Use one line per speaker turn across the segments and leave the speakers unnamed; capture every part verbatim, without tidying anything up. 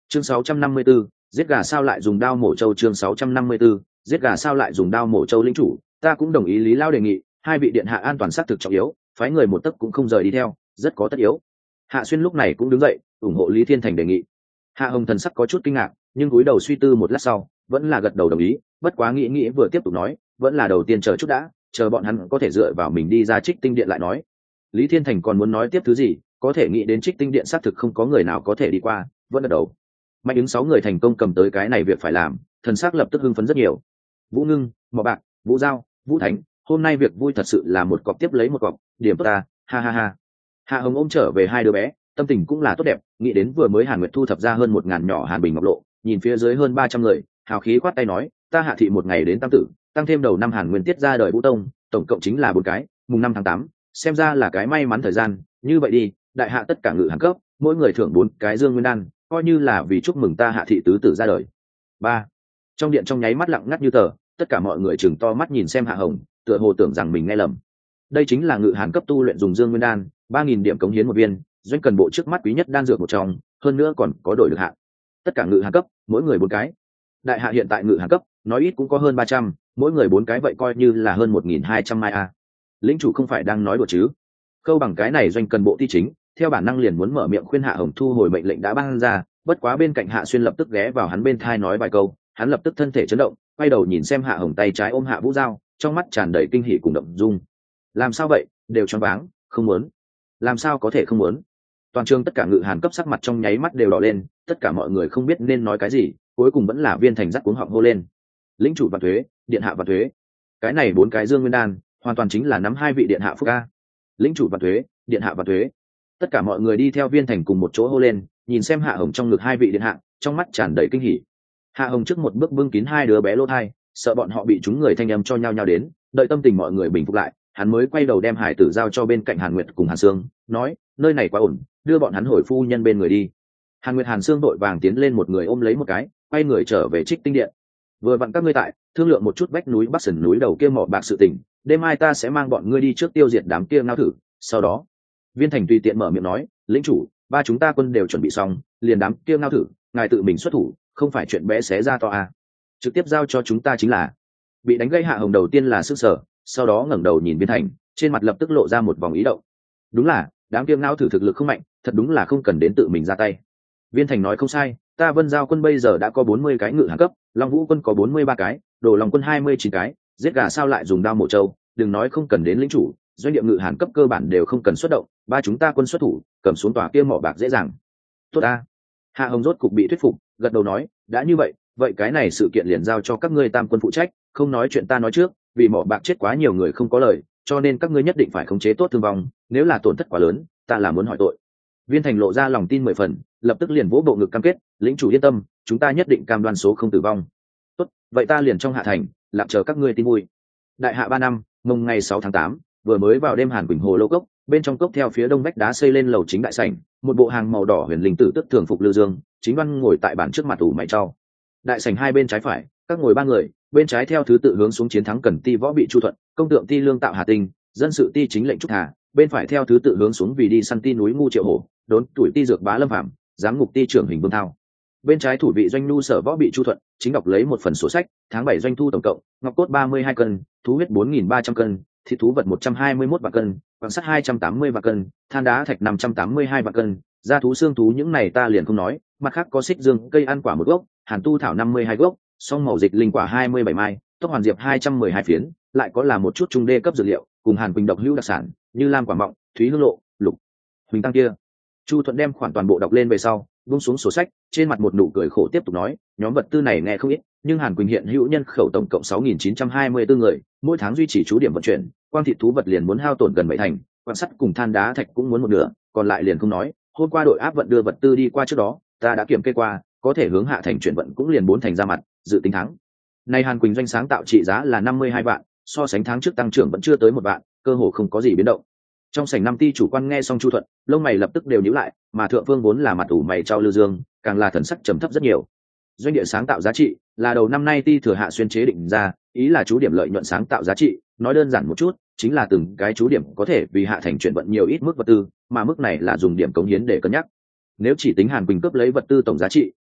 chương sáu trăm năm mươi 654, giết gà sao lại dùng đao mổ trâu chương sáu trăm năm mươi 654, giết gà sao lại dùng đao mổ trâu lĩnh chủ, ta cũng đồng ý Lý Lao đề nghị, hai vị điện hạ an toàn xác thực trọng yếu, phái người một tấc cũng không rời đi theo, rất có tất yếu. Hạ Xuyên lúc này cũng đứng dậy, ủng hộ Lý Thiên Thành đề nghị. Hạ Hồng thần sắc có chút kinh ngạc, nhưng cúi đầu suy tư một lát sau, vẫn là gật đầu đồng ý, bất quá nghĩ nghĩ vừa tiếp tục nói, vẫn là đầu tiên chờ chút đã, chờ bọn hắn có thể dựa vào mình đi ra Trích Tinh Điện lại nói. Lý Thiên Thành còn muốn nói tiếp thứ gì, có thể nghĩ đến Trích Tinh Điện xác thực không có người nào có thể đi qua, vẫn gật đầu. Mạnh ứng sáu người thành công cầm tới cái này việc phải làm, thần sắc lập tức hưng phấn rất nhiều. Vũ Ngưng, Mộ Bạc, Vũ Giao, Vũ Thánh, hôm nay việc vui thật sự là một cọc tiếp lấy một cọc, điểm tốt ta, ha ha ha. Hạ Hồng ôm trở về hai đứa bé, tâm tình cũng là tốt đẹp, nghĩ đến vừa mới Hàn Nguyệt thu thập ra hơn một ngàn nhỏ Hàn Bình Ngọc Lộ, nhìn phía dưới hơn ba trăm người, hào khí quát tay nói, ta Hạ thị một ngày đến tam tử, tăng thêm đầu năm Hàn Nguyên tiết ra đời Vũ Tông, tổng cộng chính là bốn cái, mùng năm tháng tám, xem ra là cái may mắn thời gian, như vậy đi, đại hạ tất cả ngự hàng cấp, mỗi người thưởng bốn cái dương nguyên đan, coi như là vì chúc mừng ta Hạ thị tứ tử ra đời. Ba. Trong điện trong nháy mắt lặng ngắt như tờ, tất cả mọi người chừng to mắt nhìn xem Hạ Hồng, tựa hồ tưởng rằng mình nghe lầm. Đây chính là ngự hàn cấp tu luyện dùng dương nguyên đan, ba nghìn điểm cống hiến một viên, doanh cần bộ trước mắt quý nhất đan dược một trong, hơn nữa còn có đổi được hạng. Tất cả ngự hàn cấp, mỗi người bốn cái. Đại hạ hiện tại ngự hàn cấp, nói ít cũng có hơn ba trăm, mỗi người bốn cái vậy coi như là hơn một nghìn hai trăm mai a. Lĩnh chủ không phải đang nói đùa chứ? Câu bằng cái này doanh cần bộ ti chính, theo bản năng liền muốn mở miệng khuyên Hạ Hồng thu hồi mệnh lệnh đã ban ra, bất quá bên cạnh Hạ Xuyên lập tức ghé vào hắn bên thai nói vài câu, hắn lập tức thân thể chấn động, quay đầu nhìn xem Hạ Hồng tay trái ôm Hạ Vũ Giao, trong mắt tràn đầy kinh hỉ cùng động dung. Làm sao vậy, đều choáng váng, không muốn. Làm sao có thể không muốn? Toàn trường tất cả ngự hàn cấp sắc mặt trong nháy mắt đều đỏ lên, tất cả mọi người không biết nên nói cái gì, cuối cùng vẫn là Viên Thành dắt cuống họng hô lên. Lĩnh chủ vạn thuế, điện hạ vạn thuế. Cái này bốn cái dương nguyên đan, hoàn toàn chính là nắm hai vị điện hạ phúc a. Lĩnh chủ vạn thuế, điện hạ vạn thuế. Tất cả mọi người đi theo Viên Thành cùng một chỗ hô lên, nhìn xem Hạ Hồng trong ngực hai vị điện hạ, trong mắt tràn đầy kinh hỉ. Hạ Hồng trước một bước bưng kín hai đứa bé lỗ thai, sợ bọn họ bị chúng người thanh âm cho nhau nhau đến, đợi tâm tình mọi người bình phục lại, hắn mới quay đầu đem hải tử giao cho bên cạnh Hàn Nguyệt cùng Hàn Sương, nói, nơi này quá ổn, đưa bọn hắn hồi phu nhân bên người đi. Hàn Nguyệt Hàn Sương đội vàng tiến lên một người ôm lấy một cái, quay người trở về Trích Tinh Điện. Vừa vặn các ngươi tại thương lượng một chút vách núi Bắc Sườn núi đầu kia mỏ bạc sự tình, đêm mai ta sẽ mang bọn ngươi đi trước tiêu diệt đám kia ngao thử, sau đó Viên Thành tùy tiện mở miệng nói, lĩnh chủ, ba chúng ta quân đều chuẩn bị xong, liền đám kia ngao thử, ngài tự mình xuất thủ, không phải chuyện bé xé ra to à. Trực tiếp giao cho chúng ta chính là. Bị đánh gây Hạ Hồng đầu tiên là sức sở, sau đó ngẩng đầu nhìn Viên Thành, trên mặt lập tức lộ ra một vòng ý động. Đúng là, đám kia ngao thử thực lực không mạnh, thật đúng là không cần đến tự mình ra tay. Viên Thành nói không sai, ta Vân Giao quân bây giờ đã có bốn mươi cái ngự hàng cấp, Long Vũ quân có bốn mươi ba cái, Đồ Long quân hai mươi chín cái, giết gà sao lại dùng đao mổ trâu, đừng nói không cần đến lĩnh chủ, doanh địa ngự hàn cấp cơ bản đều không cần xuất động, ba chúng ta quân xuất thủ, cầm xuống tòa kia mỏ bạc dễ dàng. Tốt a. Hạ Hồng rốt cục bị thuyết phục, gật đầu nói, đã như vậy, vậy cái này sự kiện liền giao cho các ngươi tam quân phụ trách, không nói chuyện ta nói trước, vì mỏ bạc chết quá nhiều người không có lời, cho nên các ngươi nhất định phải khống chế tốt thương vong, nếu là tổn thất quá lớn, ta là muốn hỏi tội. Viên Thành lộ ra lòng tin mười phần, lập tức liền vỗ bộ ngực cam kết, lĩnh chủ yên tâm, chúng ta nhất định cam đoan số không tử vong. Tốt, vậy ta liền trong hạ thành, lặng chờ các ngươi tin vui. Đại hạ ba năm, mùng ngày sáu tháng tám, vừa mới vào đêm Hàn Quỳnh Hồ Lô Cốc, bên trong cốc theo phía đông vách đá xây lên lầu chính đại sảnh, một bộ hàng màu đỏ huyền linh tử tức thường phục Lư Dương, chính văn ngồi tại bàn trước mặt ủ mày trao. Đại sảnh hai bên trái phải, các ngồi ba người, bên trái theo thứ tự hướng xuống chiến thắng Cần Ti Võ bị Chu Thuận, công tượng Ti Lương Tạo Hà Tinh, dân sự Ti Chính lệnh Trúc Hà, bên phải theo thứ tự hướng xuống vì đi săn Ti núi ngu Triệu Hổ, đốn tuổi Ti Dược Bá Lâm Phạm, giám ngục Ti trưởng Hình Vương Thao. Bên trái thủ vị doanh nhu sở võ bị Chu Thuận, chính đọc lấy một phần sổ sách, tháng bảy doanh thu tổng cộng, ngọc cốt ba mươi hai cân, thú huyết bốn nghìn ba trăm cân, thịt thú vật một trăm hai mươi mốt vạn cân, vàng sắt hai trăm tám mươi vạn cân, than đá thạch năm trăm tám mươi hai vạn cân, da thú xương thú những này ta liền không nói, mặt khác có xích dương cây ăn quả một gốc, hàn tu thảo năm mươi hai gốc, song màu dịch linh quả hai mươi bảy mai, tốc hoàn diệp hai trăm mười hai phiến, lại có là một chút trung đê cấp dược liệu, cùng Hàn Quỳnh độc hữu đặc sản, như lam quả mọng, thúy hương lộ, lục huỳnh tăng kia. Chu Thuận đem khoản toàn bộ đọc lên về sau, buông xuống sổ sách, trên mặt một nụ cười khổ tiếp tục nói, nhóm vật tư này nghe không ít, nhưng Hàn Quỳnh hiện hữu nhân khẩu tổng cộng sáu nghìn chín trăm hai mươi tư người, mỗi tháng duy trì chú điểm vận chuyển, quang thịt thú vật liền muốn hao tổn gần bảy thành, quan sắt cùng than đá thạch cũng muốn một nửa, còn lại liền không nói, hôm qua đội áp vận đưa vật tư đi qua trước đó, ta đã kiểm kê qua, có thể hướng hạ thành chuyển vận cũng liền bốn thành ra mặt, dự tính thắng. Nay Hàn Quỳnh doanh sáng tạo trị giá là năm mươi hai vạn, so sánh tháng trước tăng trưởng vẫn chưa tới một vạn, cơ hồ không có gì biến động. Trong sảnh năm ty chủ quan nghe xong Chu Thuận, lông mày lập tức đều nhíu lại, mà thượng phương vốn là mặt ủ mày trao Lư Dương, càng là thần sắc trầm thấp rất nhiều. Doanh địa sáng tạo giá trị là đầu năm nay ty thừa hạ xuyên chế định ra, ý là chú điểm lợi nhuận sáng tạo giá trị, nói đơn giản một chút, chính là từng cái chú điểm có thể vì hạ thành chuyển vận nhiều ít mức vật tư, mà mức này là dùng điểm cống hiến để cân nhắc. Nếu chỉ tính Hàn Quỳnh cướp lấy vật tư tổng giá trị,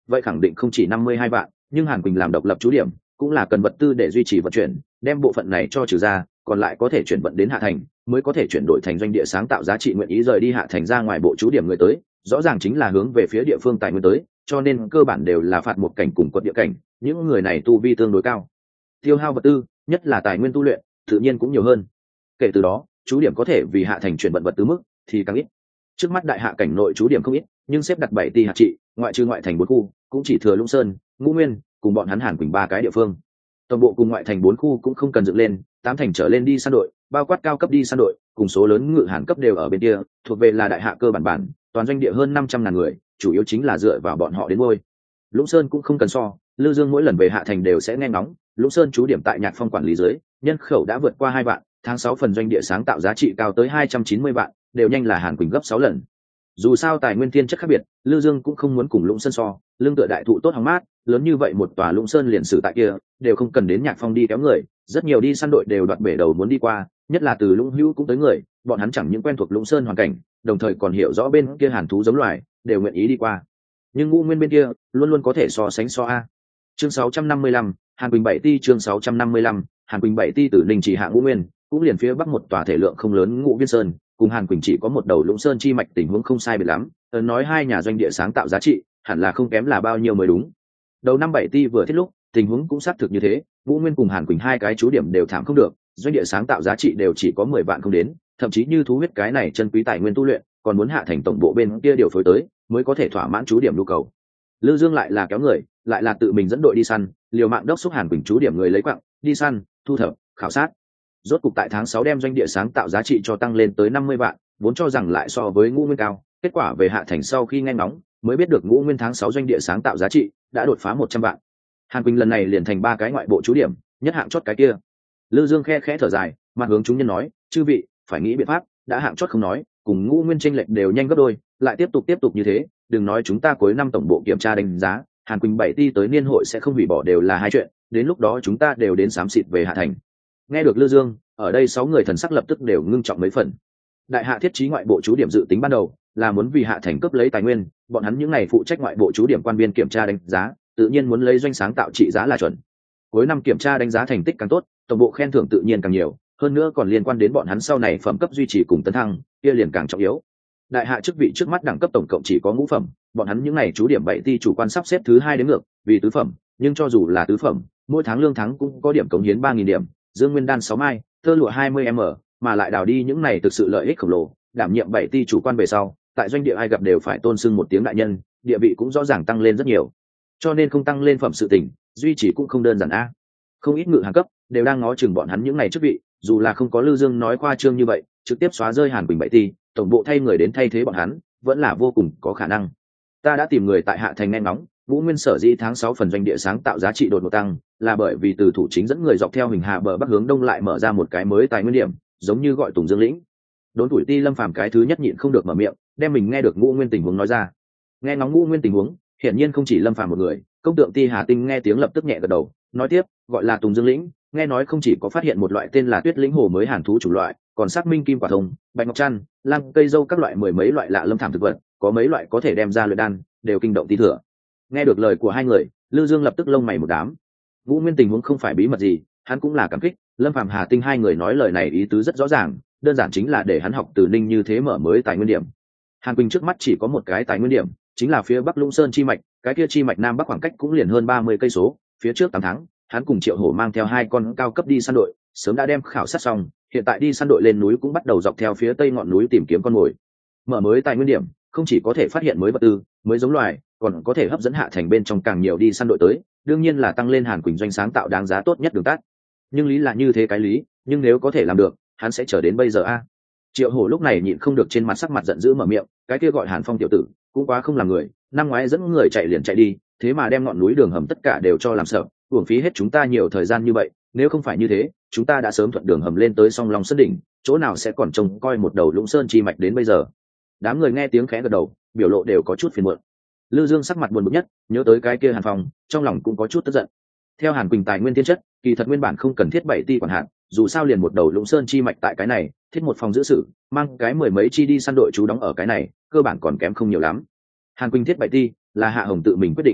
vậy khẳng định không chỉ năm mươi hai vạn, nhưng Hàn Quỳnh làm độc lập trú điểm cũng là cần vật tư để duy trì vận chuyển, đem bộ phận này cho trừ ra, còn lại có thể chuyển vận đến Hạ Thành, mới có thể chuyển đổi thành doanh địa sáng tạo giá trị nguyện ý rời đi Hạ Thành ra ngoài bộ trú điểm người tới, rõ ràng chính là hướng về phía địa phương tài nguyên tới, cho nên cơ bản đều là phạt một cảnh cùng quận địa cảnh, những người này tu vi tương đối cao, tiêu hao vật tư, nhất là tài nguyên tu luyện, tự nhiên cũng nhiều hơn. Kể từ đó, trú điểm có thể vì Hạ Thành chuyển vận vật tư mức thì càng ít. Trước mắt đại hạ cảnh nội trú điểm không ít, nhưng xếp đặt bảy ti hạt trị, ngoại trừ ngoại thành bốn khu, cũng chỉ thừa Lũng Sơn, Ngũ Nguyên cùng bọn hắn Hàn Quỳnh ba cái địa phương. Toàn bộ cùng ngoại thành bốn khu cũng không cần dựng lên, tám thành trở lên đi săn đội, bao quát cao cấp đi săn đội, cùng số lớn ngự hàn cấp đều ở bên kia, thuộc về là đại hạ cơ bản bản, toàn doanh địa hơn năm trăm ngàn người, chủ yếu chính là dựa vào bọn họ đến ngôi. Lũng Sơn cũng không cần so, Lư Dương mỗi lần về Hạ Thành đều sẽ nghe ngóng, Lũng Sơn trú điểm tại Nhạc Phong quản lý dưới, nhân khẩu đã vượt qua hai vạn, tháng sáu phần doanh địa sáng tạo giá trị cao tới hai trăm chín mươi vạn, đều nhanh là Hàn Quỳnh gấp sáu lần. Dù sao tài nguyên thiên chất khác biệt, Lư Dương cũng không muốn cùng Lũng Sơn so, lương tựa đại thụ tốt hóng mát, lớn như vậy một tòa Lũng Sơn liền sử tại kia, đều không cần đến Nhạc Phong đi kéo người, rất nhiều đi săn đội đều đoạt bể đầu muốn đi qua, nhất là từ Lũng Hữu cũng tới người, bọn hắn chẳng những quen thuộc Lũng Sơn hoàn cảnh, đồng thời còn hiểu rõ bên kia hàn thú giống loài, đều nguyện ý đi qua. Nhưng Ngũ Nguyên bên kia luôn luôn có thể so sánh so a. Chương sáu trăm năm mươi lăm, Hàn Quỳnh bảy ti chương sáu trăm năm mươi lăm, Hàn Quỳnh bảy ti từ Ninh chỉ hạ Ngũ Nguyên, cũng liền phía bắc một tòa thể lượng không lớn Ngũ Viên Sơn, cùng Hàn Quỳnh chỉ có một đầu Lũng Sơn chi mạch tình huống không sai biệt lắm, ấn nói hai nhà doanh địa sáng tạo giá trị, hẳn là không kém là bao nhiêu mới đúng. Đầu năm bảy ti vừa thiết lúc, tình huống cũng xác thực như thế, Ngũ Nguyên cùng Hàn Quỳnh hai cái chú điểm đều thảm không được, doanh địa sáng tạo giá trị đều chỉ có mười vạn không đến, thậm chí như thú huyết cái này chân quý tài nguyên tu luyện, còn muốn Hạ Thành tổng bộ bên kia điều phối tới, mới có thể thỏa mãn chú điểm nhu cầu. Lư Dương lại là kéo người, lại là tự mình dẫn đội đi săn, liều mạng đốc xúc Hàn Quỳnh chú điểm người lấy quặng, đi săn, thu thập, khảo sát. Rốt cục tại tháng sáu đem doanh địa sáng tạo giá trị cho tăng lên tới năm mươi vạn, vốn cho rằng lại so với Ngũ Nguyên cao, kết quả về Hạ Thành sau khi nghe ngóng, mới biết được Ngũ Nguyên tháng sáu doanh địa sáng tạo giá trị đã đột phá một trăm vạn. Hàn Quỳnh lần này liền thành ba cái ngoại bộ chú điểm, nhất hạng chót cái kia. Lư Dương khe khẽ thở dài, mặt hướng chúng nhân nói, chư vị, phải nghĩ biện pháp, đã hạng chót không nói, cùng Ngũ Nguyên chênh lệch đều nhanh gấp đôi, lại tiếp tục tiếp tục như thế, đừng nói chúng ta cuối năm tổng bộ kiểm tra đánh giá, Hàn Quỳnh bảy ti tới niên hội sẽ không hủy bỏ đều là hai chuyện, đến lúc đó chúng ta đều đến xám xịt về Hạ Thành. Nghe được Lư Dương, ở đây sáu người thần sắc lập tức đều ngưng trọng mấy phần. Đại hạ thiết trí ngoại bộ chú điểm dự tính ban đầu là muốn vì Hạ Thành cấp lấy tài nguyên, bọn hắn những này phụ trách ngoại bộ chú điểm quan viên kiểm tra đánh giá, tự nhiên muốn lấy doanh sáng tạo trị giá là chuẩn. Cuối năm kiểm tra đánh giá thành tích càng tốt, tổng bộ khen thưởng tự nhiên càng nhiều, hơn nữa còn liên quan đến bọn hắn sau này phẩm cấp duy trì cùng tấn thăng, kia liền càng trọng yếu. Đại hạ chức vị trước mắt đẳng cấp tổng cộng chỉ có ngũ phẩm, bọn hắn những này chú điểm bảy ti chủ quan sắp xếp thứ hai đến ngược, vì tứ phẩm, nhưng cho dù là tứ phẩm, mỗi tháng lương tháng cũng có điểm cống hiến ba nghìn điểm, dương nguyên đan sáu mai, tơ lụa hai mươi m, mà lại đào đi những này thực sự lợi ích khổng lồ, đảm nhiệm bảy ti chủ quan về sau, tại doanh địa ai gặp đều phải tôn sưng một tiếng đại nhân, địa vị cũng rõ ràng tăng lên rất nhiều. Cho nên không tăng lên phẩm sự tình, duy trì cũng không đơn giản a. Không ít ngự hàng cấp đều đang ngó chừng bọn hắn những này chức vị, dù là không có Lư Dương nói khoa trương như vậy, trực tiếp xóa rơi Hàn Quỳnh bảy ti, tổng bộ thay người đến thay thế bọn hắn, vẫn là vô cùng có khả năng. Ta đã tìm người tại Hạ Thành nghe ngóng, Ngũ Nguyên sở dĩ tháng sáu phần doanh địa sáng tạo giá trị đột ngột tăng, là bởi vì từ thủ chính dẫn người dọc theo hình hạ bờ bắc hướng đông lại mở ra một cái mới tài nguyên điểm, giống như gọi Tùng Dương lĩnh. Đốn tuổi ti Lâm Phàm cái thứ nhất nhịn không được mở miệng, đem mình nghe được Ngũ Nguyên tình huống nói ra. Nghe ngóng Ngũ Nguyên tình huống, hiển nhiên không chỉ Lâm Phàm một người, công tượng ti Hà Tinh nghe tiếng lập tức nhẹ gật đầu, nói tiếp, gọi là Tùng Dương lĩnh, nghe nói không chỉ có phát hiện một loại tên là Tuyết lĩnh hồ mới hàn thú chủ loại, còn xác minh kim quả thông, bạch ngọc trăn, lam cây dâu các loại mười mấy loại lạ lâm thảm thực vật, có mấy loại có thể đem ra luyện đan, đều kinh động tí thừa. Nghe được lời của hai người, Lư Dương lập tức lông mày một đám. Ngũ Nguyên tình huống không phải bí mật gì, hắn cũng là cảm kích. Lâm Phàm Hà Tinh hai người nói lời này ý tứ rất rõ ràng, đơn giản chính là để hắn học từ Ninh như thế mở mới tài nguyên điểm. Hàn Quỳnh trước mắt chỉ có một cái tài nguyên điểm, chính là phía Bắc Lũng Sơn chi mạch, cái kia chi mạch nam bắc khoảng cách cũng liền hơn ba mươi cây số. Phía trước tám tháng, hắn cùng Triệu Hổ mang theo hai con cao cấp đi săn đội, sớm đã đem khảo sát xong, hiện tại đi săn đội lên núi cũng bắt đầu dọc theo phía tây ngọn núi tìm kiếm con mồi. Mở mới tài nguyên điểm, không chỉ có thể phát hiện mới vật tư, mới giống loài, còn có thể hấp dẫn Hạ Thành bên trong càng nhiều đi săn đội tới, đương nhiên là tăng lên Hàn Quỳnh doanh sáng tạo đáng giá tốt nhất đường tắt. Nhưng lý là như thế cái lý, nhưng nếu có thể làm được, hắn sẽ chờ đến bây giờ a. Triệu Hổ lúc này nhịn không được trên mặt sắc mặt giận dữ mở miệng, cái kia gọi Hàn Phong tiểu tử, cũng quá không làm người, năm ngoái dẫn người chạy liền chạy đi, thế mà đem ngọn núi đường hầm tất cả đều cho làm sợ, uổng phí hết chúng ta nhiều thời gian như vậy, nếu không phải như thế, chúng ta đã sớm thuận đường hầm lên tới Song Long Sơn đỉnh, chỗ nào sẽ còn trông coi một đầu Lũng Sơn chi mạch đến bây giờ. Đám người nghe tiếng khẽ gật đầu, biểu lộ đều có chút phiền muộn. Lư Dương sắc mặt buồn bực nhất, nhớ tới cái kia Hàn Phong, trong lòng cũng có chút tức giận. Theo Hàn Quỳnh tài nguyên thiên chất, kỳ thật nguyên bản không cần thiết bảy ti quản hạt, dù sao liền một đầu Lũng Sơn chi mạch tại cái này, thiết một phòng giữ sự, mang cái mười mấy chi đi săn đội chú đóng ở cái này, cơ bản còn kém không nhiều lắm. Hàn Quỳnh thiết bảy ti là Hạ Hồng tự mình quyết định,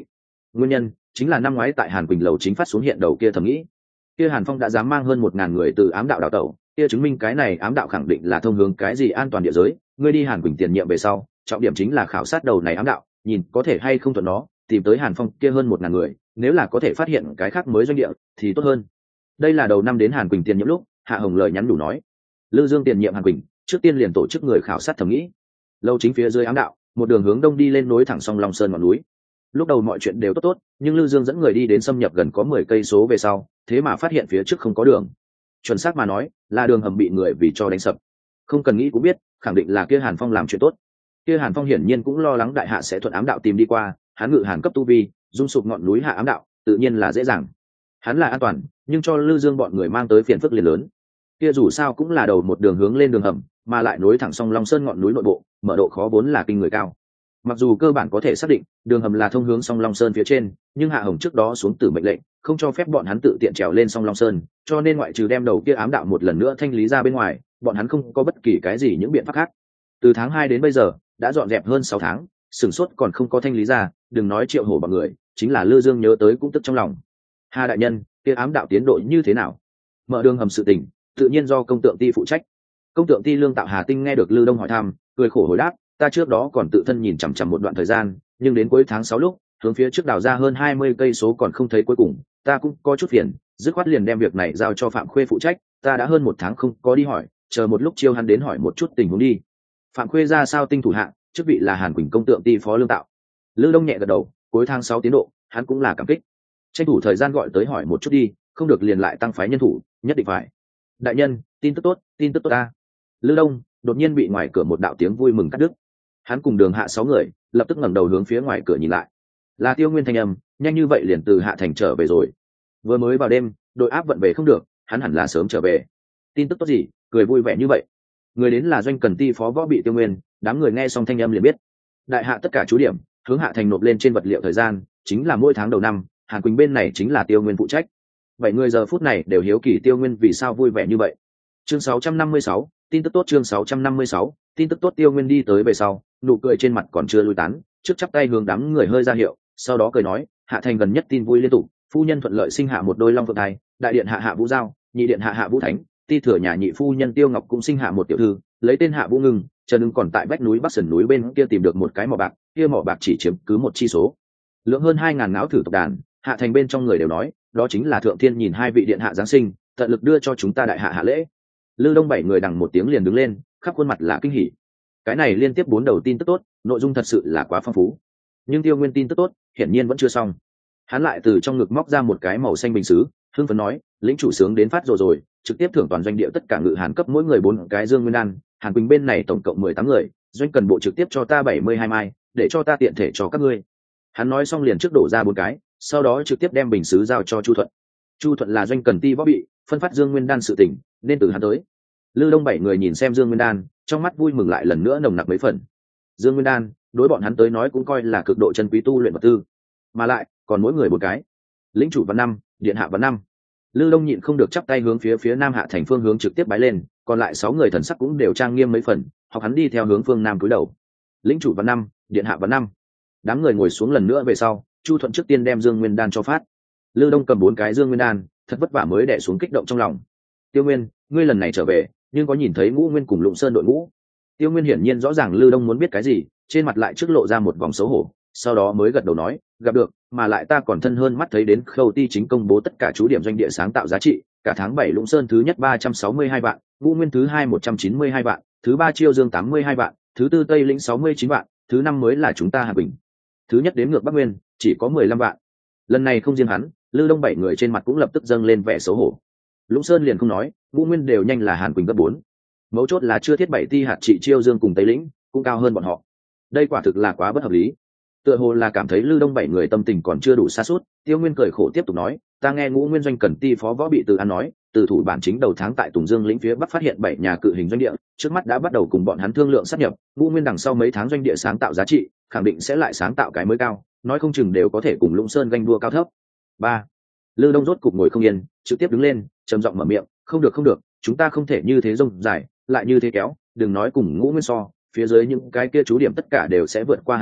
Nguyên nhân chính là năm ngoái tại Hàn Quỳnh lầu chính phát xuống hiện đầu kia thầm nghĩ, kia Hàn Phong đã dám mang hơn một ngàn người từ ám đạo đào tẩu, kia chứng minh cái này ám đạo khẳng định là thông hướng cái gì an toàn địa giới. Ngươi đi Hàn Quỳnh tiền nhiệm về sau, trọng điểm chính là khảo sát đầu này ám đạo, nhìn có thể hay không thuận nó tìm tới Hàn Phong kia hơn một ngàn người, nếu là có thể phát hiện cái khác mới doanh địa thì tốt hơn. Đây là đầu năm đến Hàn Quỳnh tiền nhiệm lúc, Hạ Hồng lời nhắn đủ nói, Lư Dương tiền nhiệm Hàn Quỳnh trước tiên liền tổ chức người khảo sát thẩm nghĩ. Lâu chính phía dưới ám đạo, một đường hướng đông đi lên nối thẳng song Long Sơn ngọn núi. Lúc đầu mọi chuyện đều tốt tốt, nhưng Lư Dương dẫn người đi đến xâm nhập gần có mười cây số về sau, thế mà phát hiện phía trước không có đường. Chuẩn xác mà nói, là đường hầm bị người vì cho đánh sập. Không cần nghĩ cũng biết, khẳng định là kia Hàn Phong làm chuyện tốt. Kia Hàn Phong hiển nhiên cũng lo lắng đại hạ sẽ thuận ám đạo tìm đi qua, hắn ngự hàn cấp tu vi, dung sụp ngọn núi hạ ám đạo, tự nhiên là dễ dàng. Hắn là an toàn, nhưng cho Lư Dương bọn người mang tới phiền phức liền lớn. Kia dù sao cũng là đầu một đường hướng lên đường hầm, mà lại nối thẳng song Long Sơn ngọn núi nội bộ, mở độ khó vốn là kinh người cao. Mặc dù cơ bản có thể xác định đường hầm là thông hướng song Long Sơn phía trên, nhưng Hạ Hồng trước đó xuống tử mệnh lệnh, không cho phép bọn hắn tự tiện trèo lên song Long Sơn, cho nên ngoại trừ đem đầu kia ám đạo một lần nữa thanh lý ra bên ngoài, bọn hắn không có bất kỳ cái gì những biện pháp khác. Từ tháng hai đến bây giờ, đã dọn dẹp hơn sáu tháng, sửng sốt còn không có thanh lý ra, đừng nói triệu hổ bọn người, chính là Lư Dương nhớ tới cũng tức trong lòng. Hà đại nhân, kia ám đạo tiến độ như thế nào? Mở đường hầm sự tình, tự nhiên do công tượng ty phụ trách. Công tượng ty Lương Tạo Hà Tinh nghe được Lư Đông hỏi thăm, cười khổ hồi đáp, ta trước đó còn tự thân nhìn chằm chằm một đoạn thời gian, nhưng đến cuối tháng sáu lúc, hướng phía trước đào ra hơn hai mươi cây số còn không thấy cuối cùng, ta cũng có chút phiền, dứt khoát liền đem việc này giao cho Phạm Khuê phụ trách, ta đã hơn một tháng không có đi hỏi, chờ một lúc chiêu hắn đến hỏi một chút tình huống đi. Phạm Khuê ra sao tinh thủ hạng, chức vị là Hàn Quỳnh công tượng ty phó Lương Tạo. Lư Đông nhẹ gật đầu, cuối tháng sáu tiến độ, hắn cũng là cảm kích. Tranh thủ thời gian gọi tới hỏi một chút đi, không được liền lại tăng phái nhân thủ, nhất định phải. Đại nhân, tin tức tốt, tin tức tốt ta. Lư Đông đột nhiên bị ngoài cửa một đạo tiếng vui mừng cắt đứt. Hắn cùng Đường Hạ sáu người lập tức ngẩng đầu hướng phía ngoài cửa nhìn lại, là Tiêu Nguyên thanh âm, nhanh như vậy liền từ Hạ Thành trở về rồi. Vừa mới vào đêm, đội áp vận về không được, hắn hẳn là sớm trở về. Tin tức tốt gì, cười vui vẻ như vậy. Người đến là Doanh Cần Ty phó võ bị Tiêu Nguyên, đám người nghe xong thanh âm liền biết. Đại hạ tất cả chú điểm hướng Hạ Thành nộp lên trên vật liệu thời gian, chính là mỗi tháng đầu năm, Hàn Quỳnh bên này chính là Tiêu Nguyên phụ trách. Bảy người giờ phút này đều hiếu kỳ Tiêu Nguyên vì sao vui vẻ như vậy. Chương sáu trăm năm mươi sáu, tin tức tốt. Chương sáu trăm năm mươi sáu, tin tức tốt. Tiêu Nguyên đi tới về sau, nụ cười trên mặt còn chưa lui tán, trước chắp tay hướng đám người hơi ra hiệu, sau đó cười nói, Hạ Thành gần nhất tin vui liên tục, phu nhân thuận lợi sinh hạ một đôi long phượng thai, đại điện hạ hạ Vũ Giao, nhị điện hạ hạ Vũ Thánh, ti thừa nhà nhị phu nhân Tiêu Ngọc cũng sinh hạ một tiểu thư, lấy tên hạ Vũ Ngưng, Trần Ưng còn tại vách núi Bắc Sườn núi bên kia tìm được một cái mỏ bạc, kia mỏ bạc chỉ chiếm cứ một chi số, lượng hơn hai ngàn ngáo thử tộc đàn. Hạ Thành bên trong người đều nói, đó chính là thượng thiên nhìn hai vị điện hạ giáng sinh, tận lực đưa cho chúng ta đại hạ hạ lễ. Lư Đông bảy người đằng một tiếng liền đứng lên, khắp khuôn mặt là kinh hỉ. Cái này liên tiếp bốn đầu tin tức tốt, nội dung thật sự là quá phong phú. Nhưng Tiêu Nguyên tin tức tốt hiển nhiên vẫn chưa xong. Hắn lại từ trong ngực móc ra một cái màu xanh bình sứ, hưng phấn nói, lĩnh chủ sướng đến phát rồi rồi, trực tiếp thưởng toàn doanh địa tất cả ngự hàn cấp mỗi người bốn cái dương nguyên đan, Hàn Quỳnh bên này tổng cộng mười tám người, doanh cần bộ trực tiếp cho ta bảy mươi hai mai, để cho ta tiện thể cho các ngươi. Hắn nói xong liền trước đổ ra bốn cái, sau đó trực tiếp đem bình sứ giao cho Chu Thuận. Chu Thuận là Doanh Cần Ty võ bị, phân phát dương nguyên đan sự tình, nên từ hắn tới. Lư Đông bảy người nhìn xem dương nguyên đan, trong mắt vui mừng lại lần nữa nồng nặc mấy phần. Dương nguyên đan đối bọn hắn tới nói cũng coi là cực độ chân quý tu luyện vật tư, mà lại còn mỗi người một cái. Lĩnh chủ văn năm, điện hạ văn năm. Lư Đông nhịn không được chắp tay hướng phía phía Nam Hạ Thành phương hướng trực tiếp bái lên, còn lại sáu người thần sắc cũng đều trang nghiêm mấy phần, hoặc hắn đi theo hướng phương Nam cúi đầu. Lĩnh chủ văn năm, điện hạ văn năm. Đám người ngồi xuống lần nữa về sau, Chu Thuận trước tiên đem dương nguyên đan cho phát. Lư Đông cầm bốn cái dương nguyên đan, thật vất vả mới đè xuống kích động trong lòng. Tiêu Nguyên, ngươi lần này trở về, nhưng có nhìn thấy Ngũ Nguyên cùng Lụng Sơn đội ngũ? Tiêu Nguyên hiển nhiên rõ ràng Lư Đông muốn biết cái gì, trên mặt lại trước lộ ra một vòng xấu hổ, sau đó mới gật đầu nói, gặp được, mà lại ta còn thân hơn mắt thấy đến Khâu Ty chính công bố tất cả chú điểm doanh địa sáng tạo giá trị, cả tháng bảy Lũng Sơn thứ nhất ba trăm sáu mươi hai vạn, Ngũ Nguyên thứ hai một trăm chín mươi hai vạn, thứ ba Chiêu Dương tám mươi hai vạn, thứ tư Tây Lĩnh sáu mươi chín vạn, thứ năm mới là chúng ta Hà Bình. Thứ nhất đến ngược Bắc Nguyên, chỉ có mười lăm vạn. Lần này không riêng hắn, Lư Đông bảy người trên mặt cũng lập tức dâng lên vẻ xấu hổ. Lũng Sơn liền không nói, Ngũ Nguyên đều nhanh là Hàn Quỳnh gấp bốn. Mấu chốt là chưa thiết bảy ti hạt trị Chiêu Dương cùng Tây Lĩnh cũng cao hơn bọn họ. Đây quả thực là quá bất hợp lý. Tựa hồ là cảm thấy Lư Đông bảy người tâm tình còn chưa đủ sa sút, Tiêu Nguyên cười khổ tiếp tục nói, ta nghe Ngũ Nguyên Doanh Cần Ty phó võ bị từ an nói, từ thủ bản chính đầu tháng tại Tùng Dương lĩnh phía bắc phát hiện bảy nhà cự hình doanh địa, trước mắt đã bắt đầu cùng bọn hắn thương lượng sát nhập, Ngũ Nguyên đằng sau mấy tháng doanh địa sáng tạo giá trị, khẳng định sẽ lại sáng tạo cái mới cao, nói không chừng đều có thể cùng Lũng Sơn ganh đua cao thấp. Ba. Lư Đông rốt cục ngồi không yên, trực tiếp đứng lên, trầm giọng mở miệng, không được không được, chúng ta không thể như thế rông dài, lại như thế kéo, đừng nói cùng Ngũ Nguyên so, phía dưới những cái kia chú điểm tất cả đều sẽ vượt qua Hàn Bình,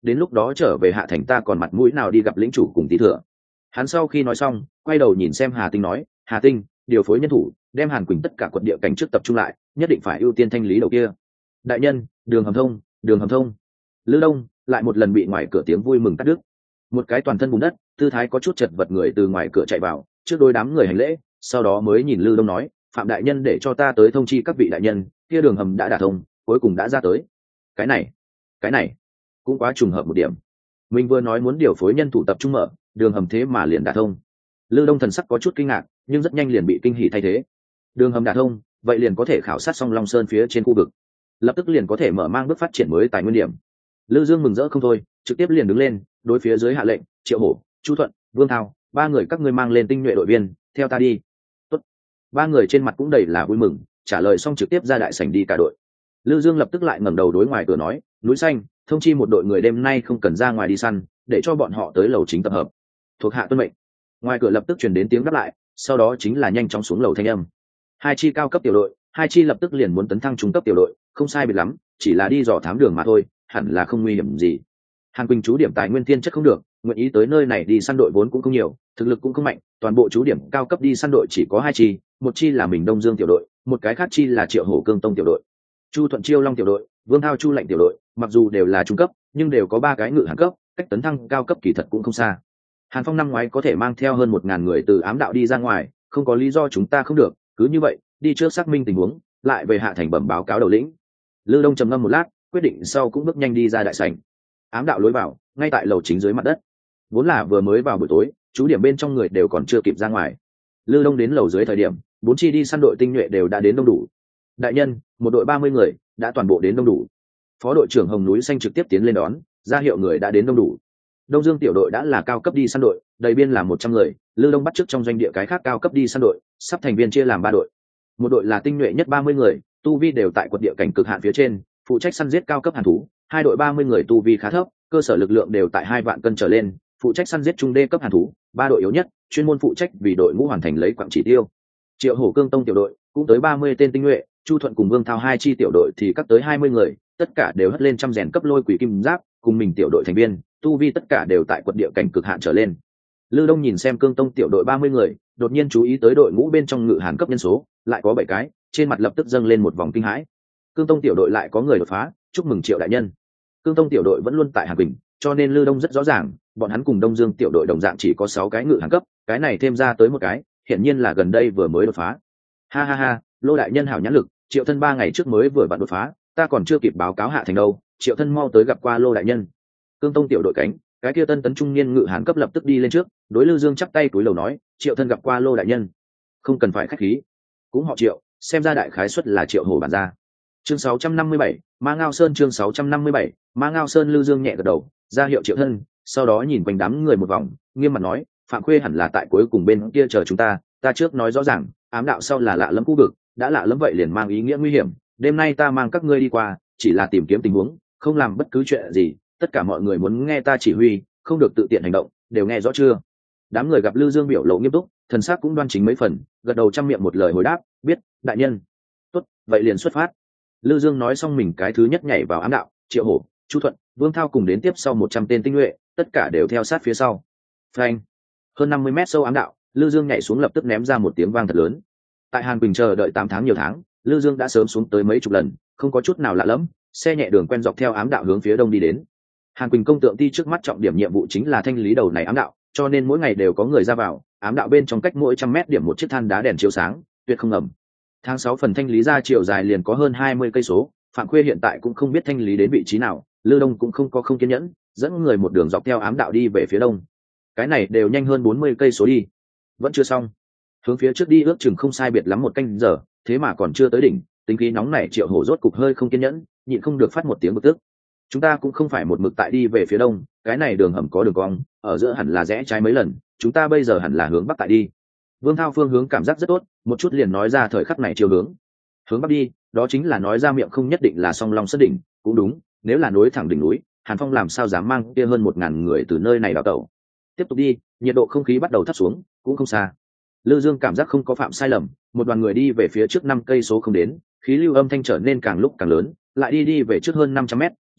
đến lúc đó trở về hạ thành ta còn mặt mũi nào đi gặp lĩnh chủ cùng tí thừa. Hắn sau khi nói xong quay đầu nhìn xem Hà Tinh nói, Hà Tinh, điều phối nhân thủ đem Hàn Quỳnh tất cả quận địa cảnh trước tập trung lại, nhất định phải ưu tiên thanh lý đầu kia. Đại nhân, đường hầm thông, đường hầm thông. Lư Đông lại một lần bị ngoài cửa tiếng vui mừng cắt đứt. Một cái toàn thân bùn đất, tư thái có chút chật vật người từ ngoài cửa chạy vào, trước đôi đám người hành lễ, sau đó mới nhìn Lư Đông nói, Phạm đại nhân để cho ta tới thông chi các vị đại nhân, kia đường hầm đã đả thông, cuối cùng đã ra tới. Cái này, cái này cũng quá trùng hợp một điểm. Mình vừa nói muốn điều phối nhân thủ tập trung mở, đường hầm thế mà liền đả thông. Lư Đông thần sắc có chút kinh ngạc, nhưng rất nhanh liền bị kinh hỉ thay thế. Đường hầm đả thông, vậy liền có thể khảo sát xong Long Sơn phía trên khu vực, lập tức liền có thể mở mang bước phát triển mới tài nguyên điểm. Lư Dương mừng rỡ không thôi, trực tiếp liền đứng lên, đối phía dưới hạ lệnh, Triệu Hổ, Chu Thuận, Vương Thao, ba người các ngươi mang lên tinh nhuệ đội viên, theo ta đi. Tốt. Ba người trên mặt cũng đầy là vui mừng, trả lời xong trực tiếp ra đại sảnh đi cả đội. Lư Dương lập tức lại ngẩng đầu đối ngoài cửa nói, núi xanh, thông chi một đội người đêm nay không cần ra ngoài đi săn, để cho bọn họ tới lầu chính tập hợp. Thuộc hạ tuân mệnh. Ngoài cửa lập tức truyền đến tiếng đáp lại, sau đó chính là nhanh chóng xuống lầu thanh âm. Hai chi cao cấp tiểu đội, hai chi lập tức liền muốn tấn thăng trung cấp tiểu đội, không sai biệt lắm, chỉ là đi dò thám đường mà thôi, hẳn là không nguy hiểm gì. Hàn Quỳnh chú điểm tài nguyên thiên chất không được, nguyện ý tới nơi này đi săn đội vốn cũng không nhiều, thực lực cũng không mạnh, toàn bộ chú điểm cao cấp đi săn đội chỉ có hai chi, một chi là mình Đông Dương tiểu đội, một cái khác chi là Triệu Hổ Cương Tông tiểu đội. Chu Thuận Chiêu Long tiểu đội, Vương Thao Chu Lệnh tiểu đội, mặc dù đều là trung cấp, nhưng đều có ba cái ngự hạng cấp, cách tấn thăng cao cấp kỳ thật cũng không xa. Hàn Phong năm ngoái có thể mang theo hơn một ngàn người từ ám đạo đi ra ngoài, không có lý do chúng ta không được, cứ như vậy, đi trước xác minh tình huống, lại về hạ thành bẩm báo cáo đầu lĩnh. Lư Đông trầm ngâm một lát, quyết định sau cũng bước nhanh đi ra đại sảnh. Ám đạo lối vào, ngay tại lầu chính dưới mặt đất. Vốn là vừa mới vào buổi tối, chú điểm bên trong người đều còn chưa kịp ra ngoài. Lư Đông đến lầu dưới thời điểm, bốn chi đi săn đội tinh nhuệ đều đã đến đông đủ. Đại nhân, một đội ba mươi người đã toàn bộ đến đông đủ. Phó đội trưởng Hồng Núi Xanh trực tiếp tiến lên đón, ra hiệu người đã đến đông đủ. Đông Dương tiểu đội đã là cao cấp đi săn đội, đầy biên là một trăm người, Lư Đông bắt chước trong doanh địa cái khác cao cấp đi săn đội, sắp thành viên chia làm ba đội. Một đội là tinh nhuệ nhất ba mươi người, tu vi đều tại quận địa cảnh cực hạn phía trên, phụ trách săn giết cao cấp hàn thú. Hai đội ba mươi người tu vi khá thấp, cơ sở lực lượng đều tại hai vạn cân trở lên, phụ trách săn giết trung đê cấp hàn thú. Ba đội yếu nhất, chuyên môn phụ trách vì đội ngũ hoàn thành lấy quặng chỉ tiêu. Triệu Hổ Cương Tông tiểu đội cũng tới ba mươi tên tinh nhuệ, Chu Thuận cùng Vương Thao hai chi tiểu đội thì cắt tới hai mươi người, tất cả đều hất lên trăm rèn cấp lôi quỷ kim giáp, cùng mình tiểu đội thành viên, tu vi tất cả đều tại quận địa cảnh cực hạn trở lên. Lư Đông nhìn xem Cương Tông tiểu đội ba mươi người, đột nhiên chú ý tới đội ngũ bên trong ngự hàn cấp nhân số, lại có bảy cái, trên mặt lập tức dâng lên một vòng kinh hãi. Cương Tông tiểu đội lại có người đột phá, chúc mừng Triệu đại nhân. Cương Tông tiểu đội vẫn luôn tại Hàn Bình, cho nên Lư Đông rất rõ ràng, bọn hắn cùng Đông Dương tiểu đội đồng dạng chỉ có sáu cái ngự hàn cấp, cái này thêm ra tới một cái, hiển nhiên là gần đây vừa mới đột phá. Ha ha ha, Lô đại nhân hảo nhãn lực, Triệu thân ba ngày trước mới vừa vặn đột phá, ta còn chưa kịp báo cáo hạ thành đâu, Triệu thân mau tới gặp qua Lô đại nhân. Cương Tông tiểu đội cánh, cái kia tân tấn trung niên ngự hàn cấp lập tức đi lên trước, đối Lư Dương chắp tay túi lầu nói, Triệu thân gặp qua Lô đại nhân. Không cần phải khách khí, cũng họ Triệu, xem ra đại khái suất là Triệu Hổ bản gia. Chương sáu trăm năm mươi bảy, Ma Ngao Sơn chương sáu trăm năm mươi bảy, Ma Ngao Sơn. Lư Dương nhẹ gật đầu, ra hiệu Triệu thân, sau đó nhìn quanh đám người một vòng, nghiêm mặt nói, Phạm Khuê hẳn là tại cuối cùng bên kia chờ chúng ta, ta trước nói rõ ràng, ám đạo sau là lạ lẫm khu vực, đã lạ lẫm vậy liền mang ý nghĩa nguy hiểm, đêm nay ta mang các ngươi đi qua, chỉ là tìm kiếm tình huống, không làm bất cứ chuyện gì, tất cả mọi người muốn nghe ta chỉ huy, không được tự tiện hành động, đều nghe rõ chưa? Đám người gặp Lư Dương biểu lộ nghiêm túc, thần sắc cũng đoan chính mấy phần, gật đầu trăm miệng một lời hồi đáp, biết, đại nhân. Tốt, vậy liền xuất phát. Lư Dương nói xong mình cái thứ nhất nhảy vào ám đạo, Triệu Hổ, Chu Thuận, Vương Thao cùng đến tiếp sau một trăm tên tinh nhuệ, tất cả đều theo sát phía sau. Phanh. Hơn năm mươi mét sâu ám đạo, Lư Dương nhảy xuống lập tức ném ra một tiếng vang thật lớn. Tại Hàn Bình chờ đợi tám tháng nhiều tháng, Lư Dương đã sớm xuống tới mấy chục lần, không có chút nào lạ lẫm, xe nhẹ đường quen dọc theo ám đạo hướng phía đông đi đến. Hàn Quỳnh công tượng ty trước mắt trọng điểm nhiệm vụ chính là thanh lý đầu này ám đạo, cho nên mỗi ngày đều có người ra vào, ám đạo bên trong cách mỗi trăm mét điểm một chiếc than đá đèn chiếu sáng, tuyệt không ẩm. Tháng sáu phần thanh lý ra chiều dài liền có hơn hai mươi cây số, Phạm Khuê hiện tại cũng không biết thanh lý đến vị trí nào, Lư Đông cũng không có không kiên nhẫn, dẫn người một đường dọc theo ám đạo đi về phía đông. Cái này đều nhanh hơn bốn mươi cây số đi, vẫn chưa xong. Hướng phía trước đi ước chừng không sai biệt lắm một canh giờ, thế mà còn chưa tới đỉnh, tính khí nóng này Triệu Hổ rốt cục hơi không kiên nhẫn, nhịn không được phát một tiếng bực tức. Chúng ta cũng không phải một mực tại đi về phía đông, cái này đường hầm có đường cong, ở giữa hẳn là rẽ trái mấy lần, chúng ta bây giờ hẳn là hướng bắc tại đi. Vương Thao phương hướng cảm giác rất tốt, một chút liền nói ra thời khắc này chiều hướng. Hướng bắc đi, đó chính là nói ra miệng không nhất định là song long sơn đỉnh, cũng đúng, nếu là nối thẳng đỉnh núi, Hàn Phong làm sao dám mang kia hơn một ngàn người từ nơi này đào tẩu. Tiếp tục đi, nhiệt độ không khí bắt đầu thấp xuống, cũng không xa. Lư Dương cảm giác không có phạm sai lầm, một đoàn người đi về phía trước năm cây số không đến, khí lưu âm thanh trở nên càng lúc càng lớn, lại đi đi về trước hơn năm trăm mét,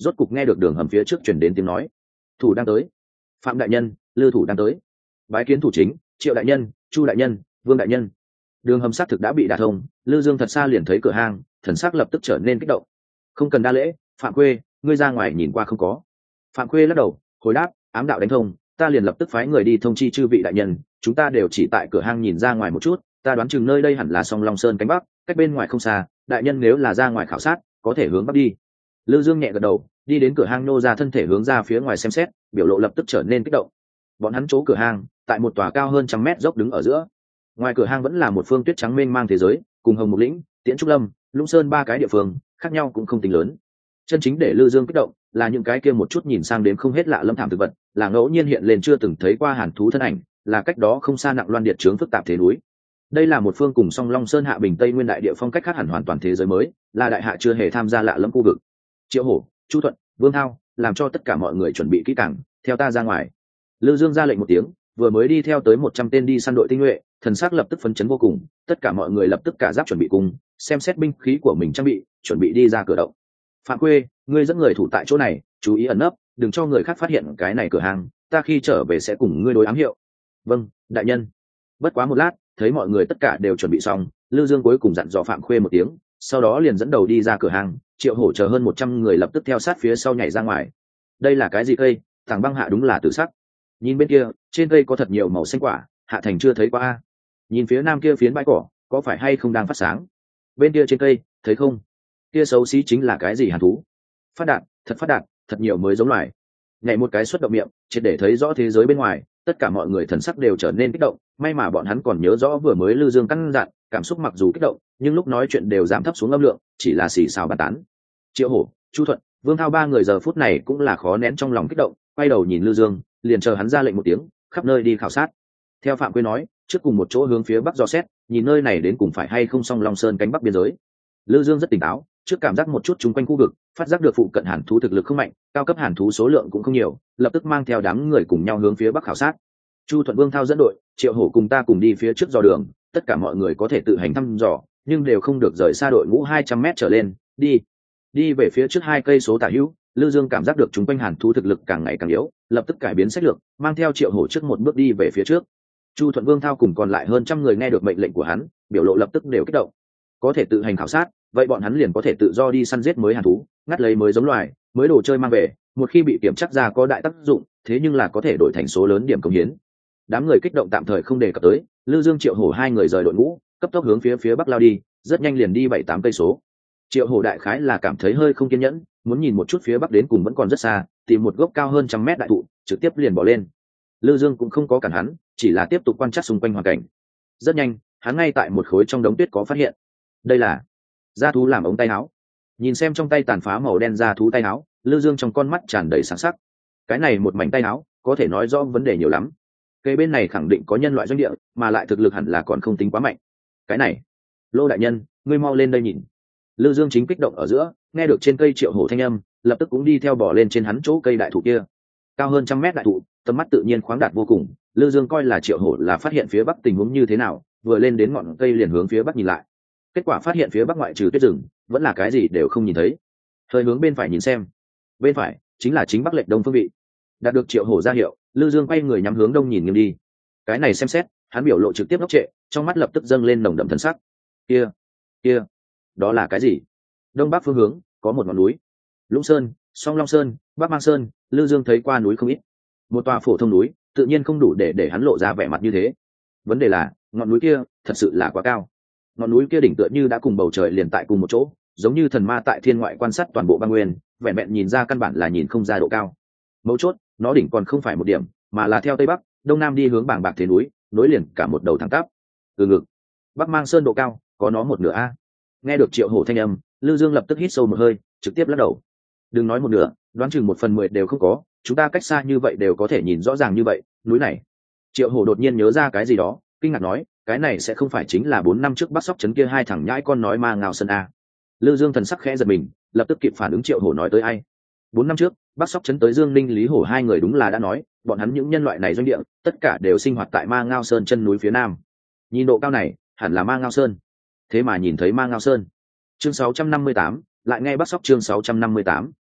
rốt cục nghe được đường hầm phía trước chuyển đến tiếng nói. Thủ đang tới. Phạm đại nhân, Lư thủ đang tới. Bái kiến thủ chính, Triệu đại nhân, Chu đại nhân, Vương đại nhân. Đường hầm xác thực đã bị đả thông, Lư Dương thật xa liền thấy cửa hang, thần sắc lập tức trở nên kích động. Không cần đa lễ, Phạm Khuê, ngươi ra ngoài nhìn qua không có. Phạm Khuê lắc đầu, hồi đáp, ám đạo đánh thông, ta liền lập tức phái người đi thông chi chư vị đại nhân, chúng ta đều chỉ tại cửa hang nhìn ra ngoài một chút, ta đoán chừng nơi đây hẳn là Song Long Sơn cánh bắc, cách bên ngoài không xa, đại nhân nếu là ra ngoài khảo sát, có thể hướng bắc đi. Lư Dương nhẹ gật đầu, đi đến cửa hang nô ra thân thể hướng ra phía ngoài xem xét, biểu lộ lập tức trở nên kích động. Bọn hắn chỗ cửa hang, tại một tòa cao hơn trăm mét dốc đứng ở giữa. Ngoài cửa hang vẫn là một phương tuyết trắng mênh mang thế giới, cùng Hồng Mục Lĩnh, Tiễn Trúc Lâm, Lũng Sơn ba cái địa phương, khác nhau cũng không tính lớn. Chân chính để Lư Dương kích động là những cái kia một chút nhìn sang đến không hết lạ lâm thảm thực vật, là ngẫu nhiên hiện lên chưa từng thấy qua hàn thú thân ảnh, là cách đó không xa nặng loan điện trướng phức tạp thế núi. Đây là một phương cùng Song Long Sơn hạ bình tây nguyên đại địa phong cách khác hẳn hoàn toàn thế giới mới, là đại hạ chưa hề tham gia lạ lâm khu vực. Triệu Hổ, Chu Thuận, Vương Thao, làm cho tất cả mọi người chuẩn bị kỹ càng, theo ta ra ngoài. Lư Dương ra lệnh một tiếng, vừa mới đi theo tới một trăm tên đi săn đội tinh nhuệ, thần sắc lập tức phấn chấn vô cùng, tất cả mọi người lập tức cả giáp chuẩn bị cùng, xem xét binh khí của mình trang bị, chuẩn bị đi ra cửa động. Phạm Khuê, ngươi dẫn người thủ tại chỗ này, chú ý ẩn nấp, đừng cho người khác phát hiện cái này cửa hàng, ta khi trở về sẽ cùng ngươi đối ám hiệu. Vâng, đại nhân. Bất quá một lát, thấy mọi người tất cả đều chuẩn bị xong, Lư Dương cuối cùng dặn dò Phạm Khuê một tiếng, sau đó liền dẫn đầu đi ra cửa hàng, Triệu Hổ chờ hơn một trăm người lập tức theo sát phía sau nhảy ra ngoài. Đây là cái gì cây? Tảng băng hạ đúng là tử sắc. Nhìn bên kia, trên cây có thật nhiều màu xanh quả, hạ thành chưa thấy qua a. Nhìn phía nam kia phiến bãi cỏ, có phải hay không đang phát sáng? Bên kia trên cây, thấy không? Kia xấu xí chính là cái gì hàn thú? Phát đạt, thật phát đạt, thật nhiều mới giống loài. Nhảy một cái xuất động miệng, triệt để thấy rõ thế giới bên ngoài, tất cả mọi người thần sắc đều trở nên kích động, may mà bọn hắn còn nhớ rõ vừa mới Lư Dương căn dặn, cảm xúc mặc dù kích động, nhưng lúc nói chuyện đều giảm thấp xuống âm lượng, chỉ là xì xào bàn tán. Triệu Hổ, Chu Thuận, Vương Thao ba người giờ phút này cũng là khó nén trong lòng kích động, quay đầu nhìn Lư Dương, liền chờ hắn ra lệnh một tiếng, khắp nơi đi khảo sát. Theo Phạm Quy nói, trước cùng một chỗ hướng phía bắc dò xét, nhìn nơi này đến cùng phải hay không Song Long Sơn cánh bắc biên giới. Lư Dương rất tỉnh táo, trước cảm giác một chút chung quanh khu vực, phát giác được phụ cận hàn thú thực lực không mạnh, cao cấp hàn thú số lượng cũng không nhiều, lập tức mang theo đám người cùng nhau hướng phía bắc khảo sát. Chu Thuận, Vương Thao dẫn đội, Triệu Hổ cùng ta cùng đi phía trước dò đường, tất cả mọi người có thể tự hành thăm dò, nhưng đều không được rời xa đội ngũ hai trăm mét trở lên. Đi, đi về phía trước hai cây số tả hữu. Lư Dương cảm giác được chúng quanh hàn thú thực lực càng ngày càng yếu, lập tức cải biến sách lược, mang theo Triệu Hổ trước một bước đi về phía trước. Chu Thuận, Vương Thao cùng còn lại hơn trăm người nghe được mệnh lệnh của hắn, biểu lộ lập tức đều kích động. Có thể tự hành khảo sát, vậy bọn hắn liền có thể tự do đi săn giết mới hàn thú, ngắt lấy mới giống loài, mới đồ chơi mang về, một khi bị kiểm chắc ra có đại tác dụng, thế nhưng là có thể đổi thành số lớn điểm công hiến. Đám người kích động tạm thời không đề cập tới, Lư Dương, Triệu Hổ hai người rời đội ngũ, cấp tốc hướng phía phía bắc lao đi, rất nhanh liền đi bảy tám cây số. Triệu Hổ đại khái là cảm thấy hơi không kiên nhẫn, muốn nhìn một chút phía bắc đến cùng vẫn còn rất xa, tìm một gốc cao hơn trăm mét đại thụ, trực tiếp liền bỏ lên. Lư Dương cũng không có cản hắn, chỉ là tiếp tục quan sát xung quanh hoàn cảnh. Rất nhanh, hắn ngay tại một khối trong đống tuyết có phát hiện. Đây là da thú làm ống tay áo. Nhìn xem trong tay tàn phá màu đen da thú tay áo, Lư Dương trong con mắt tràn đầy sáng sắc. Cái này một mảnh tay áo, có thể nói rõ vấn đề nhiều lắm. Cây bên này khẳng định có nhân loại doanh địa, mà lại thực lực hẳn là còn không tính quá mạnh. Cái này, Lô đại nhân, ngươi mau lên đây nhìn. Lư Dương chính kích động ở giữa, nghe được trên cây Triệu Hổ thanh âm, lập tức cũng đi theo bò lên trên hắn chỗ cây đại thụ kia. Cao hơn trăm mét đại thụ, tầm mắt tự nhiên khoáng đạt vô cùng. Lư Dương coi là Triệu Hổ là phát hiện phía bắc tình huống như thế nào, vừa lên đến ngọn cây liền hướng phía bắc nhìn lại. Kết quả phát hiện phía bắc ngoại trừ tuyết rừng, vẫn là cái gì đều không nhìn thấy. Hơi hướng bên phải nhìn xem, bên phải chính là chính bắc lệch đông phương vị. Đạt được Triệu Hổ ra hiệu, Lư Dương quay người nhắm hướng đông nhìn nghiêm đi. Cái này xem xét, hắn biểu lộ trực tiếp ngốc trệ, trong mắt lập tức dâng lên nồng đậm thần sắc. Kia, kia, đó là cái gì? Đông bắc phương hướng có một ngọn núi, Lũng Sơn, Song Long Sơn, Bắc Mang Sơn. Lư Dương thấy qua núi không ít, một tòa phổ thông núi tự nhiên không đủ để để hắn lộ ra vẻ mặt như thế. Vấn đề là ngọn núi kia thật sự là quá cao. Ngọn núi kia đỉnh tựa như đã cùng bầu trời liền tại cùng một chỗ, giống như thần ma tại thiên ngoại quan sát toàn bộ băng nguyên, vẹn vẹn nhìn ra căn bản là nhìn không ra độ cao. Mấu chốt, nó đỉnh còn không phải một điểm, mà là theo tây bắc, đông nam đi hướng bảng bạc thế núi, nối liền cả một đầu thẳng tắp. Từ ngực, Bắc Mang Sơn độ cao có nó một nửa a. Nghe được Triệu Hổ thanh âm, Lư Dương lập tức hít sâu một hơi, trực tiếp lắc đầu. Đừng nói một nửa, đoán chừng một phần mười đều không có, chúng ta cách xa như vậy đều có thể nhìn rõ ràng như vậy, núi này. Triệu Hổ đột nhiên nhớ ra cái gì đó, kinh ngạc nói, cái này sẽ không phải chính là bốn năm trước Bắc Sóc trấn kia hai thằng nhãi con nói ma ngao sơn a. Lư Dương thần sắc khẽ giật mình, lập tức kịp phản ứng Triệu Hổ nói tới ai. Bốn năm trước, Bắc Sóc trấn tới Dương Ninh Lý Hổ hai người đúng là đã nói, bọn hắn những nhân loại này doanh địa, tất cả đều sinh hoạt tại ma ngao sơn chân núi phía nam. Nhìn độ cao này, hẳn là ma ngao sơn. Thế mà nhìn thấy ma ngao sơn. Chương sáu trăm năm mươi tám, lại nghe Bắc Sóc chương sáu trăm năm mươi tám,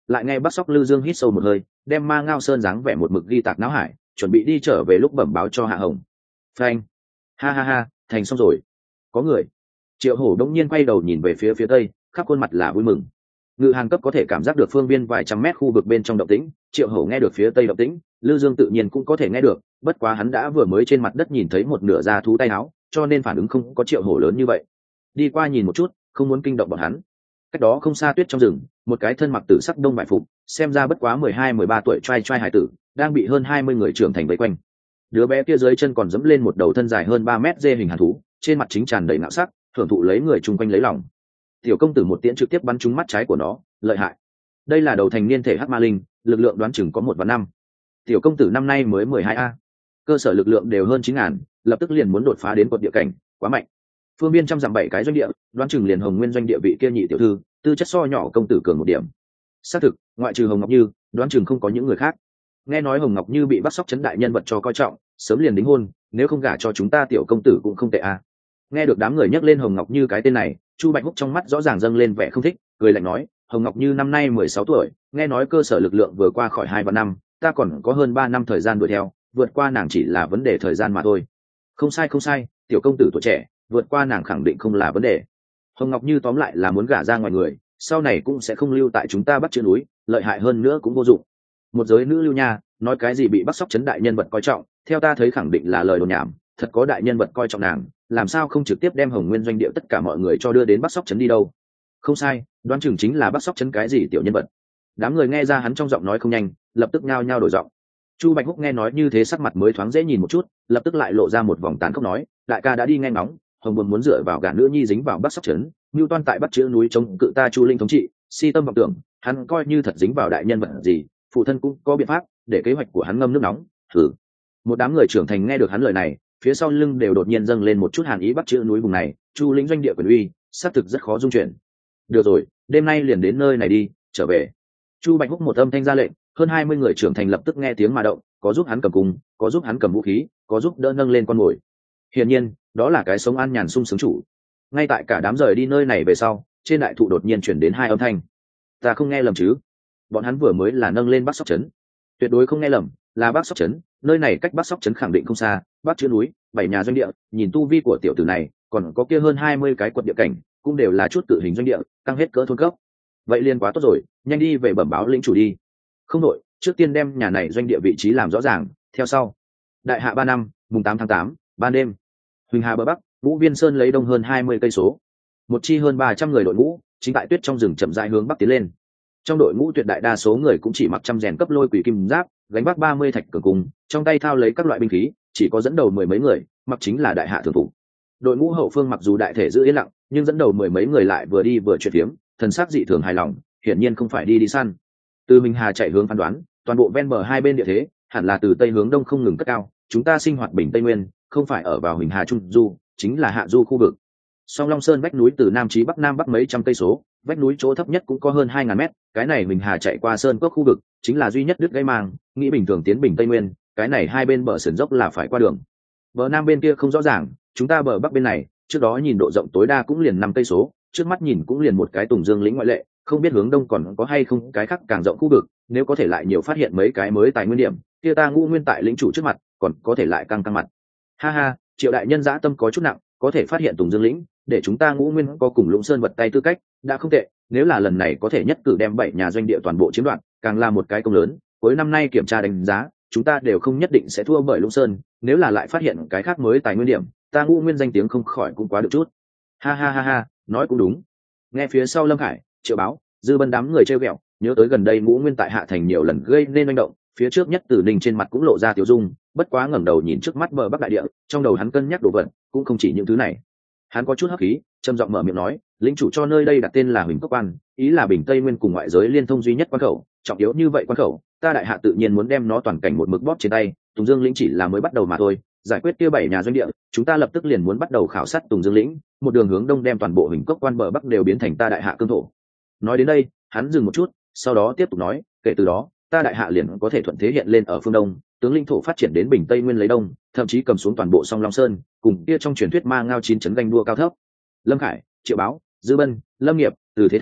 lại nghe Bắc Sóc Lư Dương hít sâu một hơi, đem Ma Ngao Sơn dáng vẻ một mực ghi tạc não hải, chuẩn bị đi trở về lúc bẩm báo cho Hạ Hồng. Phanh, ha ha ha, thành xong rồi. Có người. Triệu Hổ đông nhiên quay đầu nhìn về phía phía tây, khắp khuôn mặt là vui mừng. Ngự hàng cấp có thể cảm giác được phương viên vài trăm mét khu vực bên trong động tĩnh, Triệu Hổ nghe được phía tây động tĩnh, Lư Dương tự nhiên cũng có thể nghe được, bất quá hắn đã vừa mới trên mặt đất nhìn thấy một nửa da thú tay áo, cho nên phản ứng không có Triệu Hổ lớn như vậy. Đi qua nhìn một chút, không muốn kinh động bọn hắn. Cách đó không xa tuyết trong rừng, một cái thân mặc tử sắc đông bại phục, xem ra bất quá mười hai mười ba tuổi trai trai hải tử, đang bị hơn hai mươi người trưởng thành vây quanh. Đứa bé kia dưới chân còn dẫm lên một đầu thân dài hơn ba mét dê hình hàn thú, trên mặt chính tràn đầy ngạo sắc, thưởng thụ lấy người chung quanh lấy lòng. Tiểu công tử một tiễn trực tiếp bắn trúng mắt trái của nó, lợi hại. Đây là đầu thành niên thể hắc ma linh, lực lượng đoán chừng có một và năm. Tiểu công tử năm nay mới mười hai a, cơ sở lực lượng đều hơn chín ngàn, lập tức liền muốn đột phá đến quận địa cảnh, quá mạnh. Phương biên trăm dặm bảy cái doanh địa, đoán chừng liền Hồng Nguyên doanh địa vị kia nhị tiểu thư, tư chất so nhỏ công tử cường một điểm. Xác thực, ngoại trừ Hồng Ngọc Như, đoán chừng không có những người khác. Nghe nói Hồng Ngọc Như bị Bắc Sóc trấn đại nhân vật cho coi trọng, sớm liền đính hôn, nếu không gả cho chúng ta tiểu công tử cũng không tệ a. Nghe được đám người nhắc lên Hồng Ngọc Như cái tên này, Chu Bạch Húc trong mắt rõ ràng dâng lên vẻ không thích, cười lạnh nói, Hồng Ngọc Như năm nay mười sáu tuổi, nghe nói cơ sở lực lượng vừa qua khỏi hai và năm, ta còn có hơn ba năm thời gian đuổi theo, vượt qua nàng chỉ là vấn đề thời gian mà thôi. Không sai không sai, tiểu công tử tuổi trẻ, vượt qua nàng khẳng định không là vấn đề. Hồng Ngọc Như tóm lại là muốn gả ra ngoài người, sau này cũng sẽ không lưu tại chúng ta Bắc Chữ núi, lợi hại hơn nữa cũng vô dụng. Một giới nữ lưu nha, nói cái gì bị Bắc Sóc trấn đại nhân vật coi trọng, theo ta thấy khẳng định là lời đồn nhảm, thật có đại nhân vật coi trọng nàng, làm sao không trực tiếp đem Hồng Nguyên doanh địa tất cả mọi người cho đưa đến Bắc Sóc trấn đi đâu? Không sai, đoán chừng chính là Bắc Sóc trấn cái gì tiểu nhân vật. Đám người nghe ra hắn trong giọng nói không nhanh, lập tức nhao nhao đổi giọng. Chu Bạch Húc nghe nói như thế sắc mặt mới thoáng dễ nhìn một chút, lập tức lại lộ ra một vòng tán khốc nói, đại ca đã đi nghe ngóng, Hồng Buồn muốn dựa vào gả nữ nhi dính vào Bắc Sóc trấn, Nưu Toan tại Bắc Chữ núi chống cự ta Chu Linh thống trị, si tâm vọng tưởng, hắn coi như thật dính vào đại nhân vật gì, phụ thân cũng có biện pháp để kế hoạch của hắn ngâm nước nóng. Thử. Một đám người trưởng thành nghe được hắn lời này, phía sau lưng đều đột nhiên dâng lên một chút hàn ý. Bắc Chữ núi vùng này, Chu Linh doanh địa quyền uy, xác thực rất khó dung chuyển. Được rồi, đêm nay liền đến nơi này đi, trở về. Chu Bạch Húc một âm thanh ra lệnh, hơn hai mươi người trưởng thành lập tức nghe tiếng mà động, có giúp hắn cầm cung, có giúp hắn cầm vũ khí, có giúp đỡ nâng lên con mồi. Hiển nhiên, đó là cái sống an nhàn sung sướng chủ. Ngay tại cả đám rời đi nơi này về sau, trên đại thụ đột nhiên chuyển đến hai âm thanh. Ta không nghe lầm chứ? Bọn hắn vừa mới là nâng lên Bắc Sóc trấn. Tuyệt đối không nghe lầm, là Bắc Sóc trấn, nơi này cách Bắc Sóc trấn khẳng định không xa, Bắc Chữ núi, bảy nhà doanh địa, nhìn tu vi của tiểu tử này, còn có kia hơn hai mươi cái quận địa cảnh, cũng đều là chút tự hình doanh địa, tăng hết cỡ thôn cấp. Vậy liền quá tốt rồi, nhanh đi về bẩm báo lĩnh chủ đi. Không đội, trước tiên đem nhà này doanh địa vị trí làm rõ ràng, theo sau. Đại hạ ba năm, mùng tám tháng tám, ban đêm. Huỳnh Hà bờ bắc, Ngũ Viên Sơn lấy đông hơn hai mươi cây số. Một chi hơn ba trăm người đội ngũ, chính tại tuyết trong rừng chậm rãi hướng bắc tiến lên. Trong đội ngũ tuyệt đại đa số người cũng chỉ mặc trăm rèn cấp lôi quỷ kim giáp, gánh vác ba mươi thạch cường cung, trong tay thao lấy các loại binh khí, chỉ có dẫn đầu mười mấy người, mặc chính là đại hạ thường phục. Đội ngũ hậu phương mặc dù đại thể giữ yên lặng, nhưng dẫn đầu mười mấy người lại vừa đi vừa chuyện phiếm, thần sắc dị thường hài lòng, hiển nhiên không phải đi đi săn. Từ Huỳnh Hà chạy hướng phán đoán, toàn bộ ven bờ hai bên địa thế, hẳn là từ tây hướng đông không ngừng cất cao, chúng ta sinh hoạt bình tây nguyên, không phải ở vào Huỳnh Hà trung du, chính là hạ du khu vực. Song Long Sơn vách núi từ nam chí bắc nam bắc mấy trăm cây số, vách núi chỗ thấp nhất cũng có hơn hai ngàn mét, cái này Huỳnh Hà chạy qua sơn cốc khu vực, chính là duy nhất đứt gãy màng, nghĩ bình thường tiến bình tây nguyên, cái này hai bên bờ sườn dốc là phải qua đường. Bờ nam bên kia không rõ ràng, chúng ta bờ bắc bên này, trước đó nhìn độ rộng tối đa cũng liền năm cây số, trước mắt nhìn cũng liền một cái Tùng Dương lĩnh ngoại lệ, không biết hướng đông còn có hay không cái khác càng rộng khu vực, nếu có thể lại nhiều phát hiện mấy cái mới tài nguyên điểm, kia ta Ngũ Nguyên tại lĩnh chủ trước mặt, còn có thể lại căng căng mặt. Ha ha, Triệu đại nhân dã tâm có chút nặng, có thể phát hiện Tùng Dương lĩnh, để chúng ta Ngũ Nguyên có cùng Lũng Sơn vật tay tư cách, đã không tệ, nếu là lần này có thể nhất cử đem bảy nhà doanh địa toàn bộ chiếm đoạt, càng là một cái công lớn, cuối năm nay kiểm tra đánh giá, chúng ta đều không nhất định sẽ thua bởi Lũng Sơn, nếu là lại phát hiện cái khác mới tài nguyên điểm, ta Ngũ Nguyên danh tiếng không khỏi cũng quá được chút. Ha ha ha ha, nói cũng đúng. Nghe phía sau Lâm Khải, Triệu Báo, Dư Bân đám người trêu ghẹo, nhớ tới gần đây Ngũ Nguyên tại Hạ Thành nhiều lần gây nên manh động, phía trước nhất Tử Ninh trên mặt cũng lộ ra tiểu dung, bất quá ngẩng đầu nhìn trước mắt bờ bắc đại địa, trong đầu hắn cân nhắc đồ vật, cũng không chỉ những thứ này. Hắn có chút hắc khí, trầm giọng mở miệng nói, lĩnh chủ cho nơi đây đặt tên là Huỳnh Cốc Quan, ý là Bình Tây Nguyên cùng ngoại giới liên thông duy nhất quan khẩu, trọng yếu như vậy quan khẩu, ta đại hạ tự nhiên muốn đem nó toàn cảnh một mực bóp trên tay, Tùng Dương lĩnh chỉ là mới bắt đầu mà thôi, giải quyết kia bảy nhà doanh địa, chúng ta lập tức liền muốn bắt đầu khảo sát Tùng Dương lĩnh, một đường hướng đông đem toàn bộ Huỳnh Cốc Quan bờ bắc đều biến thành ta đại hạ cương thổ. Nói đến đây, hắn dừng một chút, sau đó tiếp tục nói, kể từ đó, ta đại hạ liền có thể thuận thế hiện lên ở phương đông, tướng linh thổ phát triển đến Bình Tây Nguyên lấy đông, thậm chí cầm xuống toàn bộ Song Long Sơn, cùng kia trong truyền thuyết ma ngao chín chấn ganh đua cao thấp. Lâm Khải, Triệu Báo, Dư Bân, Lâm Nghiệp, Từ Thế Thành,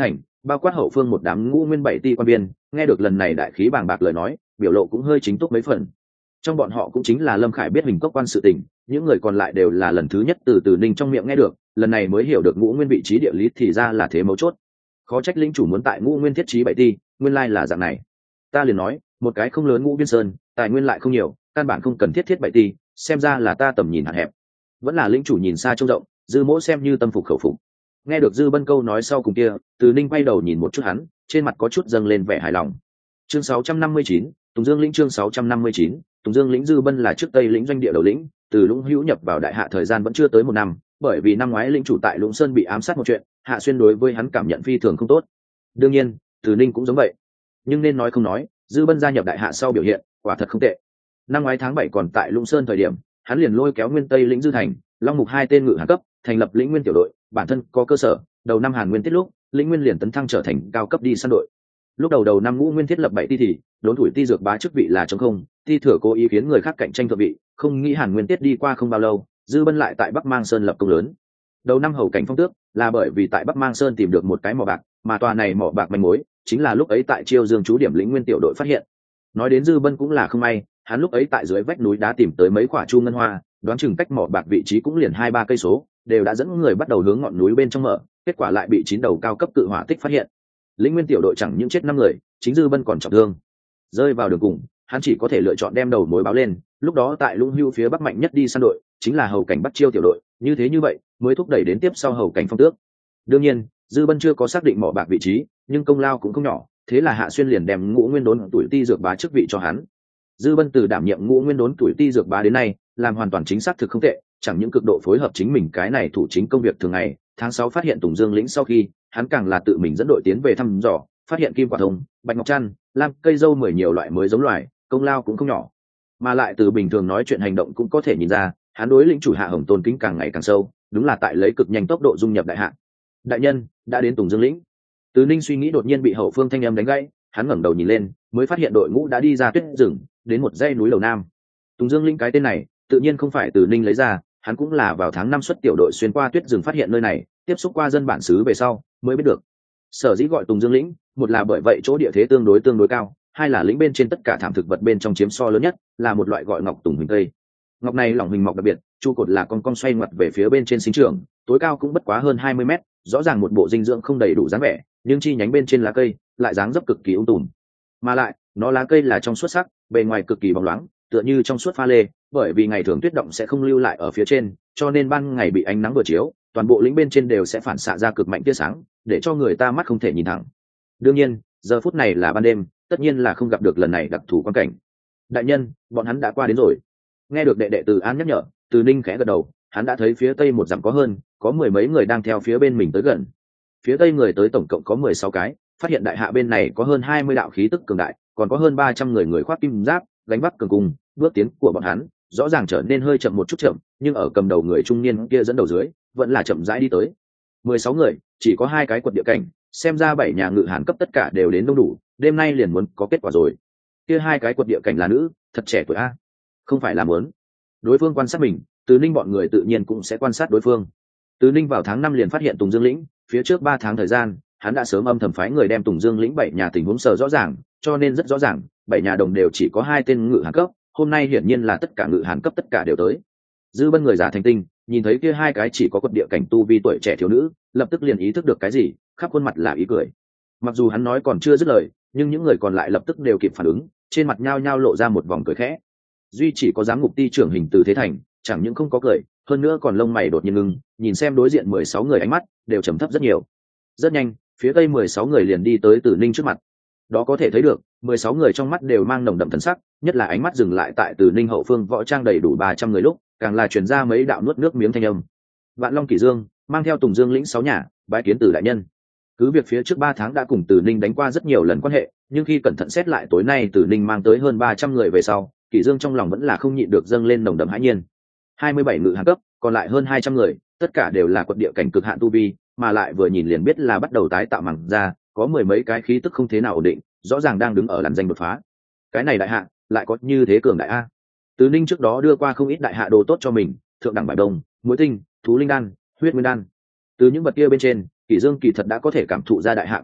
bao quát hậu phương một đám ngũ nguyên bảy ti quan viên nghe được lần này đại khí bàng bạc lời nói, biểu lộ cũng hơi chính túc mấy phần. Trong bọn họ cũng chính là Lâm Khải biết Huỳnh Cốc quan sự tình, những người còn lại đều là lần thứ nhất từ Từ Ninh trong miệng nghe được, lần này mới hiểu được ngũ nguyên vị trí địa lý thì ra là thế mấu chốt. Khó trách lĩnh chủ muốn tại ngũ nguyên thiết trí bảy ti, nguyên lai là dạng này. Ta liền nói, một cái không lớn Ngũ Viên Sơn, tài nguyên lại không nhiều, căn bản không cần thiết thiết bảy ti, xem ra là ta tầm nhìn hạn hẹp. Vẫn là lĩnh chủ nhìn xa trông rộng, Dư Mỗ xem như tâm phục khẩu phục. Nghe được Dư Bân câu nói sau cùng kia, Từ Ninh quay đầu nhìn một chút hắn, trên mặt có chút dâng lên vẻ hài lòng. Chương sáu trăm năm mươi chín, Tùng Dương lĩnh chương sáu trăm năm mươi chín, Tùng Dương lĩnh. Dư Bân là trước Tây lĩnh doanh địa đầu lĩnh, từ Lũng Hữu nhập vào đại hạ thời gian vẫn chưa tới một năm, bởi vì năm ngoái lĩnh chủ tại Lũng Sơn bị ám sát một chuyện, Hạ Xuyên đối với hắn cảm nhận phi thường không tốt. Đương nhiên, Từ Ninh cũng giống vậy. Nhưng nên nói không nói, Dư Bân gia nhập đại hạ sau biểu hiện, quả thật không tệ. Năm ngoái tháng bảy còn tại Lũng Sơn thời điểm, hắn liền lôi kéo Nguyên Tây lĩnh Dư Thành, Long Mục hai tên ngự hàn cấp, thành lập lĩnh Nguyên tiểu đội, bản thân có cơ sở, đầu năm Hàn Nguyên tiết lúc, lĩnh Nguyên liền tấn thăng trở thành cao cấp đi săn đội. Lúc đầu đầu năm Ngũ Nguyên thiết lập bảy ti thì, đốn tuổi ti dược bá chức vị là trống không, ti thừa cố ý khiến người khác cạnh tranh thượng vị, không nghĩ Hàn Nguyên tiết đi qua không bao lâu, Dư Bân lại tại Bắc Mang Sơn lập công lớn. Đầu năm hầu cảnh phong tước, là bởi vì tại Bắc Mang Sơn tìm được một cái mỏ bạc, mà tòa này mỏ bạc manh mối, chính là lúc ấy tại Chiêu Dương trú điểm lĩnh Nguyên tiểu đội phát hiện. Nói đến Dư Bân cũng là không may, hắn lúc ấy tại dưới vách núi đá tìm tới mấy quả chu ngân hoa, đoán chừng cách mỏ bạc vị trí cũng liền hai ba cây số, đều đã dẫn người bắt đầu hướng ngọn núi bên trong mở, kết quả lại bị chín đầu cao cấp cự hỏa tích phát hiện. Lĩnh Nguyên tiểu đội chẳng những chết năm người, chính Dư Bân còn trọng thương. Rơi vào đường cùng, hắn chỉ có thể lựa chọn đem đầu mối báo lên, lúc đó tại Lũng Hưu phía bắc mạnh nhất đi săn đội, chính là hầu cảnh Bắc Chiêu tiểu đội, như thế như vậy, mới thúc đẩy đến tiếp sau hầu cảnh phong tước. Đương nhiên, Dư Bân chưa có xác định mỏ bạc vị trí, nhưng công lao cũng không nhỏ, thế là Hạ Xuyên liền đem Ngũ Nguyên đốn tuổi ti dược bá chức vị cho hắn. Dư Bân từ đảm nhiệm Ngũ Nguyên đốn tuổi ti dược bá đến nay, làm hoàn toàn chính xác thực không tệ, chẳng những cực độ phối hợp chính mình cái này thủ chính công việc thường ngày, tháng sáu phát hiện Tùng Dương lĩnh sau khi, hắn càng là tự mình dẫn đội tiến về thăm dò, phát hiện kim quả thông, bạch ngọc trăn, lam cây dâu mười nhiều loại mới giống loài, công lao cũng không nhỏ. Mà lại từ bình thường nói chuyện hành động cũng có thể nhìn ra, hắn đối lĩnh chủ Hạ Hồng tôn kính càng ngày càng sâu, đúng là tại lấy cực nhanh tốc độ dung nhập đại hạ. Đại nhân đã đến Tùng Dương lĩnh. Từ Ninh suy nghĩ đột nhiên bị hậu phương thanh âm đánh gãy, hắn ngẩng đầu nhìn lên, mới phát hiện đội ngũ đã đi ra tuyết rừng, đến một dãy núi lầu nam. Tùng Dương lĩnh cái tên này, tự nhiên không phải Từ Ninh lấy ra, hắn cũng là vào tháng năm xuất tiểu đội xuyên qua tuyết rừng phát hiện nơi này, tiếp xúc qua dân bản xứ về sau mới biết được. Sở dĩ gọi Tùng Dương lĩnh, một là bởi vậy chỗ địa thế tương đối tương đối cao, hai là lĩnh bên trên tất cả thảm thực vật bên trong chiếm so lớn nhất, là một loại gọi ngọc tùng huỳnh cây. Ngọc này lỏng huỳnh mọc đặc biệt, trụ cột là con cong xoay ngoặt về phía bên trên sinh trưởng, tối cao cũng bất quá hơn hai mươi mét, rõ ràng một bộ dinh dưỡng không đầy đủ dáng vẻ, nhưng chi nhánh bên trên lá cây lại dáng dấp cực kỳ ung tùm. Mà lại, nó lá cây là trong suốt sắc, bề ngoài cực kỳ bóng loáng, tựa như trong suốt pha lê, bởi vì ngày thường tuyết động sẽ không lưu lại ở phía trên, cho nên ban ngày bị ánh nắng vừa chiếu, toàn bộ lĩnh bên trên đều sẽ phản xạ ra cực mạnh tia sáng, để cho người ta mắt không thể nhìn thẳng. Đương nhiên, giờ phút này là ban đêm, tất nhiên là không gặp được lần này đặc thù quan cảnh. Đại nhân, bọn hắn đã qua đến rồi. Nghe được đệ đệ Từ An nhắc nhở, Từ Ninh khẽ gật đầu, hắn đã thấy phía tây một dặm có hơn, có mười mấy người đang theo phía bên mình tới gần. Phía tây người tới tổng cộng có mười sáu cái, phát hiện đại hạ bên này có hơn hai mươi đạo khí tức cường đại, còn có hơn ba trăm người người khoác kim giáp, gánh vác cường cung, bước tiến của bọn hắn rõ ràng trở nên hơi chậm một chút chậm, nhưng ở cầm đầu người trung niên kia dẫn đầu dưới, vẫn là chậm rãi đi tới. mười sáu người, chỉ có hai cái quật địa cảnh, xem ra bảy nhà ngự hàn cấp tất cả đều đến đông đủ, đêm nay liền muốn có kết quả rồi. Kia hai cái quật địa cảnh là nữ, thật trẻ tuổi a. Không phải là muốn. Đối phương quan sát mình, Từ Ninh bọn người tự nhiên cũng sẽ quan sát đối phương. Từ Ninh vào tháng năm liền phát hiện Tùng Dương lĩnh, phía trước ba tháng thời gian, hắn đã sớm âm thầm phái người đem Tùng Dương lĩnh bảy nhà tình huống sờ rõ ràng, cho nên rất rõ ràng, bảy nhà đồng đều chỉ có hai tên ngự hàn cấp, hôm nay hiển nhiên là tất cả ngự hàn cấp tất cả đều tới. Dư Bân người giả thành tinh, nhìn thấy kia hai cái chỉ có quật địa cảnh tu vi tuổi trẻ thiếu nữ, lập tức liền ý thức được cái gì, khắp khuôn mặt là ý cười. Mặc dù hắn nói còn chưa dứt lời, nhưng những người còn lại lập tức đều kịp phản ứng, trên mặt nhao nhao lộ ra một vòng cười khẽ. Duy chỉ có giám ngục ti trưởng Hình Từ Thế Thành, chẳng những không có cười, hơn nữa còn lông mày đột nhiên ngưng, nhìn xem đối diện mười sáu người ánh mắt đều trầm thấp rất nhiều. Rất nhanh, phía tây mười sáu người liền đi tới Từ Ninh trước mặt. Đó có thể thấy được, mười sáu người trong mắt đều mang nồng đậm thần sắc, nhất là ánh mắt dừng lại tại Từ Ninh hậu phương võ trang đầy đủ ba trăm người lúc, càng là truyền ra mấy đạo nuốt nước miếng thanh âm. Vạn Long Kỷ Dương mang theo Tùng Dương lĩnh sáu nhà, bái kiến Từ đại nhân. Cứ việc phía trước ba tháng đã cùng Từ Ninh đánh qua rất nhiều lần quan hệ, nhưng khi cẩn thận xét lại tối nay Từ Ninh mang tới hơn ba trăm người về sau, Kỷ Dương trong lòng vẫn là không nhịn được dâng lên nồng đậm hãi nhiên. hai mươi bảy ngự hàn cấp, còn lại hơn hai trăm người, tất cả đều là quật địa cảnh cực hạn tu vi, mà lại vừa nhìn liền biết là bắt đầu tái tạo màng ra, có mười mấy cái khí tức không thế nào ổn định, rõ ràng đang đứng ở làn danh đột phá. Cái này đại hạ lại có như thế cường đại a. Từ Ninh trước đó đưa qua không ít đại hạ đồ tốt cho mình, thượng đẳng bài đông, muối tinh, thú linh đan, huyết nguyên đan. Từ những vật kia bên trên, Kỷ Dương kỳ thật đã có thể cảm thụ ra đại hạ cường đại,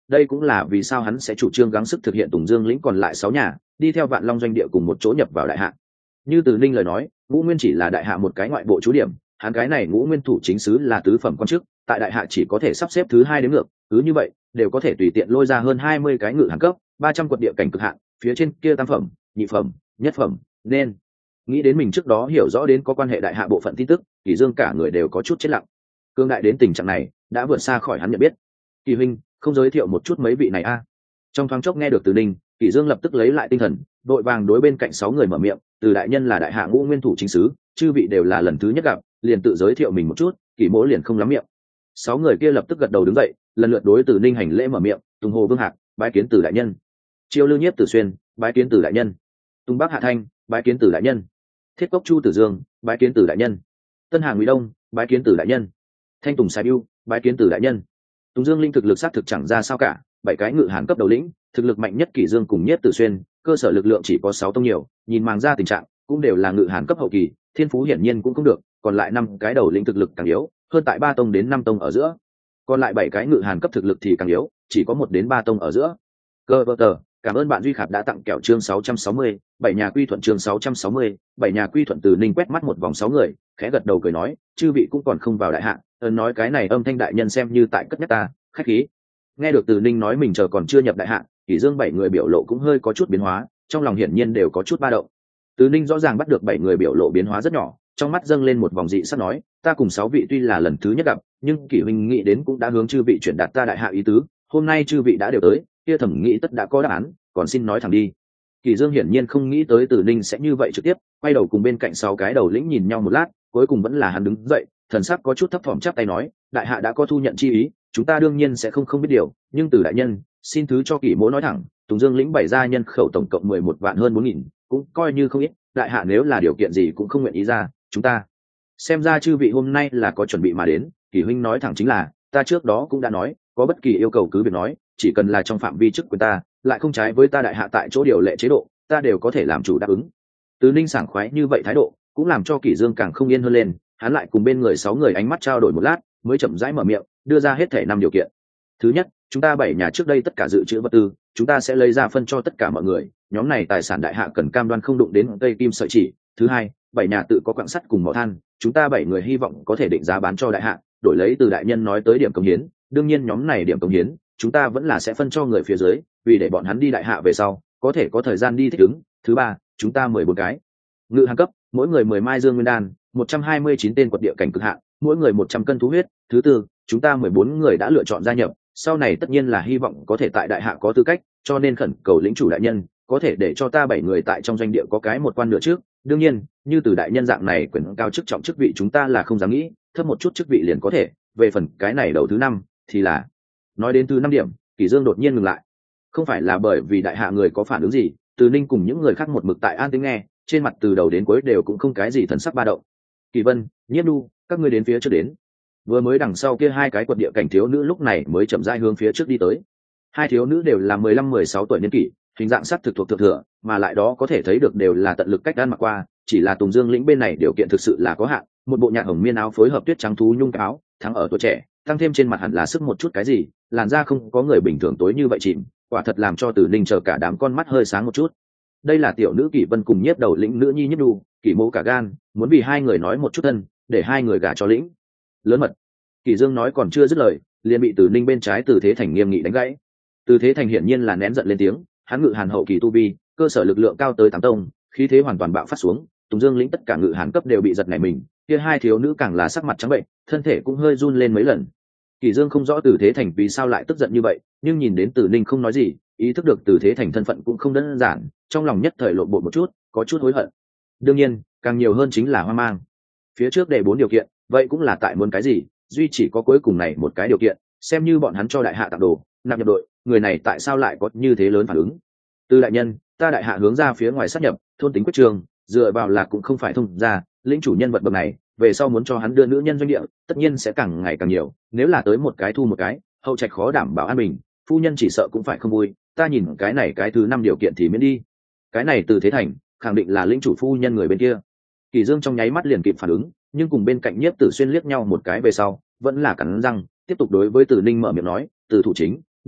đây cũng là vì sao hắn sẽ chủ trương gắng sức thực hiện Tùng Dương lĩnh còn lại sáu nhà đi theo Vạn Long doanh địa cùng một chỗ nhập vào đại hạ. Như Từ Ninh lời nói, Ngũ Nguyên chỉ là đại hạ một cái ngoại bộ trú điểm, hắn cái này Ngũ Nguyên thủ chính sứ là tứ phẩm quan chức, tại đại hạ chỉ có thể sắp xếp thứ hai đến ngược, cứ như vậy đều có thể tùy tiện lôi ra hơn hai mươi cái ngự hàn cấp, ba trăm quật địa cảnh cực hạn, phía trên kia tam phẩm, nhị phẩm, nhất phẩm, nên nghĩ đến mình trước đó hiểu rõ đến có quan hệ đại hạ bộ phận tin tức, Kỷ Dương cả người đều có chút chết lặng. Cương đại đến tình trạng này, đã vượt xa khỏi hắn nhận biết. Kỳ huynh, không giới thiệu một chút mấy vị này a? À? Trong thoáng chốc nghe được Từ Ninh, Kỷ Dương lập tức lấy lại tinh thần, đội vàng đối bên cạnh sáu người mở miệng. Từ đại nhân là đại hạ Ngũ Nguyên thủ chính sứ, chư vị đều là lần thứ nhất gặp, liền tự giới thiệu mình một chút. Kỷ mỗ liền không lắm miệng. Sáu người kia lập tức gật đầu đứng dậy, lần lượt đối Từ Ninh hành lễ mở miệng. Tùng Hồ Vương Hạc, bái kiến Từ đại nhân. Chiêu Lư Nhiếp Tử Xuyên, bái kiến Từ đại nhân. Tùng Bắc Hạ Thanh, bái kiến Từ đại nhân. Thiết Cốc Chu Tử Dương, bái kiến Từ đại nhân. Tân Hà Ngụy Đông, bái kiến Từ đại nhân. Thanh Tùng Sai Biêu, bái kiến Từ đại nhân. Tùng Dương linh thực lực sát thực chẳng ra sao cả, bảy cái ngự hàn cấp đầu lĩnh, thực lực mạnh nhất Kỷ Dương cùng Nhiếp Tử Xuyên, cơ sở lực lượng chỉ có sáu tông nhiều, nhìn màng ra tình trạng, cũng đều là ngự hàn cấp hậu kỳ, thiên phú hiển nhiên cũng không được, còn lại năm cái đầu lĩnh thực lực càng yếu, hơn tại ba tông đến năm tông ở giữa. Còn lại bảy cái ngự hàn cấp thực lực thì càng yếu, chỉ có một đến ba tông ở giữa. Cơ vơ tờ, cảm ơn bạn Duy Khạp đã tặng kẹo chương sáu trăm sáu mươi, bảy nhà quy thuận chương sáu trăm sáu mươi, bảy nhà quy thuận. Từ Ninh quét mắt một vòng sáu người, khẽ gật đầu cười nói, chư vị cũng còn không vào đại hạ, ơn nói cái này âm thanh đại nhân xem như tại cất nhắc ta, khách khí. Nghe được Từ Ninh nói mình chờ còn chưa nhập đại hạ, Kỷ Dương bảy người biểu lộ cũng hơi có chút biến hóa, trong lòng hiển nhiên đều có chút ba động. Từ Ninh rõ ràng bắt được bảy người biểu lộ biến hóa rất nhỏ, trong mắt dâng lên một vòng dị sắc nói, ta cùng sáu vị tuy là lần thứ nhất gặp, nhưng Kỷ huynh nghĩ đến cũng đã hướng chư vị chuyển đạt ta đại hạ ý tứ, hôm nay chư vị đã đều tới, kia thẩm nghĩ tất đã có đáp án, còn xin nói thẳng đi. Kỷ Dương hiển nhiên không nghĩ tới Từ Ninh sẽ như vậy trực tiếp, quay đầu cùng bên cạnh sáu cái đầu lĩnh nhìn nhau một lát, cuối cùng vẫn là hắn đứng dậy, thần sắc có chút thấp thỏm chắp tay nói, đại hạ đã có thu nhận chi ý, chúng ta đương nhiên sẽ không không biết điều, nhưng Từ đại nhân, xin thứ cho Kỷ mỗ nói thẳng, Tùng Dương lĩnh bảy gia nhân khẩu tổng cộng mười một vạn hơn bốn nghìn, cũng coi như không ít, đại hạ nếu là điều kiện gì cũng không nguyện ý ra, chúng ta xem ra chư vị hôm nay là có chuẩn bị mà đến. Kỷ huynh nói thẳng chính là, ta trước đó cũng đã nói, có bất kỳ yêu cầu cứ việc nói, chỉ cần là trong phạm vi chức quyền ta, lại không trái với ta đại hạ tại chỗ điều lệ chế độ, ta đều có thể làm chủ đáp ứng. Từ Ninh sảng khoái như vậy thái độ, cũng làm cho Kỷ Dương càng không yên hơn lên, hắn lại cùng bên người sáu người ánh mắt trao đổi một lát, mới chậm rãi mở miệng, đưa ra hết thể năm điều kiện. Thứ nhất, chúng ta bảy nhà trước đây tất cả dự trữ vật tư, chúng ta sẽ lấy ra phân cho tất cả mọi người, nhóm này tài sản đại hạ cần cam đoan không đụng đến cây kim sợi chỉ. Thứ hai, bảy nhà tự có quặng sắt cùng mỏ than, chúng ta bảy người hy vọng có thể định giá bán cho đại hạ, đổi lấy từ đại nhân nói tới điểm công hiến, đương nhiên nhóm này điểm công hiến chúng ta vẫn là sẽ phân cho người phía dưới, vì để bọn hắn đi đại hạ về sau có thể có thời gian đi thích ứng. Thứ ba, chúng ta mười bốn cái ngự hàn cấp, mỗi người mười mai dương nguyên đan, một trăm hai mươi chín tên quật địa cảnh cực hạn, mỗi người một trăm cân thú huyết. Thứ tư, chúng ta mười bốn người đã lựa chọn gia nhập, sau này tất nhiên là hy vọng có thể tại đại hạ có tư cách, cho nên khẩn cầu lĩnh chủ đại nhân có thể để cho ta bảy người tại trong doanh địa có cái một quan nửa trước. Đương nhiên, như từ đại nhân dạng này quyền cao chức trọng chức vị chúng ta là không dám nghĩ, thấp một chút chức vị liền có thể. Về phần cái này đầu thứ năm thì là, nói đến thứ năm điểm, Kỷ Dương đột nhiên ngừng lại. Không phải là bởi vì đại hạ người có phản ứng gì, Từ Ninh cùng những người khác một mực tại an tĩnh nghe, trên mặt từ đầu đến cuối đều cũng không cái gì thần sắc ba động. Kỳ Vân, Nhiếp Nhu, các ngươi đến phía trước đến. Vừa mới đằng sau kia hai cái quật địa cảnh thiếu nữ lúc này mới chậm rãi hướng phía trước đi tới. Hai thiếu nữ đều là mười lăm mười sáu tuổi niên kỷ, hình dạng sắc thực thuộc thượng thừa, mà lại đó có thể thấy được đều là tận lực cách ăn mặc qua, chỉ là Tùng Dương lĩnh bên này điều kiện thực sự là có hạn, một bộ nhạt hồng miên áo phối hợp tuyết trắng thú nhung áo, thắng ở tuổi trẻ, tăng thêm trên mặt hẳn là sức một chút cái gì, làn da không có người bình thường tối như vậy chìm, quả thật làm cho Từ Ninh chờ cả đám con mắt hơi sáng một chút. Đây là tiểu nữ Kỷ Vân cùng Nhiếp đầu lĩnh nữ nhi Nhiếp Đu, Kỷ mỗ cả gan, muốn vì hai người nói một chút thân, để hai người gả cho lĩnh. Lớn mật. Kỷ Dương nói còn chưa dứt lời, liền bị Từ Ninh bên trái Từ Thế Thành nghiêm nghị đánh gãy. Từ Thế Thành hiển nhiên là nén giận lên tiếng, hắn ngự hàn hậu kỳ tu vi, cơ sở lực lượng cao tới tám tông, khí thế hoàn toàn bạo phát xuống, Tùng Dương lĩnh tất cả ngự hàn cấp đều bị giật nảy mình, kia hai thiếu nữ càng là sắc mặt trắng bệnh, thân thể cũng hơi run lên mấy lần. Kỷ Dương không rõ Từ Thế Thành vì sao lại tức giận như vậy, nhưng nhìn đến Từ Ninh không nói gì, ý thức được Từ Thế Thành thân phận cũng không đơn giản, trong lòng nhất thời lộn bột một chút, có chút hối hận. Đương nhiên, càng nhiều hơn chính là hoang mang. Phía trước đề bốn điều kiện, vậy cũng là tại muốn cái gì, duy chỉ có cuối cùng này một cái điều kiện, xem như bọn hắn cho đại hạ tặng đồ, nạp nhập đội, người này tại sao lại có như thế lớn phản ứng? Từ đại nhân, ta đại hạ hướng ra phía ngoài sát nhập, thôn tính quyết trường, dựa vào là cũng không phải thông ra, lĩnh chủ nhân vật bậc này, về sau muốn cho hắn đưa nữ nhân doanh địa, tất nhiên sẽ càng ngày càng nhiều, nếu là tới một cái thu một cái, hậu trạch khó đảm bảo an bình, phu nhân chỉ sợ cũng phải không vui, ta nhìn cái này cái thứ năm điều kiện thì miễn đi. Cái này Từ Thế Thành, khẳng định là lĩnh chủ phu nhân người bên kia. Kỷ Dương trong nháy mắt liền kịp phản ứng, nhưng cùng bên cạnh Nhiếp Tử Xuyên liếc nhau một cái về sau, vẫn là cắn răng, tiếp tục đối với Từ Ninh mở miệng nói, Từ thủ chính,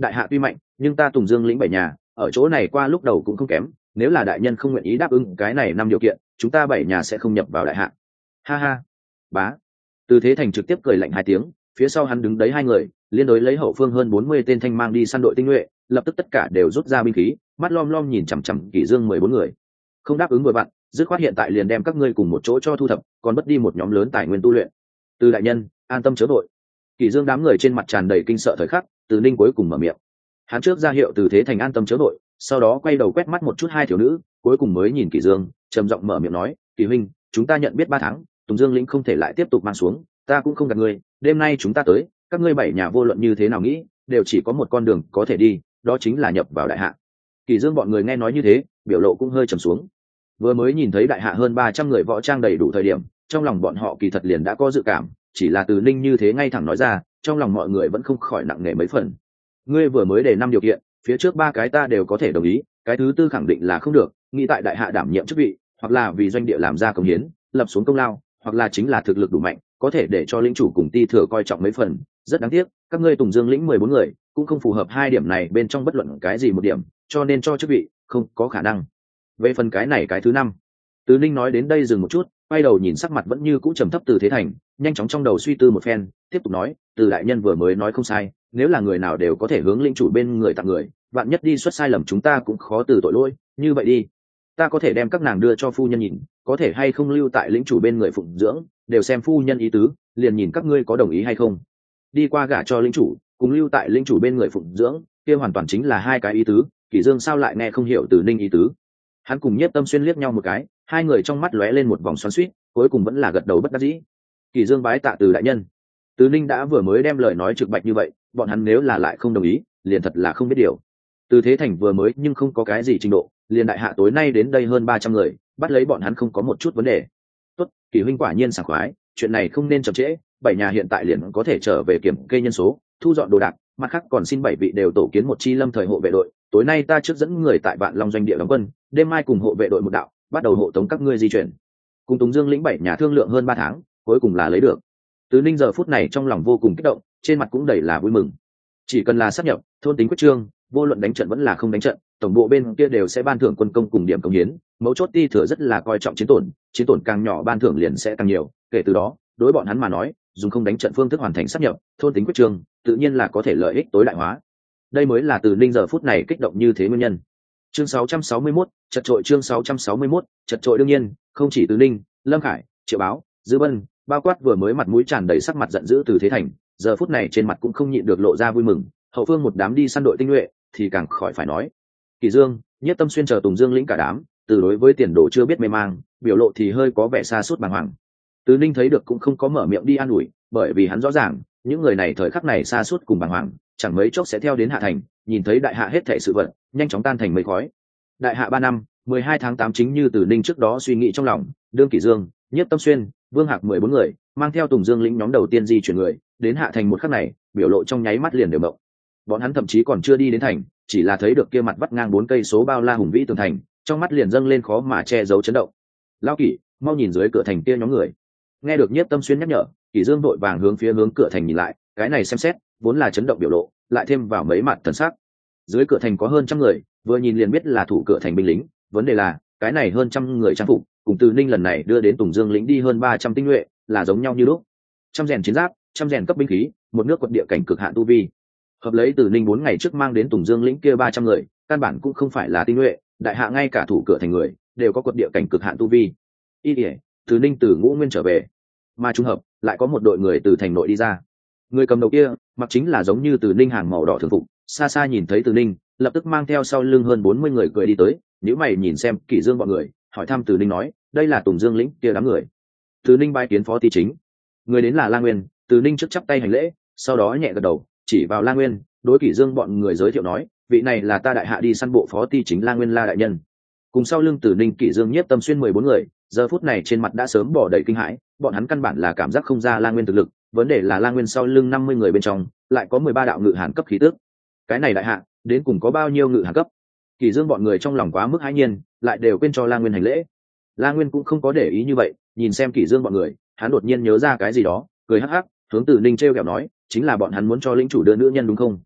đại hạ tuy mạnh nhưng ta Tùng Dương lĩnh bảy nhà ở chỗ này qua lúc đầu cũng không kém, nếu là đại nhân không nguyện ý đáp ứng cái này năm điều kiện chúng ta bảy nhà sẽ không nhập vào đại hạ. Ha ha. Bá. Từ Thế Thành trực tiếp cười lạnh hai tiếng, phía sau hắn đứng đấy hai người liên đối lấy hậu phương hơn bốn mươi tên thanh mang đi săn đội tinh nhuệ, lập tức tất cả đều rút ra binh khí, mắt lom lom nhìn chằm chằm Kỷ Dương mười bốn người. Không đáp ứng vừa vặn, dứt khoát hiện tại liền đem các ngươi cùng một chỗ cho thu thập, còn mất đi một nhóm lớn tài nguyên tu luyện. Từ đại nhân, an tâm chớ vội. Kỷ Dương đám người trên mặt tràn đầy kinh sợ thời khắc, Từ Ninh cuối cùng mở miệng. Hắn trước ra hiệu Từ Thế Thành an tâm chớ vội, sau đó quay đầu quét mắt một chút hai thiếu nữ, cuối cùng mới nhìn Kỷ Dương, trầm giọng mở miệng nói, "Kỷ huynh, chúng ta nhận biết ba tháng, Tùng Dương lĩnh không thể lại tiếp tục mang xuống, ta cũng không gạt ngươi, đêm nay chúng ta tới, các ngươi bảy nhà vô luận như thế nào nghĩ, đều chỉ có một con đường có thể đi, đó chính là nhập vào đại hạ." Kỷ Dương bọn người nghe nói như thế, biểu lộ cũng hơi trầm xuống. Vừa mới nhìn thấy đại hạ hơn ba trăm người võ trang đầy đủ thời điểm, trong lòng bọn họ kỳ thật liền đã có dự cảm, chỉ là Từ Ninh như thế ngay thẳng nói ra, trong lòng mọi người vẫn không khỏi nặng nề mấy phần. Ngươi vừa mới đề năm điều kiện, phía trước ba cái ta đều có thể đồng ý, cái thứ tư khẳng định là không được, nghĩ tại đại hạ đảm nhiệm chức vị, hoặc là vì doanh địa làm ra công hiến, lập xuống công lao, hoặc là chính là thực lực đủ mạnh, có thể để cho lĩnh chủ cùng ti thừa coi trọng mấy phần, rất đáng tiếc, các ngươi Tùng Dương lĩnh mười bốn người, cũng không phù hợp hai điểm này bên trong bất luận cái gì một điểm, cho nên cho chức vị, không có khả năng. Về phần cái này cái thứ năm. Từ Ninh nói đến đây dừng một chút, quay đầu nhìn sắc mặt vẫn như cũ trầm thấp Từ Thế Thành, nhanh chóng trong đầu suy tư một phen, tiếp tục nói, Từ đại nhân vừa mới nói không sai, nếu là người nào đều có thể hướng lĩnh chủ bên người tặng người, vạn nhất đi xuất sai lầm chúng ta cũng khó từ tội lỗi, như vậy đi, ta có thể đem các nàng đưa cho phu nhân nhìn, có thể hay không lưu tại lĩnh chủ bên người phụng dưỡng, đều xem phu nhân ý tứ, liền nhìn các ngươi có đồng ý hay không. Đi qua gả cho lĩnh chủ, cùng lưu tại lĩnh chủ bên người phụng dưỡng, kia hoàn toàn chính là hai cái ý tứ, Kỷ Dương sao lại nghe không hiểu Từ Ninh ý tứ. Hắn cùng Nhiếp Tâm Xuyên liếc nhau một cái, hai người trong mắt lóe lên một vòng xoắn xuýt, cuối cùng vẫn là gật đầu bất đắc dĩ. Kỷ Dương bái tạ Từ đại nhân. Từ Ninh đã vừa mới đem lời nói trực bạch như vậy, bọn hắn nếu là lại không đồng ý, liền thật là không biết điều. Từ Thế Thành vừa mới nhưng không có cái gì trình độ, liền đại hạ tối nay đến đây hơn ba trăm người, bắt lấy bọn hắn không có một chút vấn đề. Tốt, Kỷ huynh quả nhiên sảng khoái, chuyện này không nên chậm trễ, bảy nhà hiện tại liền có thể trở về kiểm kê nhân số, thu dọn đồ đạc, mặt khác còn xin bảy vị đều tổ kiến một chi lâm thời hộ vệ đội, tối nay ta trước dẫn người tại Vạn Long doanh địa đóng quân, đêm mai cùng hộ vệ đội một đạo, bắt đầu hộ tống các ngươi di chuyển. Cùng Tùng Dương lĩnh bảy nhà thương lượng hơn ba tháng, cuối cùng là lấy được. Từ Ninh giờ phút này trong lòng vô cùng kích động, trên mặt cũng đầy là vui mừng. Chỉ cần là sáp nhập, thôn tính quyết trương, vô luận đánh trận vẫn là không đánh trận, tổng bộ bên kia đều sẽ ban thưởng quân công cùng điểm công hiến, mấu chốt ti thừa rất là coi trọng chiến tổn, chiến tổn càng nhỏ ban thưởng liền sẽ càng nhiều, kể từ đó, đối bọn hắn mà nói, dùng không đánh trận phương thức hoàn thành sáp nhập, thôn tính quyết trương, tự nhiên là có thể lợi ích tối đại hóa. Đây mới là Từ Ninh giờ phút này kích động như thế nguyên nhân. Chương sáu trăm sáu mươi mốt, chật trội chương sáu trăm sáu mươi mốt, chật trội đương nhiên, không chỉ Từ Ninh, Lâm Khải, Triệu Báo, Dư Bân, bao quát vừa mới mặt mũi tràn đầy sắc mặt giận dữ Từ Thế Thành, giờ phút này trên mặt cũng không nhịn được lộ ra vui mừng, hậu phương một đám đi săn đội tinh nhuệ thì càng khỏi phải nói. Kỷ Dương, Nhất Tâm Xuyên chờ Tùng Dương lĩnh cả đám, từ đối với tiền đồ chưa biết mê mang, biểu lộ thì hơi có vẻ xa suốt bàng hoàng. Từ Ninh thấy được cũng không có mở miệng đi an ủi, bởi vì hắn rõ ràng, những người này thời khắc này xa suốt cùng bàng hoàng, chẳng mấy chốc sẽ theo đến hạ thành, nhìn thấy đại hạ hết thảy sự vật, nhanh chóng tan thành mây khói. Đại hạ ba năm, mười hai tháng tám chính như Từ Ninh trước đó suy nghĩ trong lòng, đương Kỷ Dương, Nhất Tâm Xuyên, Vương Hạc mười bốn người, mang theo Tùng Dương lĩnh nhóm đầu tiên di chuyển người, đến hạ thành một khắc này, biểu lộ trong nháy mắt liền đều mộng. Bọn hắn thậm chí còn chưa đi đến thành, chỉ là thấy được kia mặt vắt ngang bốn cây số bao la hùng vĩ tường thành, trong mắt liền dâng lên khó mà che giấu chấn động. Lão Kỷ, mau nhìn dưới cửa thành kia nhóm người. Nghe được Nhiếp Tâm Xuyên nhắc nhở, Kỷ Dương vội vàng hướng phía hướng cửa thành nhìn lại, cái này xem xét, vốn là chấn động biểu lộ, lại thêm vào mấy mặt thần sắc. Dưới cửa thành có hơn trăm người, vừa nhìn liền biết là thủ cửa thành binh lính, vấn đề là, cái này hơn trăm người trang phục, cùng Từ Ninh lần này đưa đến Tùng Dương lĩnh đi hơn ba trăm tinh nhuệ, là giống nhau như lúc. Trăm rèn chiến giáp, trăm rèn cấp binh khí, một nước quật địa cảnh cực hạn tu vi. Hợp lấy Từ Ninh bốn ngày trước mang đến Tùng Dương lĩnh kia ba trăm người, căn bản cũng không phải là tinh nhuệ, đại hạ ngay cả thủ cửa thành người đều có quật địa cảnh cực hạn tu vi. Y Điệp, Từ Ninh từ Ngũ Nguyên trở về, mà trùng hợp lại có một đội người từ thành nội đi ra. Người cầm đầu kia, mặc chính là giống như Từ Ninh hàng màu đỏ thường phục, xa xa nhìn thấy Từ Ninh, lập tức mang theo sau lưng hơn bốn mươi người cười đi tới, nếu mày nhìn xem Kỷ Dương bọn người, hỏi thăm Từ Ninh nói, đây là Tùng Dương lĩnh kia đám người. Từ Ninh bái kiến phó ty chính. Người đến là La Nguyên, Từ Ninh trước chắp tay hành lễ, sau đó nhẹ gật đầu, chỉ vào La Nguyên, đối Kỷ Dương bọn người giới thiệu nói, vị này là ta đại hạ đi săn bộ phó ty chính La Nguyên La đại nhân. Cùng sau lưng Từ Ninh, Kỷ Dương, Nhiếp Tâm Xuyên mười bốn người, giờ phút này trên mặt đã sớm bỏ đầy kinh hãi, bọn hắn căn bản là cảm giác không ra La Nguyên thực lực, vấn đề là La Nguyên sau lưng năm mươi người bên trong, lại có mười ba đạo ngự hàn cấp khí tước. Cái này đại hạ, đến cùng có bao nhiêu ngự hàn cấp? Kỷ Dương bọn người trong lòng quá mức hãi nhiên, lại đều quên cho La Nguyên hành lễ. La Nguyên cũng không có để ý như vậy, nhìn xem Kỷ Dương bọn người, hắn đột nhiên nhớ ra cái gì đó, cười hắc hắc, hướng Từ Ninh trêu ghẹo nói, chính là bọn hắn muốn cho lĩnh chủ đưa nữ nhân đúng không?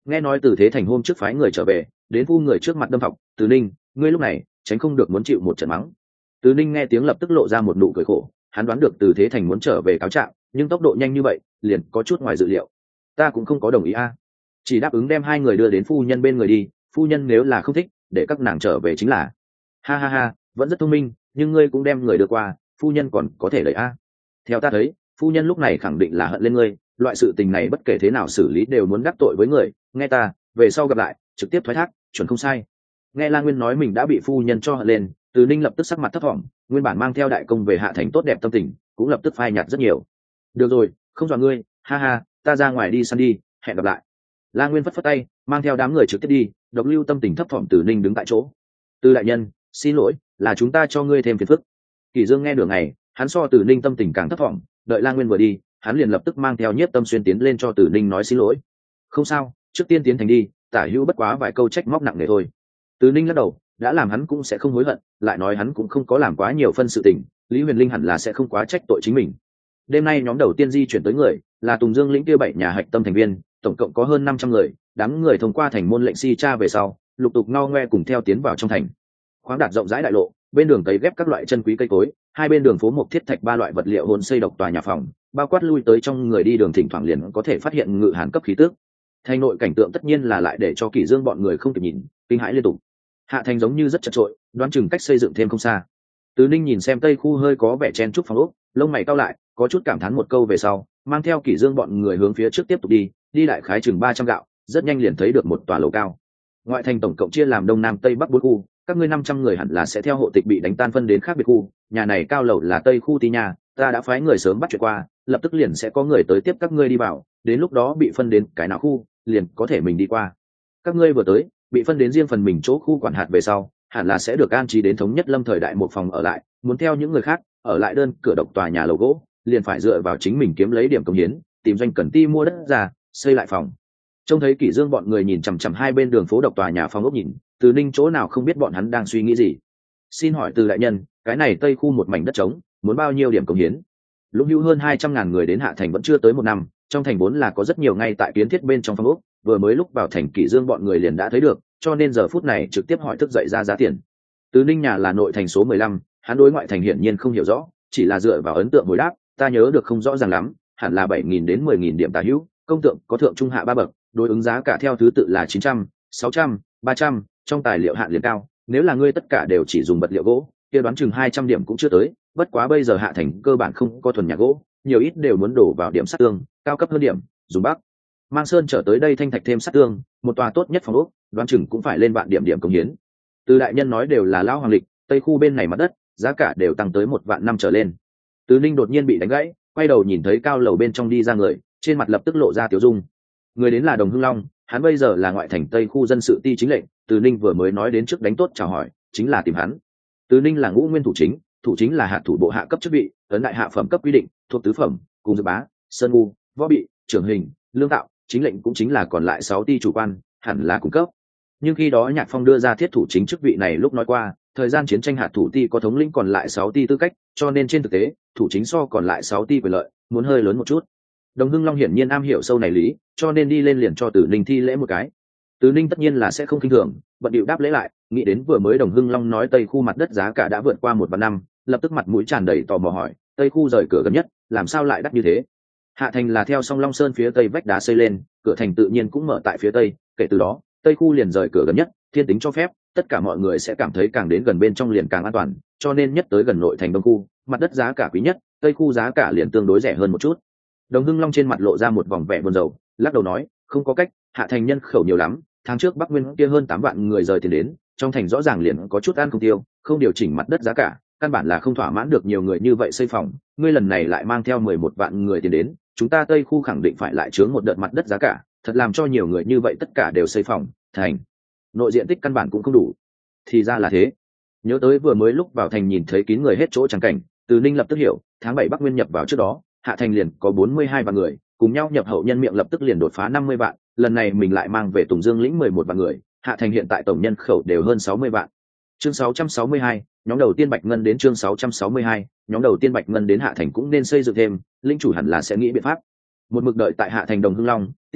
nghe nói Từ Thế Thành hôm trước phái người trở về, đến phu người trước mặt đâm thọc. Từ Ninh, ngươi lúc này tránh không được muốn chịu một trận mắng. Từ Ninh nghe tiếng lập tức lộ ra một nụ cười khổ, hắn đoán được Từ Thế Thành muốn trở về cáo trạng, nhưng tốc độ nhanh như vậy liền có chút ngoài dự liệu. Ta cũng không có đồng ý a, chỉ đáp ứng đem hai người đưa đến phu nhân bên người đi, phu nhân nếu là không thích để các nàng trở về chính là. Ha ha ha, vẫn rất thông minh, nhưng ngươi cũng đem người đưa qua, phu nhân còn có thể đợi a. Theo ta thấy, phu nhân lúc này khẳng định là hận lên ngươi, loại sự tình này bất kể thế nào xử lý đều muốn đắc tội với người, nghe ta, về sau gặp lại trực tiếp thoái thác, chuẩn không sai. Nghe La Nguyên nói mình đã bị phu nhân cho hận lên, Từ Ninh lập tức sắc mặt thấp thỏm, nguyên bản mang theo đại công về Hạ Thành tốt đẹp tâm tình cũng lập tức phai nhạt rất nhiều. Được rồi, không dọa ngươi, ha ha, ta ra ngoài đi săn đi, hẹn gặp lại. La Nguyên phất phất tay, mang theo đám người trực tiếp đi. Độc Lưu tâm tình thấp thỏm, Từ Ninh đứng tại chỗ. Từ đại nhân, xin lỗi, là chúng ta cho ngươi thêm phiền phức. Kỷ Dương nghe đường này, hắn so Từ Ninh tâm tình càng thấp thỏm, đợi La Nguyên vừa đi, hắn liền lập tức mang theo Nhiếp Tâm Xuyên tiến lên cho Từ Ninh nói xin lỗi. Không sao, trước tiên tiến thành đi, tả hữu bất quá vài câu trách móc nặng nề thôi. Từ Ninh lắc đầu, đã làm hắn cũng sẽ không hối hận, lại nói hắn cũng không có làm quá nhiều phân sự tình, Lý Huyền Linh hẳn là sẽ không quá trách tội chính mình. Đêm nay nhóm đầu tiên di chuyển tới người là Tùng Dương lĩnh kia bảy nhà hạch tâm thành viên, tổng cộng có hơn năm trăm người, đám người thông qua thành môn lệnh si tra về sau, lục tục ngao ngoe cùng theo tiến vào trong thành. Khoáng đạt rộng rãi đại lộ, bên đường cấy ghép các loại chân quý cây cối, hai bên đường phố mộc thiết thạch ba loại vật liệu hồn xây độc tòa nhà phòng, bao quát lui tới trong người đi đường thỉnh thoảng liền có thể phát hiện ngự hàn cấp khí tức. Thành nội cảnh tượng tất nhiên là lại để cho Kỷ Dương bọn người không kịp nhìn, kinh hãi liên tục. Hạ thành giống như rất chật trội, đoán chừng cách xây dựng thêm không xa. Từ Ninh nhìn xem tây khu hơi có vẻ chen trúc phòng ốc, lông mày cau lại, có chút cảm thán một câu về sau, mang theo Kỷ Dương bọn người hướng phía trước tiếp tục đi, đi đại khái chừng ba trăm gạo, rất nhanh liền thấy được một tòa lầu cao. Ngoại thành tổng cộng chia làm đông nam tây bắc bốn khu, các ngươi năm trăm người hẳn là sẽ theo hộ tịch bị đánh tan phân đến khác biệt khu, nhà này cao lầu là tây khu tí nhà, ta đã phái người sớm bắt chuyện qua, lập tức liền sẽ có người tới tiếp các ngươi đi vào, đến lúc đó bị phân đến cái nào khu, liền có thể mình đi qua. Các ngươi vừa tới, bị phân đến riêng phần mình chỗ khu quản hạt về sau, hẳn là sẽ được an trí đến thống nhất lâm thời đại một phòng ở lại, muốn theo những người khác ở lại đơn cửa độc tòa nhà lầu gỗ, liền phải dựa vào chính mình kiếm lấy điểm công hiến, tìm doanh cần ti mua đất ra, xây lại phòng. Trông thấy Kỷ Dương bọn người nhìn chằm chằm hai bên đường phố độc tòa nhà phòng ốc nhìn, Từ Ninh chỗ nào không biết bọn hắn đang suy nghĩ gì. Xin hỏi Từ đại nhân, cái này tây khu một mảnh đất trống, muốn bao nhiêu điểm công hiến? Lúc hữu hơn hai trăm ngàn người đến Hạ thành vẫn chưa tới một năm, trong thành vốn là có rất nhiều ngay tại kiến thiết bên trong phòng ốc, vừa mới lúc vào thành Kỷ Dương bọn người liền đã thấy được, cho nên giờ phút này trực tiếp hỏi thức dậy ra giá tiền. Từ Ninh nhà là nội thành số mười lăm, hắn đối ngoại thành hiển nhiên không hiểu rõ, chỉ là dựa vào ấn tượng hồi đáp, ta nhớ được không rõ ràng lắm, hẳn là bảy nghìn đến mười nghìn điểm tả hữu, công tượng có thượng trung hạ ba bậc, đối ứng giá cả theo thứ tự là chín trăm, sáu trăm, ba trăm, trong tài liệu hạn liền cao, nếu là ngươi tất cả đều chỉ dùng vật liệu gỗ, kia đoán chừng hai trăm điểm cũng chưa tới, bất quá bây giờ Hạ thành cơ bản không có thuần nhà gỗ, nhiều ít đều muốn đổ vào điểm sắt tương, cao cấp hơn điểm, dùng bắc mang sơn trở tới đây thanh thạch thêm sắt tương, một tòa tốt nhất phòng ốc, đoán chừng cũng phải lên vạn điểm điểm công hiến. Từ đại nhân nói đều là lão hoàng lịch, tây khu bên này mặt đất giá cả đều tăng tới một vạn năm trở lên. Từ Ninh đột nhiên bị đánh gãy, quay đầu nhìn thấy cao lầu bên trong đi ra người, trên mặt lập tức lộ ra tiểu dung. Người đến là Đồng Hưng Long, hắn bây giờ là ngoại thành tây khu dân sự ti chính lệnh, Từ Ninh vừa mới nói đến trước đánh tốt chào hỏi, chính là tìm hắn. Từ Ninh là ngũ nguyên thủ chính, thủ chính là hạ thủ bộ hạ cấp chức vị, ấn đại hạ phẩm cấp quy định, thuộc tứ phẩm, cùng dự bá, sơn ngu, võ bị, trưởng hình, lương tạo, chính lệnh cũng chính là còn lại sáu ti chủ quan, hẳn là cung cấp. Nhưng khi đó Nhạc Phong đưa ra thiết thủ chính chức vị này lúc nói qua, thời gian chiến tranh hạt thủ ti có thống lĩnh còn lại sáu ti tư cách, cho nên trên thực tế, thủ chính so còn lại sáu ti quyền lợi, muốn hơi lớn một chút. Đồng Hưng Long hiển nhiên am hiểu sâu này lý, cho nên đi lên liền cho Từ Ninh thi lễ một cái. Từ Ninh tất nhiên là sẽ không khinh thường, bận điệu đáp lễ lại, nghĩ đến vừa mới Đồng Hưng Long nói tây khu mặt đất giá cả đã vượt qua một vạn năm, lập tức mặt mũi tràn đầy tò mò hỏi, tây khu rời cửa gần nhất, làm sao lại đắt như thế? Hạ thành là theo song Long Sơn phía tây vách đá xây lên, cửa thành tự nhiên cũng mở tại phía tây, kể từ đó, tây khu liền rời cửa gần nhất, thiên tính cho phép, tất cả mọi người sẽ cảm thấy càng đến gần bên trong liền càng an toàn, cho nên nhất tới gần nội thành đông khu, mặt đất giá cả quý nhất, tây khu giá cả liền tương đối rẻ hơn một chút. Đồng Hưng Long trên mặt lộ ra một vòng vẻ buồn rầu, lắc đầu nói, không có cách, Hạ thành nhân khẩu nhiều lắm, tháng trước Bắc Nguyên kia hơn tám vạn người rời tiền đến, trong thành rõ ràng liền có chút ăn không tiêu, không điều chỉnh mặt đất giá cả, căn bản là không thỏa mãn được nhiều người như vậy xây phòng, ngươi lần này lại mang theo mười một vạn người tiền đến, chúng ta tây khu khẳng định phải lại chướng một đợt mặt đất giá cả, thật làm cho nhiều người như vậy tất cả đều xây phòng, thành nội diện tích căn bản cũng không đủ. Thì ra là thế. Nhớ tới vừa mới lúc vào thành nhìn thấy kín người hết chỗ chẳng cảnh, Từ Ninh lập tức hiểu, tháng bảy Bắc Nguyên nhập vào trước đó, Hạ thành liền có bốn mươi hai vạn người, cùng nhau nhập hậu nhân miệng lập tức liền đột phá năm mươi vạn, lần này mình lại mang về Tùng Dương lĩnh mười một vạn người, Hạ thành hiện tại tổng nhân khẩu đều hơn sáu mươi vạn. Chương sáu trăm sáu mươi hai, nhóm đầu tiên Bạch Ngân đến chương sáu trăm sáu mươi hai, nhóm đầu tiên Bạch Ngân đến Hạ thành cũng nên xây dựng thêm, linh chủ hẳn là sẽ nghĩ biện pháp. Một mực đợi tại Hạ thành Đồng Hưng Long,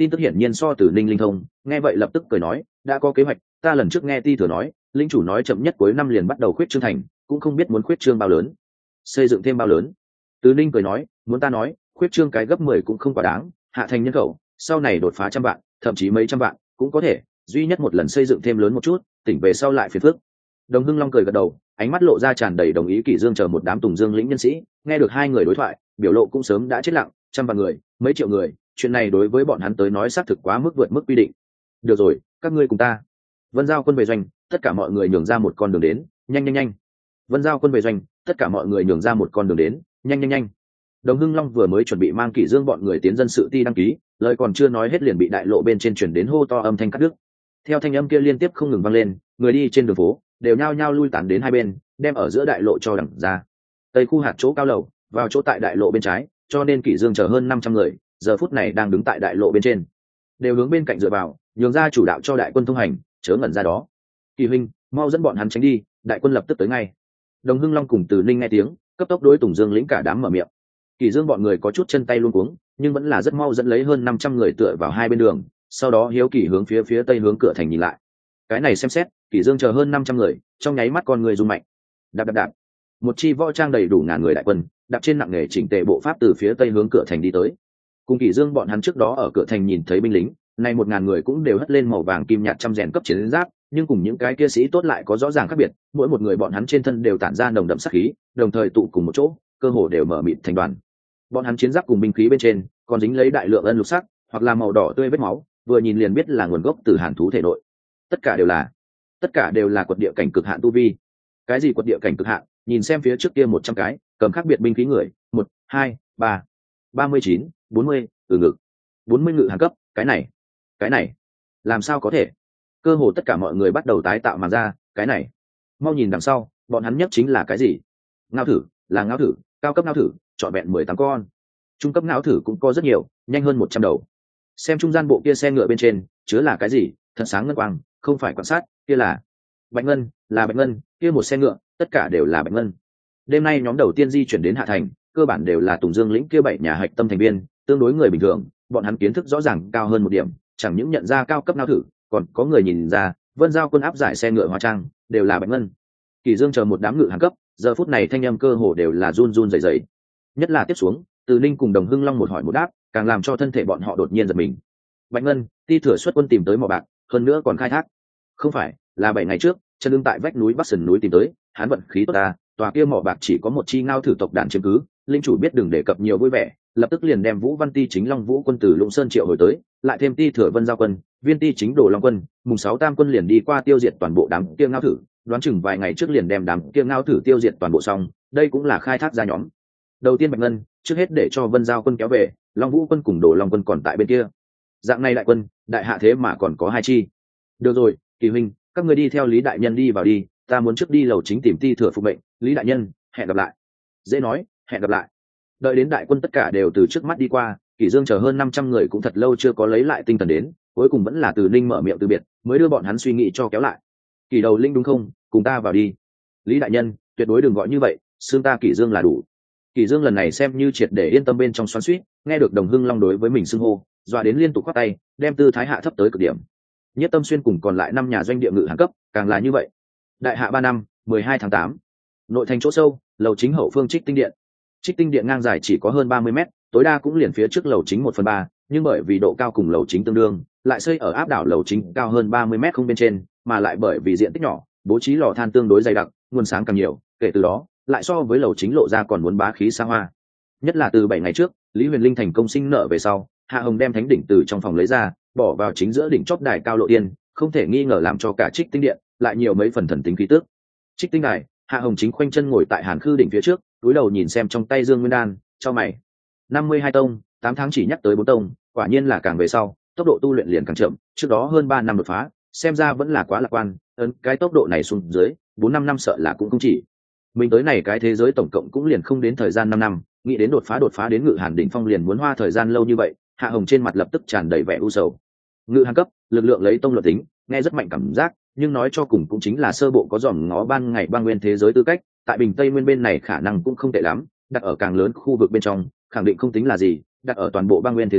tin tức hiển nhiên so Từ Ninh linh thông, nghe vậy lập tức cười nói, đã có kế hoạch, ta lần trước nghe Ti Thừa nói, linh chủ nói chậm nhất cuối năm liền bắt đầu khuyết trương thành, cũng không biết muốn khuyết trương bao lớn, xây dựng thêm bao lớn. Từ Ninh cười nói, muốn ta nói, khuyết trương cái gấp mười cũng không quá đáng, hạ thành nhân khẩu, sau này đột phá trăm vạn, thậm chí mấy trăm vạn, cũng có thể, duy nhất một lần xây dựng thêm lớn một chút, tỉnh về sau lại phiền phức. Đồng Hưng Long cười gật đầu, ánh mắt lộ ra tràn đầy đồng ý. Kỷ Dương chờ một đám Tùng Dương lĩnh nhân sĩ, nghe được hai người đối thoại, biểu lộ cũng sớm đã chết lặng, trăm vạn người, mấy triệu người, chuyện này đối với bọn hắn tới nói xác thực quá mức vượt mức quy định. Được rồi, các ngươi cùng ta. Vân Giao quân về doanh, tất cả mọi người nhường ra một con đường đến, nhanh nhanh nhanh. Vân Giao quân về doanh, tất cả mọi người nhường ra một con đường đến, nhanh nhanh nhanh. Đồng Hưng Long vừa mới chuẩn bị mang Kỷ Dương bọn người tiến dân sự ti đăng ký, lời còn chưa nói hết liền bị đại lộ bên trên truyền đến hô to âm thanh cắt đứt. Theo thanh âm kia liên tiếp không ngừng vang lên, người đi trên đường phố đều nhao nhao lui tán đến hai bên, đem ở giữa đại lộ cho đẳng ra. Tây khu hạt chỗ cao lầu, vào chỗ tại đại lộ bên trái, cho nên Kỷ Dương chờ hơn năm trăm người, giờ phút này đang đứng tại đại lộ bên trên, đều hướng bên cạnh dựa vào, nhường ra chủ đạo cho đại quân thông hành, chớ ngẩn ra đó. Kỳ huynh, mau dẫn bọn hắn tránh đi, đại quân lập tức tới ngay. Đồng Hưng Long cùng Từ Ninh nghe tiếng, cấp tốc đối Tùng Dương lĩnh cả đám mở miệng. Kỷ Dương bọn người có chút chân tay luống cuống, nhưng vẫn là rất mau dẫn lấy hơn năm trăm người tựa vào hai bên đường, sau đó hiếu kỳ hướng phía phía tây hướng cửa thành nhìn lại. Cái này xem xét, Kỷ Dương chờ hơn năm trăm người, trong nháy mắt con người rung mạnh. Đạp đạp đạp. Một chi võ trang đầy đủ ngàn người đại quân, đạp trên nặng nghề chỉnh tề bộ pháp từ phía tây hướng cửa thành đi tới. Cùng Kỷ Dương bọn hắn trước đó ở cửa thành nhìn thấy binh lính, nay một ngàn người cũng đều hất lên màu vàng kim nhạt trăm rèn cấp chiến giáp, nhưng cùng những cái kia sĩ tốt lại có rõ ràng khác biệt, mỗi một người bọn hắn trên thân đều tản ra nồng đậm sát khí, đồng thời tụ cùng một chỗ, cơ hồ đều mở mịt thành đoàn. Bọn hắn chiến giáp cùng binh khí bên trên còn dính lấy đại lượng ân lục sắc, hoặc là màu đỏ tươi vết máu, vừa nhìn liền biết là nguồn gốc từ hàn thú thể nội. Tất cả đều là, tất cả đều là quật địa cảnh cực hạn tu vi. Cái gì quật địa cảnh cực hạn? Nhìn xem phía trước kia một trăm cái, cầm khác biệt binh khí người, một, hai, ba, ba mươi chín, bốn mươi, từ ngực, bốn mươi ngự hàng cấp, cái này, cái này, làm sao có thể? Cơ hồ tất cả mọi người bắt đầu tái tạo màng ra, cái này, mau nhìn đằng sau, bọn hắn nhất chính là cái gì? Ngao thử, là ngao thử, cao cấp ngao thử, chọn vẹn mười tám con, trung cấp ngao thử cũng có rất nhiều, nhanh hơn một trăm đầu. Xem trung gian bộ kia xe ngựa bên trên, chứa là cái gì? Thật sáng ngân quang, không phải quan sát, kia là bạch ngân, là bạch ngân, kia một xe ngựa, tất cả đều là bạch ngân. Đêm nay nhóm đầu tiên di chuyển đến Hạ Thành, cơ bản đều là Tùng Dương lĩnh kia bảy nhà hạch tâm thành viên, tương đối người bình thường, bọn hắn kiến thức rõ ràng cao hơn một điểm, chẳng những nhận ra cao cấp ngao thử, còn có người nhìn ra, Vân Giao quân áp giải xe ngựa hóa trang, đều là bạch ngân. Kỷ Dương chờ một đám ngựa hàng cấp, giờ phút này thanh âm cơ hồ đều là run run rẩy rẩy. Nhất là tiếp xuống, Từ Ninh cùng Đồng Hưng Long một hỏi một đáp, càng làm cho thân thể bọn họ đột nhiên giật mình. Bạch ngân, Ti Thừa xuất quân tìm tới mỏ bạc, hơn nữa còn khai thác. Không phải, là bảy ngày trước, chân lưng tại vách núi Bắc Sườn núi tìm tới, hắn vận khí tốt ta, tòa kia mỏ bạc chỉ có một chi ngao thử tộc đàn chiếm cứ, linh chủ biết đừng đề cập nhiều vui vẻ, lập tức liền đem Vũ Văn Ti chính Long Vũ quân từ Lũng Sơn triệu hồi tới, lại thêm Ti Thừa Vân Giao quân, Viên Ti chính Đồ Long quân, mùng sáu Tam quân liền đi qua tiêu diệt toàn bộ đám kia ngao thử, đoán chừng vài ngày trước liền đem đám kia ngao thử tiêu diệt toàn bộ xong, đây cũng là khai thác ra nhóm. Đầu tiên Bạch Ngân, trước hết để cho Vân Giao quân kéo về, Long Vũ quân cùng Đồ Long quân còn tại bên kia. Dạng này đại quân, đại hạ thế mà còn có hai chi. Được rồi, Kỳ huynh, các người đi theo Lý đại nhân đi vào đi, ta muốn trước đi lầu chính tìm Ti Thừa phục mệnh, Lý đại nhân, hẹn gặp lại. Dễ nói, hẹn gặp lại. Đợi đến đại quân tất cả đều từ trước mắt đi qua, Kỷ Dương chờ hơn năm trăm người cũng thật lâu chưa có lấy lại tinh thần đến, cuối cùng vẫn là Từ Ninh mở miệng từ biệt, mới đưa bọn hắn suy nghĩ cho kéo lại. Kỷ đầu linh đúng không, cùng ta vào đi. Lý đại nhân, tuyệt đối đừng gọi như vậy, xương ta Kỷ Dương là đủ. Kỷ Dương lần này xem như triệt để yên tâm bên trong xoắn xuýt, nghe được Đồng Hưng Long đối với mình xưng hô, dọa đến liên tục quát tay, đem tư thái hạ thấp tới cực điểm. Nhất Tâm Xuyên cùng còn lại năm nhà doanh địa ngự hàng cấp, càng là như vậy. Đại hạ ba năm, mười hai tháng tám, nội thành chỗ sâu, lầu chính hậu phương Trích Tinh điện. Trích Tinh điện ngang dài chỉ có hơn ba mươi mét, tối đa cũng liền phía trước lầu chính một phần ba, nhưng bởi vì độ cao cùng lầu chính tương đương, lại xây ở áp đảo lầu chính cao hơn ba mươi mét không bên trên, mà lại bởi vì diện tích nhỏ, bố trí lò than tương đối dày đặc, nguồn sáng càng nhiều, kể từ đó, lại so với lầu chính lộ ra còn muốn bá khí xa hoa. Nhất là từ bảy ngày trước, Lý Huyền Linh thành công sinh nợ về sau, Hạ Hồng đem thánh đỉnh từ trong phòng lấy ra, bỏ vào chính giữa đỉnh chóp đài cao lộ tiên, không thể nghi ngờ làm cho cả Trích Tinh điện lại nhiều mấy phần thần tính khí tước. Trích Tinh đài, Hạ Hồng chính khoanh chân ngồi tại Hàn Khư đỉnh phía trước, cúi đầu nhìn xem trong tay Dương Nguyên Đan, chau mày. năm mươi hai tông, tám tháng chỉ nhắc tới bốn tông, quả nhiên là càng về sau, tốc độ tu luyện liền càng chậm, trước đó hơn ba năm đột phá, xem ra vẫn là quá lạc quan, ấn cái tốc độ này xuống dưới, bốn năm năm sợ là cũng không chỉ. Mình tới này cái thế giới tổng cộng cũng liền không đến thời gian năm năm, nghĩ đến đột phá đột phá đến Ngự Hàn đỉnh phong liền muốn hoa thời gian lâu như vậy, Hạ Hồng trên mặt lập tức tràn đầy vẻ u sầu. Ngự Hàn cấp, lực lượng lấy tông luật tính, nghe rất mạnh cảm giác, nhưng nói cho cùng cũng chính là sơ bộ có dòm ngó ban ngày băng nguyên thế giới tư cách, tại Bình Tây Nguyên bên này khả năng cũng không tệ lắm, đặt ở càng lớn khu vực bên trong, khẳng định không tính là gì, đặt ở toàn bộ băng nguyên thế giới,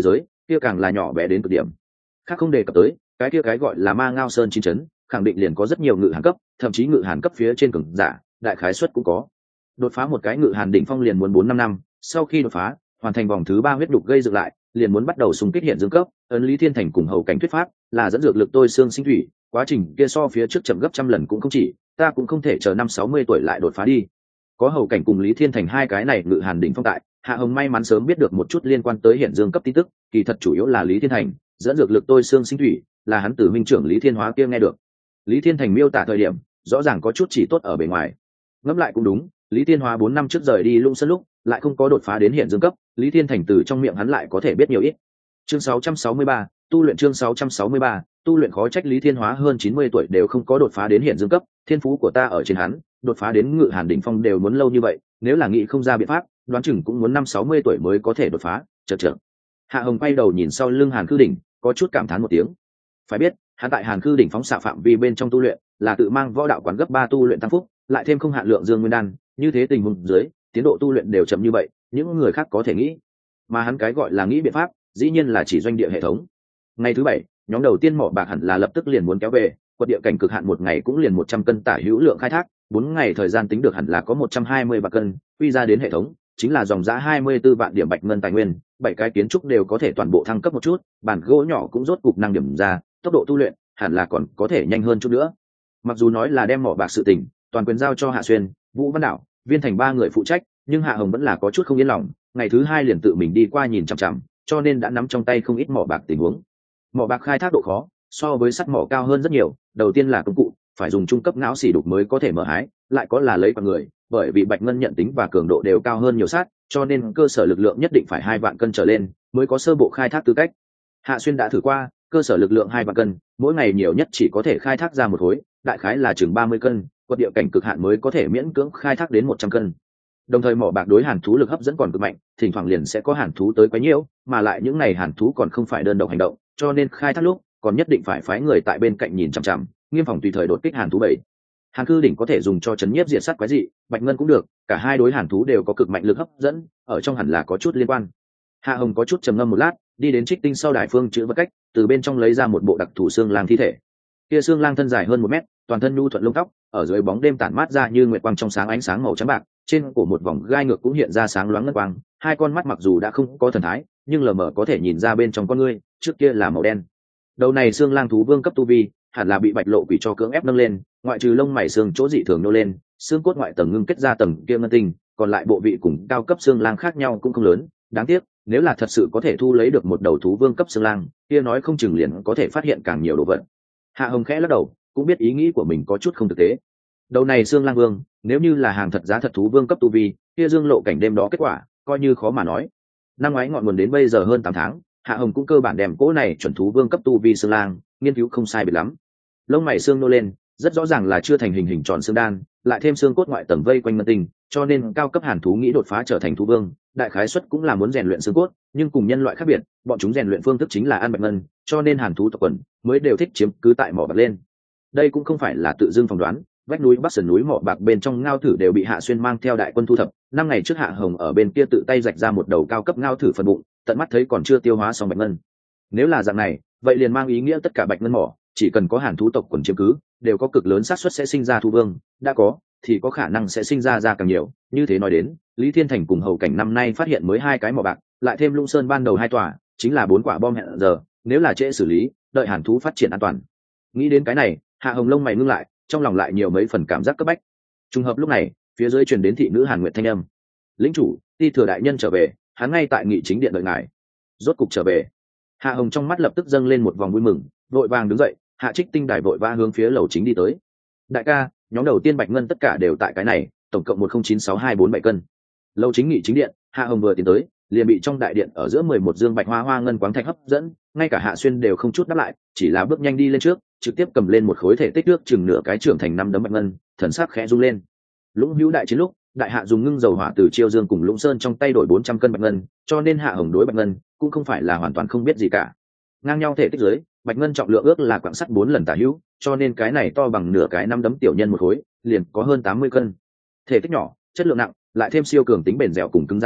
kia càng là nhỏ bé đến cực điểm. Khác không đề cập tới cái kia cái gọi là ma ngao sơn chín chấn, khẳng định liền có rất nhiều ngự hàn cấp, thậm chí ngự hàn cấp phía trên cường giả đại khái suất cũng có. Đột phá một cái ngự hàn đỉnh phong liền muốn bốn năm năm, sau khi đột phá hoàn thành vòng thứ ba huyết đục gây dựng lại, liền muốn bắt đầu xung kích hiện dương cấp. Ấn Lý Thiên Thành cùng hầu cảnh thuyết pháp là dẫn dược lực tôi xương sinh thủy, quá trình kia so phía trước chậm gấp trăm lần cũng không chỉ, ta cũng không thể chờ năm sáu mươi tuổi lại đột phá đi. Có hầu cảnh cùng Lý Thiên Thành hai cái này ngự hàn đỉnh phong tại, Hạ Hồng may mắn sớm biết được một chút liên quan tới hiện dương cấp tin tức, kỳ thật chủ yếu là Lý Thiên Thành dẫn dược lực tôi xương sinh thủy, là hắn từ minh trưởng Lý Thiên Hóa kia nghe được. Lý Thiên Thành miêu tả thời điểm rõ ràng có chút chỉ tốt ở bề ngoài. Ngẫm lại cũng đúng, Lý Thiên Hóa bốn năm trước rời đi Lũng Sơn lúc lại không có đột phá đến hiện dương cấp, Lý Thiên Thành từ trong miệng hắn lại có thể biết nhiều ít. Chương sáu trăm sáu mươi ba, tu luyện chương sáu trăm sáu mươi ba, tu luyện khó trách Lý Thiên Hóa hơn chín mươi tuổi đều không có đột phá đến hiện dương cấp, thiên phú của ta ở trên hắn, đột phá đến ngự hàn đỉnh phong đều muốn lâu như vậy, nếu là nghĩ không ra biện pháp, đoán chừng cũng muốn năm sáu mươi tuổi mới có thể đột phá, chậc chậc. Hạ Hồng quay đầu nhìn sau lưng Hàn Khư đỉnh, có chút cảm thán một tiếng. Phải biết, hắn tại Hàn Khư đỉnh phóng xạ phạm vi bên trong tu luyện, là tự mang võ đạo quán gấp ba tu luyện tăng phúc, lại thêm không hạn lượng dương nguyên đan, như thế tình huống dưới, tiến độ tu luyện đều chậm như vậy, những người khác có thể nghĩ, mà hắn cái gọi là nghĩ biện pháp, dĩ nhiên là chỉ doanh địa hệ thống. Ngày thứ bảy, nhóm đầu tiên mỏ bạc hẳn là lập tức liền muốn kéo về, quật địa cảnh cực hạn một ngày cũng liền một trăm cân tả hữu lượng khai thác, bốn ngày thời gian tính được hẳn là có một trăm hai mươi bạc cân, quy ra đến hệ thống, chính là dòng giá hai mươi tư vạn điểm bạch ngân tài nguyên, bảy cái kiến trúc đều có thể toàn bộ thăng cấp một chút, bản gỗ nhỏ cũng rốt cục năng điểm ra, tốc độ tu luyện hẳn là còn có thể nhanh hơn chút nữa. Mặc dù nói là đem mỏ bạc sự tình toàn quyền giao cho Hạ Xuyên, Vũ Văn Đạo, Viên Thành ba người phụ trách, nhưng Hạ Hồng vẫn là có chút không yên lòng, ngày thứ hai liền tự mình đi qua nhìn chằm chằm, cho nên đã nắm trong tay không ít mỏ bạc tình huống. Mỏ bạc khai thác độ khó so với sắt mỏ cao hơn rất nhiều, đầu tiên là công cụ, phải dùng trung cấp não xỉ đục mới có thể mở hái, lại có là lấy bằng người, bởi vì bạch ngân nhận tính và cường độ đều cao hơn nhiều sát, cho nên cơ sở lực lượng nhất định phải hai vạn cân trở lên mới có sơ bộ khai thác tư cách. Hạ Xuyên đã thử qua, cơ sở lực lượng hai vạn cân, mỗi ngày nhiều nhất chỉ có thể khai thác ra một khối, đại khái là chừng ba mươi cân, quật địa cảnh cực hạn mới có thể miễn cưỡng khai thác đến một trăm cân. Đồng thời mỏ bạc đối hàn thú lực hấp dẫn còn cực mạnh, thỉnh thoảng liền sẽ có hàn thú tới quấy nhiễu, mà lại những này hàn thú còn không phải đơn độc hành động, cho nên khai thác lúc còn nhất định phải phái người tại bên cạnh nhìn chằm chằm, nghiêm phòng tùy thời đột kích hàn thú bảy. Hàn Cư đỉnh có thể dùng cho chấn nhiếp diệt sát quái dị, bạch ngân cũng được, cả hai đối hàn thú đều có cực mạnh lực hấp dẫn, ở trong hẳn là có chút liên quan. Hạ Hồng có chút trầm ngâm một lát, đi đến trích tinh sau đài phương chữ vật cách, từ bên trong lấy ra một bộ đặc thủ xương lang thi thể. Kia xương lang thân dài hơn một mét, toàn thân nhu thuận lông tóc, ở dưới bóng đêm tản mát ra như nguyệt quang trong sáng ánh sáng màu trắng bạc, trên cổ một vòng gai ngược cũng hiện ra sáng loáng ngân quang, hai con mắt mặc dù đã không có thần thái, nhưng lờ mờ có thể nhìn ra bên trong con ngươi, trước kia là màu đen. Đầu này xương lang thú vương cấp tu vi, hẳn là bị bạch lộ quỷ cho cưỡng ép nâng lên, ngoại trừ lông mày xương chỗ dị thường nô lên, xương cốt ngoại tầng ngưng kết ra tầng kia ngân tinh, còn lại bộ vị cùng cao cấp xương lang khác nhau cũng không lớn. Đáng tiếc, nếu là thật sự có thể thu lấy được một đầu thú vương cấp xương lang, kia nói không chừng liền có thể phát hiện càng nhiều đồ vật. Hạ Hồng khẽ lắc đầu, cũng biết ý nghĩ của mình có chút không thực tế. Đầu này xương lang vương, nếu như là hàng thật giá thật thú vương cấp tu vi, kia dương lộ cảnh đêm đó kết quả, coi như khó mà nói. Năm ngoái ngọn nguồn đến bây giờ hơn tám tháng, Hạ Hồng cũng cơ bản đem cỗ này chuẩn thú vương cấp tu vi xương lang, nghiên cứu không sai biệt lắm. Lông mày xương nô lên, rất rõ ràng là chưa thành hình hình tròn xương đan, lại thêm xương cốt ngoại tầng vây quanh ngân tinh, cho nên cao cấp hàn thú nghĩ đột phá trở thành thú vương, đại khái suất cũng là muốn rèn luyện xương cốt, nhưng cùng nhân loại khác biệt, bọn chúng rèn luyện phương thức chính là ăn bạch ngân, cho nên hàn thú tộc quần mới đều thích chiếm cứ tại mỏ bạc lên. Đây cũng không phải là tự dưng phỏng đoán, vách núi bắc sườn núi mỏ bạc bên trong ngao thử đều bị Hạ Xuyên mang theo đại quân thu thập, năm ngày trước Hạ Hồng ở bên kia tự tay rạch ra một đầu cao cấp ngao thử phần bụng, tận mắt thấy còn chưa tiêu hóa xong bạch ngân. Nếu là dạng này, vậy liền mang ý nghĩa tất cả bạch ngân mỏ, chỉ cần có hàn thú tộc quần chiếm cứ, đều có cực lớn xác suất sẽ sinh ra thú vương, đã có thì có khả năng sẽ sinh ra ra càng nhiều. Như thế nói đến, Lý Thiên Thành cùng hầu cảnh năm nay phát hiện mới hai cái mỏ bạc, lại thêm Lũng Sơn ban đầu hai tòa, chính là bốn quả bom hẹn giờ, nếu là trễ xử lý, đợi hàn thú phát triển an toàn. Nghĩ đến cái này, Hạ Hồng lông mày ngưng lại, trong lòng lại nhiều mấy phần cảm giác cấp bách. Trùng hợp lúc này, phía dưới truyền đến thị nữ Hàn Nguyệt thanh âm: "Lĩnh chủ, Ti thừa đại nhân trở về, hắn ngay tại nghị chính điện đợi ngài." Rốt cục trở về. Hạ Hồng trong mắt lập tức dâng lên một vòng vui mừng, vội vàng đứng dậy, Hạ Trích Tinh đài vội vã hướng phía lầu chính đi tới. "Đại ca, nhóm đầu tiên bạch ngân tất cả đều tại cái này, tổng cộng một không chín sáu hai bốn bảy cân." Lầu chính nghị chính điện, Hạ Hồng vừa tiến tới, liền bị trong đại điện ở giữa mười một dương bạch hoa hoa ngân quáng thạch hấp dẫn, ngay cả Hạ Xuyên đều không chút đáp lại, chỉ là bước nhanh đi lên trước, trực tiếp cầm lên một khối thể tích nước chừng nửa cái trưởng thành năm đấm bạch ngân, thần sắc khẽ rung lên. Lũng Hữu đại chiến lúc, đại hạ dùng ngưng dầu hỏa từ Chiêu Dương cùng Lũng Sơn trong tay đổi bốn trăm cân bạch ngân, cho nên Hạ Hồng đối bạch ngân cũng không phải là hoàn toàn không biết gì cả. Ngang nhau thể tích dưới, bạch ngân trọng lượng ước là quặng sắt bốn lần tả hữu, cho nên cái này to bằng nửa cái năm đấm tiểu nhân một khối, liền có hơn tám mươi cân. Thể tích nhỏ, chất lượng nặng, lại thêm siêu cường tính bền dẻo cùng cứng rắn độ,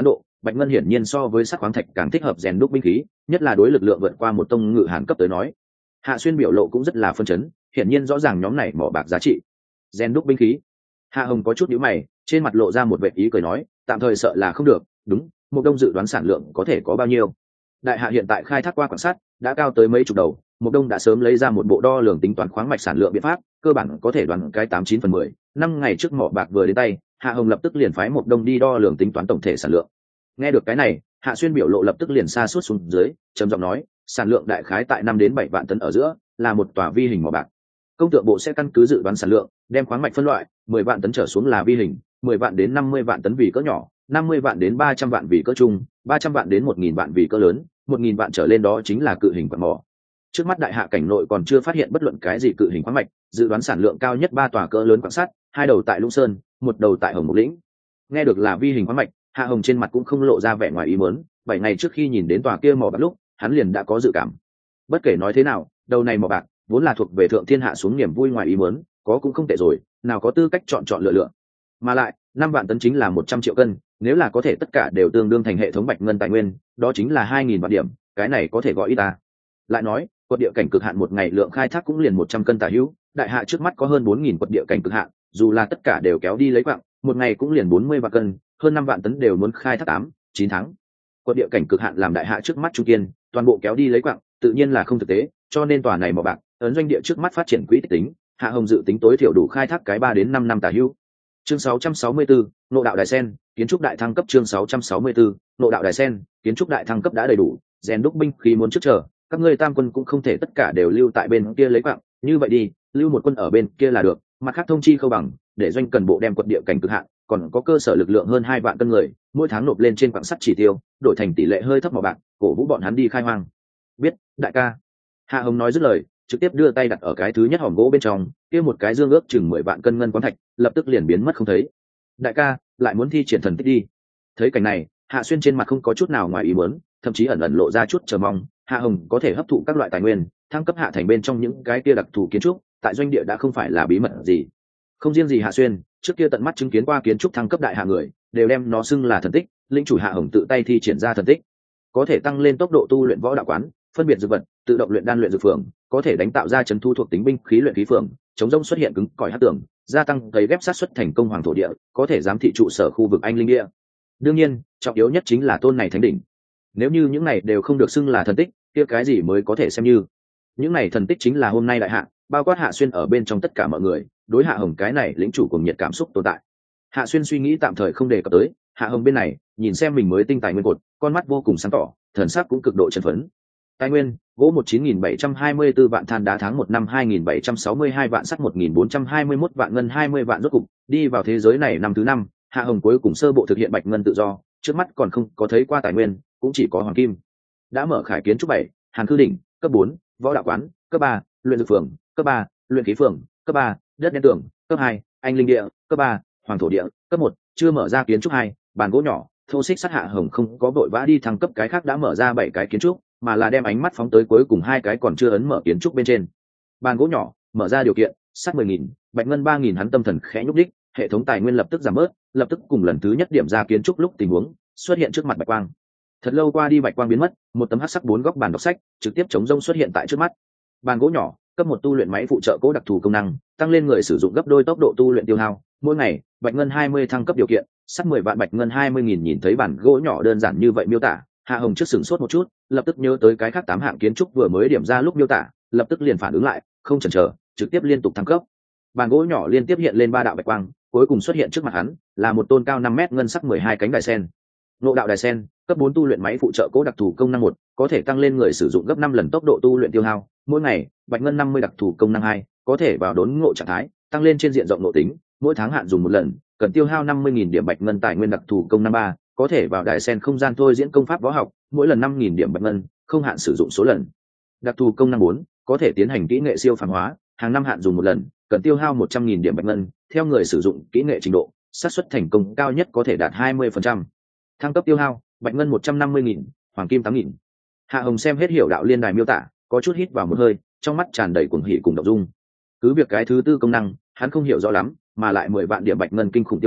bạch ngân hiển nhiên so với sắc khoáng thạch càng thích hợp rèn đúc binh khí, nhất là đối lực lượng vượt qua một tông ngự hàn cấp tới nói. Hạ Xuyên biểu lộ cũng rất là phân chấn, hiển nhiên rõ ràng nhóm này mỏ bạc giá trị. Rèn đúc binh khí. Hạ Hồng có chút nhíu mày, trên mặt lộ ra một vẻ ý cười nói, tạm thời sợ là không được, đúng, Mộc Đông dự đoán sản lượng có thể có bao nhiêu? Đại hạ hiện tại khai thác qua quan sát, đã cao tới mấy chục đầu, Mộc Đông đã sớm lấy ra một bộ đo lường tính toán khoáng mạch sản lượng biện pháp, cơ bản có thể đoán cái tám chín phần mười. Năm ngày trước mỏ bạc vừa đến tay, Hạ Hồng lập tức liền phái Mộc Đông đi đo lường tính toán tổng thể sản lượng. Nghe được cái này, Hạ Xuyên biểu lộ lập tức liền sa sút xuống dưới, trầm giọng nói, sản lượng đại khái tại năm đến bảy vạn tấn ở giữa, là một tòa vi hình mỏ bạc. Công tượng bộ sẽ căn cứ dự đoán sản lượng, đem khoáng mạch phân loại, mười vạn tấn trở xuống là vi hình, mười vạn đến năm mươi vạn tấn vì cỡ nhỏ, năm mươi vạn đến ba trăm vạn vì cỡ trung, ba trăm vạn đến một nghìn vạn vì cỡ lớn, một nghìn vạn trở lên đó chính là cự hình quặng mỏ. Trước mắt đại hạ cảnh nội còn chưa phát hiện bất luận cái gì cự hình khoáng mạch, dự đoán sản lượng cao nhất ba tòa cỡ lớn quặng sắt, hai đầu tại Lũng Sơn, một đầu tại Hồng Mục Lĩnh. Nghe được là vi hình khoáng mạch, Hạ Hồng trên mặt cũng không lộ ra vẻ ngoài ý muốn, bảy ngày trước khi nhìn đến tòa kia mỏ bạc lúc, hắn liền đã có dự cảm. Bất kể nói thế nào, đầu này mỏ bạc vốn là thuộc về thượng thiên hạ xuống niềm vui ngoài ý muốn, có cũng không tệ rồi, nào có tư cách chọn chọn lựa lựa. Mà lại, năm vạn tấn chính là một trăm triệu cân, nếu là có thể tất cả đều tương đương thành hệ thống bạch ngân tài nguyên, đó chính là hai nghìn vạn điểm, cái này có thể gọi ít ta. Lại nói, quật địa cảnh cực hạn một ngày lượng khai thác cũng liền một trăm cân tả hữu, đại hạ trước mắt có hơn bốn nghìn quật địa cảnh cực hạn, dù là tất cả đều kéo đi lấy quặng, một ngày cũng liền bốn mươi vạn cân, hơn năm vạn tấn đều muốn khai thác tám, chín tháng. Quật địa cảnh cực hạn làm đại hạ trước mắt trung kiên, toàn bộ kéo đi lấy quặng, tự nhiên là không thực tế, cho nên tòa này mỏ bạc, ấn doanh địa trước mắt phát triển quỹ tích tính, Hạ Hồng dự tính tối thiểu đủ khai thác cái ba đến năm năm tả hữu. Chương sáu trăm sáu mươi tư, Nộ đạo đài sen, kiến trúc đại thăng cấp. Chương sáu trăm sáu mươi tư, Nộ đạo đài sen, kiến trúc đại thăng cấp đã đầy đủ, rèn đúc binh khí muốn trước chờ, các ngươi tam quân cũng không thể tất cả đều lưu tại bên kia lấy quặng, như vậy đi, lưu một quân ở bên kia là được, mặt khác thông chi Khâu Bằng, để doanh cần bộ đem quật địa cảnh cực hạn, còn có cơ sở lực lượng hơn hai vạn cân người, mỗi tháng nộp lên trên quặng sắt chỉ tiêu, đổi thành tỷ lệ hơi thấp mỏ bạc, cổ vũ bọn hắn đi khai hoang. Biết, đại ca. Hạ Hồng nói dứt lời, trực tiếp đưa tay đặt ở cái thứ nhất hòm gỗ bên trong, kia một cái dương ước chừng mười vạn cân ngân quán thạch, lập tức liền biến mất không thấy. Đại ca, lại muốn thi triển thần tích đi. Thấy cảnh này, Hạ Xuyên trên mặt không có chút nào ngoài ý muốn, thậm chí ẩn ẩn lộ ra chút chờ mong, Hạ Hồng có thể hấp thụ các loại tài nguyên, thăng cấp hạ thành bên trong những cái kia đặc thù kiến trúc, tại doanh địa đã không phải là bí mật gì. Không riêng gì Hạ Xuyên, trước kia tận mắt chứng kiến qua kiến trúc thăng cấp đại hạ người, đều đem nó xưng là thần tích, linh chủ Hạ Hồng tự tay thi triển ra thần tích, có thể tăng lên tốc độ tu luyện võ đạo quán, phân biệt dược vật, tự động luyện đan luyện dược phường, có thể đánh tạo ra chấn thu thuộc tính binh khí luyện khí phường, chống rông xuất hiện cứng cỏi hắc tường, gia tăng cấy ghép sát xuất thành công hoàng thổ địa, có thể giám thị trụ sở khu vực anh linh địa. Đương nhiên, trọng yếu nhất chính là tôn này thánh đỉnh. Nếu như những này đều không được xưng là thần tích, kia cái gì mới có thể xem như? Những này thần tích chính là hôm nay đại hạ, bao quát Hạ Xuyên ở bên trong tất cả mọi người, đối Hạ Hồng cái này lĩnh chủ cùng nhiệt cảm xúc tồn tại. Hạ Xuyên suy nghĩ tạm thời không đề cập tới, Hạ Hồng bên này, nhìn xem mình mới tinh tài nguyên cột, con mắt vô cùng sáng tỏ, thần sắc cũng cực độ chấn phấn. Tài nguyên, gỗ một chín nghìn bảy trăm hai mươi tư vạn, than đá tháng một năm hai nghìn bảy trăm sáu mươi hai vạn, sắt một nghìn bốn trăm hai mươi mốt vạn, ngân hai mươi vạn. Rốt cục đi vào thế giới này năm thứ năm, Hạ Hồng cuối cùng sơ bộ thực hiện bạch ngân tự do, trước mắt còn không có thấy qua tài nguyên, cũng chỉ có hoàng kim. Đã mở khải kiến trúc bảy, Hàn Cư đỉnh, cấp bốn, võ đạo quán, cấp ba, luyện dược phường, cấp ba, luyện khí phường, cấp ba, đất đen tường, cấp hai, anh linh địa, cấp ba, hoàng thổ địa, cấp một, chưa mở ra kiến trúc hai, bàn gỗ nhỏ, thô xích sắt. Hạ Hồng không có vội vã đi thăng cấp cái khác đã mở ra bảy cái kiến trúc, mà là đem ánh mắt phóng tới cuối cùng hai cái còn chưa ấn mở kiến trúc bên trên. Bàn gỗ nhỏ, mở ra điều kiện, sắt mười nghìn, bạch ngân ba nghìn. Hắn tâm thần khẽ nhúc đích, hệ thống tài nguyên lập tức giảm bớt, lập tức cùng lần thứ nhất điểm ra kiến trúc lúc tình huống xuất hiện trước mặt bạch quang. Thật lâu qua đi bạch quang biến mất, một tấm hắc sắc bốn góc bàn đọc sách trực tiếp chống rông xuất hiện tại trước mắt. Bàn gỗ nhỏ, cấp một tu luyện máy phụ trợ cố đặc thù công năng, tăng lên người sử dụng gấp đôi tốc độ tu luyện tiêu hao, mỗi ngày bạch ngân hai mươi thăng cấp điều kiện, sắt mười vạn, bạch ngân hai mươi nghìn. Nhìn thấy bàn gỗ nhỏ đơn giản như vậy miêu tả, Hạ Hồng trước sửng sốt một chút, lập tức nhớ tới cái khác tám hạng kiến trúc vừa mới điểm ra lúc miêu tả, lập tức liền phản ứng lại, không chần chờ, trực tiếp liên tục thăng cấp. Bàn gỗ nhỏ liên tiếp hiện lên ba đạo bạch quang, cuối cùng xuất hiện trước mặt hắn, là một tôn cao năm mét ngân sắc mười hai cánh đài sen. Nộ đạo đài sen, cấp bốn tu luyện máy phụ trợ cố đặc thù công năng một, có thể tăng lên người sử dụng gấp năm lần tốc độ tu luyện tiêu hao, mỗi ngày bạch ngân năm mươi. Đặc thù công năng hai, có thể vào đốn ngộ trạng thái, tăng lên trên diện rộng nội tính, mỗi tháng hạn dùng một lần, cần tiêu hao năm mươi nghìn điểm bạch ngân. Tài nguyên đặc thù công năng ba, có thể vào đài sen không gian thôi diễn công pháp võ học, mỗi lần năm nghìn điểm bạch ngân, không hạn sử dụng số lần. Đặc thù công năng bốn, có thể tiến hành kỹ nghệ siêu phàm hóa, hàng năm hạn dùng một lần, cần tiêu hao một trăm nghìn điểm bạch ngân, theo người sử dụng kỹ nghệ trình độ, xác suất thành công cao nhất có thể đạt hai mươi phần trăm. Thăng cấp tiêu hao, bạch ngân một trăm năm mươi nghìn, hoàng kim tám nghìn. Hạ Hồng xem hết hiểu đạo liên đài miêu tả, có chút hít vào một hơi, trong mắt tràn đầy cuồng hỉ cùng động dung. Cứ việc cái thứ tư công năng, hắn không hiểu rõ lắm, mà lại mười vạn điểm bạch ngân kinh khủng tiêu hao,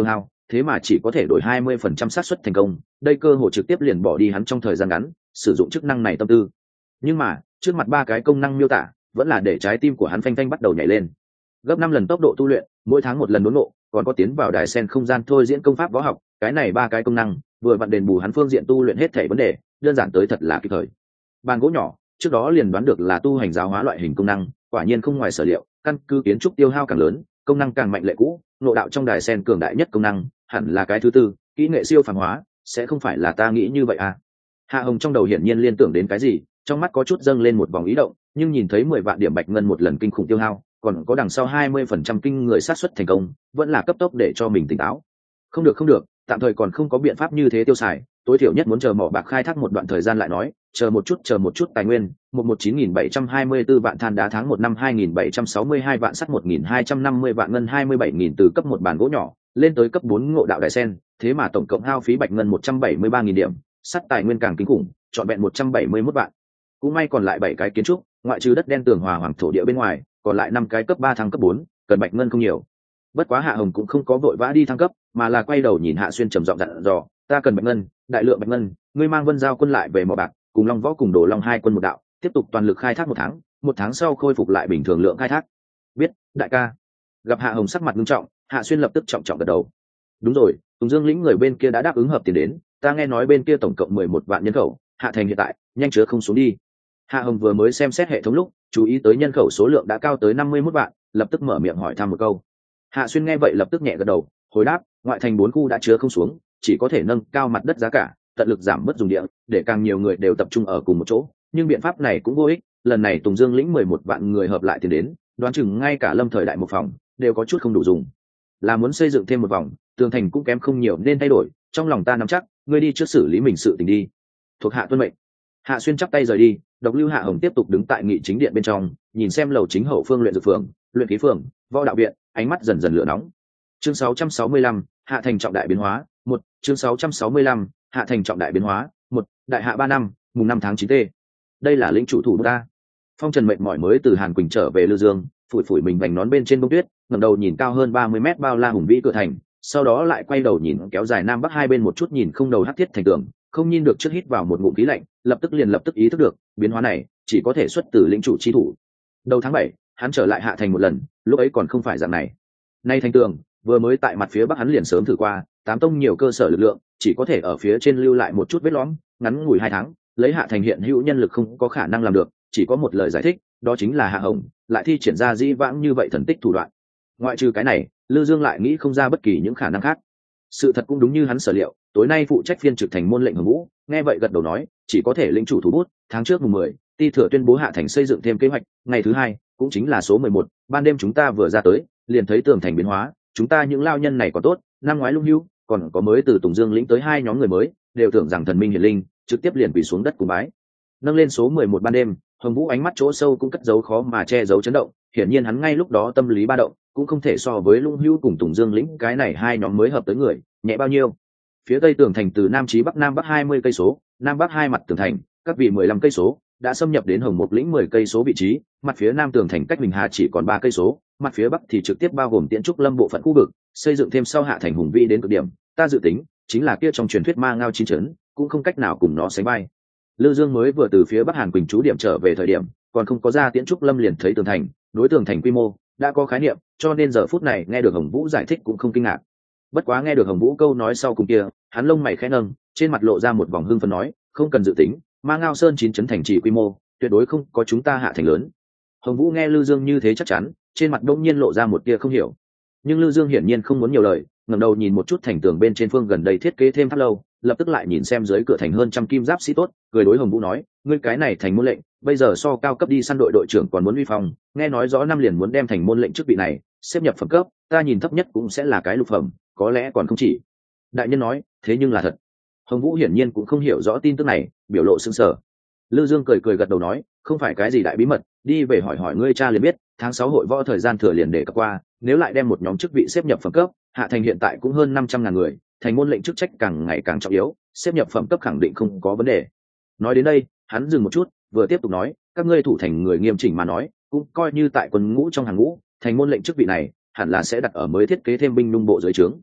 thế mà chỉ có thể đổi hai mươi phần trăm xác suất thành công, đây cơ hội trực tiếp liền bỏ đi hắn trong thời gian ngắn sử dụng chức năng này tâm tư. Nhưng mà trước mặt ba cái công năng miêu tả vẫn là để trái tim của hắn phanh phanh bắt đầu nhảy lên. Gấp năm lần tốc độ tu luyện, mỗi tháng một lần đốn ngộ, còn có tiến vào đài sen không gian thôi diễn công pháp võ học, cái này ba cái công năng vừa vặn đền bù hắn phương diện tu luyện hết thảy vấn đề, đơn giản tới thật là kịp thời. Bàn gỗ nhỏ trước đó liền đoán được là tu hành giáo hóa loại hình công năng, quả nhiên không ngoài sở liệu, căn cứ kiến trúc tiêu hao càng lớn, công năng càng mạnh lệ cũ, ngộ đạo trong đài sen cường đại nhất công năng hẳn là cái thứ tư, kỹ nghệ siêu phàm hóa, sẽ không phải là ta nghĩ như vậy à? Hạ Hồng trong đầu hiển nhiên liên tưởng đến cái gì, trong mắt có chút dâng lên một vòng ý động, nhưng nhìn thấy mười vạn điểm bạch ngân một lần kinh khủng tiêu hao, còn có đằng sau hai mươi phần trăm kinh người sát suất thành công, vẫn là cấp tốc để cho mình tỉnh táo. Không được không được, tạm thời còn không có biện pháp như thế tiêu xài, tối thiểu nhất muốn chờ mỏ bạc khai thác một đoạn thời gian lại nói, chờ một chút chờ một chút tài nguyên, một một chín nghìn bảy trăm hai mươi tư vạn than đá tháng một năm hai nghìn bảy trăm sáu mươi hai vạn sắt một nghìn hai trăm năm mươi vạn ngân hai mươi bảy nghìn từ cấp một bàn gỗ nhỏ lên tới cấp bốn ngộ đạo đại sen, thế mà tổng cộng hao phí bạch ngân một trăm bảy mươi ba nghìn điểm, sắt tài nguyên càng kinh khủng, trọn vẹn một trăm bảy mươi mốt vạn. Cũng may còn lại bảy cái kiến trúc, ngoại trừ đất đen tường hòa hoàng thổ địa bên ngoài, còn lại năm cái cấp ba thăng cấp bốn, cần bạch ngân không nhiều. Bất quá Hạ Hồng cũng không có vội vã đi thăng cấp, mà là quay đầu nhìn Hạ Xuyên trầm giọng dặn dò, ta cần bạch ngân, đại lượng bạch ngân, ngươi mang Vân Giao quân lại về mỏ bạc, cùng Long Võ cùng Đồ Long hai quân một đạo, tiếp tục toàn lực khai thác một tháng, một tháng sau khôi phục lại bình thường lượng khai thác. Biết, đại ca. Gặp Hạ Hồng sắc mặt nghiêm trọng, Hạ Xuyên lập tức trọng trọng gật đầu. Đúng rồi, Tùng Dương lĩnh người bên kia đã đáp ứng hợp tiền đến, ta nghe nói bên kia tổng cộng mười một vạn nhân khẩu, Hạ Thành hiện tại nhanh chứa không xuống đi. Hạ Hồng vừa mới xem xét hệ thống lúc, chú ý tới nhân khẩu số lượng đã cao tới năm mươi mốt vạn, lập tức mở miệng hỏi thăm một câu. Hạ Xuyên nghe vậy lập tức nhẹ gật đầu, hồi đáp, ngoại thành bốn khu đã chứa không xuống, chỉ có thể nâng cao mặt đất giá cả, tận lực giảm bớt dùng địa, để càng nhiều người đều tập trung ở cùng một chỗ, nhưng biện pháp này cũng vô ích, lần này Tùng Dương lĩnh mười một vạn người hợp lại tiền đến, đoán chừng ngay cả Lâm thời đại một phòng đều có chút không đủ dùng. Là muốn xây dựng thêm một vòng, tường thành cũng kém không nhiều nên thay đổi, trong lòng ta nắm chắc, ngươi đi trước xử lý mình sự tình đi. Thuộc hạ tuân mệnh. Hạ Xuyên chắp tay rời đi, Độc Lưu Hạ Hồng tiếp tục đứng tại nghị chính điện bên trong, nhìn xem lầu chính hậu phương luyện dược phường, luyện khí phường, võ đạo viện, ánh mắt dần dần lửa nóng. Chương sáu trăm sáu mươi lăm, Hạ Thành trọng đại biến hóa, một, chương sáu trăm sáu mươi lăm, Hạ Thành trọng đại biến hóa, một, đại hạ ba năm, mùng năm tháng chín t. Đây là lĩnh chủ thủ ta. Phong Trần mệt mỏi mới từ Hàn Quỳnh trở về Lư Dương, phủi phủi mình vành nón bên trên bông tuyết, ngẩng đầu nhìn cao hơn ba mươi mét bao la hùng vĩ cửa thành, sau đó lại quay đầu nhìn kéo dài nam bắc hai bên một chút nhìn không đầu hắc thiết thành tường, không nhìn được trước hít vào một ngụm khí lạnh, lập tức liền lập tức ý thức được, biến hóa này chỉ có thể xuất từ lĩnh chủ chi thủ. Đầu tháng bảy, hắn trở lại Hạ Thành một lần, lúc ấy còn không phải dạng này. Nay thành tường, vừa mới tại mặt phía bắc hắn liền sớm thử qua, tám tông nhiều cơ sở lực lượng, chỉ có thể ở phía trên lưu lại một chút vết lõm, ngắn ngủi hai tháng, lấy Hạ Thành hiện hữu nhân lực không có khả năng làm được, chỉ có một lời giải thích, đó chính là Hạ Hồng lại thi triển ra dĩ vãng như vậy thần tích thủ đoạn. Ngoại trừ cái này, Lư Dương lại nghĩ không ra bất kỳ những khả năng khác. Sự thật cũng đúng như hắn sở liệu, tối nay phụ trách phiên trực thành môn lệnh Hồng Vũ, nghe vậy gật đầu nói, chỉ có thể lĩnh chủ thủ bút, tháng trước mùng mười, Ti Thừa tuyên bố Hạ Thành xây dựng thêm kế hoạch, ngày thứ hai, cũng chính là số mười một, ban đêm chúng ta vừa ra tới, liền thấy tường thành biến hóa, chúng ta những lao nhân này còn tốt, năm ngoái lung hưu, còn có mới từ Tùng Dương lĩnh tới hai nhóm người mới, đều tưởng rằng thần minh hiển linh, trực tiếp liền quỳ xuống đất cùng bái. Nâng lên số mười một ban đêm, Hồng Vũ ánh mắt chỗ sâu cũng cất giấu khó mà che giấu chấn động, hiển nhiên hắn ngay lúc đó tâm lý ba động, cũng không thể so với Lung Hưu cùng Tùng Dương lĩnh cái này hai nhóm mới hợp tới người, nhẹ bao nhiêu. Phía tây tường thành từ nam chí bắc nam bắc hai mươi cây số, nam bắc hai mặt tường thành, các vị mười lăm cây số, đã xâm nhập đến Hồng Mục lĩnh mười cây số vị trí, mặt phía nam tường thành cách Bình Hà chỉ còn ba cây số, mặt phía bắc thì trực tiếp bao gồm Tiễn Trúc Lâm bộ phận khu vực, xây dựng thêm sau Hạ Thành hùng vĩ đến cực điểm, ta dự tính, chính là kia trong truyền thuyết ma ngao chín trấn, cũng không cách nào cùng nó sánh vai. Lư Dương mới vừa từ phía Bắc Hàn Quỳnh trú điểm trở về thời điểm, còn không có ra Tiễn Trúc Lâm liền thấy tường thành, đối tường thành quy mô đã có khái niệm, cho nên giờ phút này nghe được Hồng Vũ giải thích cũng không kinh ngạc. Bất quá nghe được Hồng Vũ câu nói sau cùng kia, hắn lông mày khẽ nâng, trên mặt lộ ra một vòng hưng phấn nói, không cần dự tính, Ma Ngao Sơn chín trấn thành trì quy mô, tuyệt đối không có chúng ta Hạ Thành lớn. Hồng Vũ nghe Lư Dương như thế chắc chắn, trên mặt đông nhiên lộ ra một tia không hiểu. Nhưng Lư Dương hiển nhiên không muốn nhiều lời, ngẩng đầu nhìn một chút thành tường bên trên phương gần đây thiết kế thêm tháp lâu, lập tức lại nhìn xem dưới cửa thành hơn trăm kim giáp sĩ tốt, cười đối Hồng Vũ nói, ngươi cái này thành môn lệnh, bây giờ so cao cấp đi săn đội đội trưởng còn muốn uy phong, nghe nói rõ năm liền muốn đem thành môn lệnh chức vị này xếp nhập phẩm cấp, ta nhìn thấp nhất cũng sẽ là cái lục phẩm, có lẽ còn không chỉ. Đại nhân nói, thế nhưng là thật. Hồng Vũ hiển nhiên cũng không hiểu rõ tin tức này, biểu lộ sững sờ. Lư Dương cười cười gật đầu nói, không phải cái gì đại bí mật, đi về hỏi hỏi ngươi cha liền biết, tháng sáu hội võ thời gian thừa liền để cập qua, nếu lại đem một nhóm chức vị xếp nhập phẩm cấp, Hạ Thành hiện tại cũng hơn năm trăm ngàn người, thành môn lệnh chức trách càng ngày càng trọng yếu, xếp nhập phẩm cấp khẳng định không có vấn đề. Nói đến đây, hắn dừng một chút, vừa tiếp tục nói, các ngươi thủ thành người nghiêm chỉnh mà nói, cũng coi như tại quân ngũ trong hàng ngũ, thành môn lệnh chức vị này, hẳn là sẽ đặt ở mới thiết kế thêm binh nung bộ dưới trướng.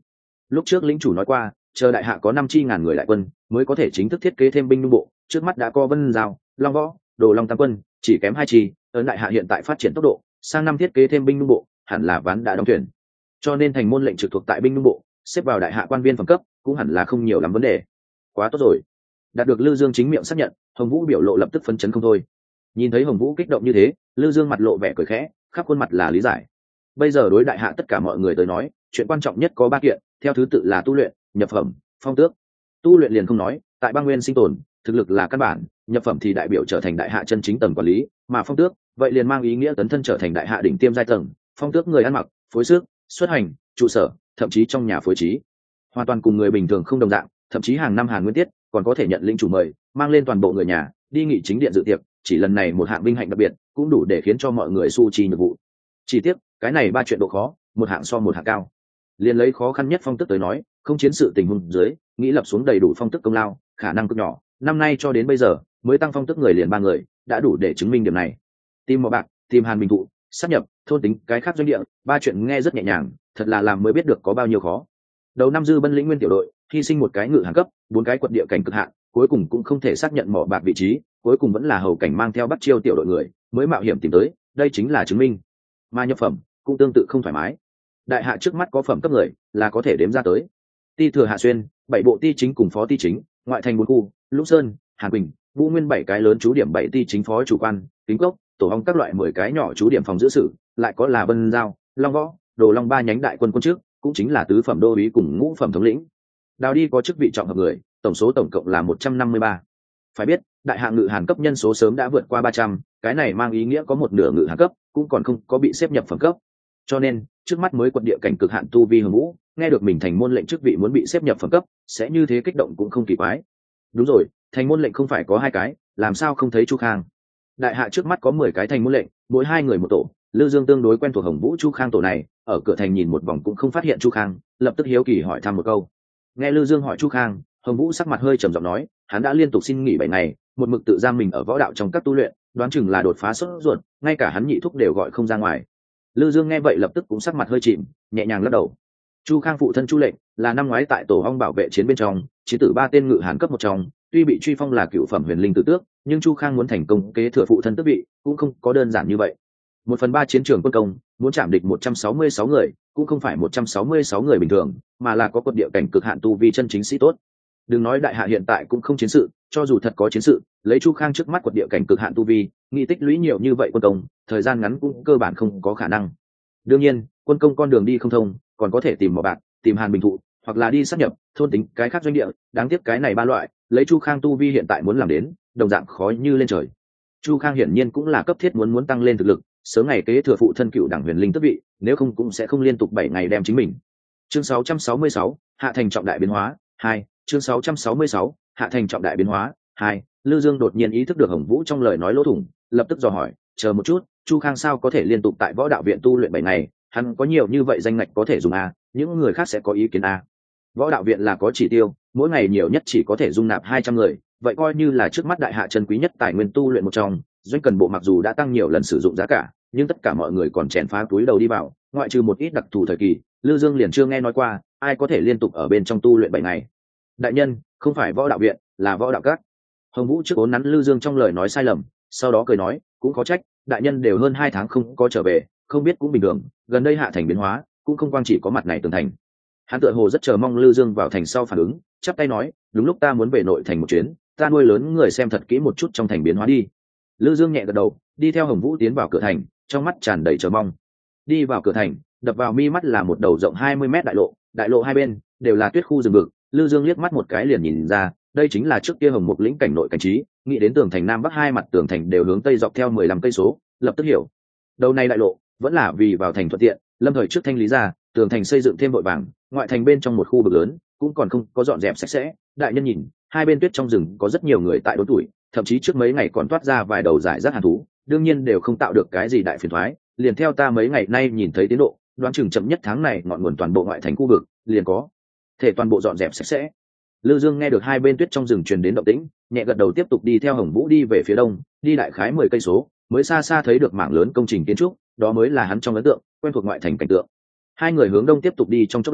lúc trước lĩnh chủ nói qua chờ đại hạ có năm chi ngàn người đại quân mới có thể chính thức thiết kế thêm binh nung bộ, trước mắt đã có Vân Giao, Long Võ, Đồ Long tam quân, chỉ kém hai chi, ấn đại hạ hiện tại phát triển tốc độ, sang năm thiết kế thêm binh nung bộ hẳn là ván đã đóng thuyền. Cho nên thành môn lệnh trực thuộc tại binh nung bộ xếp vào đại hạ quan viên phẩm cấp cũng hẳn là không nhiều lắm vấn đề. Quá tốt rồi. Đạt được Lư Dương chính miệng xác nhận, Hồng Vũ biểu lộ lập tức phấn chấn không thôi. Nhìn thấy Hồng Vũ kích động như thế, Lư Dương mặt lộ vẻ cười khẽ, khắp khuôn mặt là lý giải. Bây giờ đối đại hạ tất cả mọi người tới nói, chuyện quan trọng nhất có ba kiện, theo thứ tự là tu luyện, nhập phẩm, phong tước. Tu luyện liền không nói, tại băng nguyên sinh tồn, thực lực là căn bản, nhập phẩm thì đại biểu trở thành đại hạ chân chính tầng quản lý, mà phong tước, vậy liền mang ý nghĩa tấn thân trở thành đại hạ đỉnh tiêm giai tầng, phong tước người ăn mặc, phối sức, xuất hành, trụ sở, thậm chí trong nhà phối trí, hoàn toàn cùng người bình thường không đồng dạng, thậm chí hàng năm Hàn Nguyên Tiết còn có thể nhận linh chủ mời, mang lên toàn bộ người nhà đi nghị chính điện dự tiệc, chỉ lần này một hạng vinh hạnh đặc biệt, cũng đủ để khiến cho mọi người su chi nhược vụ. Chỉ tiếc, cái này ba chuyện độ khó, một hạng so một hạng cao. Liền lấy khó khăn nhất phong tước tới nói, không chiến sự tình huống dưới, nghĩ lập xuống đầy đủ phong tước công lao, khả năng cực nhỏ, năm nay cho đến bây giờ, mới tăng phong tước người liền ba người, đã đủ để chứng minh điểm này. Tìm mỏ bạc, tìm Hàn Bình Thụ, sát nhập, thôn tính, cái khác doanh địa, ba chuyện nghe rất nhẹ nhàng, thật là làm mới biết được có bao nhiêu khó. Đầu năm dư bân lĩnh nguyên tiểu đội, hy sinh một cái ngự hàng cấp, bốn cái quật địa cảnh cực hạn, cuối cùng cũng không thể xác nhận mỏ bạc vị trí, cuối cùng vẫn là hầu cảnh mang theo bắt chiêu tiểu đội người, mới mạo hiểm tìm tới, đây chính là chứng minh. Mà nhập phẩm cũng tương tự không thoải mái. Đại hạ trước mắt có phẩm cấp người, là có thể đếm ra tới. Ti thừa Hạ Xuyên, bảy bộ ti chính cùng phó ti chính, ngoại thành bốn khu, Lũng Sơn, Hàn Bình, Vũ Nguyên bảy cái lớn chú điểm bảy ti chính phó chủ quan, Kính Cốc, Tổ Hong các loại mười cái nhỏ chú điểm phòng giữ sự, lại có là Vân Giao, Long Võ, Đồ Long ba nhánh đại quân quân trước, cũng chính là tứ phẩm đô úy cùng ngũ phẩm thống lĩnh. Đào đi có chức vị trọng hợp người, tổng số tổng cộng là một trăm năm mươi ba. Phải biết, đại hạ ngự hàn cấp nhân số sớm đã vượt qua ba trăm, cái này mang ý nghĩa có một nửa ngự hàn cấp cũng còn không có bị xếp nhập phẩm cấp. Cho nên, trước mắt mới quật địa cảnh cực hạn tu vi Hồng Vũ, nghe được mình thành môn lệnh chức vị muốn bị xếp nhập phẩm cấp, sẽ như thế kích động cũng không kỳ quái. Đúng rồi, thành môn lệnh không phải có hai cái, làm sao không thấy Chu Khang? Đại hạ trước mắt có mười cái thành môn lệnh, mỗi hai người một tổ, Lư Dương tương đối quen thuộc Hồng Vũ Chu Khang tổ này, ở cửa thành nhìn một vòng cũng không phát hiện Chu Khang, lập tức hiếu kỳ hỏi thăm một câu. Nghe Lư Dương hỏi Chu Khang, Hồng Vũ sắc mặt hơi trầm giọng nói, hắn đã liên tục xin nghỉ bảy ngày, một mực tự giam mình ở võ đạo trong các tu luyện, đoán chừng là đột phá sốt ruột, ngay cả hắn nhị thúc đều gọi không ra ngoài. Lư Dương nghe vậy lập tức cũng sắc mặt hơi chìm, nhẹ nhàng lắc đầu. Chu Khang phụ thân Chu Lệnh là năm ngoái tại tổ ong bảo vệ chiến bên trong, chiến tử ba tên ngự hàn cấp một trong, tuy bị truy phong là cựu phẩm huyền linh tử tước, nhưng Chu Khang muốn thành công kế thừa phụ thân tước vị, cũng không có đơn giản như vậy. Một phần ba chiến trường quân công, muốn chạm địch một trăm sáu mươi sáu người, cũng không phải một trăm sáu mươi sáu người bình thường, mà là có quật địa cảnh cực hạn tu vi chân chính sĩ tốt. Đừng nói đại hạ hiện tại cũng không chiến sự, cho dù thật có chiến sự, lấy Chu Khang trước mắt quật địa cảnh cực hạn tu vi, nghị tích lũy nhiều như vậy quân công, thời gian ngắn cũng cơ bản không có khả năng. Đương nhiên, quân công con đường đi không thông, còn có thể tìm mỏ bạc, tìm Hàn Bình Thụ, hoặc là đi sát nhập, thôn tính cái khác doanh địa, đáng tiếc cái này ba loại, lấy Chu Khang tu vi hiện tại muốn làm đến, đồng dạng khó như lên trời. Chu Khang hiển nhiên cũng là cấp thiết muốn muốn tăng lên thực lực, sớm ngày kế thừa phụ thân cựu đảng huyền linh tước vị, nếu không cũng sẽ không liên tục bảy ngày đem chính mình. Chương sáu trăm sáu mươi sáu, hạ thành trọng đại biến hóa hai. Chương sáu trăm sáu mươi sáu, hạ thành trọng đại biến hóa hai. Lư Dương đột nhiên ý thức được Hồng Vũ trong lời nói lỗ thủng, lập tức dò hỏi, chờ một chút, Chu Khang sao có thể liên tục tại võ đạo viện tu luyện bảy ngày, hắn có nhiều như vậy danh ngạch có thể dùng à, những người khác sẽ có ý kiến à. Võ đạo viện là có chỉ tiêu, mỗi ngày nhiều nhất chỉ có thể dung nạp hai trăm người, vậy coi như là trước mắt đại hạ chân quý nhất tài nguyên tu luyện một trong, doanh cần bộ mặc dù đã tăng nhiều lần sử dụng giá cả, nhưng tất cả mọi người còn chèn phá túi đầu đi vào, ngoại trừ một ít đặc thù thời kỳ, Lư Dương liền chưa nghe nói qua ai có thể liên tục ở bên trong tu luyện bảy ngày. Đại nhân, không phải võ đạo viện, là võ đạo các. Hồng Vũ trước ốn nắn Lư Dương trong lời nói sai lầm, sau đó cười nói, cũng có trách, đại nhân đều hơn hai tháng không có trở về, không biết cũng bình thường, gần đây hạ thành biến hóa, cũng không quang chỉ có mặt này tường thành. Hắn tựa hồ rất chờ mong Lư Dương vào thành sau phản ứng, chắp tay nói, đúng lúc ta muốn về nội thành một chuyến, ta nuôi lớn người xem thật kỹ một chút trong thành biến hóa đi. Lư Dương nhẹ gật đầu, đi theo Hồng Vũ tiến vào cửa thành, trong mắt tràn đầy chờ mong. Đi vào cửa thành, đập vào mi mắt là một đầu rộng hai mươi mét đại lộ, đại lộ hai bên đều là tuyết khu rừng rực. Lư Dương liếc mắt một cái liền nhìn ra, đây chính là trước kia Hồng Mục lĩnh cảnh nội cảnh trí, nghĩ đến tường thành nam bắc hai mặt tường thành đều hướng tây dọc theo mười lăm cây số, lập tức hiểu. Đầu này đại lộ vẫn là vì vào thành thuận tiện, lâm thời trước thanh lý ra, tường thành xây dựng thêm vội vàng, ngoại thành bên trong một khu vực lớn cũng còn không có dọn dẹp sạch sẽ. Đại nhân nhìn, hai bên tuyết trong rừng có rất nhiều người tại đốn tuổi, thậm chí trước mấy ngày còn toát ra vài đầu giải rác hàn thú, đương nhiên đều không tạo được cái gì đại phiền toái, liền theo ta mấy ngày nay nhìn thấy tiến độ, đoán chừng chậm nhất tháng này ngọn nguồn toàn bộ ngoại thành khu vực liền có thể toàn bộ dọn dẹp sạch sẽ. Lư Dương nghe được hai bên tuyết trong rừng truyền đến động tĩnh, nhẹ gật đầu tiếp tục đi theo Hồng Vũ đi về phía đông, đi đại khái mười cây số, mới xa xa thấy được mảng lớn công trình kiến trúc, đó mới là hắn trong ấn tượng quen thuộc ngoại thành cảnh tượng. Hai người hướng đông tiếp tục đi trong chốc lát,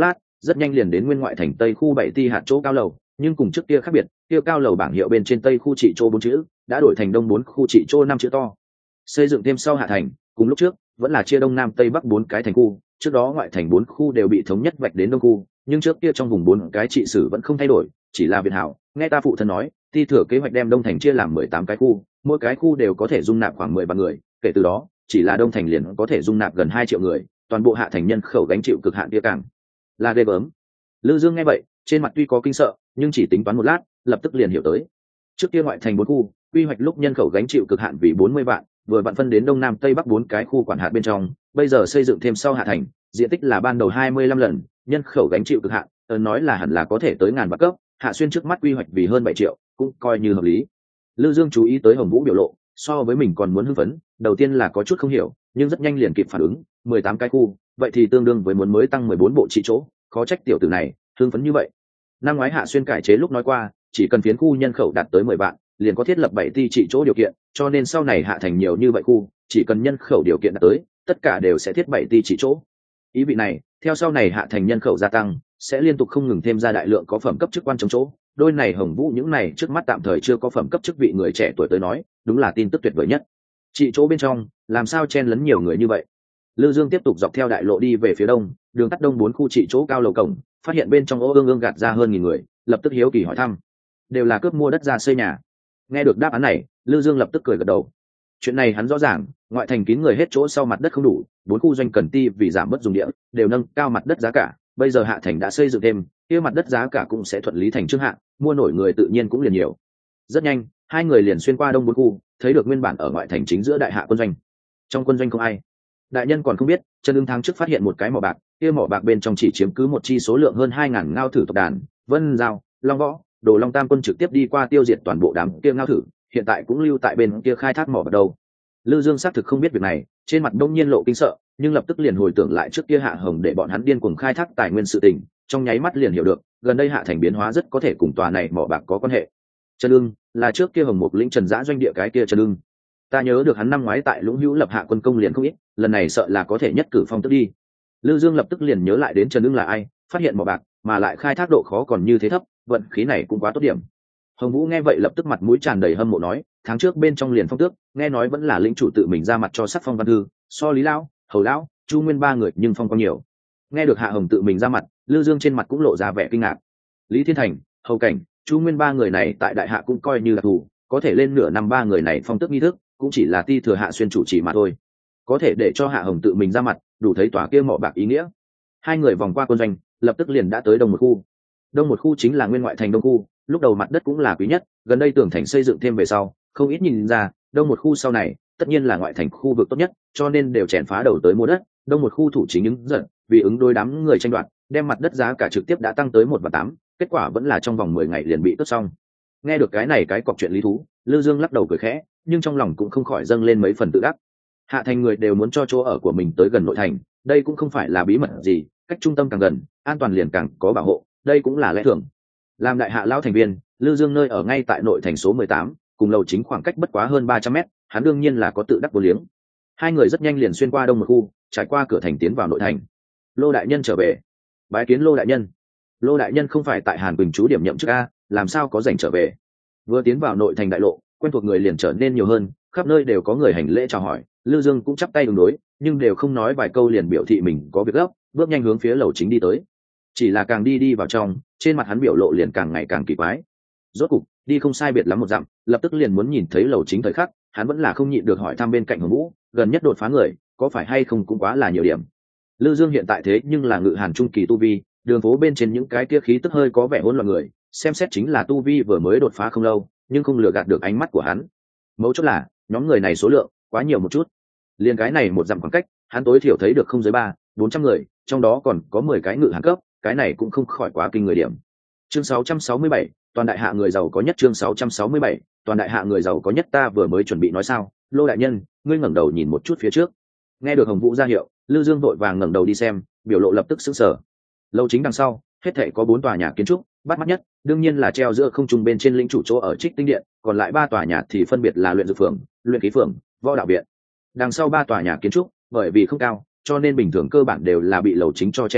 rất nhanh liền đến nguyên ngoại thành tây khu bảy ti hạt chỗ cao lầu, nhưng cùng trước kia khác biệt, kia cao lầu bảng hiệu bên trên tây khu trị chỗ bốn chữ đã đổi thành đông bốn khu trị chỗ năm chữ to. Xây dựng thêm sau hạ thành, cùng lúc trước vẫn là chia đông nam tây bắc bốn cái thành khu, trước đó ngoại thành bốn khu đều bị thống nhất vạch đến đông khu, nhưng trước kia trong vùng bốn cái trị sử vẫn không thay đổi, chỉ là biệt hảo. Nghe ta phụ thân nói, ti thừa kế hoạch đem đông thành chia làm mười tám cái khu, mỗi cái khu đều có thể dung nạp khoảng mười vạn người, kể từ đó chỉ là đông thành liền có thể dung nạp gần hai triệu người, toàn bộ hạ thành nhân khẩu gánh chịu cực hạn kia càng là ghê gớm. Lư Dương nghe vậy, trên mặt tuy có kinh sợ, nhưng chỉ tính toán một lát, lập tức liền hiểu tới. Trước kia ngoại thành bốn khu, quy hoạch lúc nhân khẩu gánh chịu cực hạn vì bốn mươi vạn, vừa vạn phân đến đông nam tây bắc bốn cái khu quản hạt bên trong, bây giờ xây dựng thêm sau hạ thành, diện tích là ban đầu hai mươi lăm lần, nhân khẩu gánh chịu cực hạn, ấn nói là hẳn là có thể tới ngàn vạn cấp, hạ xuyên trước mắt quy hoạch vì hơn bảy triệu, cũng coi như hợp lý. Lư Dương chú ý tới Hồng Vũ biểu lộ, so với mình còn muốn hưng phấn, đầu tiên là có chút không hiểu, nhưng rất nhanh liền kịp phản ứng, mười tám cái khu, vậy thì tương đương với muốn mới tăng mười bốn bộ trị chỗ, khó trách tiểu tử này hưng phấn như vậy. Năm ngoái hạ xuyên cải chế lúc nói qua, chỉ cần phiến khu nhân khẩu đạt tới mười vạn, liền có thiết lập bảy ti trị chỗ điều kiện, cho nên sau này hạ thành nhiều như vậy khu, chỉ cần nhân khẩu điều kiện đạt tới, tất cả đều sẽ thiết bảy ti trị chỗ. Ý vị này, theo sau này hạ thành nhân khẩu gia tăng, sẽ liên tục không ngừng thêm ra đại lượng có phẩm cấp chức quan chống chỗ. Đôi này Hồng Vũ những này trước mắt tạm thời chưa có phẩm cấp chức vị người trẻ tuổi tới nói, đúng là tin tức tuyệt vời nhất. Trị chỗ bên trong, làm sao chen lấn nhiều người như vậy? Lư Dương tiếp tục dọc theo đại lộ đi về phía đông, đường tắt đông bốn khu trị chỗ cao lầu cổng, phát hiện bên trong ô ương ương gạt ra hơn nghìn người, lập tức hiếu kỳ hỏi thăm. Đều là cướp mua đất ra xây nhà. Nghe được đáp án này, Lư Dương lập tức cười gật đầu. Chuyện này hắn rõ ràng, ngoại thành kín người hết chỗ sau mặt đất không đủ, bốn khu doanh cần ti vì giảm mất dùng địa, đều nâng cao mặt đất giá cả, bây giờ hạ thành đã xây dựng thêm, kia mặt đất giá cả cũng sẽ thuận lý thành chương hạng, mua nổi người tự nhiên cũng liền nhiều. Rất nhanh, hai người liền xuyên qua đông bốn khu, thấy được nguyên bản ở ngoại thành chính giữa đại hạ quân doanh. Trong quân doanh không ai. Đại nhân còn không biết, Trần Ưng tháng trước phát hiện một cái mỏ bạc, kia mỏ bạc bên trong chỉ chiếm cứ một chi số lượng hơn hai ngàn ngao thử tộc đàn, Vân Giao, Long Võ, Đồ Long Tam quân trực tiếp đi qua tiêu diệt toàn bộ đám kia ngao thử, hiện tại cũng lưu tại bên kia khai thác mỏ bạc đâu. Lư Dương xác thực không biết việc này, trên mặt đông nhiên lộ kinh sợ, nhưng lập tức liền hồi tưởng lại trước kia Hạ Hồng để bọn hắn điên cuồng khai thác tài nguyên sự tình, trong nháy mắt liền hiểu được, gần đây hạ thành biến hóa rất có thể cùng tòa này mỏ bạc có quan hệ. Trần Ưng là trước kia Hồng Mục lĩnh Trần Giã doanh địa cái kia Trần Ưng. Ta nhớ được hắn năm ngoái tại Lũng Hữu lập hạ quân công liền không ít, lần này sợ là có thể nhất cử phong tước đi. Lư Dương lập tức liền nhớ lại đến Trần Ưng là ai, phát hiện mỏ bạc mà lại khai thác độ khó còn như thế thấp, vận khí này cũng quá tốt điểm. Hồng Vũ nghe vậy lập tức mặt mũi tràn đầy hâm mộ nói, tháng trước bên trong liền phong tước, nghe nói vẫn là lĩnh chủ tự mình ra mặt cho sắc phong văn thư, so Lý lão, Hầu lão, Chu Nguyên ba người nhưng phong có nhiều. Nghe được Hạ Hồng tự mình ra mặt, Lư Dương trên mặt cũng lộ ra vẻ kinh ngạc. Lý Thiên Thành, Hầu Cảnh, Chu Nguyên ba người này tại đại hạ cũng coi như là thủ, có thể lên nửa năm ba người này phong tước nghi thức, cũng chỉ là ti thừa Hạ Xuyên chủ trì mà thôi. Có thể để cho Hạ Hồng tự mình ra mặt, đủ thấy tòa kia mỏ bạc ý nghĩa. Hai người vòng qua quân doanh, lập tức liền đã tới đông một khu. Đông một khu chính là nguyên ngoại thành đông khu, lúc đầu mặt đất cũng là quý nhất, gần đây tường thành xây dựng thêm về sau, không ít nhìn ra, đông một khu sau này, tất nhiên là ngoại thành khu vực tốt nhất, cho nên đều chèn phá đầu tới mua đất. Đông một khu thủ chính ứng giận, vì ứng đối đám người tranh đoạt, đem mặt đất giá cả trực tiếp đã tăng tới một và tám, kết quả vẫn là trong vòng mười ngày liền bị cướp xong. Nghe được cái này cái cọc chuyện lý thú, Lư Dương lắc đầu cười khẽ, nhưng trong lòng cũng không khỏi dâng lên mấy phần tự đắc. Hạ thành người đều muốn cho chỗ ở của mình tới gần nội thành, đây cũng không phải là bí mật gì, cách trung tâm càng gần, an toàn liền càng có bảo hộ, đây cũng là lẽ thường. Làm đại hạ lão thành viên, Lư Dương nơi ở ngay tại nội thành số mười tám, cùng lầu chính khoảng cách bất quá hơn ba trăm mét, hắn đương nhiên là có tự đắc vô liếng. Hai người rất nhanh liền xuyên qua đông một khu, trải qua cửa thành tiến vào nội thành. Lô đại nhân trở về. Bái kiến Lô đại nhân. Lô đại nhân không phải tại Hàn Quỳnh chú điểm nhậm chức a, làm sao có rảnh trở về? Vừa tiến vào nội thành đại lộ, quen thuộc người liền trở nên nhiều hơn, khắp nơi đều có người hành lễ chào hỏi, Lư Dương cũng chắp tay ứng đối, nhưng đều không nói vài câu liền biểu thị mình có việc gấp, bước nhanh hướng phía lầu chính đi tới. Chỉ là càng đi đi vào trong, trên mặt hắn biểu lộ liền càng ngày càng kỳ quái. Rốt cục, đi không sai biệt lắm một dặm, lập tức liền muốn nhìn thấy lầu chính thời khắc, hắn vẫn là không nhịn được hỏi thăm bên cạnh Hồng Vũ, gần nhất đột phá người, có phải hay không cũng quá là nhiều điểm. Lư Dương hiện tại thế nhưng là ngự hàn trung kỳ tu vi, đường phố bên trên những cái kia khí tức hơi có vẻ hỗn loạn người, xem xét chính là tu vi vừa mới đột phá không lâu, nhưng không lừa gạt được ánh mắt của hắn. Mấu chốt là, nhóm người này số lượng quá nhiều một chút. Liên cái này một dặm khoảng cách, hắn tối thiểu thấy được không dưới ba, bốn trăm người, trong đó còn có mười cái ngự hàn cấp, cái này cũng không khỏi quá kinh người điểm. Chương sáu trăm sáu mươi bảy, toàn đại hạ người giàu có nhất. Chương sáu trăm sáu mươi bảy, toàn đại hạ người giàu có nhất. Ta vừa mới chuẩn bị nói sao, Lô đại nhân, ngươi ngẩng đầu nhìn một chút phía trước. Nghe được Hồng Vũ ra hiệu, Lư Dương vội vàng ngẩng đầu đi xem, biểu lộ lập tức sững sờ. Lâu chính đằng sau, hết thảy có bốn tòa nhà kiến trúc, bắt mắt nhất, đương nhiên là treo giữa không trung bên trên lĩnh chủ chỗ ở Trích Tinh Điện, còn lại ba tòa nhà thì phân biệt là luyện dược phường, luyện khí phường, võ đạo viện. Đằng sau ba tòa nhà kiến trúc, bởi vì không cao, cho nên bình thường cơ bản đều là bị lầu chính cho che lại,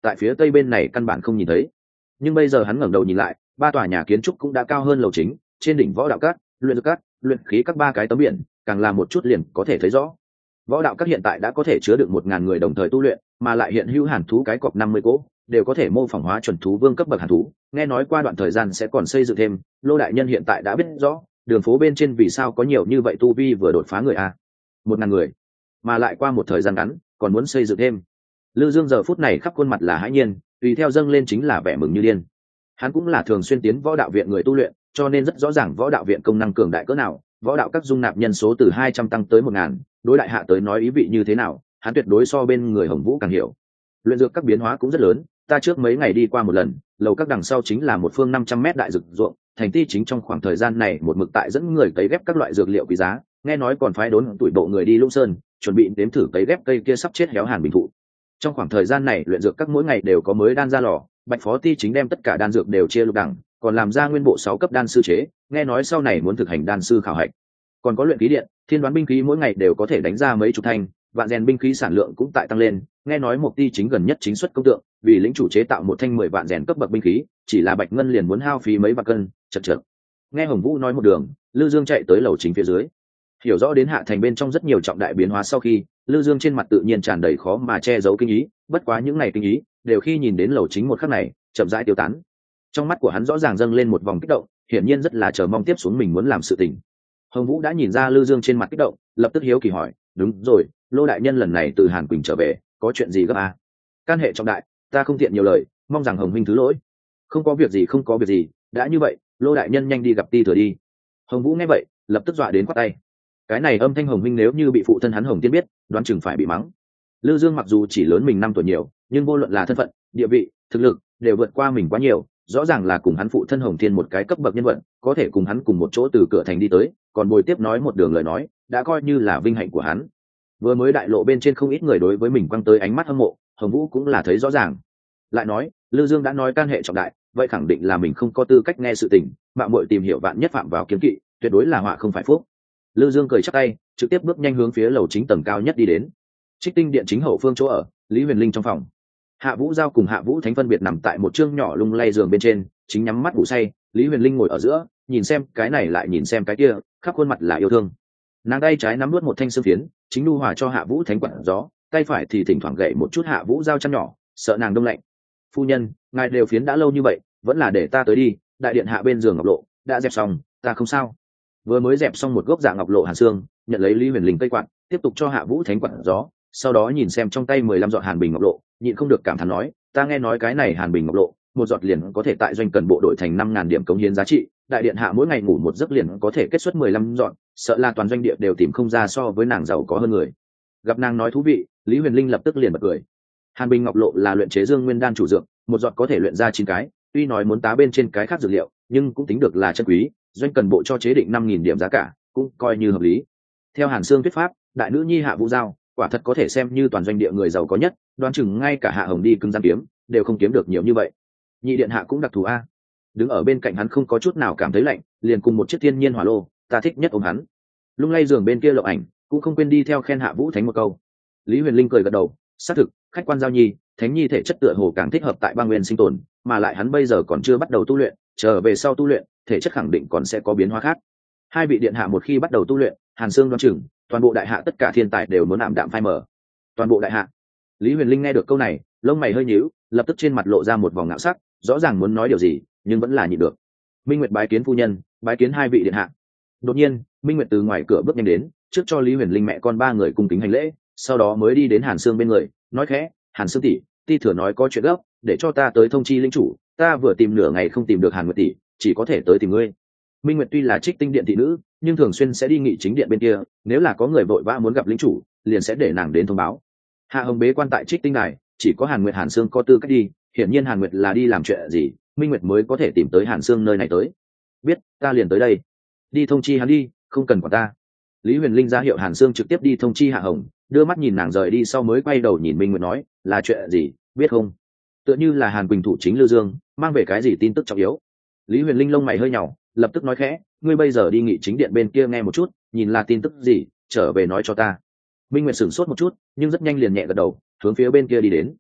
tại phía tây bên này căn bản không nhìn thấy. Nhưng bây giờ hắn ngẩng đầu nhìn lại, ba tòa nhà kiến trúc cũng đã cao hơn lầu chính, trên đỉnh võ đạo các, luyện dược các, luyện khí các ba cái tấm biển càng là một chút liền có thể thấy rõ. Võ đạo các hiện tại đã có thể chứa được một ngàn người đồng thời tu luyện, mà lại hiện hữu hàn thú cái cọp năm mươi cỗ đều có thể mô phỏng hóa chuẩn thú vương cấp bậc hàn thú. Nghe nói qua đoạn thời gian sẽ còn xây dựng thêm, Lô đại nhân hiện tại đã biết rõ đường phố bên trên vì sao có nhiều như vậy tu vi vừa đột phá người a, một ngàn người, mà lại qua một thời gian ngắn còn muốn xây dựng thêm. Lư Dương giờ phút này khắp khuôn mặt là hãi nhiên, tùy theo dâng lên chính là vẻ mừng như điên. Hắn cũng là thường xuyên tiến võ đạo viện người tu luyện, cho nên rất rõ ràng võ đạo viện công năng cường đại cỡ nào, võ đạo các dung nạp nhân số từ hai trăm tăng tới một ngàn, đối đại hạ tới nói ý vị như thế nào, hắn tuyệt đối so bên người Hồng Vũ càng hiểu. Luyện dược các biến hóa cũng rất lớn, ta trước mấy ngày đi qua một lần, lầu các đằng sau chính là một phương năm trăm mét đại dược ruộng, thành ti chính trong khoảng thời gian này một mực tại dẫn người cấy ghép các loại dược liệu quý giá, nghe nói còn phái đốn tuổi bộ người đi Lũng Sơn, chuẩn bị đếm thử cấy ghép cây kia sắp chết héo hàn bình thụ. Trong khoảng thời gian này luyện dược các mỗi ngày đều có mới đan ra lò, Bạch phó ti chính đem tất cả đan dược đều chia lục đẳng, còn làm ra nguyên bộ sáu cấp đan sư chế, nghe nói sau này muốn thực hành đan sư khảo hạch. Còn có luyện khí điện, thiên đoán binh khí mỗi ngày đều có thể đánh ra mấy chục thanh, vạn rèn binh khí sản lượng cũng tại tăng lên, nghe nói một ti chính gần nhất chính xuất công tượng, vì lĩnh chủ chế tạo một thanh mười vạn rèn cấp bậc binh khí, chỉ là Bạch ngân liền muốn hao phí mấy vạn cân, chật chật. Nghe Hồng Vũ nói một đường, Lư Dương chạy tới lầu chính phía dưới. Hiểu rõ đến hạ thành bên trong rất nhiều trọng đại biến hóa sau khi, Lư Dương trên mặt tự nhiên tràn đầy khó mà che giấu kinh ý, bất quá những ngày kinh ý đều khi nhìn đến lầu chính một khắc này chậm rãi tiêu tán. Trong mắt của hắn rõ ràng dâng lên một vòng kích động, hiển nhiên rất là chờ mong tiếp xuống mình muốn làm sự tình. Hồng Vũ đã nhìn ra Lư Dương trên mặt kích động, lập tức hiếu kỳ hỏi, đúng rồi, Lô đại nhân lần này từ Hàn Quỳnh trở về có chuyện gì gấp à? Can hệ trọng đại, ta không tiện nhiều lời, mong rằng Hồng huynh thứ lỗi. Không có việc gì, không có việc gì, đã như vậy Lô đại nhân nhanh đi gặp ti thừa đi. Hồng Vũ nghe vậy lập tức dọa đến quát tay. Cái này âm thanh Hồng huynh nếu như bị phụ thân hắn Hồng Tiên biết, đoán chừng phải bị mắng. Lư Dương mặc dù chỉ lớn mình năm tuổi nhiều, nhưng vô luận là thân phận, địa vị, thực lực đều vượt qua mình quá nhiều, rõ ràng là cùng hắn phụ thân Hồng Thiên một cái cấp bậc nhân vật, có thể cùng hắn cùng một chỗ từ cửa thành đi tới, còn bồi tiếp nói một đường lời nói, đã coi như là vinh hạnh của hắn. Vừa mới đại lộ bên trên không ít người đối với mình quăng tới ánh mắt hâm mộ, Hồng Vũ cũng là thấy rõ ràng. Lại nói, Lư Dương đã nói can hệ trọng đại, vậy khẳng định là mình không có tư cách nghe sự tình, mạo muội tìm hiểu vạn nhất phạm vào kiếm kỵ, tuyệt đối là họa không phải phúc. Lư Dương cười chắp tay, trực tiếp bước nhanh hướng phía lầu chính tầng cao nhất đi đến. Trích Tinh điện chính hậu phương chỗ ở, Lý Huyền Linh trong phòng. Hạ Vũ Giao cùng Hạ Vũ Thánh phân biệt nằm tại một chương nhỏ lung lay giường bên trên, chính nhắm mắt ngủ say, Lý Huyền Linh ngồi ở giữa, nhìn xem cái này lại nhìn xem cái kia, khắp khuôn mặt là yêu thương. Nàng tay trái nắm nuốt một thanh xương phiến, chính nu hòa cho Hạ Vũ Thánh quặn gió, tay phải thì thỉnh thoảng gậy một chút Hạ Vũ Giao chăn nhỏ, sợ nàng đông lạnh. Phu nhân, ngài đều phiến đã lâu như vậy, vẫn là để ta tới đi, đại điện hạ bên giường ngọc lộ đã dẹp xong, ta không sao. Vừa mới dẹp xong một gốc dạ ngọc lộ hàn xương, nhận lấy Lý Huyền Linh cây quạt, tiếp tục cho Hạ Vũ Thánh quặn gió, sau đó nhìn xem trong tay mười lăm giọt hàn bình ngọc lộ, nhịn không được cảm thán nói, ta nghe nói cái này hàn bình ngọc lộ, một giọt liền có thể tại doanh cần bộ đội thành năm ngàn điểm cống hiến giá trị, đại điện hạ mỗi ngày ngủ một giấc liền có thể kết xuất mười lăm giọt, sợ là toàn doanh địa đều tìm không ra so với nàng giàu có hơn người. Gặp nàng nói thú vị, Lý Huyền Linh lập tức liền bật cười. Hàn bình ngọc lộ là luyện chế dương nguyên đan chủ dược, một giọt có thể luyện ra chín cái, tuy nói muốn tá bên trên cái khác dược liệu, nhưng cũng tính được là chân quý, doanh cần bộ cho chế định năm nghìn điểm giá cả, cũng coi như hợp lý. Theo Hàn Sương thuyết pháp, đại nữ nhi Hạ Vũ Giao, quả thật có thể xem như toàn doanh địa người giàu có nhất, đoán chừng ngay cả Hạ Hồng đi cứng rắn kiếm, đều không kiếm được nhiều như vậy. Nhị điện hạ cũng đặc thù a. Đứng ở bên cạnh hắn không có chút nào cảm thấy lạnh, liền cùng một chiếc thiên nhiên hỏa lô, ta thích nhất ôm hắn. Lung lay giường bên kia Lộng Ảnh, cũng không quên đi theo khen Hạ Vũ Thánh một câu. Lý Huyền Linh cười gật đầu, xác thực, khách quan Giao nhi, Thánh nhi thể chất tựa hồ càng thích hợp tại băng nguyên sinh tồn, mà lại hắn bây giờ còn chưa bắt đầu tu luyện, chờ về sau tu luyện, thể chất khẳng định còn sẽ có biến hóa khác. Hai vị điện hạ một khi bắt đầu tu luyện, Hàn Sương đoán chừng, toàn bộ đại hạ tất cả thiên tài đều muốn ảm đạm phai mờ. Toàn bộ đại hạ. Lý Huyền Linh nghe được câu này, lông mày hơi nhíu, lập tức trên mặt lộ ra một vòng ngạo sắc, rõ ràng muốn nói điều gì, nhưng vẫn là nhịn được. Minh Nguyệt bái kiến phu nhân, bái kiến hai vị điện hạ. Đột nhiên, Minh Nguyệt từ ngoài cửa bước nhanh đến, trước cho Lý Huyền Linh mẹ con ba người cung kính hành lễ, sau đó mới đi đến Hàn Sương bên người, nói khẽ, Hàn Sương tỷ, ti thừa nói có chuyện gấp, để cho ta tới thông chi linh chủ, ta vừa tìm nửa ngày không tìm được Hàn Nguyệt tỷ, chỉ có thể tới tìm ngươi. Minh Nguyệt tuy là Trích Tinh điện thị nữ, nhưng thường xuyên sẽ đi nghị chính điện bên kia, nếu là có người vội vã muốn gặp lĩnh chủ, liền sẽ để nàng đến thông báo. Hạ Hồng bế quan tại Trích Tinh đài, chỉ có Hàn Nguyệt Hàn Sương có tư cách đi, hiển nhiên Hàn Nguyệt là đi làm chuyện gì, Minh Nguyệt mới có thể tìm tới Hàn Sương nơi này tới. Biết, ta liền tới đây. Đi thông chi hắn đi, không cần quản ta. Lý Huyền Linh ra hiệu Hàn Sương trực tiếp đi thông chi Hạ Hồng, đưa mắt nhìn nàng rời đi sau mới quay đầu nhìn Minh Nguyệt nói, là chuyện gì, biết không? Tựa như là Hàn Quỳnh thủ chính Lư Dương, mang về cái gì tin tức trọng yếu. Lý Huyền Linh lông mày hơi nhàu, lập tức nói khẽ, ngươi bây giờ đi nghị chính điện bên kia nghe một chút, nhìn là tin tức gì, trở về nói cho ta. Minh Nguyệt sửng sốt một chút, nhưng rất nhanh liền nhẹ gật đầu, hướng phía bên kia đi đến.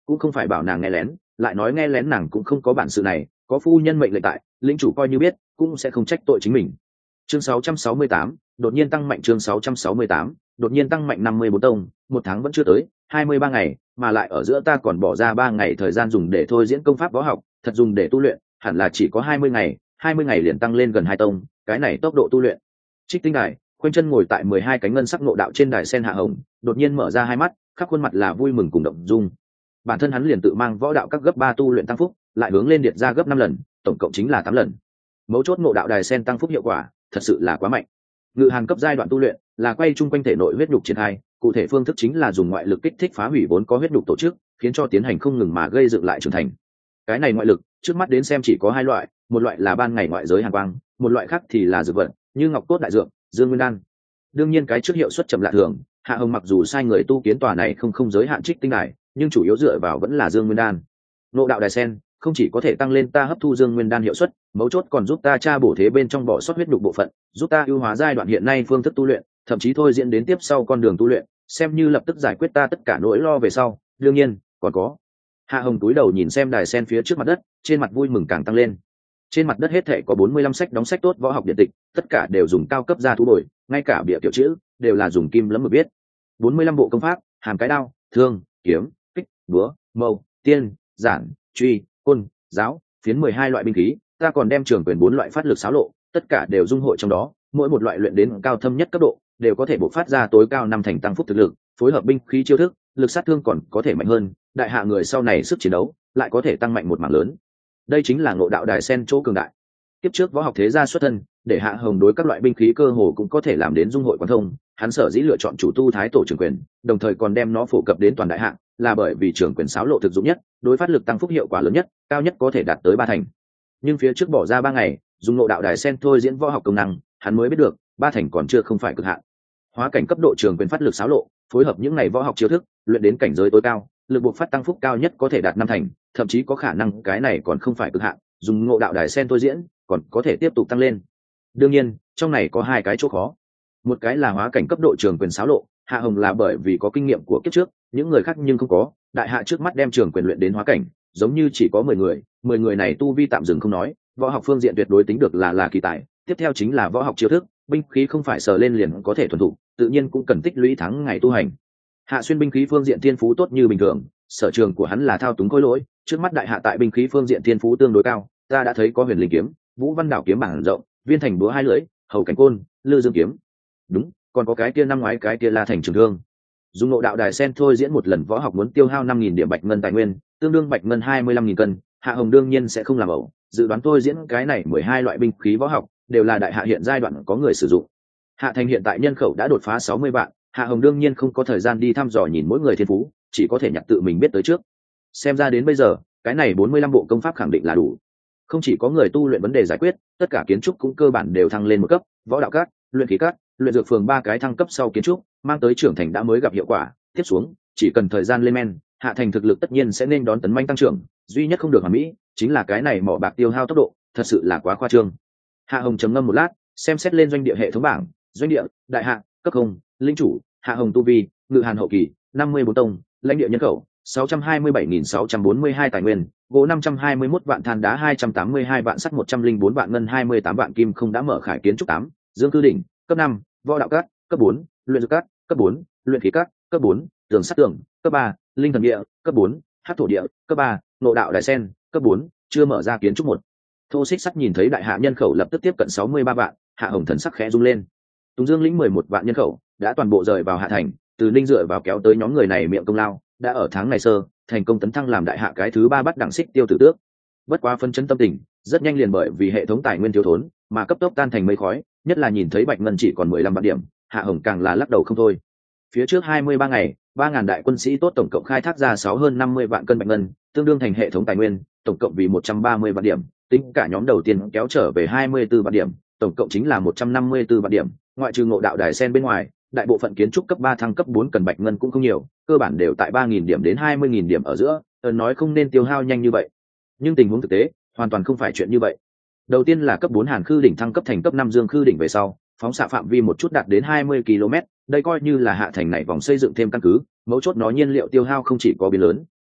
cũng không phải bảo nàng nghe lén, lại nói nghe lén nàng cũng không có bản sự này, có phu nhân mệnh lệnh tại, lĩnh chủ coi như biết cũng sẽ không trách tội chính mình. Chương sáu trăm sáu mươi tám, đột nhiên tăng mạnh. Chương sáu trăm sáu mươi tám, đột nhiên tăng mạnh. Năm mươi bốn tông, một tháng vẫn chưa tới, hai mươi ba ngày, mà lại ở giữa ta còn bỏ ra ba ngày thời gian dùng để thôi diễn công pháp võ học, thật dùng để tu luyện, hẳn là chỉ có hai mươi ngày, hai mươi ngày liền tăng lên gần hai tông, cái này tốc độ tu luyện. Trích Tinh Đài, khoanh chân ngồi tại mười hai cánh ngân sắc ngộ đạo trên đài sen Hạ Hồng, đột nhiên mở ra hai mắt, khắp khuôn mặt là vui mừng cùng động dung. Bản thân hắn liền tự mang võ đạo các gấp ba tu luyện tăng phúc, lại hướng lên điệt ra gấp năm lần, tổng cộng chính là tám lần. Mấu chốt ngộ đạo đài sen tăng phúc hiệu quả, thật sự là quá mạnh. Ngự hàn cấp giai đoạn tu luyện là quay chung quanh thể nội huyết nhục triển khai, cụ thể phương thức chính là dùng ngoại lực kích thích phá hủy vốn có huyết nhục tổ chức, khiến cho tiến hành không ngừng mà gây dựng lại trưởng thành. Cái này ngoại lực, trước mắt đến xem chỉ có hai loại, một loại là ban ngày ngoại giới hàn quang, một loại khác thì là dược vật, như ngọc cốt đại dược, dương nguyên đan. Đương nhiên cái trước hiệu suất chậm lạ thường, Hạ Hồng mặc dù sai người tu kiến tòa này không không giới hạn Trích Tinh Đài, nhưng chủ yếu dựa vào vẫn là dương nguyên đan. Ngộ đạo đài sen không chỉ có thể tăng lên ta hấp thu dương nguyên đan hiệu suất, mấu chốt còn giúp ta tra bổ thế bên trong bỏ sót huyết nhục bộ phận, giúp ta ưu hóa giai đoạn hiện nay phương thức tu luyện, thậm chí thôi diễn đến tiếp sau con đường tu luyện, xem như lập tức giải quyết ta tất cả nỗi lo về sau. Đương nhiên còn có. Hạ Hồng túi đầu nhìn xem đài sen phía trước mặt đất, trên mặt vui mừng càng tăng lên. Trên mặt đất hết thể có bốn mươi lăm sách đóng sách tốt võ học điện tịch, tất cả đều dùng cao cấp gia thú bồi, ngay cả bìa kiểu chữ đều là dùng kim lấm mực viết. bốn mươi lăm bộ công pháp, hàm cái đao, thương, kiếm, kích, búa, mâu, tiên, giản, truy, côn, giáo, phiến mười hai loại binh khí, ta còn đem trường quyền bốn loại phát lực xáo lộ, tất cả đều dung hội trong đó, mỗi một loại luyện đến cao thâm nhất cấp độ, đều có thể bộc phát ra tối cao năm thành tăng phúc thực lực, phối hợp binh khí chiêu thức, lực sát thương còn có thể mạnh hơn, đại hạ người sau này sức chiến đấu lại có thể tăng mạnh một mảng lớn. Đây chính là ngộ đạo đài sen chỗ cường đại. Tiếp trước võ học thế gia xuất thân, để Hạ Hồng đối các loại binh khí cơ hồ cũng có thể làm đến dung hội quán thông, hắn sở dĩ lựa chọn chủ tu thái tổ trường quyền, đồng thời còn đem nó phổ cập đến toàn đại hạ, là bởi vì trường quyền xáo lộ thực dụng nhất, đối phát lực tăng phúc hiệu quả lớn nhất, cao nhất có thể đạt tới ba thành. Nhưng phía trước bỏ ra ba ngày, dùng ngộ đạo đài sen thôi diễn võ học công năng, hắn mới biết được, ba thành còn chưa không phải cực hạn. Hóa cảnh cấp độ trường quyền phát lực xáo lộ, phối hợp những ngày võ học chiêu thức, luyện đến cảnh giới tối cao, lực buộc phát tăng phúc cao nhất có thể đạt năm thành, thậm chí có khả năng cái này còn không phải cực hạn, dùng ngộ đạo đài sen thôi diễn còn có thể tiếp tục tăng lên. Đương nhiên trong này có hai cái chỗ khó. Một cái là hóa cảnh cấp độ trường quyền xáo lộ, Hạ Hồng là bởi vì có kinh nghiệm của kiếp trước, những người khác nhưng không có. Đại hạ trước mắt đem trường quyền luyện đến hóa cảnh, giống như chỉ có mười người, mười người này tu vi tạm dừng không nói, võ học phương diện tuyệt đối tính được là là kỳ tài. Tiếp theo chính là võ học chiêu thức, binh khí không phải sờ lên liền có thể thuần thục, tự nhiên cũng cần tích lũy tháng ngày tu hành. Hạ Xuyên binh khí phương diện thiên phú tốt như bình thường, sở trường của hắn là thao túng khối lỗi, trước mắt đại hạ tại binh khí phương diện thiên phú tương đối cao, ta đã thấy có huyền linh kiếm, vũ văn đảo kiếm bảng rộng, viên thành búa hai lưỡi, hầu cảnh côn, lư dương kiếm. Đúng, còn có cái kia năm ngoái cái kia la thành trường thương. Dùng ngộ đạo đài sen thôi diễn một lần võ học muốn tiêu hao năm nghìn điểm bạch ngân tài nguyên, tương đương bạch ngân hai mươi lăm nghìn cân, Hạ Hồng đương nhiên sẽ không làm ẩu, dự đoán thôi diễn cái này mười hai loại binh khí võ học đều là đại hạ hiện giai đoạn có người sử dụng. Hạ thành hiện tại nhân khẩu đã đột phá sáu mươi vạn, Hạ Hồng đương nhiên không có thời gian đi thăm dò nhìn mỗi người thiên phú, chỉ có thể nhặt tự mình biết tới trước. Xem ra đến bây giờ, cái này bốn mươi lăm bộ công pháp khẳng định là đủ. Không chỉ có người tu luyện vấn đề giải quyết, tất cả kiến trúc cũng cơ bản đều thăng lên một cấp, võ đạo các, luyện khí các, luyện dược phường ba cái thăng cấp sau kiến trúc, mang tới trưởng thành đã mới gặp hiệu quả, tiếp xuống, chỉ cần thời gian lên men, Hạ thành thực lực tất nhiên sẽ nên đón tấn manh tăng trưởng, duy nhất không được hoàn mỹ, chính là cái này mỏ bạc tiêu hao tốc độ, thật sự là quá khoa trương. Hạ Hồng trầm ngâm một lát, xem xét lên doanh địa hệ thống bảng, doanh địa, đại hạ, cấp không, linh chủ, Hạ Hồng tu vi, ngự hàn hậu kỳ, năm mươi bốn tông, lãnh địa nhân khẩu sáu trăm hai mươi bảy nghìn sáu trăm bốn mươi hai tài nguyên, gỗ năm trăm hai mươi mốt vạn, than đá hai trăm tám mươi hai vạn, sắt một trăm linh bốn vạn, ngân hai mươi tám vạn, kim không đã mở khải kiến trúc tám, dương cư đỉnh, cấp năm, võ đạo cát, cấp bốn, luyện dược cát, cấp bốn, luyện khí cát, cấp bốn, tường sắt tường, cấp ba, linh thần địa, cấp bốn, hắc thổ địa, cấp ba, nộ đạo đài sen, cấp bốn, chưa mở ra kiến trúc một. Thô Xích Sắt nhìn thấy đại hạ nhân khẩu lập tức tiếp cận sáu mươi ba vạn, Hạ Hồng thần sắc khẽ rung lên. Tùng Dương lĩnh mười một vạn nhân khẩu đã toàn bộ rời vào hạ thành, từ Ninh dựa vào kéo tới nhóm người này miệng công lao, đã ở tháng này sơ thành công tấn thăng làm đại hạ cái thứ ba bắt đẳng xích tiêu tử tước. Bất quá phân chấn tâm tình, rất nhanh liền bởi vì hệ thống tài nguyên thiếu thốn mà cấp tốc tan thành mây khói, nhất là nhìn thấy bạch ngân chỉ còn mười lăm vạn điểm, Hạ Hồng càng là lắc đầu không thôi. Phía trước hai mươi ba ngày, ba ngàn đại quân sĩ tốt tổng cộng khai thác ra sáu hơn năm mươi vạn cân bạch ngân, tương đương thành hệ thống tài nguyên, tổng cộng vì một trăm ba mươi vạn điểm, tính cả nhóm đầu tiên kéo trở về hai mươi tư vạn điểm, tổng cộng chính là một trăm năm mươi tư vạn điểm, ngoại trừ ngộ đạo đài sen bên ngoài, đại bộ phận kiến trúc cấp ba thăng cấp bốn cần bạch ngân cũng không nhiều, cơ bản đều tại ba nghìn điểm đến hai mươi nghìn điểm ở giữa, ơn nói không nên tiêu hao nhanh như vậy. Nhưng tình huống thực tế, hoàn toàn không phải chuyện như vậy. Đầu tiên là cấp bốn Hàn Khư đỉnh thăng cấp thành cấp năm Dương Khư đỉnh về sau, phóng xạ phạm vi một chút đạt đến hai mươi ki lô mét, đây coi như là hạ thành này vòng xây dựng thêm căn cứ, mấu chốt nó nhiên liệu tiêu hao không chỉ có biến lớn,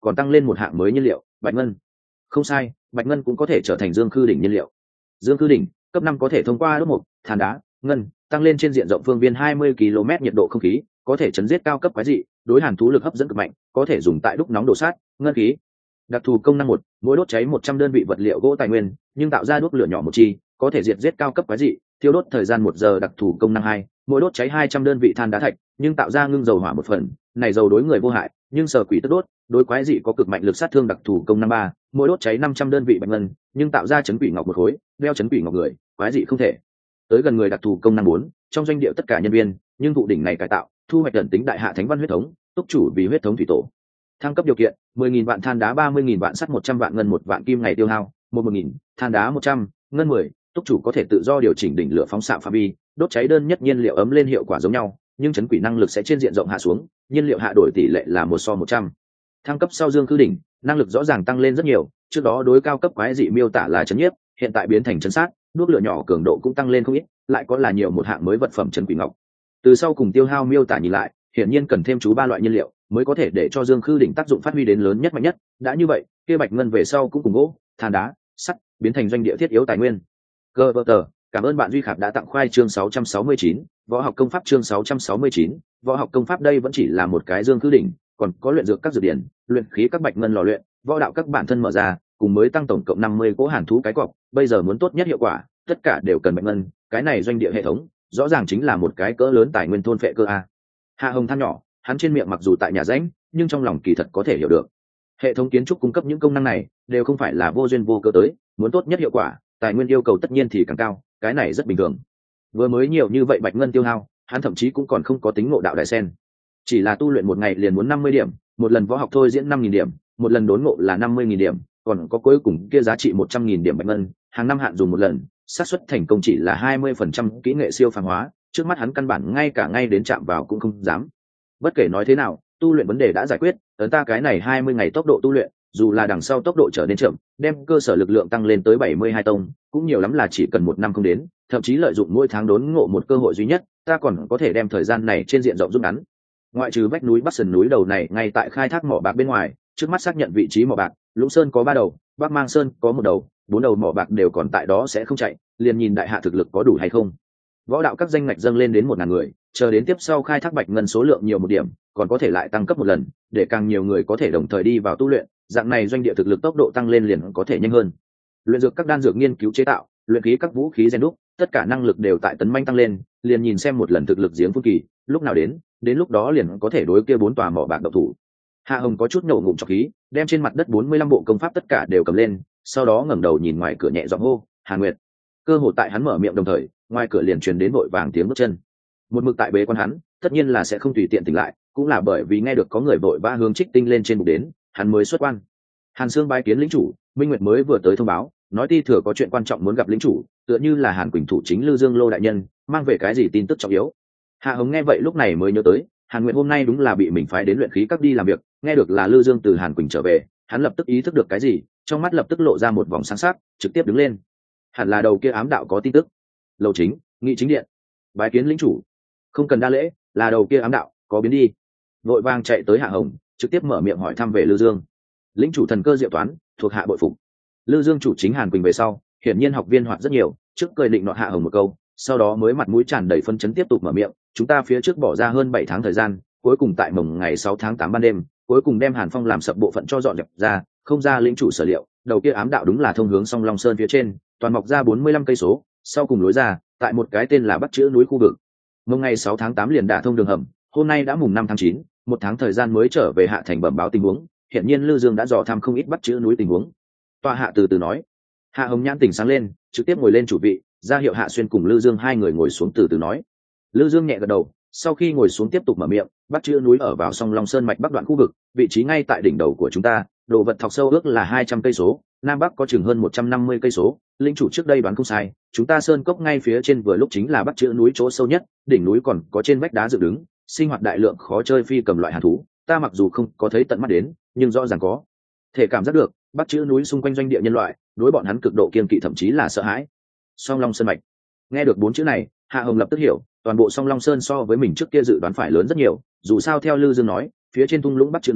còn tăng lên một hạng mới nhiên liệu bạch ngân. Không sai, bạch ngân cũng có thể trở thành dương khư đỉnh nhiên liệu. Dương khư đỉnh cấp năm có thể thông qua đốt mục than đá ngân tăng lên trên diện rộng phương viên hai mươi ki lô mét nhiệt độ không khí, có thể chấn giết cao cấp quái dị, đối hàn thú lực hấp dẫn cực mạnh, có thể dùng tại đúc nóng đổ sát ngân khí. Đặc thù công năng một, mỗi đốt cháy một trăm đơn vị vật liệu gỗ tài nguyên nhưng tạo ra đuốc lửa nhỏ một chi, có thể diệt giết cao cấp quái dị, thiêu đốt thời gian một giờ. Đặc thù công năng hai, mỗi đốt cháy hai trăm đơn vị than đá thạch nhưng tạo ra ngưng dầu hỏa một phần, này dầu đối người vô hại nhưng sở quỷ tức đốt, đối quái dị có cực mạnh lực sát thương. Đặc thù công năng ba, mỗi đốt cháy năm trăm đơn vị bạch ngân nhưng tạo ra chấn quỷ ngọc một khối, đeo chấn quỷ ngọc người quái dị không thể tới gần người. Đặc thù công năng bốn, trong doanh địa tất cả nhân viên nhưng thụ đỉnh này cải tạo thu hoạch ẩn tính đại hạ thánh văn huyết thống, túc chủ vì huyết thống thủy tổ. Thăng cấp điều kiện: mười nghìn vạn than đá, ba mươi nghìn vạn sắt, một trăm vạn ngân, một vạn kim ngày tiêu hao một một nghìn, than đá một trăm, ngân mười. Túc chủ có thể tự do điều chỉnh đỉnh lửa phóng xạ phạm vi, đốt cháy đơn nhất nhiên liệu ấm lên hiệu quả giống nhau, nhưng chấn quỷ năng lực sẽ trên diện rộng hạ xuống, nhiên liệu hạ đổi tỷ lệ là một so một trăm. Thăng cấp sau dương khư đỉnh năng lực rõ ràng tăng lên rất nhiều, trước đó đối cao cấp quái dị miêu tả là chấn nhiếp, hiện tại biến thành chấn sát, đuốc lửa nhỏ cường độ cũng tăng lên không ít, lại có là nhiều một hạng mới vật phẩm chấn quỷ ngọc. Từ sau cùng tiêu hao miêu tả nhìn lại, hiển nhiên cần thêm chú ba loại nhiên liệu mới có thể để cho dương khư đỉnh tác dụng phát huy đến lớn nhất mạnh nhất. Đã như vậy, kia bạch ngân về sau cũng cùng gỗ than đá sắt biến thành doanh địa thiết yếu tài nguyên. Cơ vợ tờ, cảm ơn bạn Duy Khạp đã tặng khoai chương sáu trăm sáu mươi chín, võ học công pháp chương sáu trăm sáu mươi chín, võ học công pháp. Đây vẫn chỉ là một cái dương khư đỉnh, còn có luyện dược các dược điển, luyện khí các bạch ngân lò luyện, võ đạo các bản thân mở ra, cùng mới tăng tổng cộng năm mươi cỗ hàn thú cái cọc, bây giờ muốn tốt nhất hiệu quả, tất cả đều cần bạch ngân, cái này doanh địa hệ thống, rõ ràng chính là một cái cỡ lớn tài nguyên thôn phệ cơ a. Hạ Hồng than nhỏ, hắn trên miệng mặc dù tại nhà rãnh, nhưng trong lòng kỳ thật có thể hiểu được. Hệ thống kiến trúc cung cấp những công năng này, đều không phải là vô duyên vô cớ tới, muốn tốt nhất hiệu quả, tài nguyên yêu cầu tất nhiên thì càng cao, cái này rất bình thường. Vừa mới nhiều như vậy bạch ngân tiêu hao, hắn thậm chí cũng còn không có tính ngộ đạo đại sen. Chỉ là tu luyện một ngày liền muốn năm mươi điểm, một lần võ học thôi diễn năm nghìn điểm, một lần đốn ngộ là năm mươi nghìn điểm, còn có cuối cùng kia giá trị một trăm nghìn điểm bạch ngân, hàng năm hạn dùng một lần, xác suất thành công chỉ là hai mươi phần trăm, kỹ nghệ siêu phàm hóa, trước mắt hắn căn bản ngay cả ngay đến chạm vào cũng không dám. Bất kể nói thế nào, tu luyện vấn đề đã giải quyết, ấn ta cái này hai mươi ngày tốc độ tu luyện, dù là đằng sau tốc độ trở nên chậm, đem cơ sở lực lượng tăng lên tới bảy mươi hai tông, cũng nhiều lắm là chỉ cần một năm không đến, thậm chí lợi dụng mỗi tháng đốn ngộ một cơ hội duy nhất, ta còn có thể đem thời gian này trên diện rộng rút ngắn. Ngoại trừ vách núi Bắc Sườn núi đầu này ngay tại khai thác mỏ bạc bên ngoài, trước mắt xác nhận vị trí mỏ bạc, Lũng Sơn có ba đầu, Bắc Mang Sơn có một đầu, bốn đầu mỏ bạc đều còn tại đó sẽ không chạy, liền nhìn đại hạ thực lực có đủ hay không. Võ đạo các danh ngạch dâng lên đến một ngàn người, chờ đến tiếp sau khai thác bạch ngân số lượng nhiều một điểm, còn có thể lại tăng cấp một lần, để càng nhiều người có thể đồng thời đi vào tu luyện, dạng này doanh địa thực lực tốc độ tăng lên liền có thể nhanh hơn. Luyện dược các đan dược nghiên cứu chế tạo, luyện khí các vũ khí rèn đúc, tất cả năng lực đều tại tấn manh tăng lên, liền nhìn xem một lần thực lực giếng phun kỳ, lúc nào đến, đến lúc đó liền có thể đối kia bốn tòa mỏ bạc độc thủ. Hạ Hồng có chút nổ ngụm trọc khí, đem trên mặt đất bốn mươi lăm bộ công pháp tất cả đều cầm lên, sau đó ngẩng đầu nhìn ngoài cửa nhẹ giọng hô, "Hàn Nguyệt." Cơ hội tại hắn mở miệng đồng thời, ngoài cửa liền truyền đến vội vàng tiếng bước chân. Một mực tại bế quan hắn, tất nhiên là sẽ không tùy tiện tỉnh lại, cũng là bởi vì nghe được có người vội vã hướng Trích Tinh lên trên bục đến, hắn mới xuất quan. Hàn Sương bái kiến lĩnh chủ, Minh Nguyệt mới vừa tới thông báo, nói ti thừa có chuyện quan trọng muốn gặp lĩnh chủ, tựa như là Hàn Quỳnh thủ chính Lư Dương Lô đại nhân, mang về cái gì tin tức trọng yếu. Hạ Hồng nghe vậy lúc này mới nhớ tới, Hàn Nguyệt hôm nay đúng là bị mình phái đến luyện khí các đi làm việc, nghe được là Lư Dương từ Hàn Quỳnh trở về, hắn lập tức ý thức được cái gì, trong mắt lập tức lộ ra một vòng sáng sắc, trực tiếp đứng lên. Hẳn là đầu kia ám đạo có tin tức. Lầu chính, nghị chính điện. Bái kiến lĩnh chủ. Không cần đa lễ, là đầu kia ám đạo, có biến đi. Vội vàng chạy tới Hạ Hồng, trực tiếp mở miệng hỏi thăm về Lư Dương. Lĩnh chủ thần cơ diệu toán, thuộc hạ bội phục. Lư Dương chủ chính Hàn Quỳnh về sau, hiển nhiên học viên hoạt rất nhiều, trước cười định nọ Hạ Hồng một câu, sau đó mới mặt mũi tràn đầy phân chấn tiếp tục mở miệng, chúng ta phía trước bỏ ra hơn bảy tháng thời gian, cuối cùng tại mồng ngày sáu tháng tám ban đêm, cuối cùng đem Hàn Phong làm sập bộ phận cho dọn dẹp ra, không ra lĩnh chủ sở liệu, đầu kia ám đạo đúng là thông hướng Song Long Sơn phía trên, toàn mọc ra bốn mươi lăm cây số, sau cùng lối ra, tại một cái tên là Bắc Chữ núi khu vực. Mồng ngày sáu tháng tám liền đả thông đường hầm, hôm nay đã mùng năm tháng chín, một tháng thời gian mới trở về hạ thành bẩm báo tình huống, hiện nhiên Lư Dương đã dò thăm không ít Bắc Chữ núi tình huống. Tọa hạ từ từ nói. Hạ Hồng nhãn tỉnh sáng lên, trực tiếp ngồi lên chủ vị, ra hiệu Hạ Xuyên cùng Lư Dương hai người ngồi xuống từ từ nói. Lư Dương nhẹ gật đầu, sau khi ngồi xuống tiếp tục mở miệng, Bắc Chữ núi ở vào Song Long Sơn mạch bắc đoạn khu vực, vị trí ngay tại đỉnh đầu của chúng ta, độ vật thọc sâu ước là hai trăm cây số, nam bắc có chừng hơn một trăm năm mươi cây số, linh chủ trước đây đoán không sai, chúng ta sơn cốc ngay phía trên vừa lúc chính là Bắc Chữ núi chỗ sâu nhất, đỉnh núi còn có trên vách đá dựng đứng, sinh hoạt đại lượng khó chơi phi cầm loại hàn thú, ta mặc dù không có thấy tận mắt đến, nhưng rõ ràng có thể cảm giác được, Bắc Chữ núi xung quanh doanh địa nhân loại, đối bọn hắn cực độ kiên kỵ thậm chí là sợ hãi. Song Long Sơn mạch. Nghe được bốn chữ này, Hạ Hồng lập tức hiểu, toàn bộ Song Long Sơn so với mình trước kia dự đoán phải lớn rất nhiều, dù sao theo Lư Dương nói, phía trên thung lũng Bắc Chữ núi,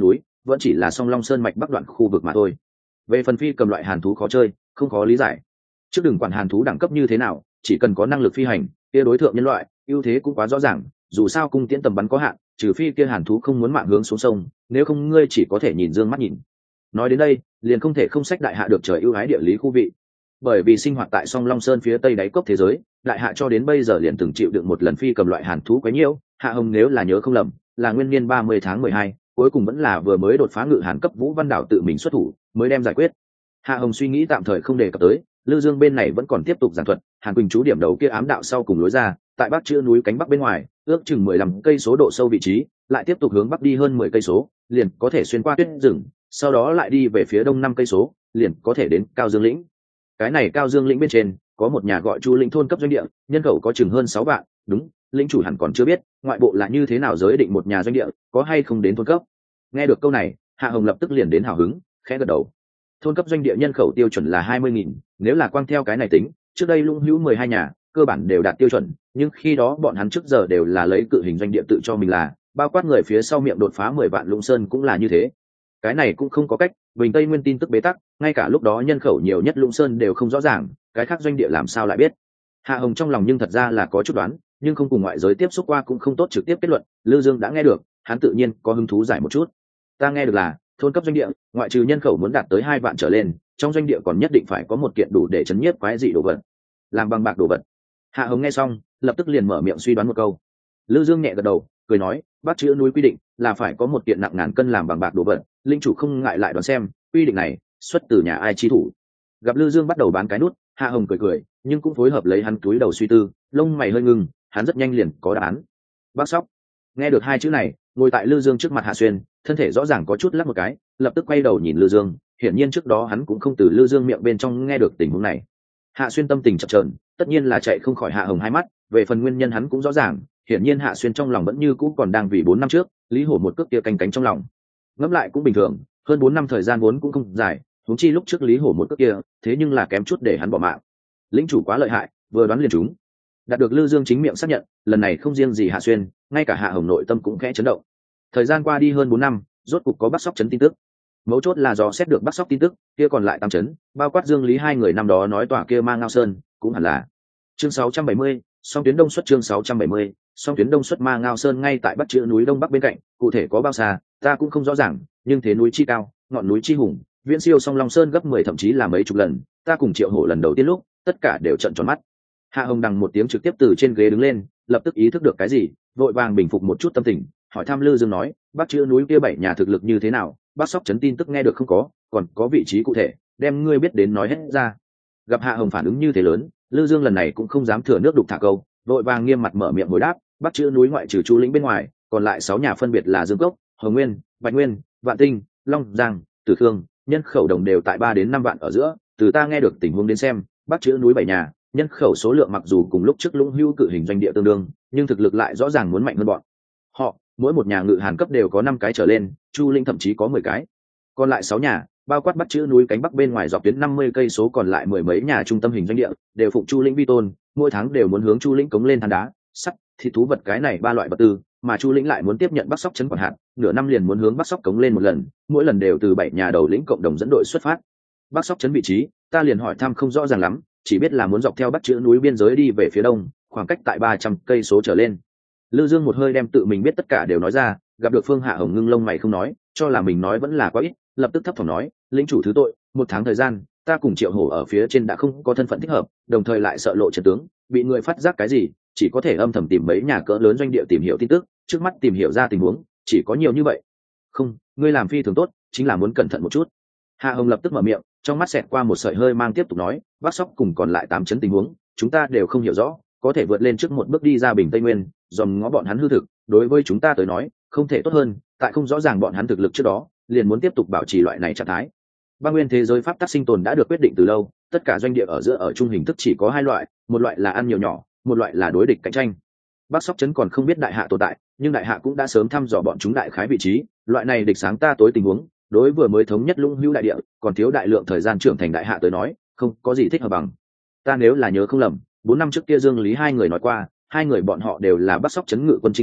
vẫn chỉ là song long sơn mạch bắc đoạn khu vực mà thôi. Về phần phi cầm loại hàn thú khó chơi, không khó lý giải. Trước đừng quản hàn thú đẳng cấp như thế nào, chỉ cần có năng lực phi hành, kia đối tượng nhân loại ưu thế cũng quá rõ ràng. Dù sao cung tiễn tầm bắn có hạn, trừ phi kia hàn thú không muốn mạng hướng xuống sông, nếu không ngươi chỉ có thể nhìn dương mắt nhìn. Nói đến đây, liền không thể không sách đại hạ được trời ưu ái địa lý khu vị. Bởi vì sinh hoạt tại song long sơn phía tây đáy cốc thế giới, đại hạ cho đến bây giờ liền từng chịu đựng một lần phi cầm loại hàn thú quấy nhiễu. Hạ Hồng nếu là nhớ không lầm, là nguyên niên ba mươi tháng mười hai, cuối cùng vẫn là vừa mới đột phá ngự hàn cấp Vũ Văn Đảo tự mình xuất thủ, mới đem giải quyết. Hạ Hồng suy nghĩ tạm thời không đề cập tới, Lư Dương bên này vẫn còn tiếp tục giảng thuật. Hàn Quỳnh chú điểm đấu kia ám đạo sau cùng lối ra, tại bắc chữ núi cánh bắc bên ngoài, ước chừng mười lăm cây số độ sâu vị trí, lại tiếp tục hướng bắc đi hơn mười cây số, liền có thể xuyên qua tuyết rừng, sau đó lại đi về phía đông năm cây số, liền có thể đến Cao Dương lĩnh. Cái này Cao Dương lĩnh bên trên có một nhà gọi Chu Lĩnh thôn cấp doanh địa, nhân khẩu có chừng hơn sáu vạn, đúng, lĩnh chủ hẳn còn chưa biết, ngoại bộ là như thế nào giới định một nhà doanh địa, có hay không đến thôn cấp. Nghe được câu này, Hạ Hồng lập tức liền đến hào hứng, khẽ gật đầu. Thôn cấp doanh địa nhân khẩu tiêu chuẩn là hai mươi nghìn, nếu là quang theo cái này tính, trước đây Lũng Hữu mười hai nhà, cơ bản đều đạt tiêu chuẩn, nhưng khi đó bọn hắn trước giờ đều là lấy cự hình doanh địa tự cho mình là, bao quát người phía sau miệng đột phá mười vạn Lũng Sơn cũng là như thế. Cái này cũng không có cách, Bình Tây Nguyên tin tức bế tắc, ngay cả lúc đó nhân khẩu nhiều nhất Lũng Sơn đều không rõ ràng, cái khác doanh địa làm sao lại biết. Hạ Hồng trong lòng nhưng thật ra là có chút đoán, nhưng không cùng ngoại giới tiếp xúc qua cũng không tốt trực tiếp kết luận. Lư Dương đã nghe được, hắn tự nhiên có hứng thú giải một chút. Ta nghe được là thôn cấp doanh địa, ngoại trừ nhân khẩu muốn đạt tới hai vạn trở lên, trong doanh địa còn nhất định phải có một kiện đủ để chấn nhiếp quái dị đồ vật, làm bằng bạc đồ vật. Hạ Hồng nghe xong, lập tức liền mở miệng suy đoán một câu. Lư Dương nhẹ gật đầu, cười nói, Bắc chữ núi quy định là phải có một kiện nặng ngàn cân làm bằng bạc đồ vật, linh chủ không ngại lại đoán xem, quy định này xuất từ nhà ai chi thủ. Gặp Lư Dương bắt đầu bán cái nút, Hạ Hồng cười cười, nhưng cũng phối hợp lấy hắn túi đầu suy tư, lông mày hơi ngưng, hắn rất nhanh liền có đáp án. Bắc Sóc. Nghe được hai chữ này, ngồi tại Lư Dương trước mặt Hạ Xuyên, thân thể rõ ràng có chút lắc một cái, lập tức quay đầu nhìn Lư Dương, hiển nhiên trước đó hắn cũng không từ Lư Dương miệng bên trong nghe được tình huống này. Hạ Xuyên tâm tình chập chờn, tất nhiên là chạy không khỏi Hạ Hồng hai mắt, về phần nguyên nhân hắn cũng rõ ràng, hiển nhiên Hạ Xuyên trong lòng vẫn như cũ còn đang vì bốn năm trước, Lý Hổ một cước kia canh cánh trong lòng. Ngẫm lại cũng bình thường, hơn bốn năm thời gian vốn cũng không dài, huống chi lúc trước Lý Hổ một cước kia, thế nhưng là kém chút để hắn bỏ mạng. Lĩnh chủ quá lợi hại, vừa đoán liền trúng. Đạt được Lư Dương chính miệng xác nhận, lần này không riêng gì Hạ Xuyên, ngay cả Hạ Hồng nội tâm cũng khẽ chấn động. Thời gian qua đi hơn bốn năm, rốt cục có Bắc Sóc chấn tin tức. Mấu chốt là dò xét được Bắc Sóc tin tức, kia còn lại tam chấn, bao quát Dương Lý hai người năm đó nói tòa kia Ma Ngao Sơn, cũng hẳn là. Chương sáu trăm bảy mươi, song tuyến đông xuất chương sáu trăm bảy mươi, song tuyến đông xuất Ma Ngao Sơn ngay tại Bắc chữ núi đông bắc bên cạnh, cụ thể có bao xa, ta cũng không rõ ràng, nhưng thế núi chi cao, ngọn núi chi hùng, viễn siêu Song Long Sơn gấp mười thậm chí là mấy chục lần, ta cùng Triệu Hổ lần đầu tiên lúc, tất cả đều trợn tròn mắt. Hạ Hồng đằng một tiếng trực tiếp từ trên ghế đứng lên, lập tức ý thức được cái gì, vội vàng bình phục một chút tâm tình, hỏi thăm Lư Dương nói, Bắc chữ núi kia bảy nhà thực lực như thế nào, Bắc Sóc chấn tin tức nghe được không có, còn có vị trí cụ thể, đem ngươi biết đến nói hết ra. Gặp Hạ Hồng phản ứng như thế lớn, Lư Dương lần này cũng không dám thừa nước đục thả câu, vội vàng nghiêm mặt mở miệng hồi đáp, Bắc chữ núi ngoại trừ Chu Lĩnh bên ngoài, còn lại sáu nhà phân biệt là Dương Cốc, Hồng Nguyên, Bạch Nguyên, Vạn Tinh, Long Giang, Tử Khương, nhân khẩu đồng đều tại ba đến năm vạn ở giữa, từ ta nghe được tình huống đến xem, Bắc chữ núi bảy nhà, nhân khẩu số lượng mặc dù cùng lúc trước Lũng Hưu cự hình doanh địa tương đương, nhưng thực lực lại rõ ràng muốn mạnh hơn bọn họ, mỗi một nhà ngự hàn cấp đều có năm cái trở lên, Chu Linh thậm chí có mười cái. Còn lại sáu nhà, bao quát Bắc chữ núi cánh bắc bên ngoài dọc tuyến năm mươi cây số còn lại mười mấy nhà trung tâm hình doanh địa, đều phụng Chu Linh vi tôn, mỗi tháng đều muốn hướng Chu Linh cống lên than đá, sắt, thịt thú vật cái này ba loại vật tư, mà Chu Linh lại muốn tiếp nhận Bắc Sóc trấn quản hạt, nửa năm liền muốn hướng Bắc Sóc cống lên một lần, mỗi lần đều từ bảy nhà đầu lĩnh cộng đồng dẫn đội xuất phát. Bắc Sóc trấn vị trí, ta liền hỏi thăm không rõ ràng lắm, chỉ biết là muốn dọc theo Bắc chữ núi biên giới đi về phía đông, khoảng cách tại ba trăm cây số trở lên. Lư Dương một hơi đem tự mình biết tất cả đều nói ra, gặp được Phương Hạ Hồng ngưng lông mày không nói, cho là mình nói vẫn là quá ít, lập tức thấp thỏm nói, lĩnh chủ thứ tội, một tháng thời gian, ta cùng Triệu Hổ ở phía trên đã không có thân phận thích hợp, đồng thời lại sợ lộ trận tướng, bị người phát giác cái gì, chỉ có thể âm thầm tìm mấy nhà cỡ lớn doanh địa tìm hiểu tin tức, trước mắt tìm hiểu ra tình huống, chỉ có nhiều như vậy. Không, ngươi làm phi thường tốt, chính là muốn cẩn thận một chút. Hạ Hồng lập tức mở miệng, trong mắt xẹt qua một sợi hơi mang tiếp tục nói, Bắc Sóc cùng còn lại tám chấn tình huống, chúng ta đều không hiểu rõ, có thể vượt lên trước một bước đi ra Bình Tây Nguyên, dòm ngó bọn hắn hư thực, đối với chúng ta tới nói, không thể tốt hơn, tại không rõ ràng bọn hắn thực lực trước đó, liền muốn tiếp tục bảo trì loại này trạng thái. Băng nguyên thế giới pháp tắc sinh tồn đã được quyết định từ lâu, tất cả doanh địa ở giữa ở chung hình thức chỉ có hai loại, một loại là ăn nhiều nhỏ, một loại là đối địch cạnh tranh. Bắc Sóc trấn còn không biết đại hạ tồn tại, nhưng đại hạ cũng đã sớm thăm dò bọn chúng đại khái vị trí, loại này địch sáng ta tối tình huống, đối vừa mới thống nhất Lũng Hữu đại địa, còn thiếu đại lượng thời gian trưởng thành đại hạ tới nói, không có gì thích hợp bằng. Ta nếu là nhớ không lầm, bốn năm trước kia Dương Lý hai người nói qua, hai người bọn họ đều là Bắc Sóc trấn ngự quân chính sát,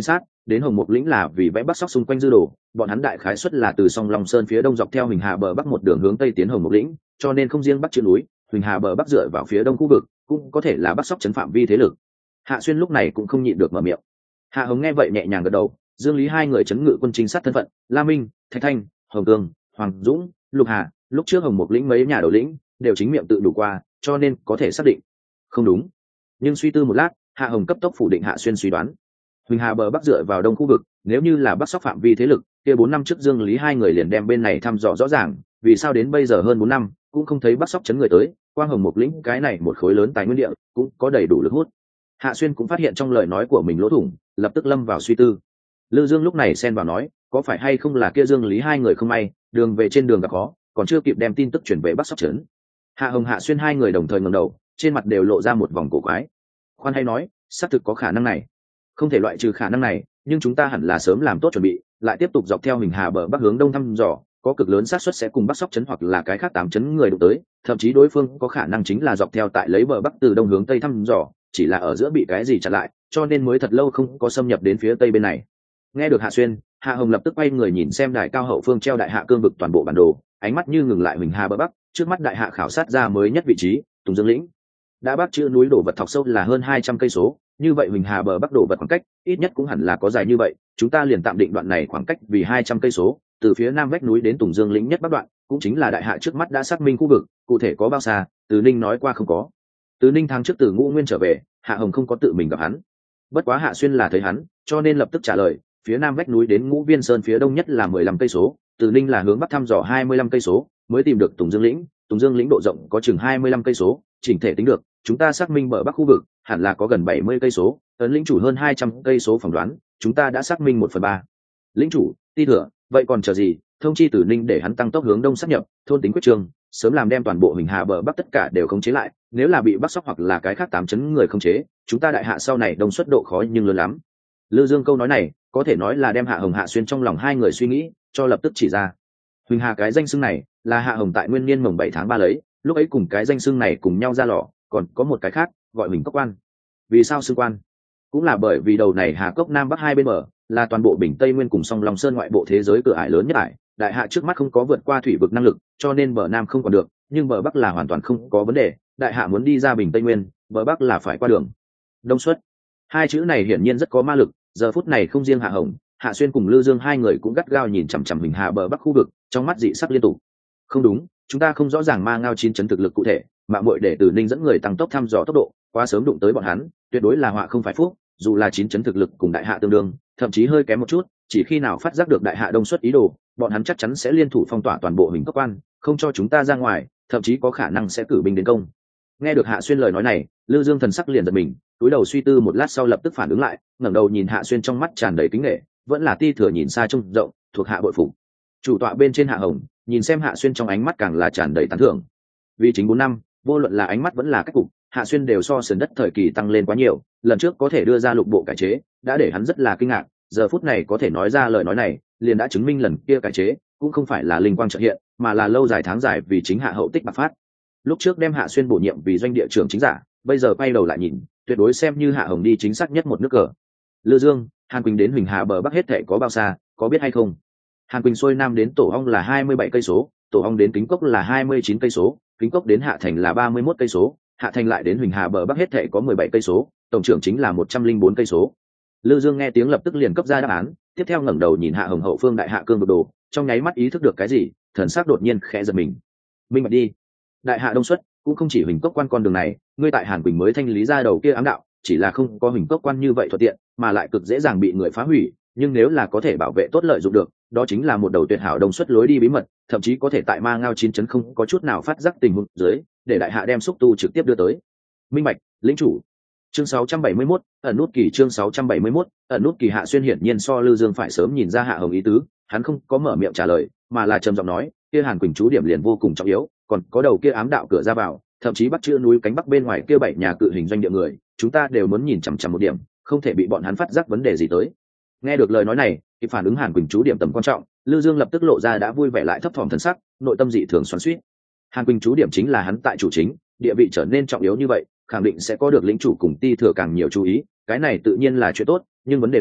đến Hồng Mục lĩnh là vì vẽ Bắc Sóc xung quanh dư đồ, bọn hắn đại khái xuất là từ song Long Sơn phía đông dọc theo Huỳnh Hà bờ bắc một đường hướng tây tiến Hồng Mục lĩnh, cho nên không riêng bắc chữ núi, Huỳnh Hà bờ bắc dựa vào phía đông khu vực, cũng có thể là Bắc Sóc trấn phạm vi thế lực. Hạ Xuyên lúc này cũng không nhịn được mở miệng. Hạ Hồng nghe vậy nhẹ nhàng gật đầu, Dương Lý hai người trấn ngự quân trinh sát thân phận, La Minh, Thạch Thanh, Hồng Cương, Hoàng Dũng, Lục Hà, lúc trước Hồng Mục lĩnh mấy nhà đầu lĩnh đều chính miệng tự đủ qua, cho nên có thể xác định. Không đúng. Nhưng suy tư một lát, Hạ Hồng cấp tốc phủ định Hạ Xuyên suy đoán. Huỳnh Hà bờ bắc dựa vào đông khu vực, nếu như là Bắc Sóc phạm vi thế lực, kia bốn năm trước Dương Lý hai người liền đem bên này thăm dò rõ ràng, vì sao đến bây giờ hơn bốn năm cũng không thấy Bắc Sóc chấn người tới, quang Hồng Mục lĩnh cái này một khối lớn tài nguyên địa cũng có đầy đủ lực hút. Hạ Xuyên cũng phát hiện trong lời nói của mình lỗ thủng, lập tức lâm vào suy tư. Lư Dương lúc này xen vào nói, có phải hay không là kia Dương Lý hai người không may, đường về trên đường gặp khó, còn chưa kịp đem tin tức chuyển về Bắc Sóc trấn. Hạ Hồng Hạ Xuyên hai người đồng thời ngẩng đầu, trên mặt đều lộ ra một vòng cổ quái. Khoan hay nói, xác thực có khả năng này. Không thể loại trừ khả năng này, nhưng chúng ta hẳn là sớm làm tốt chuẩn bị, lại tiếp tục dọc theo Huỳnh Hà bờ bắc hướng đông thăm dò, có cực lớn xác suất sẽ cùng Bắc Sóc trấn hoặc là cái khác tám trấn người đụng tới, thậm chí đối phương có khả năng chính là dọc theo tại lấy bờ bắc từ đông hướng tây thăm dò, chỉ là ở giữa bị cái gì chặn lại, cho nên mới thật lâu không có xâm nhập đến phía tây bên này. Nghe được Hạ Xuyên, Hạ Hồng lập tức quay người nhìn xem đài cao hậu phương treo đại hạ cương vực toàn bộ bản đồ, ánh mắt như ngừng lại Huỳnh Hà bờ bắc, trước mắt đại hạ khảo sát ra mới nhất vị trí, Tùng Dương lĩnh. Đã bắc chữ núi đổ vật thọc sâu là hơn hai trăm cây số, như vậy Huỳnh Hà bờ bắc đổ vật khoảng cách ít nhất cũng hẳn là có dài như vậy, chúng ta liền tạm định đoạn này khoảng cách vì hai trăm cây số, từ phía nam vách núi đến Tùng Dương lĩnh nhất bắc đoạn, cũng chính là đại hạ trước mắt đã xác minh khu vực, cụ thể có bao xa, Từ Ninh nói qua không có. Từ Ninh tháng trước từ Ngũ Nguyên trở về, Hạ Hồng không có tự mình gặp hắn. Bất quá Hạ Xuyên là thấy hắn, cho nên lập tức trả lời, phía nam vách núi đến Ngũ Viên Sơn phía đông nhất là mười lăm cây số, Từ Ninh là hướng bắc thăm dò hai mươi lăm cây số, mới tìm được Tùng Dương lĩnh, Tùng Dương lĩnh độ rộng có chừng hai mươi lăm cây số, chỉnh thể tính được, chúng ta xác minh bờ bắc khu vực hẳn là có gần bảy mươi cây số, ấn lĩnh chủ hơn hai trăm cây số phỏng đoán, chúng ta đã xác minh một phần ba. Lĩnh chủ, Ti Thừa, vậy còn chờ gì, thông chi Tử Ninh để hắn tăng tốc hướng đông sát nhập, thôn tính quyết trường, sớm làm đem toàn bộ Huỳnh Hà bờ bắc tất cả đều khống chế lại, nếu là bị Bắc Sóc hoặc là cái khác tám chấn người khống chế, chúng ta đại hạ sau này đông xuất độ khó nhưng lớn lắm. Lư Dương câu nói này, có thể nói là đem Hạ Hồng Hạ Xuyên trong lòng hai người suy nghĩ, cho lập tức chỉ ra. Huỳnh Hà cái danh xưng này, là Hạ Hồng tại nguyên niên mồng bảy tháng ba lấy, lúc ấy cùng cái danh xưng này cùng nhau ra lò, còn có một cái khác, gọi Huỳnh Cốc Quan. Vì sao xưng quan? Cũng là bởi vì đầu này Hà Cốc Nam Bắc hai bên bờ, là toàn bộ Bình Tây Nguyên cùng song Long Sơn ngoại bộ thế giới cửa ải lớn nhất ải, đại hạ trước mắt không có vượt qua thủy vực năng lực, cho nên bờ Nam không còn được, nhưng bờ Bắc là hoàn toàn không có vấn đề, đại hạ muốn đi ra Bình Tây Nguyên, bờ Bắc là phải qua đường. Đông xuất. Hai chữ này hiển nhiên rất có ma lực, giờ phút này không riêng Hạ Hồng, Hạ Xuyên cùng Lư Dương hai người cũng gắt gao nhìn chằm chằm Huỳnh Hà bờ Bắc khu vực, trong mắt dị sắc liên tục. Không đúng, chúng ta không rõ ràng ma ngao chín chấn thực lực cụ thể, mạng muội để Từ Ninh dẫn người tăng tốc thăm dò tốc độ, quá sớm đụng tới bọn hắn, tuyệt đối là họa không phải phúc, dù là chín chấn thực lực cùng đại hạ tương đương, thậm chí hơi kém một chút, chỉ khi nào phát giác được đại hạ đông xuất ý đồ, bọn hắn chắc chắn sẽ liên thủ phong tỏa toàn bộ Huỳnh Cốc Quan, không cho chúng ta ra ngoài, thậm chí có khả năng sẽ cử binh đến công. Nghe được Hạ Xuyên lời nói này, Lư Dương thần sắc liền giật mình, cúi đầu suy tư một lát sau lập tức phản ứng lại, ngẩng đầu nhìn Hạ Xuyên trong mắt tràn đầy kính nể, vẫn là Ti Thừa nhìn xa trông rộng, thuộc hạ bội phục. Chủ tọa bên trên Hạ Hồng, nhìn xem Hạ Xuyên trong ánh mắt càng là tràn đầy tán thưởng. Vì chính bốn năm, vô luận là ánh mắt vẫn là cách cục, Hạ Xuyên đều so sườn đất thời kỳ tăng lên quá nhiều, lần trước có thể đưa ra lục bộ cải chế, đã để hắn rất là kinh ngạc, giờ phút này có thể nói ra lời nói này, liền đã chứng minh lần kia cải chế cũng không phải là linh quang chợt hiện, mà là lâu dài tháng dài vì chính hạ hậu tích bạc phát. Lúc trước đem Hạ Xuyên bổ nhiệm vì doanh địa trưởng chính giả, bây giờ quay đầu lại nhìn, tuyệt đối xem như Hạ Hồng đi chính xác nhất một nước cờ. Lư Dương, Hàn Quỳnh đến Huỳnh Hà bờ bắc hết thảy có bao xa, có biết hay không? Hàn Quỳnh xuôi nam đến Tổ Ong là hai mươi bảy cây số, Tổ Ong đến Kính Cốc là hai mươi chín cây số, Kính Cốc đến Hạ Thành là ba mươi mốt cây số, Hạ Thành lại đến Huỳnh Hà bờ bắc hết thảy có mười bảy cây số, tổng trưởng chính là một trăm linh bốn cây số. Lư Dương nghe tiếng lập tức liền cấp ra đáp án, tiếp theo ngẩng đầu nhìn Hạ Hồng hậu phương đại hạ cương vực đồ, trong nháy mắt ý thức được cái gì, thần sắc đột nhiên khẽ giật mình. Minh bạch đi, đại hạ đông xuất cũng không chỉ Huỳnh Cốc Quan con đường này, ngươi tại Hàn Quỳnh mới thanh lý ra đầu kia ám đạo, chỉ là không có Huỳnh Cốc Quan như vậy thuận tiện, mà lại cực dễ dàng bị người phá hủy, nhưng nếu là có thể bảo vệ tốt lợi dụng được, đó chính là một đầu tuyệt hảo đông xuất lối đi bí mật, thậm chí có thể tại ma ngao chín chấn không có chút nào phát giác tình huống dưới, để đại hạ đem xúc tu trực tiếp đưa tới. Minh bạch, lĩnh chủ. Chương sáu trăm bảy mươi mốt, ẩn nút kỳ chương sáu trăm bảy mươi mốt, ẩn nút kỳ. Hạ Xuyên hiển nhiên so Lư Dương phải sớm nhìn ra Hạ Hồng ý tứ, hắn không có mở miệng trả lời, mà là trầm giọng nói, kia Hàn Quỳnh chú điểm liền vô cùng trọng yếu, còn có đầu kia ám đạo cửa ra vào, thậm chí bắt chữ núi cánh bắc bên ngoài kia bảy nhà cự hình doanh địa người, chúng ta đều muốn nhìn chằm chằm một điểm, không thể bị bọn hắn phát giác vấn đề gì tới. Nghe được lời nói này, thì phản ứng Hàn Quỳnh chú điểm tầm quan trọng, Lư Dương lập tức lộ ra đã vui vẻ lại thấp thỏm thần sắc, nội tâm dị thường xoắn xuýt. Hàn Quỳnh chú điểm chính là hắn tại chủ chính, địa vị trở nên trọng yếu như vậy, khẳng định sẽ có được lĩnh chủ cùng Ti Thừa càng nhiều chú ý, cái này tự nhiên là chuyện tốt, nhưng vấn đề là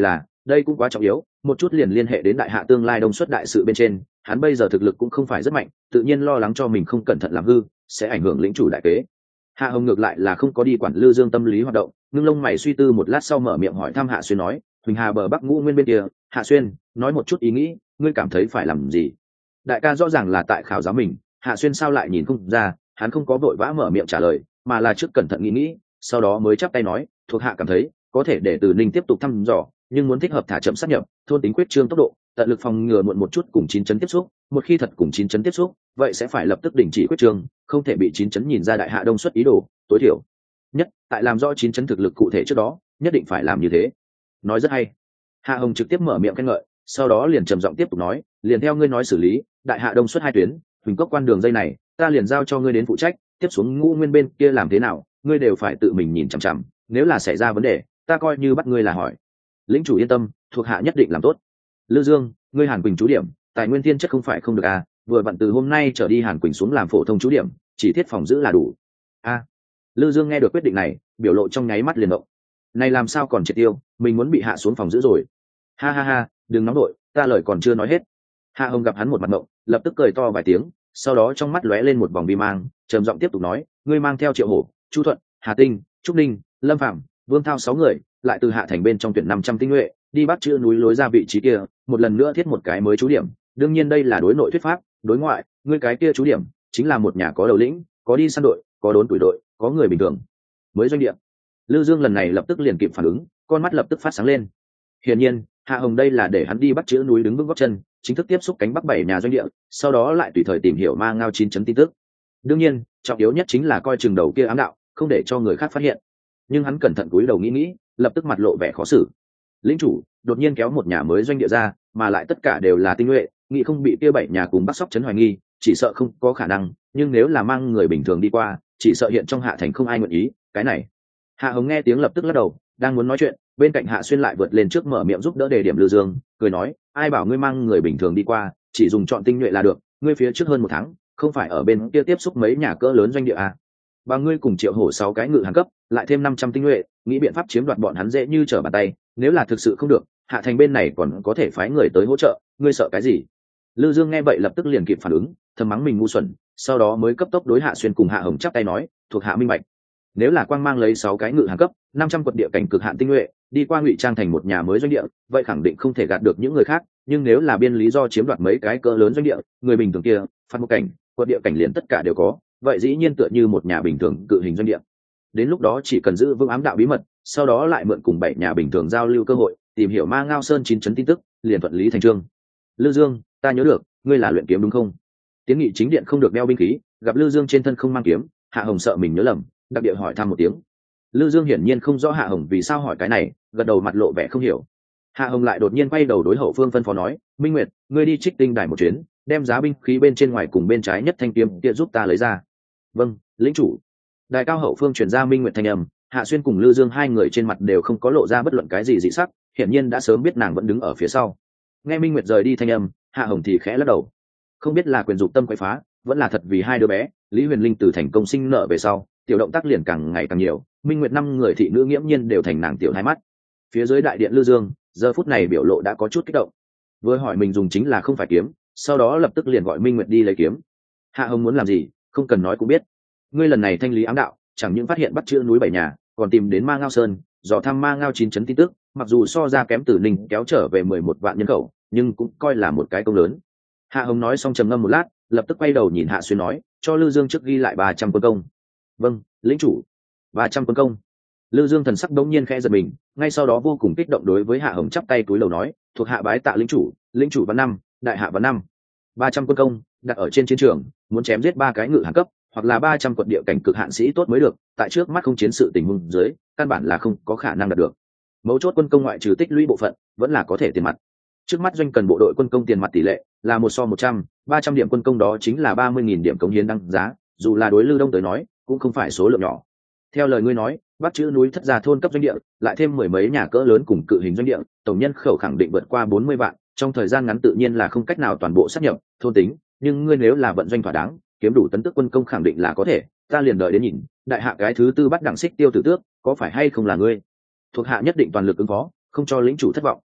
đây cũng quá trọng yếu, một chút liền liên hệ đến đại hạ tương lai đông xuất đại sự bên trên. Hắn bây giờ thực lực cũng không phải rất mạnh, tự nhiên lo lắng cho mình không cẩn thận làm hư sẽ ảnh hưởng lĩnh chủ đại kế. Hạ Hồng ngược lại là không có đi quản Lư Dương tâm lý hoạt động, ngưng lông mày suy tư một lát sau mở miệng hỏi thăm Hạ Xuyên nói, Huỳnh Hà bờ Bắc Ngũ Nguyên bên kia, Hạ Xuyên, nói một chút ý nghĩ, ngươi cảm thấy phải làm gì? Đại ca rõ ràng là tại khảo giáo mình, Hạ Xuyên sao lại nhìn không ra? Hắn không có vội vã mở miệng trả lời, mà là trước cẩn thận nghĩ nghĩ, sau đó mới chắp tay nói, thuộc hạ cảm thấy có thể để Từ Ninh tiếp tục thăm dò, nhưng muốn thích hợp thả chậm sát nhập, thôn tính quyết trương tốc độ, tận lực phòng ngừa muộn một chút cùng chín chấn tiếp xúc, một khi thật cùng chín chấn tiếp xúc, vậy sẽ phải lập tức đình chỉ quyết trương, không thể bị chín chấn nhìn ra đại hạ đông xuất ý đồ, tối thiểu nhất tại làm rõ chín chấn thực lực cụ thể trước đó, nhất định phải làm như thế. Nói rất hay. Hạ Hồng trực tiếp mở miệng khen ngợi, sau đó liền trầm giọng tiếp tục nói, liền theo ngươi nói xử lý, đại hạ đông xuất hai tuyến, Huỳnh Cốc quan đường dây này, ta liền giao cho ngươi đến phụ trách, tiếp xuống Ngũ Nguyên bên kia làm thế nào, ngươi đều phải tự mình nhìn chằm chằm, nếu là xảy ra vấn đề, ta coi như bắt ngươi là hỏi. Lĩnh chủ yên tâm, thuộc hạ nhất định làm tốt. Lư Dương, ngươi Hàn Quỳnh chú điểm, tài nguyên thiên chất không phải không được à, vừa vặn từ hôm nay trở đi Hàn Quỳnh xuống làm phổ thông chú điểm, chỉ thiết phòng giữ là đủ. A. À, Lư Dương nghe được quyết định này, biểu lộ trong nháy mắt liền động. Này làm sao còn triệt tiêu, mình muốn bị hạ xuống phòng giữ rồi. Ha ha ha, đừng nóng đội, ta lời còn chưa nói hết. Hạ Hồng gặp hắn một mặt động, lập tức cười to vài tiếng, sau đó trong mắt lóe lên một vòng bi mang, trầm giọng tiếp tục nói, ngươi mang theo Triệu Hổ, Chu Thuận, Hà Tinh, Trúc Ninh, Lâm Phạm, Vương Thao sáu người, lại từ hạ thành bên trong tuyển năm trăm tinh nhuệ, đi bắt chữ núi lối ra vị trí kia, một lần nữa thiết một cái mới chú điểm. Đương nhiên đây là đối nội thuyết pháp, đối ngoại, ngươi cái kia chú điểm chính là một nhà có đầu lĩnh, có đi săn đội, có đốn tuổi đội, có người bình thường. Mới doanh địa. Lư Dương lần này lập tức liền kịp phản ứng, con mắt lập tức phát sáng lên. Hiển nhiên, Hạ Hồng đây là để hắn đi bắt chữ núi đứng vững gót chân, chính thức tiếp xúc cánh bắc bảy nhà doanh địa, sau đó lại tùy thời tìm hiểu ma ngao chín chấn tin tức. Đương nhiên, trọng yếu nhất chính là coi chừng đầu kia ám đạo, không để cho người khác phát hiện. Nhưng hắn cẩn thận cúi đầu nghĩ nghĩ, lập tức mặt lộ vẻ khó xử. Lĩnh chủ đột nhiên kéo một nhà mới doanh địa ra, mà lại tất cả đều là tinh nhuệ, nghĩ không bị kia bảy nhà cùng bắt sóc chấn hoài nghi, chỉ sợ không có khả năng. Nhưng nếu là mang người bình thường đi qua, chỉ sợ hiện trong hạ thành không ai nguyện ý. Cái này, Hạ Hồng nghe tiếng lập tức lắc đầu, đang muốn nói chuyện, bên cạnh Hạ Xuyên lại vượt lên trước mở miệng giúp đỡ đề điểm Lư Dương, cười nói, ai bảo ngươi mang người bình thường đi qua, chỉ dùng chọn tinh nhuệ là được. Ngươi phía trước hơn một tháng, không phải ở bên kia tiếp xúc mấy nhà cỡ lớn doanh địa à? Và ngươi cùng Triệu Hổ sáu cái ngự hàng cấp, lại thêm năm trăm tinh nhuệ, nghĩ biện pháp chiếm đoạt bọn hắn dễ như trở bàn tay. Nếu là thực sự không được, hạ thành bên này còn có thể phái người tới hỗ trợ, ngươi sợ cái gì? Lư Dương nghe vậy lập tức liền kịp phản ứng, thầm mắng mình ngu xuẩn, sau đó mới cấp tốc đối Hạ Xuyên cùng Hạ Hồng chắp tay nói, thuộc hạ minh bạch. Nếu là quang mang lấy sáu cái ngự hàng cấp, năm trăm quật địa cảnh cực hạn tinh nhuệ, đi qua ngụy trang thành một nhà mới doanh địa, vậy khẳng định không thể gạt được những người khác. Nhưng nếu là biên lý do chiếm đoạt mấy cái cỡ lớn doanh địa, người bình thường kia, phát một cảnh, quật địa cảnh liền tất cả đều có, vậy dĩ nhiên tựa như một nhà bình thường cự hình doanh địa. Đến lúc đó chỉ cần giữ vững ám đạo bí mật, sau đó lại mượn cùng bảy nhà bình thường giao lưu cơ hội, tìm hiểu ma ngao sơn chín chấn tin tức, liền thuận lý thành chương. Lư Dương, ta nhớ được, ngươi là luyện kiếm đúng không? Tiến nghị chính điện không được đeo binh khí, gặp Lư Dương trên thân không mang kiếm, Hạ Hồng sợ mình nhớ lầm, đặc địa hỏi thăm một tiếng. Lư Dương hiển nhiên không rõ Hạ Hồng vì sao hỏi cái này, gật đầu mặt lộ vẻ không hiểu. Hạ Hồng lại đột nhiên quay đầu đối hậu phương phân phó nói, Minh Nguyệt, ngươi đi Trích Tinh đài một chuyến, đem giá binh khí bên trên ngoài cùng bên trái nhất thanh kiếm kia giúp ta lấy ra. Vâng, lĩnh chủ. Đài cao hậu phương truyền ra Minh Nguyệt thanh âm, Hạ Xuyên cùng Lư Dương hai người trên mặt đều không có lộ ra bất luận cái gì dị sắc, hiển nhiên đã sớm biết nàng vẫn đứng ở phía sau. Nghe Minh Nguyệt rời đi thanh âm, Hạ Hồng thì khẽ lắc đầu. Không biết là quyền dục tâm quấy phá, vẫn là thật vì hai đứa bé, Lý Huyền Linh từ thành công sinh nợ về sau, tiểu động tác liền càng ngày càng nhiều, Minh Nguyệt năm người thị nữ nghiễm nhiên đều thành nàng tiểu hai mắt. Phía dưới đại điện Lư Dương, giờ phút này biểu lộ đã có chút kích động. Vừa hỏi mình dùng chính là không phải kiếm, sau đó lập tức liền gọi Minh Nguyệt đi lấy kiếm. Hạ Hồng muốn làm gì, không cần nói cũng biết. Ngươi lần này thanh lý ám đạo, chẳng những phát hiện bắt chữ núi bảy nhà, còn tìm đến Ma Ngao Sơn, dò thăm Ma Ngao chín chấn tin tức, mặc dù so ra kém Tử Ninh kéo trở về mười một vạn nhân khẩu, nhưng cũng coi là một cái công lớn. Hạ Hồng nói xong trầm ngâm một lát, lập tức quay đầu nhìn Hạ Xuyên nói, cho Lư Dương trước ghi lại ba trăm quân công. Vâng, lĩnh chủ. Ba trăm quân công. Lư Dương thần sắc đống nhiên khẽ giật mình, ngay sau đó vô cùng kích động đối với Hạ Hồng chắp tay cúi đầu nói, thuộc hạ bái tạ lĩnh chủ, lĩnh chủ văn năm, đại hạ văn năm. Ba trăm quân công, đặt ở trên chiến trường, muốn chém giết ba cái ngự hàng cấp, hoặc là ba trăm quận địa cảnh cực hạn sĩ tốt mới được, tại trước mắt không chiến sự tình huống dưới, căn bản là không có khả năng đạt được. Mấu chốt quân công ngoại trừ tích lũy bộ phận, vẫn là có thể tiền mặt. Trước mắt doanh cần bộ đội quân công tiền mặt tỷ lệ là một so một trăm, ba trăm điểm quân công đó chính là ba mươi nghìn điểm cống hiến đăng giá, dù là đối Lư Đông tới nói, cũng không phải số lượng nhỏ. Theo lời ngươi nói, bắt chữ núi thất gia thôn cấp doanh địa, lại thêm mười mấy nhà cỡ lớn cùng cự hình doanh địa, tổng nhân khẩu khẳng định vượt qua bốn mươi vạn, trong thời gian ngắn tự nhiên là không cách nào toàn bộ sát nhập, thôn tính, nhưng ngươi nếu là vận doanh thỏa đáng, kiếm đủ tấn tước quân công khẳng định là có thể, ta liền đợi đến nhìn, đại hạ cái thứ tư bắt đẳng xích tiêu tử tước, có phải hay không là ngươi? Thuộc hạ nhất định toàn lực ứng phó, không cho lĩnh chủ thất vọng.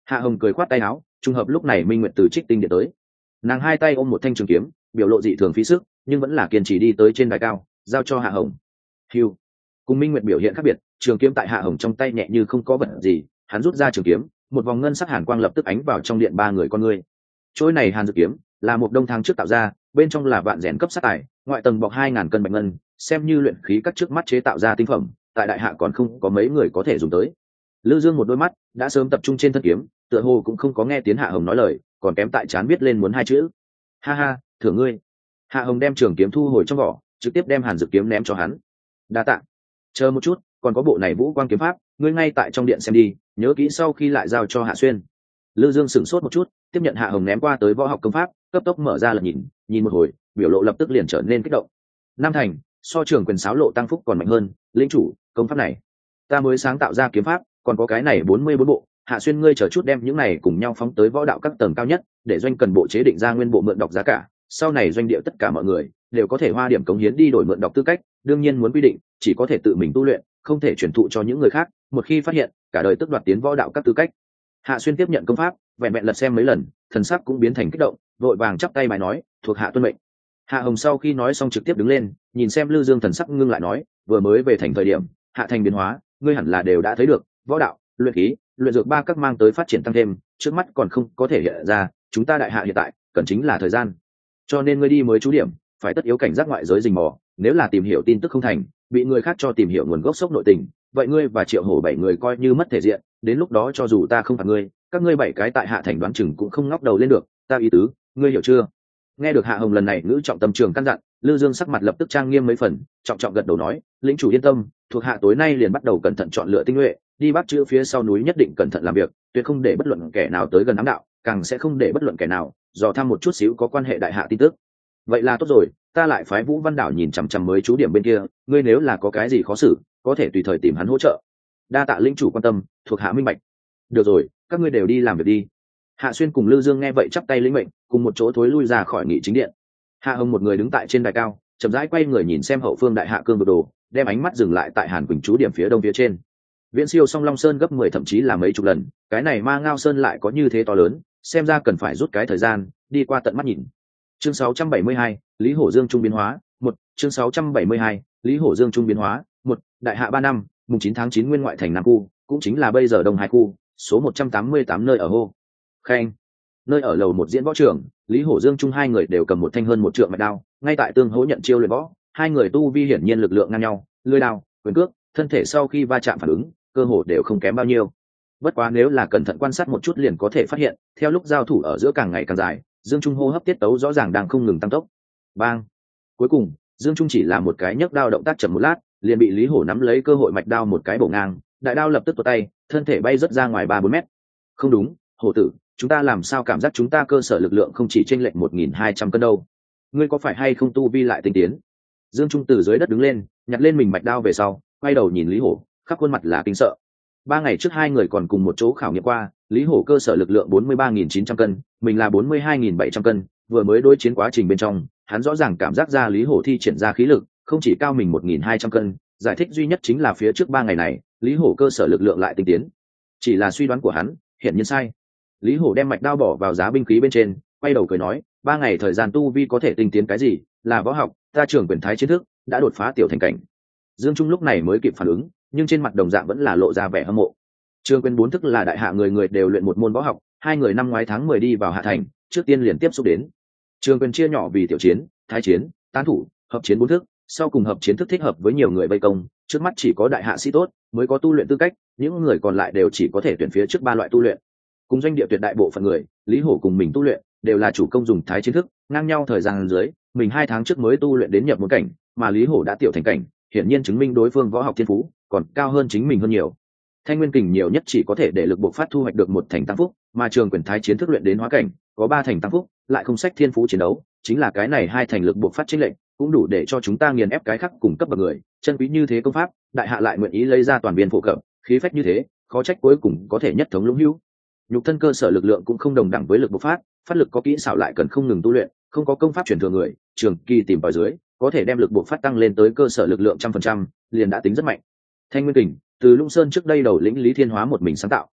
Hạ Hồng cười khoát tay áo, trùng hợp lúc này Minh Nguyệt từ Trích Tinh điện tới. Nàng hai tay ôm một thanh trường kiếm, biểu lộ dị thường phí sức, nhưng vẫn là kiên trì đi tới trên đài cao, giao cho Hạ Hồng. Hưu. Cùng Minh Nguyệt biểu hiện khác biệt, trường kiếm tại Hạ Hồng trong tay nhẹ như không có vật gì, hắn rút ra trường kiếm, một vòng ngân sắc hàn quang lập tức ánh vào trong điện ba người con người. Trôi này Hàn Dược kiếm là một đông thang trước tạo ra, bên trong là vạn rèn cấp sát tài, ngoại tầng bọc hai ngàn cân bạch ngân, xem như luyện khí các trước mắt chế tạo ra tinh phẩm, tại đại hạ còn không có mấy người có thể dùng tới. Lư Dương một đôi mắt đã sớm tập trung trên thân kiếm, tựa hồ cũng không có nghe tiếng Hạ Hồng nói lời, còn kém tại chán viết lên muốn hai chữ. Ha ha, thưởng ngươi. Hạ Hồng đem trường kiếm thu hồi trong vỏ, trực tiếp đem Hàn Dược kiếm ném cho hắn. Đa tạ. Chờ một chút, còn có bộ này Vũ Quang kiếm pháp, ngươi ngay tại trong điện xem đi, nhớ kỹ sau khi lại giao cho Hạ Xuyên. Lư Dương sửng sốt một chút, tiếp nhận Hạ Hồng ném qua tới võ học công pháp, cấp tốc mở ra lật nhìn, nhìn một hồi, biểu lộ lập tức liền trở nên kích động. Nam Thành, so trường quyền sáo lộ tăng phúc còn mạnh hơn, lĩnh chủ, công pháp này, ta mới sáng tạo ra kiếm pháp, còn có cái này bốn mươi bốn bộ, Hạ Xuyên ngươi chờ chút đem những này cùng nhau phóng tới võ đạo các tầng cao nhất, để doanh cần bộ chế định ra nguyên bộ mượn đọc giá cả, sau này doanh địa tất cả mọi người đều có thể hoa điểm cống hiến đi đổi mượn đọc tư cách, đương nhiên muốn quy định chỉ có thể tự mình tu luyện, không thể truyền thụ cho những người khác, một khi phát hiện, cả đời tức đoạt tiến võ đạo các tư cách. Hạ Xuyên tiếp nhận công pháp, vẹn vẹn lật xem mấy lần, thần sắc cũng biến thành kích động, vội vàng chắp tay bài nói, thuộc hạ tuân mệnh. Hạ Hồng sau khi nói xong trực tiếp đứng lên, nhìn xem Lư Dương thần sắc ngưng lại nói, vừa mới về thành thời điểm, hạ thành biến hóa, ngươi hẳn là đều đã thấy được, võ đạo, luyện khí, luyện dược ba các mang tới phát triển tăng thêm, trước mắt còn không có thể hiện ra, chúng ta đại hạ hiện tại cần chính là thời gian. Cho nên ngươi đi mới chú điểm, phải tất yếu cảnh giác ngoại giới rình mò, nếu là tìm hiểu tin tức không thành, bị người khác cho tìm hiểu nguồn gốc sốc nội tình, vậy ngươi và Triệu Hổ bảy người coi như mất thể diện, đến lúc đó cho dù ta không phạt ngươi, các ngươi bảy cái tại hạ thành đoán chừng cũng không ngóc đầu lên được, ta ý tứ, ngươi hiểu chưa? Nghe được Hạ Hồng lần này ngữ trọng tâm trường căn dặn, Lư Dương sắc mặt lập tức trang nghiêm mấy phần, trọng trọng gật đầu nói, lĩnh chủ yên tâm, thuộc hạ tối nay liền bắt đầu cẩn thận chọn lựa tinh nhuệ, đi bắt chữ phía sau núi nhất định cẩn thận làm việc, tuyệt không để bất luận kẻ nào tới gần ám đạo, càng sẽ không để bất luận kẻ nào dò thăm một chút xíu có quan hệ đại hạ tin tức. Vậy là tốt rồi, ta lại phái Vũ Văn Đảo nhìn chằm chằm mới chú điểm bên kia, ngươi nếu là có cái gì khó xử, có thể tùy thời tìm hắn hỗ trợ. Đa tạ lĩnh chủ quan tâm, thuộc hạ minh bạch. Được rồi, các ngươi đều đi làm việc đi. Hạ Xuyên cùng Lư Dương nghe vậy chắp tay lĩnh mệnh, cùng một chỗ thối lui ra khỏi nghị chính điện. Hạ Hồng một người đứng tại trên đài cao, chậm rãi quay người nhìn xem hậu phương đại hạ cương vực đồ, đem ánh mắt dừng lại tại Hàn Quỳnh chú điểm phía đông phía trên. Viễn siêu Song Long Sơn gấp mười thậm chí là mấy chục lần, cái này Ma Ngao Sơn lại có như thế to lớn, xem ra cần phải rút cái thời gian đi qua tận mắt nhìn. Chương sáu trăm bảy mươi hai, Lý Hổ Dương trung biến hóa, một. Chương sáu trăm bảy mươi hai, Lý Hổ Dương trung biến hóa, một. Đại hạ ba năm, mùng chín tháng chín nguyên ngoại thành Nam khu, cũng chính là bây giờ Đông Hải khu, số một trăm tám mươi tám nơi ở hô. Khen. Nơi ở lầu một diễn võ trường, Lý Hổ Dương trung hai người đều cầm một thanh hơn một trượng mạch đao, ngay tại tương hỗ nhận chiêu luyện võ, hai người tu vi hiển nhiên lực lượng ngang nhau, lưỡi đao, quyền cước, thân thể sau khi va chạm phản ứng, cơ hồ đều không kém bao nhiêu. Bất quá nếu là cẩn thận quan sát một chút liền có thể phát hiện, theo lúc giao thủ ở giữa càng ngày càng dài, Dương Trung hô hấp tiết tấu rõ ràng đang không ngừng tăng tốc. Bang! Cuối cùng, Dương Trung chỉ là một cái nhấc đao động tác chậm một lát, liền bị Lý Hổ nắm lấy cơ hội mạch đao một cái bổ ngang, đại đao lập tức tuột tay, thân thể bay rất ra ngoài ba bốn mét. Không đúng, Hổ tử, chúng ta làm sao cảm giác chúng ta cơ sở lực lượng không chỉ chênh lệch một nghìn hai trăm cân đâu? Ngươi có phải hay không tu vi lại tinh tiến? Dương Trung từ dưới đất đứng lên, nhặt lên mình mạch đao về sau, quay đầu nhìn Lý Hổ, khắp khuôn mặt là kinh sợ. Ba ngày trước hai người còn cùng một chỗ khảo nghiệm qua, Lý Hổ cơ sở lực lượng bốn mươi ba nghìn chín trăm cân, mình là bốn mươi hai nghìn bảy trăm cân, vừa mới đối chiến quá trình bên trong, hắn rõ ràng cảm giác ra Lý Hổ thi triển ra khí lực, không chỉ cao mình một nghìn hai trăm cân, giải thích duy nhất chính là phía trước ba ngày này, Lý Hổ cơ sở lực lượng lại tinh tiến. Chỉ là suy đoán của hắn, hiển nhiên sai. Lý Hổ đem mạch đao bỏ vào giá binh khí bên trên, quay đầu cười nói, ba ngày thời gian tu vi có thể tinh tiến cái gì, là võ học, ta trưởng quyền thái chiến thức, đã đột phá tiểu thành cảnh. Dương Trung lúc này mới kịp phản ứng, nhưng trên mặt đồng dạng vẫn là lộ ra vẻ hâm mộ. Trường quyền bốn thức là đại hạ người người đều luyện một môn võ học, hai người năm ngoái tháng mười đi vào hạ thành, trước tiên liền tiếp xúc đến. Trường quyền chia nhỏ vì tiểu chiến, thái chiến, tán thủ, hợp chiến bốn thức, sau cùng hợp chiến thức thích hợp với nhiều người vây công, trước mắt chỉ có đại hạ sĩ tốt mới có tu luyện tư cách, những người còn lại đều chỉ có thể tuyển phía trước ba loại tu luyện. Cùng doanh địa tuyệt đại bộ phận người, Lý Hổ cùng mình tu luyện đều là chủ công dùng thái chiến thức, ngang nhau thời gian dưới, mình hai tháng trước mới tu luyện đến nhập môn cảnh, mà Lý Hổ đã tiểu thành cảnh, hiển nhiên chứng minh đối phương võ học thiên phú còn cao hơn chính mình hơn nhiều. Thanh nguyên kình nhiều nhất chỉ có thể để lực bộc phát thu hoạch được một thành tăng phúc, mà trường quyền thái chiến thức luyện đến hóa cảnh có ba thành tăng phúc, lại không sách thiên phú chiến đấu, chính là cái này hai thành lực bộc phát chênh lệnh, cũng đủ để cho chúng ta nghiền ép cái khác cùng cấp bậc người. Chân quý như thế công pháp, đại hạ lại nguyện ý lấy ra toàn biên phổ cập, khí phách như thế, khó trách cuối cùng có thể nhất thống lũng hữu. Nhục thân cơ sở lực lượng cũng không đồng đẳng với lực bộc phát, phát lực có kỹ xảo lại cần không ngừng tu luyện, không có công pháp truyền thừa người, trường kỳ tìm vào dưới, có thể đem lực bộc phát tăng lên tới cơ sở lực lượng trăm phần trăm, liền đã tính rất mạnh. Thanh nguyên kình, từ Lũng Sơn trước đây đầu lĩnh Lý Thiên Hóa một mình sáng tạo,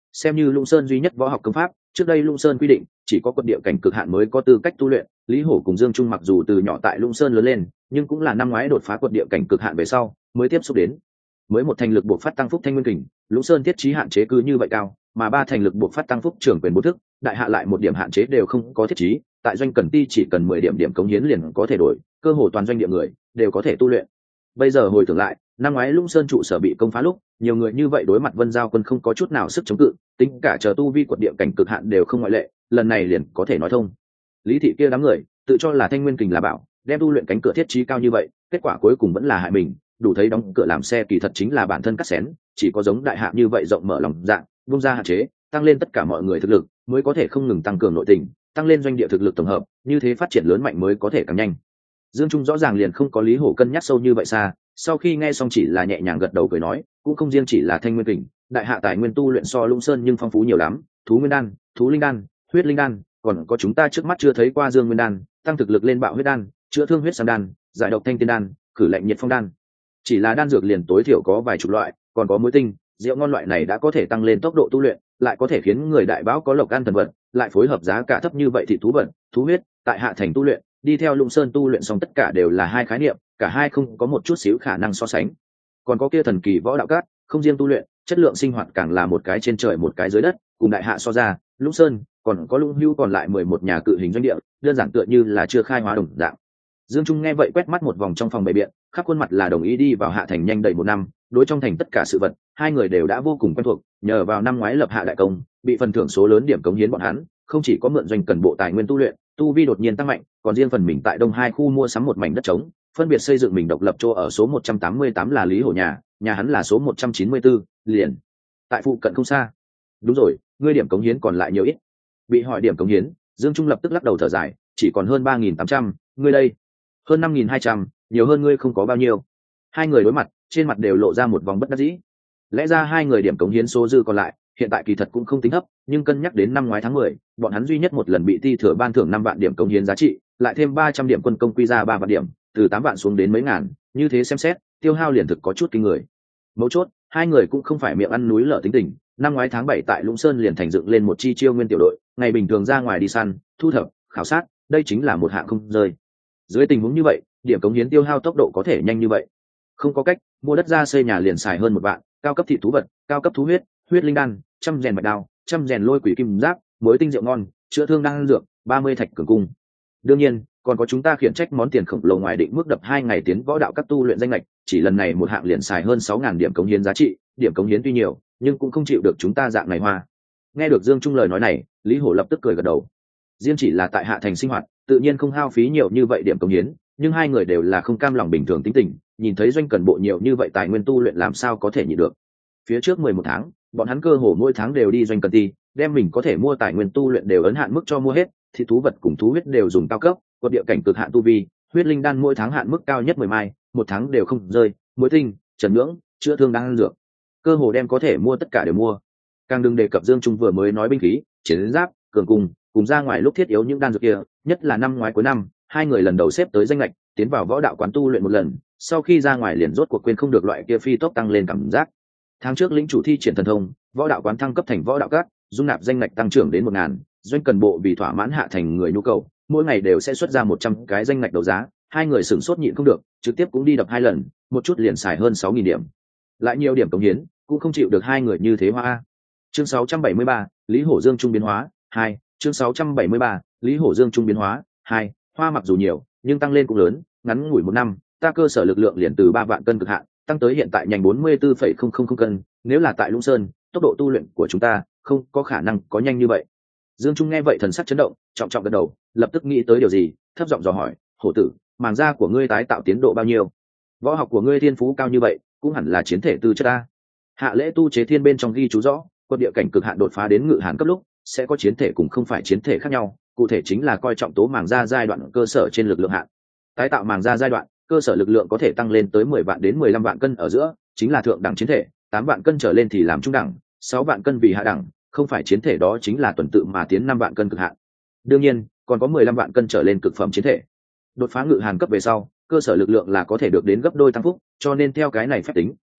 xem như Lũng Sơn duy nhất võ học công pháp, trước đây Lũng Sơn quy định chỉ có quật địa cảnh cực hạn mới có tư cách tu luyện. Lý Hổ cùng Dương Trung mặc dù từ nhỏ tại Lũng Sơn lớn lên, nhưng cũng là năm ngoái đột phá quật địa cảnh cực hạn về sau mới tiếp xúc đến. Mới một thành lực buộc phát tăng phúc thanh nguyên kình, Lũng Sơn thiết trí hạn chế cứ như vậy cao, mà ba thành lực buộc phát tăng phúc trưởng quyền bố thức, đại hạ lại một điểm hạn chế đều không có thiết trí, tại doanh cần ti chỉ cần mười điểm điểm cống hiến liền có thể đổi, cơ hồ toàn doanh địa người đều có thể tu luyện. Bây giờ hồi tưởng lại, năm ngoái Lũng Sơn trụ sở bị công phá lúc, nhiều người như vậy đối mặt Vân Giao quân không có chút nào sức chống cự, tính cả chờ tu vi quật địa cảnh cực hạn đều không ngoại lệ, lần này liền có thể nói thông. Lý thị kia đám người tự cho là thanh nguyên kình là bảo, đem tu luyện cánh cửa thiết trí cao như vậy, kết quả cuối cùng vẫn là hại mình, đủ thấy đóng cửa làm xe kỳ thật chính là bản thân cắt xén, chỉ có giống đại hạ như vậy rộng mở lòng dạng, buông ra hạn chế, tăng lên tất cả mọi người thực lực, mới có thể không ngừng tăng cường nội tình, tăng lên doanh địa thực lực tổng hợp, như thế phát triển lớn mạnh mới có thể càng nhanh. Dương Trung rõ ràng liền không có Lý Hổ cân nhắc sâu như vậy xa, sau khi nghe xong chỉ là nhẹ nhàng gật đầu cười nói, cũng không riêng chỉ là thanh nguyên kình, đại hạ tài nguyên tu luyện so Lũng Sơn nhưng phong phú nhiều lắm, thú nguyên đan, thú linh đan, huyết linh đan, còn có chúng ta trước mắt chưa thấy qua dương nguyên đan, tăng thực lực lên bạo huyết đan, chữa thương huyết sam đan, giải độc thanh tiên đan, khử lạnh nhiệt phong đan. Chỉ là đan dược liền tối thiểu có vài chục loại, còn có muối tinh, rượu ngon loại này đã có thể tăng lên tốc độ tu luyện, lại có thể khiến người đại bão có lộc ăn thần vật, lại phối hợp giá cả thấp như vậy thì thú vật, thú huyết, tại hạ thành tu luyện, đi theo Lũng Sơn tu luyện xong tất cả đều là hai khái niệm, cả hai không có một chút xíu khả năng so sánh. Còn có kia thần kỳ võ đạo cát, không riêng tu luyện, chất lượng sinh hoạt càng là một cái trên trời một cái dưới đất, cùng đại hạ so ra, Lũng Sơn còn có Lũng Hưu còn lại mười một nhà cự hình doanh địa, đơn giản tựa như là chưa khai hóa đồng dạng. Dương Trung nghe vậy quét mắt một vòng trong phòng bày biện, khắp khuôn mặt là đồng ý đi vào hạ thành nhanh đầy một năm, đối trong thành tất cả sự vật, hai người đều đã vô cùng quen thuộc, nhờ vào năm ngoái lập hạ đại công, bị phần thưởng số lớn điểm cống hiến bọn hắn, không chỉ có mượn doanh cần bộ tài nguyên tu luyện, tu vi đột nhiên tăng mạnh, còn riêng phần mình tại đông hai khu mua sắm một mảnh đất trống, phân biệt xây dựng mình độc lập chỗ ở số một trăm tám mươi tám là Lý Hổ nhà, nhà hắn là số một trăm chín mươi tư, liền tại phụ cận không xa. Đúng rồi, ngươi điểm cống hiến còn lại nhiều ít? Bị hỏi điểm cống hiến, Dương Trung lập tức lắc đầu thở dài, chỉ còn hơn ba nghìn tám trăm, ngươi đây hơn năm nghìn hai trăm, nhiều hơn ngươi không có bao nhiêu. Hai người đối mặt, trên mặt đều lộ ra một vòng bất đắc dĩ. Lẽ ra hai người điểm cống hiến số dư còn lại, hiện tại kỳ thật cũng không tính thấp, nhưng cân nhắc đến năm ngoái tháng mười, bọn hắn duy nhất một lần bị ti thừa ban thưởng năm vạn điểm cống hiến giá trị, lại thêm ba trăm điểm quân công quy ra ba vạn điểm, từ tám vạn xuống đến mấy ngàn, như thế xem xét, tiêu hao liền thực có chút kinh người. Mấu chốt, hai người cũng không phải miệng ăn núi lở tính tình, năm ngoái tháng bảy tại Lũng Sơn liền thành dựng lên một chi chiêu nguyên tiểu đội, ngày bình thường ra ngoài đi săn, thu thập, khảo sát, đây chính là một hạng không rơi. Dưới tình huống như vậy, điểm cống hiến tiêu hao tốc độ có thể nhanh như vậy. Không có cách, mua đất ra xây nhà liền xài hơn một vạn, cao cấp thịt thú vật, cao cấp thú huyết, huyết linh đan, trăm rèn bạch đao, trăm rèn lôi quỷ kim giáp, muối tinh rượu ngon, chữa thương đan dược, ba mươi thạch cường cung. Đương nhiên, còn có chúng ta khiển trách món tiền khổng lồ ngoài định mức đập hai ngày tiến võ đạo các tu luyện danh lệch, chỉ lần này một hạng liền xài hơn sáu ngàn điểm cống hiến giá trị, điểm cống hiến tuy nhiều, nhưng cũng không chịu được chúng ta dạng này hoa. Nghe được Dương Trung lời nói này, Lý Hổ lập tức cười gật đầu. Riêng chỉ là tại hạ thành sinh hoạt, tự nhiên không hao phí nhiều như vậy điểm cống hiến, nhưng hai người đều là không cam lòng bình thường tính tình, nhìn thấy doanh cần bộ nhiều như vậy tài nguyên tu luyện làm sao có thể nhịn được. Phía trước mười một tháng, bọn hắn cơ hồ mỗi tháng đều đi doanh cần ti, đem mình có thể mua tài nguyên tu luyện đều ấn hạn mức cho mua hết, thì thú vật cùng thú huyết đều dùng cao cấp, quật địa cảnh cực hạn tu vi, huyết linh đan mỗi tháng hạn mức cao nhất mười mai, một tháng đều không rơi, muối tinh, trần nhưỡng, chữa thương đang dược, cơ hồ đem có thể mua tất cả đều mua. Càng đừng đề cập Dương Trung vừa mới nói binh khí, chiến giáp, cường cung, cùng ra ngoài lúc thiết yếu những đan dược kia, nhất là năm ngoái cuối năm, hai người lần đầu xếp tới danh lệch, tiến vào võ đạo quán tu luyện một lần, sau khi ra ngoài liền rốt cuộc quên không được loại kia phi tốc tăng lên cảm giác. Tháng trước lĩnh chủ thi triển thần thông, võ đạo quán thăng cấp thành võ đạo các, dung nạp danh lệch tăng trưởng đến một ngàn, doanh cần bộ vì thỏa mãn hạ thành người nhu cầu, mỗi ngày đều sẽ xuất ra một trăm cái danh lệch đấu giá, hai người sửng sốt nhịn không được, trực tiếp cũng đi đập hai lần, một chút liền xài hơn sáu nghìn điểm. Lại nhiều điểm cống hiến, cũng không chịu được hai người như thế hoa. Chương sáu trăm bảy mươi ba, Lý Hổ Dương Trung biến hóa, hai, chương sáu trăm bảy mươi ba, Lý Hổ Dương Trung biến hóa, hai, hoa mặc dù nhiều, nhưng tăng lên cũng lớn, ngắn ngủi một năm, ta cơ sở lực lượng liền từ ba vạn cân cực hạn, tăng tới hiện tại nhanh bốn mươi tư phẩy không không không cân, nếu là tại Lũng Sơn, tốc độ tu luyện của chúng ta không có khả năng có nhanh như vậy. Dương Trung nghe vậy thần sắc chấn động, trọng trọng gật đầu, lập tức nghĩ tới điều gì, thấp giọng dò hỏi, hổ tử, màng da của ngươi tái tạo tiến độ bao nhiêu? Võ học của ngươi thiên phú cao như vậy, cũng hẳn là chiến thể tư chất ta. Hạ lễ tu chế thiên bên trong ghi chú rõ, quật địa cảnh cực hạn đột phá đến ngự hàn cấp lúc, sẽ có chiến thể cùng không phải chiến thể khác nhau, cụ thể chính là coi trọng tố màng da giai đoạn cơ sở trên lực lượng hạn. Tái tạo màng da giai đoạn, cơ sở lực lượng có thể tăng lên tới mười vạn đến mười lăm vạn cân ở giữa, chính là thượng đẳng chiến thể, tám vạn cân trở lên thì làm trung đẳng, sáu vạn cân vì hạ đẳng, không phải chiến thể đó chính là tuần tự mà tiến năm vạn cân cực hạn. Đương nhiên, còn có mười lăm vạn cân trở lên cực phẩm chiến thể. Đột phá ngự hàn cấp về sau, cơ sở lực lượng là có thể được đến gấp đôi tăng phúc, cho nên theo cái này phép tính,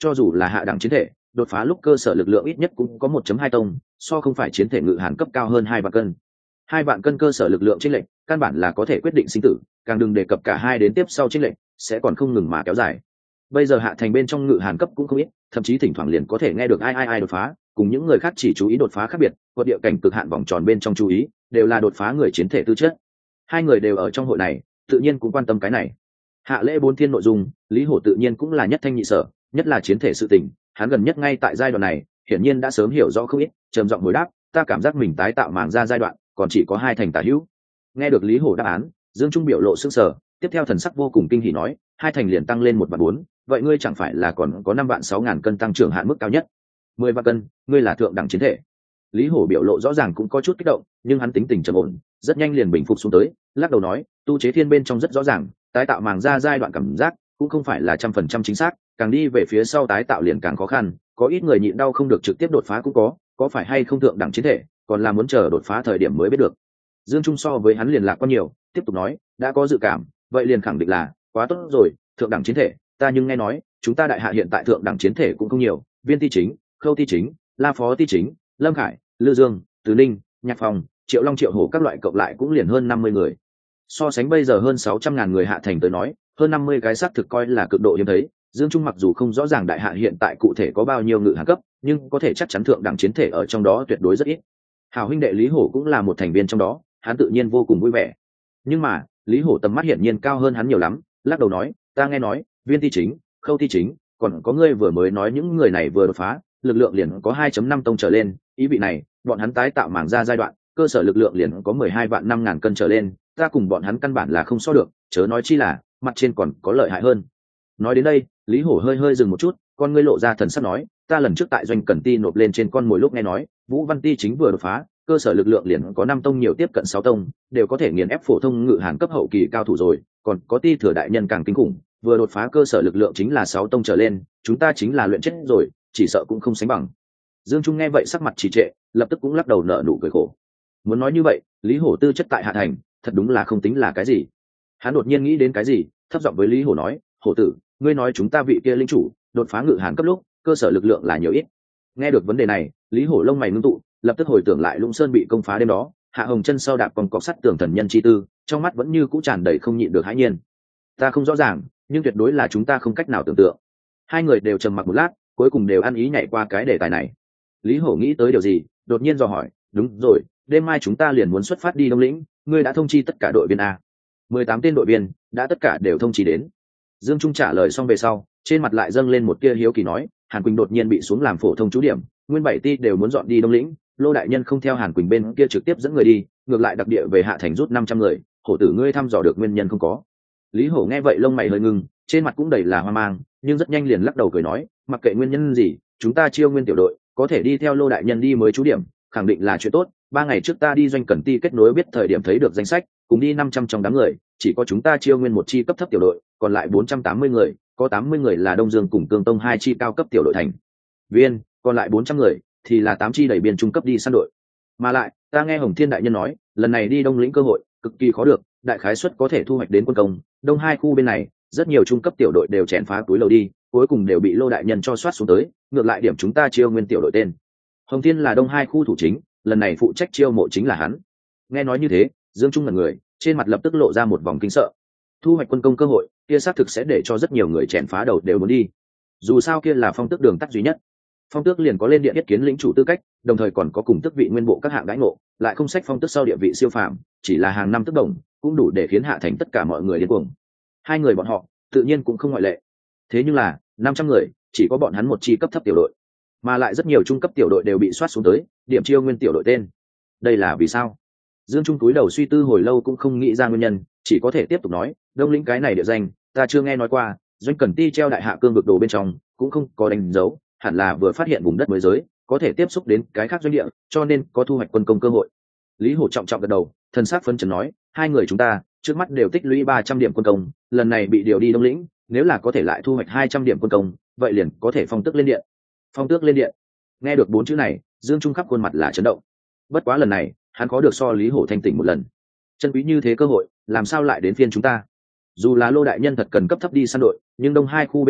cho dù là hạ đẳng chiến thể đột phá lúc cơ sở lực lượng ít nhất cũng có một phẩy hai tông, so không phải chiến thể ngự hàn cấp cao hơn hai vạn cân. Hai vạn cân cơ sở lực lượng chênh lệch, căn bản là có thể quyết định sinh tử, càng đừng đề cập cả hai đến tiếp sau chênh lệch sẽ còn không ngừng mà kéo dài. Bây giờ hạ thành bên trong ngự hàn cấp cũng không ít, thậm chí thỉnh thoảng liền có thể nghe được ai ai ai đột phá, cùng những người khác chỉ chú ý đột phá khác biệt, quật địa cảnh cực hạn vòng tròn bên trong chú ý, đều là đột phá người chiến thể tư chất. Hai người đều ở trong hội này, tự nhiên cũng quan tâm cái này. Hạ lễ bốn thiên nội dung, Lý Hổ tự nhiên cũng là nhất thanh nhị sở, nhất là chiến thể sự tình, hắn gần nhất ngay tại giai đoạn này, hiển nhiên đã sớm hiểu rõ không ít, trầm giọng hồi đáp, ta cảm giác mình tái tạo màng ra giai đoạn, còn chỉ có hai thành tả hữu. Nghe được Lý Hổ đáp án, Dương Trung biểu lộ sững sờ, tiếp theo thần sắc vô cùng kinh hỉ nói, hai thành liền tăng lên một vạn bốn, vậy ngươi chẳng phải là còn có năm vạn sáu ngàn cân tăng trưởng hạn mức cao nhất? Mười vạn cân, ngươi là thượng đẳng chiến thể. Lý Hổ biểu lộ rõ ràng cũng có chút kích động, nhưng hắn tính tình trầm ổn, rất nhanh liền bình phục xuống tới, lắc đầu nói, tu chế thiên bên trong rất rõ ràng, tái tạo màng ra giai đoạn cảm giác cũng không phải là trăm phần trăm chính xác, càng đi về phía sau tái tạo liền càng khó khăn, có ít người nhịn đau không được trực tiếp đột phá cũng có, có phải hay không thượng đẳng chiến thể, còn là muốn chờ đột phá thời điểm mới biết được. Dương Trung so với hắn liền lạc quá nhiều, tiếp tục nói, đã có dự cảm, vậy liền khẳng định là quá tốt rồi, thượng đẳng chiến thể, ta nhưng nghe nói, chúng ta đại hạ hiện tại thượng đẳng chiến thể cũng không nhiều, Viên Ti Chính, Khâu Ti Chính, La Phó Ti Chính, Lâm Khải, Lư Dương, Từ Ninh, Nhạc Phong, Triệu Long, Triệu Hổ các loại cộng lại cũng liền hơn năm mươi người. So sánh bây giờ hơn sáu trăm ngàn người hạ thành tới nói, hơn năm mươi cái xác thực coi là cực độ hiếm thấy. Dương Trung mặc dù không rõ ràng đại hạ hiện tại cụ thể có bao nhiêu ngự hạng cấp, nhưng có thể chắc chắn thượng đẳng chiến thể ở trong đó tuyệt đối rất ít. Hào huynh đệ Lý Hổ cũng là một thành viên trong đó, hắn tự nhiên vô cùng vui vẻ. Nhưng mà, Lý Hổ tầm mắt hiển nhiên cao hơn hắn nhiều lắm, lắc đầu nói, ta nghe nói, Viên Ti Chính, Khâu Ti Chính, còn có ngươi vừa mới nói những người này vừa đột phá, lực lượng liền có hai phẩy năm tông trở lên, ý vị này, bọn hắn tái tạo màng ra giai đoạn, cơ sở lực lượng liền có mười hai vạn năm ngàn cân trở lên, ta cùng bọn hắn căn bản là không so được, chớ nói chi là mặt trên còn có lợi hại hơn. Nói đến đây, Lý Hổ hơi hơi dừng một chút, con ngươi lộ ra thần sắc nói, ta lần trước tại doanh Cẩn Ti nộp lên trên con mồi lúc nghe nói, Vũ Văn Ti Chính vừa đột phá, cơ sở lực lượng liền có năm tông nhiều tiếp cận sáu tông, đều có thể nghiền ép phổ thông ngự hàn cấp hậu kỳ cao thủ rồi, còn có Ti thừa đại nhân càng kinh khủng, vừa đột phá cơ sở lực lượng chính là sáu tông trở lên, chúng ta chính là luyện chết rồi, chỉ sợ cũng không sánh bằng. Dương Trung nghe vậy sắc mặt trì trệ, lập tức cũng lắc đầu nở nụ cười khổ. Muốn nói như vậy, Lý Hổ tư chất tại hạ thành, thật đúng là không tính là cái gì. Hắn đột nhiên nghĩ đến cái gì, thấp giọng với Lý Hổ nói, Hổ tử, ngươi nói chúng ta vị kia linh chủ đột phá ngự hàn cấp lúc, cơ sở lực lượng là nhiều ít? Nghe được vấn đề này, Lý Hổ lông mày ngưng tụ, lập tức hồi tưởng lại Lũng Sơn bị công phá đêm đó, Hạ Hồng chân sau đạp con cọc sắt tường thần nhân chi tư, trong mắt vẫn như cũ tràn đầy không nhịn được hãi nhiên. Ta không rõ ràng, nhưng tuyệt đối là chúng ta không cách nào tưởng tượng. Hai người đều trầm mặc một lát, cuối cùng đều ăn ý nhảy qua cái đề tài này. Lý Hổ nghĩ tới điều gì, đột nhiên dò hỏi, đúng rồi, đêm mai chúng ta liền muốn xuất phát đi Đông Lĩnh, ngươi đã thông chi tất cả đội viên a? Mười tám tên đội viên đã tất cả đều thông chi đến. Dương Trung trả lời xong về sau, trên mặt lại dâng lên một tia hiếu kỳ nói, Hàn Quỳnh đột nhiên bị xuống làm phổ thông trú điểm, nguyên bảy ti đều muốn dọn đi Đông Lĩnh, Lô đại nhân không theo Hàn Quỳnh bên kia trực tiếp dẫn người đi, ngược lại đặc địa về hạ thành rút năm trăm người, Hổ tử ngươi thăm dò được nguyên nhân không có? Lý Hổ nghe vậy lông mày hơi ngưng, trên mặt cũng đầy là hoang mang, nhưng rất nhanh liền lắc đầu cười nói, mặc kệ nguyên nhân gì, chúng ta chiêu nguyên tiểu đội có thể đi theo Lô đại nhân đi mới trú điểm, khẳng định là chuyện tốt. Ba ngày trước ta đi doanh Cẩn Ti kết nối biết thời điểm thấy được danh sách, cùng đi năm trăm trong đám người, chỉ có chúng ta chiêu nguyên một chi cấp thấp tiểu đội, còn lại bốn trăm tám mươi người, có tám mươi người là Đông Dương cùng Cương Tông hai chi cao cấp tiểu đội thành viên, còn lại bốn trăm người thì là tám chi đẩy biên trung cấp đi săn đội. Mà lại, ta nghe Hồng Thiên đại nhân nói, lần này đi Đông Lĩnh cơ hội cực kỳ khó được, đại khái suất có thể thu hoạch đến quân công. Đông hai khu bên này, rất nhiều trung cấp tiểu đội đều chèn phá túi lầu đi, cuối cùng đều bị Lô đại nhân cho soát xuống tới, ngược lại điểm chúng ta chiêu nguyên tiểu đội tên. Hồng Thiên là Đông hai khu thủ chính, lần này phụ trách chiêu mộ chính là hắn. Nghe nói như thế, Dương Trung là người, trên mặt lập tức lộ ra một vòng kinh sợ. Thu hoạch quân công cơ hội, kia xác thực sẽ để cho rất nhiều người chèn phá đầu đều muốn đi. Dù sao kia là phong tước đường tắt duy nhất. Phong tước liền có lên điện yết kiến lĩnh chủ tư cách, đồng thời còn có cùng tước vị nguyên bộ các hạng đãi ngộ, lại không sách phong tước sau địa vị siêu phàm, chỉ là hàng năm tước đồng, cũng đủ để khiến hạ thành tất cả mọi người điên cuồng. Hai người bọn họ, tự nhiên cũng không ngoại lệ. Thế nhưng là, năm trăm người, chỉ có bọn hắn một chi cấp thấp tiểu đội, mà lại rất nhiều trung cấp tiểu đội đều bị soát xuống tới, điểm chiêu nguyên tiểu đội tên. Đây là vì sao? Dương Trung túi đầu suy tư hồi lâu cũng không nghĩ ra nguyên nhân, chỉ có thể tiếp tục nói, Đông Lĩnh cái này địa danh, ta chưa nghe nói qua, doanh Cẩn Ti treo đại hạ cương vực đồ bên trong, cũng không có đánh dấu, hẳn là vừa phát hiện vùng đất mới giới, có thể tiếp xúc đến cái khác doanh địa, cho nên có thu hoạch quân công cơ hội. Lý Hổ trọng trọng gật đầu, thần sắc phấn chấn nói, hai người chúng ta trước mắt đều tích lũy ba trăm điểm quân công, lần này bị điều đi Đông Lĩnh, nếu là có thể lại thu hoạch hai trăm điểm quân công, vậy liền có thể phong tước lên điện. Phong tước lên điện. Nghe được bốn chữ này, Dương Trung khắp khuôn mặt là chấn động. Bất quá lần này, hắn có được so Lý Hổ thanh tỉnh một lần. Chân quý như thế cơ hội, làm sao lại đến phiên chúng ta? Dù là Lô đại nhân thật cần cấp thấp đi săn đội, nhưng Đông hai khu bên này,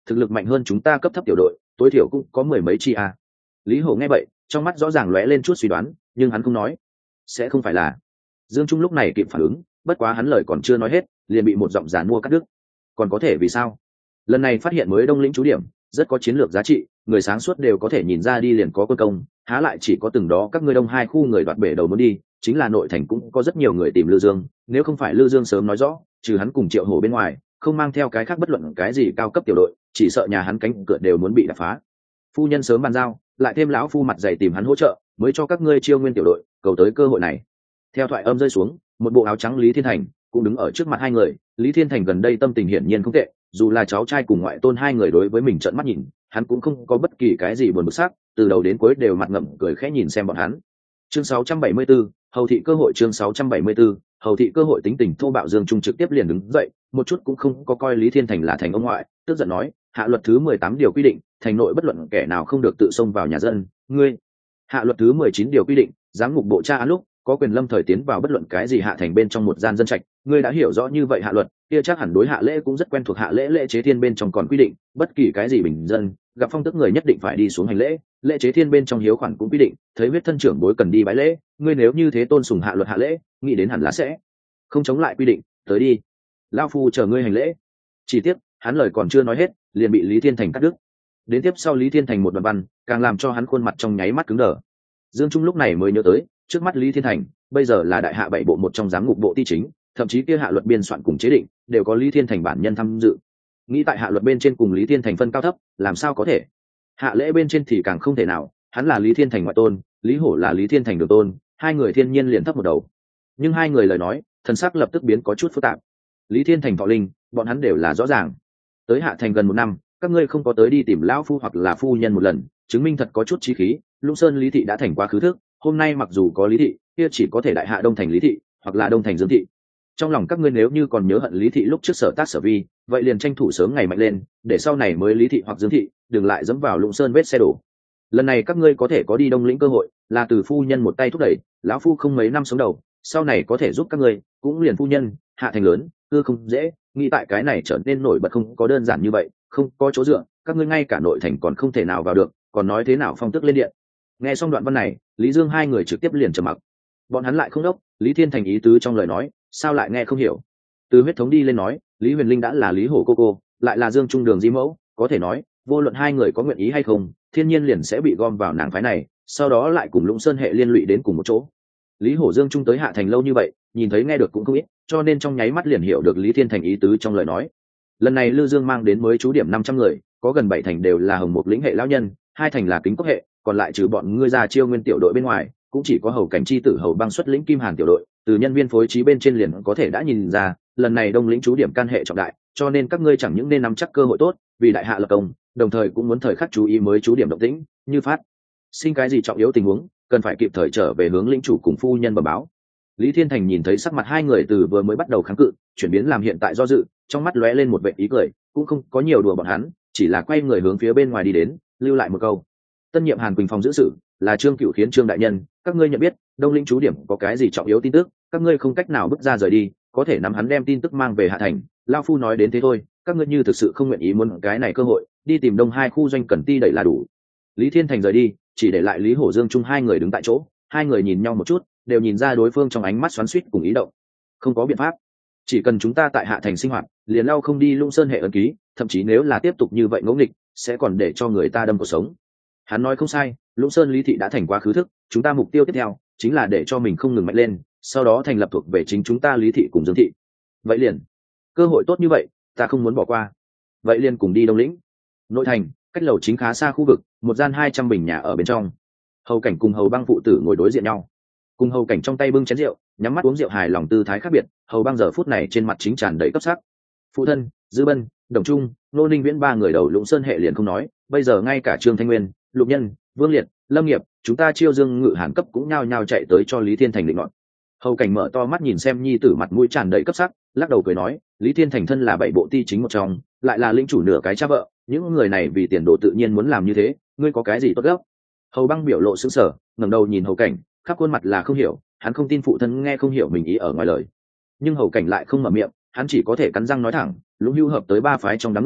thực lực mạnh hơn chúng ta cấp thấp tiểu đội tối thiểu cũng có mười mấy chi a. Lý Hổ nghe vậy trong mắt rõ ràng lóe lên chút suy đoán, nhưng hắn không nói. Sẽ không phải là... Dương Trung lúc này kịp phản ứng, bất quá hắn lời còn chưa nói hết liền bị một giọng giàn mua cắt đứt. Còn có thể vì sao? Lần này phát hiện mới đông lĩnh trú điểm rất có chiến lược giá trị, người sáng suốt đều có thể nhìn ra đi liền có quân công, há lại chỉ có từng đó các ngươi đông hai khu người đoạt bể đầu muốn đi. Chính là nội thành cũng có rất nhiều người tìm Lư Dương, nếu không phải Lư Dương sớm nói rõ, trừ hắn cùng Triệu Hổ bên ngoài không mang theo cái khác bất luận cái gì cao cấp tiểu đội, chỉ sợ nhà hắn cánh cửa đều muốn bị đập phá. Phu nhân sớm bàn giao, lại thêm lão phu mặt dày tìm hắn hỗ trợ, mới cho các ngươi chiêu nguyên tiểu đội, cầu tới cơ hội này. Theo thoại âm rơi xuống, một bộ áo trắng Lý Thiên Thành cũng đứng ở trước mặt hai người. Lý Thiên Thành gần đây tâm tình hiển nhiên không tệ, dù là cháu trai cùng ngoại tôn hai người đối với mình trợn mắt nhìn, hắn cũng không có bất kỳ cái gì buồn bực sắc, từ đầu đến cuối đều mặt ngậm cười khẽ nhìn xem bọn hắn. Chương sáu trăm bảy mươi 74, hầu thị cơ hội. Chương sáu trăm bảy mươi 74, hầu thị cơ hội. Tính tình thô bạo Dương Trung trực tiếp liền đứng dậy, một chút cũng không có coi Lý Thiên Thành là thành ông ngoại, tức giận nói: hạ luật thứ mười tám điều quy định, thành nội bất luận kẻ nào không được tự xông vào nhà dân. Ngươi, hạ luật thứ mười chín điều quy định, giám ngục bộ tra án lúc có quyền lâm thời tiến vào bất luận cái gì hạ thành bên trong một gian dân trạch. Ngươi đã hiểu rõ như vậy hạ luật, kia chắc hẳn đối hạ lễ cũng rất quen thuộc. Hạ lễ lễ chế thiên bên trong còn quy định, bất kỳ cái gì bình dân gặp phong tức người nhất định phải đi xuống hành lễ. Lễ chế thiên bên trong hiếu khoản cũng quy định, thấy huyết thân trưởng bối cần đi bái lễ. Ngươi nếu như thế tôn sùng hạ luật hạ lễ, nghĩ đến hẳn là sẽ không chống lại quy định. Tới đi, lao phu chờ ngươi hành lễ. Chỉ tiếc hắn lời còn chưa nói hết liền bị Lý Thiên Thành cắt đứt. Đến tiếp sau Lý Thiên Thành một đoạn văn càng làm cho hắn khuôn mặt trong nháy mắt cứng đờ. Dương Trung lúc này mới nhớ tới, trước mắt Lý Thiên Thành bây giờ là đại hạ bảy bộ một trong giám ngục bộ ti chính, thậm chí kia hạ luật biên soạn cùng chế định đều có Lý Thiên Thành bản nhân tham dự. Nghĩ tại hạ luật bên trên cùng Lý Thiên Thành phân cao thấp, làm sao có thể? Hạ lễ bên trên thì càng không thể nào, hắn là Lý Thiên Thành ngoại tôn, Lý Hổ là Lý Thiên Thành đường tôn, hai người thiên nhiên liền thấp một đầu. Nhưng hai người lời nói, thần sắc lập tức biến có chút phức tạp. Lý Thiên Thành thọ linh, bọn hắn đều là rõ ràng. Tới hạ thành gần một năm, các ngươi không có tới đi tìm lão phu hoặc là phu nhân một lần, chứng minh thật có chút chí khí. Lũng Sơn Lý thị đã thành quá khứ thức, hôm nay mặc dù có Lý thị, kia chỉ có thể đại hạ Đông thành Lý thị, hoặc là Đông thành Dương thị. Trong lòng các ngươi nếu như còn nhớ hận Lý thị lúc trước sở tác sở vi, vậy liền tranh thủ sớm ngày mạnh lên, để sau này mới Lý thị hoặc Dương thị đừng lại dẫm vào Lũng Sơn vết xe đổ. Lần này các ngươi có thể có đi Đông lĩnh cơ hội, là từ phu nhân một tay thúc đẩy, lão phu không mấy năm sống đầu, sau này có thể giúp các ngươi, cũng liền phu nhân, hạ thành lớn, cư không dễ, nghĩ tại cái này trở nên nổi bật không có đơn giản như vậy, không có chỗ dựa, các ngươi ngay cả nội thành còn không thể nào vào được, còn nói thế nào phong tước lên điện. Nghe xong đoạn văn này, Lý Dương hai người trực tiếp liền trầm mặc. Bọn hắn lại không đốc, Lý Thiên Thành ý tứ trong lời nói, sao lại nghe không hiểu? Từ huyết thống đi lên nói, Lý Huyền Linh đã là Lý Hổ cô cô, lại là Dương Trung đường di mẫu, có thể nói, vô luận hai người có nguyện ý hay không, thiên nhiên liền sẽ bị gom vào nàng phái này, sau đó lại cùng Lũng Sơn hệ liên lụy đến cùng một chỗ. Lý Hổ Dương Trung tới hạ thành lâu như vậy, nhìn thấy nghe được cũng không ít, cho nên trong nháy mắt liền hiểu được Lý Thiên Thành ý tứ trong lời nói. Lần này Lư Dương mang đến mới trú điểm năm trăm người, có gần bảy thành đều là Hồng Mục lĩnh hệ lão nhân, hai thành là Kính Cốc hệ, còn lại trừ bọn ngươi ra chiêu nguyên tiểu đội bên ngoài, cũng chỉ có Hầu Cảnh chi tử Hầu Băng xuất lĩnh Kim Hàn tiểu đội. Từ nhân viên phối trí bên trên liền có thể đã nhìn ra, lần này Đông lĩnh trú điểm can hệ trọng đại, cho nên các ngươi chẳng những nên nắm chắc cơ hội tốt, vì đại hạ lập công, đồng thời cũng muốn thời khắc chú ý mới trú điểm động tĩnh, như phát sinh cái gì trọng yếu tình huống, cần phải kịp thời trở về hướng lĩnh chủ cùng phu nhân bẩm báo. Lý Thiên Thành nhìn thấy sắc mặt hai người từ vừa mới bắt đầu kháng cự chuyển biến làm hiện tại do dự, trong mắt lóe lên một vẻ ý cười, cũng không có nhiều đùa bọn hắn, chỉ là quay người hướng phía bên ngoài đi đến, lưu lại một câu: tân nhiệm Hàn Quỳnh phòng giữ sự là Trương Cửu Khiến Trương đại nhân, các ngươi nhận biết Đông lĩnh trú điểm có cái gì trọng yếu tin tức, các ngươi không cách nào bước ra rời đi, có thể nắm hắn đem tin tức mang về hạ thành. Lao phu nói đến thế thôi, các ngươi như thực sự không nguyện ý muốn cái này cơ hội, đi tìm đông hai khu doanh cần ti đẩy là đủ. Lý Thiên Thành rời đi, chỉ để lại Lý Hổ Dương Trung hai người đứng tại chỗ, hai người nhìn nhau một chút, đều nhìn ra đối phương trong ánh mắt xoắn xuýt cùng ý động. Không có biện pháp, chỉ cần chúng ta tại hạ thành sinh hoạt, liền lao không đi Lũng Sơn hệ ấn ký, thậm chí nếu là tiếp tục như vậy ngỗ nghịch, sẽ còn để cho người ta đâm cuộc sống. Hắn nói không sai, Lũng Sơn Lý thị đã thành quá khứ thức, chúng ta mục tiêu tiếp theo chính là để cho mình không ngừng mạnh lên, sau đó thành lập thuộc về chính chúng ta Lý thị cùng Dương thị. Vậy liền, cơ hội tốt như vậy, ta không muốn bỏ qua. Vậy liền cùng đi Đông lĩnh. Nội thành, cách lầu chính khá xa khu vực, một gian hai trăm bình nhà ở bên trong. Hầu Cảnh cùng Hầu Băng phụ tử ngồi đối diện nhau, cùng Hầu Cảnh trong tay bưng chén rượu, nhắm mắt uống rượu hài lòng tư thái khác biệt. Hầu Băng giờ phút này trên mặt chính tràn đầy cấp sắc. Phụ thân, Dư Bân, Đồng Trung, Nô Ninh Viễn ba người đầu Lũng Sơn hệ liền không nói, bây giờ ngay cả Trương Thanh Nguyên, Lục Nhân, Vương Liệt, Lâm Nghiệp, chúng ta Chiêu Dương Ngự Hàn cấp cũng nhao nhao chạy tới cho Lý Thiên Thành định luận. Hầu Cảnh mở to mắt nhìn xem nhi tử mặt mũi tràn đầy cấp sắc, lắc đầu cười nói: Lý Thiên Thành thân là bảy bộ ti chính một trong, lại là lĩnh chủ nửa cái cha vợ, những người này vì tiền đồ tự nhiên muốn làm như thế, ngươi có cái gì tốt gấp? Hầu Băng biểu lộ sững sờ, ngẩng đầu nhìn Hầu Cảnh, khắp khuôn mặt là không hiểu, hắn không tin phụ thân nghe không hiểu mình ý ở ngoài lời. Nhưng Hầu Cảnh lại không mở miệng, hắn chỉ có thể cắn răng nói thẳng: Lũng Hưu hợp tới ba phái trong đám người,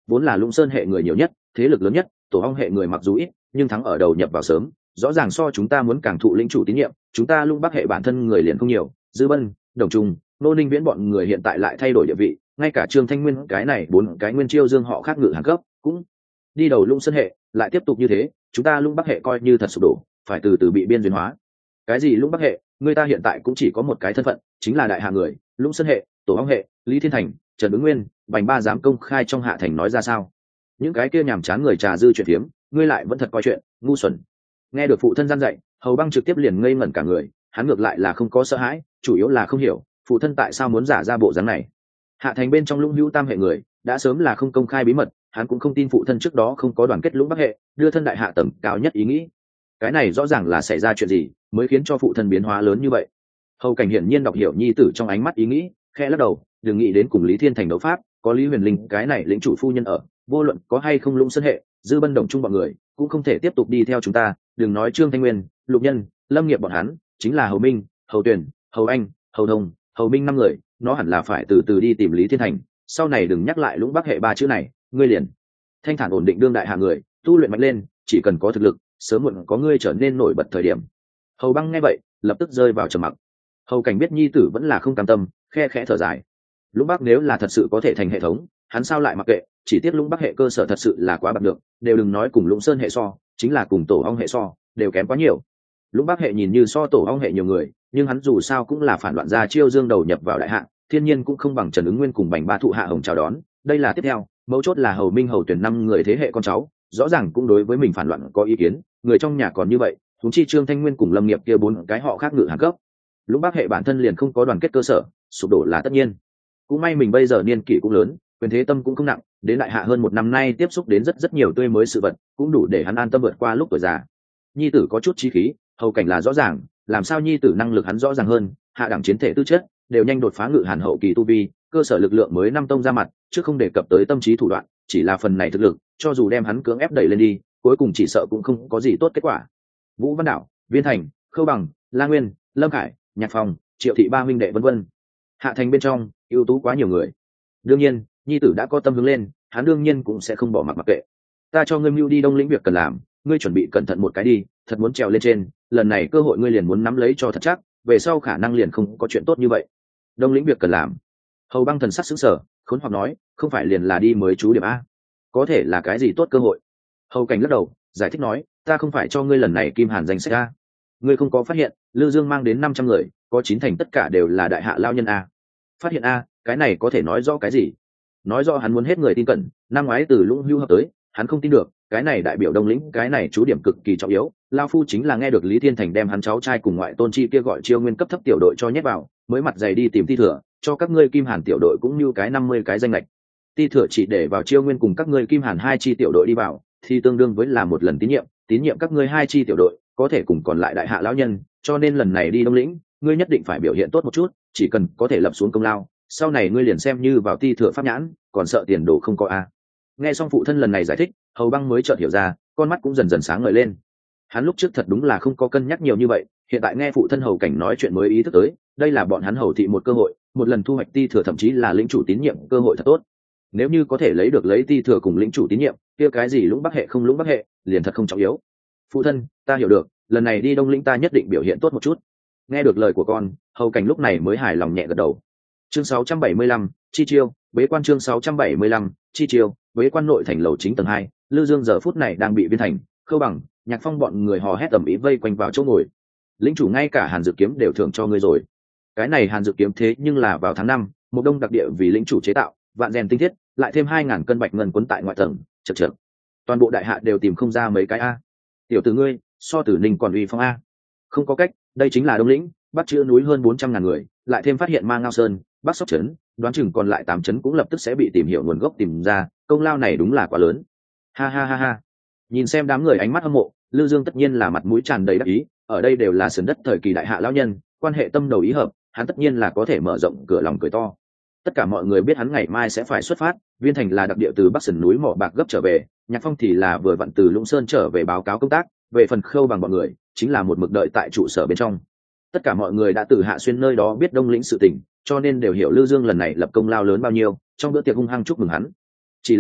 vốn là Lũng Sơn hệ người nhiều nhất, thế lực lớn nhất, Tổ Ong hệ người mặc dù ít nhưng thắng ở đầu nhập vào sớm, rõ ràng so chúng ta muốn càng thụ lĩnh chủ tín nhiệm. Chúng ta Lũng Bắc hệ bản thân người liền không nhiều, Dư Bân, Đồng Trung, Nô Ninh Viễn bọn người hiện tại lại thay đổi địa vị, ngay cả Trương Thanh Nguyên cái này bốn cái nguyên chiêu dương họ khác ngự hàng cấp cũng đi đầu Lũng Sơn hệ, lại tiếp tục như thế chúng ta Lũng Bắc hệ coi như thật sụp đổ, phải từ từ bị biên duyên hóa. Cái gì Lũng Bắc hệ, người ta hiện tại cũng chỉ có một cái thân phận, chính là đại hạ người. Lũng Sơn hệ, Tổ Ong hệ, Lý Thiên Thành, Trần Ứng Nguyên, Bành Ba dám công khai trong hạ thành nói ra sao? Những cái kia nhàm chán người trà dư chuyện phiếm, ngươi lại vẫn thật coi chuyện ngu xuẩn. Nghe được phụ thân gian dạy, Hầu Băng trực tiếp liền ngây ngẩn cả người, hắn ngược lại là không có sợ hãi, chủ yếu là không hiểu phụ thân tại sao muốn giả ra bộ dáng này. Hạ thành bên trong Lũng Hữu tam hệ người đã sớm là không công khai bí mật, hắn cũng không tin phụ thân trước đó không có đoàn kết Lũng Bắc hệ, đưa thân đại hạ tầng cao nhất ý nghĩ. Cái này rõ ràng là xảy ra chuyện gì mới khiến cho phụ thân biến hóa lớn như vậy. Hầu Cảnh hiển nhiên đọc hiểu nhi tử trong ánh mắt ý nghĩ, khẽ lắc đầu, đừng nghĩ đến cùng Lý Thiên Thành đấu pháp, có Lý Huyền Linh cái này lĩnh chủ phu nhân ở, vô luận có hay không Lũng Sơn hệ, Dư Bân Đồng Trung bọn người cũng không thể tiếp tục đi theo chúng ta. Đừng nói Trương Thanh Nguyên, Lục Nhân, Lâm Nghiệp bọn hắn, chính là Hầu Minh, Hầu Tuyển, Hầu Anh, Hầu Thông, Hầu Minh năm người, nó hẳn là phải từ từ đi tìm Lý Thiên Thành. Sau này đừng nhắc lại Lũng Bắc hệ ba chữ này, ngươi liền thanh thản ổn định đương đại hạ người, tu luyện mạnh lên, chỉ cần có thực lực, sớm muộn có ngươi trở nên nổi bật thời điểm. Hầu Băng nghe vậy lập tức rơi vào trầm mặc. Hầu Cảnh biết nhi tử vẫn là không cam tâm, khe khẽ thở dài. Lũng Bắc nếu là thật sự có thể thành hệ thống, hắn sao lại mặc kệ, chỉ tiếc Lũng Bắc hệ cơ sở thật sự là quá bạc được, đều đừng nói cùng Lũng Sơn hệ so, chính là cùng Tổ Ong hệ so, đều kém quá nhiều. Lũng Bắc hệ nhìn như so Tổ Ong hệ nhiều người, nhưng hắn dù sao cũng là phản loạn gia chiêu dương đầu nhập vào đại hạ, thiên nhiên cũng không bằng Trần Ứng Nguyên cùng Bành Ba thụ hạ hồng chào đón. Đây là tiếp theo, mấu chốt là Hầu Minh Hầu Tuyển năm người thế hệ con cháu, rõ ràng cũng đối với mình phản loạn có ý kiến, người trong nhà còn như vậy, huống chi Trương Thanh Nguyên cùng Lâm Nghiệp kia bốn cái họ khác ngự hàng cấp. Lũng Bắc hệ bản thân liền không có đoàn kết cơ sở, sụp đổ là tất nhiên. Cũng may mình bây giờ niên kỷ cũng lớn, quyền thế tâm cũng không nặng, đến đại hạ hơn một năm nay tiếp xúc đến rất rất nhiều tươi mới sự vật, cũng đủ để hắn an tâm vượt qua lúc tuổi già. Nhi tử có chút chí khí, Hầu Cảnh là rõ ràng, làm sao nhi tử năng lực hắn rõ ràng hơn, hạ đẳng chiến thể tư chất đều nhanh đột phá ngự hàn hậu kỳ tu vi, cơ sở lực lượng mới năm tông ra mặt, chứ không đề cập tới tâm trí thủ đoạn, chỉ là phần này thực lực, cho dù đem hắn cưỡng ép đẩy lên đi, cuối cùng chỉ sợ cũng không có gì tốt kết quả. Vũ Văn Đạo, Viên Thành, Khâu Bằng, La Nguyên, Lâm Khải, Nhạc Phong, Triệu Thị ba huynh đệ vân vân. Hạ thành bên trong ưu tú quá nhiều người, đương nhiên nhi tử đã có tâm hướng lên, hắn đương nhiên cũng sẽ không bỏ mặc mặc kệ. Ta cho ngươi mưu đi Đông lĩnh việc cần làm, ngươi chuẩn bị cẩn thận một cái đi, thật muốn trèo lên trên, lần này cơ hội ngươi liền muốn nắm lấy cho thật chắc, về sau khả năng liền không có chuyện tốt như vậy. Đông lĩnh việc cần làm. Hầu Băng thần sắc sững sờ, khốn hoặc nói, không phải liền là đi mới chú điểm a? Có thể là cái gì tốt cơ hội? Hầu Cảnh lắc đầu, giải thích nói, ta không phải cho ngươi lần này kim hàn danh sách a. Ngươi không có phát hiện, Lư Dương mang đến năm trăm người, có chín thành tất cả đều là đại hạ lao nhân a. Phát hiện a, cái này có thể nói rõ cái gì? Nói rõ hắn muốn hết người tin cẩn, năm ngoái từ Lũng Hưu hợp tới, hắn không tin được, cái này đại biểu Đông lĩnh, cái này chú điểm cực kỳ trọng yếu. Lao phu chính là nghe được Lý Thiên Thành đem hắn cháu trai cùng ngoại tôn chi kia gọi chiêu nguyên cấp thấp tiểu đội cho nhét vào, mới mặt dày đi tìm Ti Thừa, cho các ngươi kim hàn tiểu đội cũng như cái năm mươi cái danh lệch. Ti Thừa chỉ để vào chiêu nguyên cùng các ngươi kim hàn hai chi tiểu đội đi vào, thì tương đương với là một lần tín nhiệm, tín nhiệm các ngươi hai chi tiểu đội có thể cùng còn lại đại hạ lão nhân, cho nên lần này đi Đông lĩnh, ngươi nhất định phải biểu hiện tốt một chút, chỉ cần có thể lập xuống công lao, sau này ngươi liền xem như vào Ti Thừa pháp nhãn, còn sợ tiền đồ không có a. Nghe xong phụ thân lần này giải thích, Hầu Băng mới chợt hiểu ra, con mắt cũng dần dần sáng ngời lên. Hắn lúc trước thật đúng là không có cân nhắc nhiều như vậy, hiện tại nghe phụ thân Hầu Cảnh nói chuyện mới ý thức tới, đây là bọn hắn Hầu thị một cơ hội, một lần thu hoạch Ti Thừa thậm chí là lĩnh chủ tín nhiệm cơ hội thật tốt. Nếu như có thể lấy được lấy Ti Thừa cùng lĩnh chủ tín nhiệm, kia cái gì Lũng Bắc hệ không Lũng Bắc hệ, liền thật không trọng yếu. Phụ thân, ta hiểu được, lần này đi Đông lĩnh ta nhất định biểu hiện tốt một chút. Nghe được lời của con, Hầu Cảnh lúc này mới hài lòng nhẹ gật đầu. Chương sáu trăm bảy mươi lăm, chi chiêu, bế quan chương sáu trăm bảy mươi lăm, chi chiêu, bế quan nội thành lầu chính tầng hai, Lư Dương giờ phút này đang bị Viên Thành, Khâu Bằng, Nhạc Phong bọn người hò hét tầm ý vây quanh vào chỗ ngồi. Lĩnh chủ ngay cả Hàn Dự kiếm đều thưởng cho ngươi rồi. Cái này Hàn Dự kiếm thế nhưng là vào tháng năm, một đông đặc địa vì lĩnh chủ chế tạo, vạn rèn tinh thiết, lại thêm hai ngàn cân bạch ngân quấn tại ngoại tầng, chậc chậc. Toàn bộ đại hạ đều tìm không ra mấy cái a. Tiểu tử ngươi, so Tử Ninh còn uy phong a. Không có cách, đây chính là Đông lĩnh, bắt chữa núi hơn bốn trăm ngàn người, lại thêm phát hiện Ma Ngao Sơn, Bắc Sóc trấn, đoán chừng còn lại tám trấn cũng lập tức sẽ bị tìm hiểu nguồn gốc tìm ra, công lao này đúng là quá lớn. Ha ha ha ha. Nhìn xem đám người ánh mắt hâm mộ, Lư Dương tất nhiên là mặt mũi tràn đầy đắc ý, ở đây đều là sườn đất thời kỳ đại hạ lão nhân, quan hệ tâm đầu ý hợp, hắn tất nhiên là có thể mở rộng cửa lòng cười to. Tất cả mọi người biết hắn ngày mai sẽ phải xuất phát, Viên Thành là đặc địa từ Bắc sườn núi mỏ bạc gấp trở về, Nhạc Phong thì là vừa vặn từ Lũng Sơn trở về báo cáo công tác, về phần Khâu Bằng bọn người, chính là một mực đợi tại trụ sở bên trong. Tất cả mọi người đã từ Hạ Xuyên nơi đó biết Đông lĩnh sự tình, cho nên đều hiểu Lư Dương lần này lập công lao lớn bao nhiêu, trong bữa tiệc hung hăng chúc mừng hắn. Chỉ là,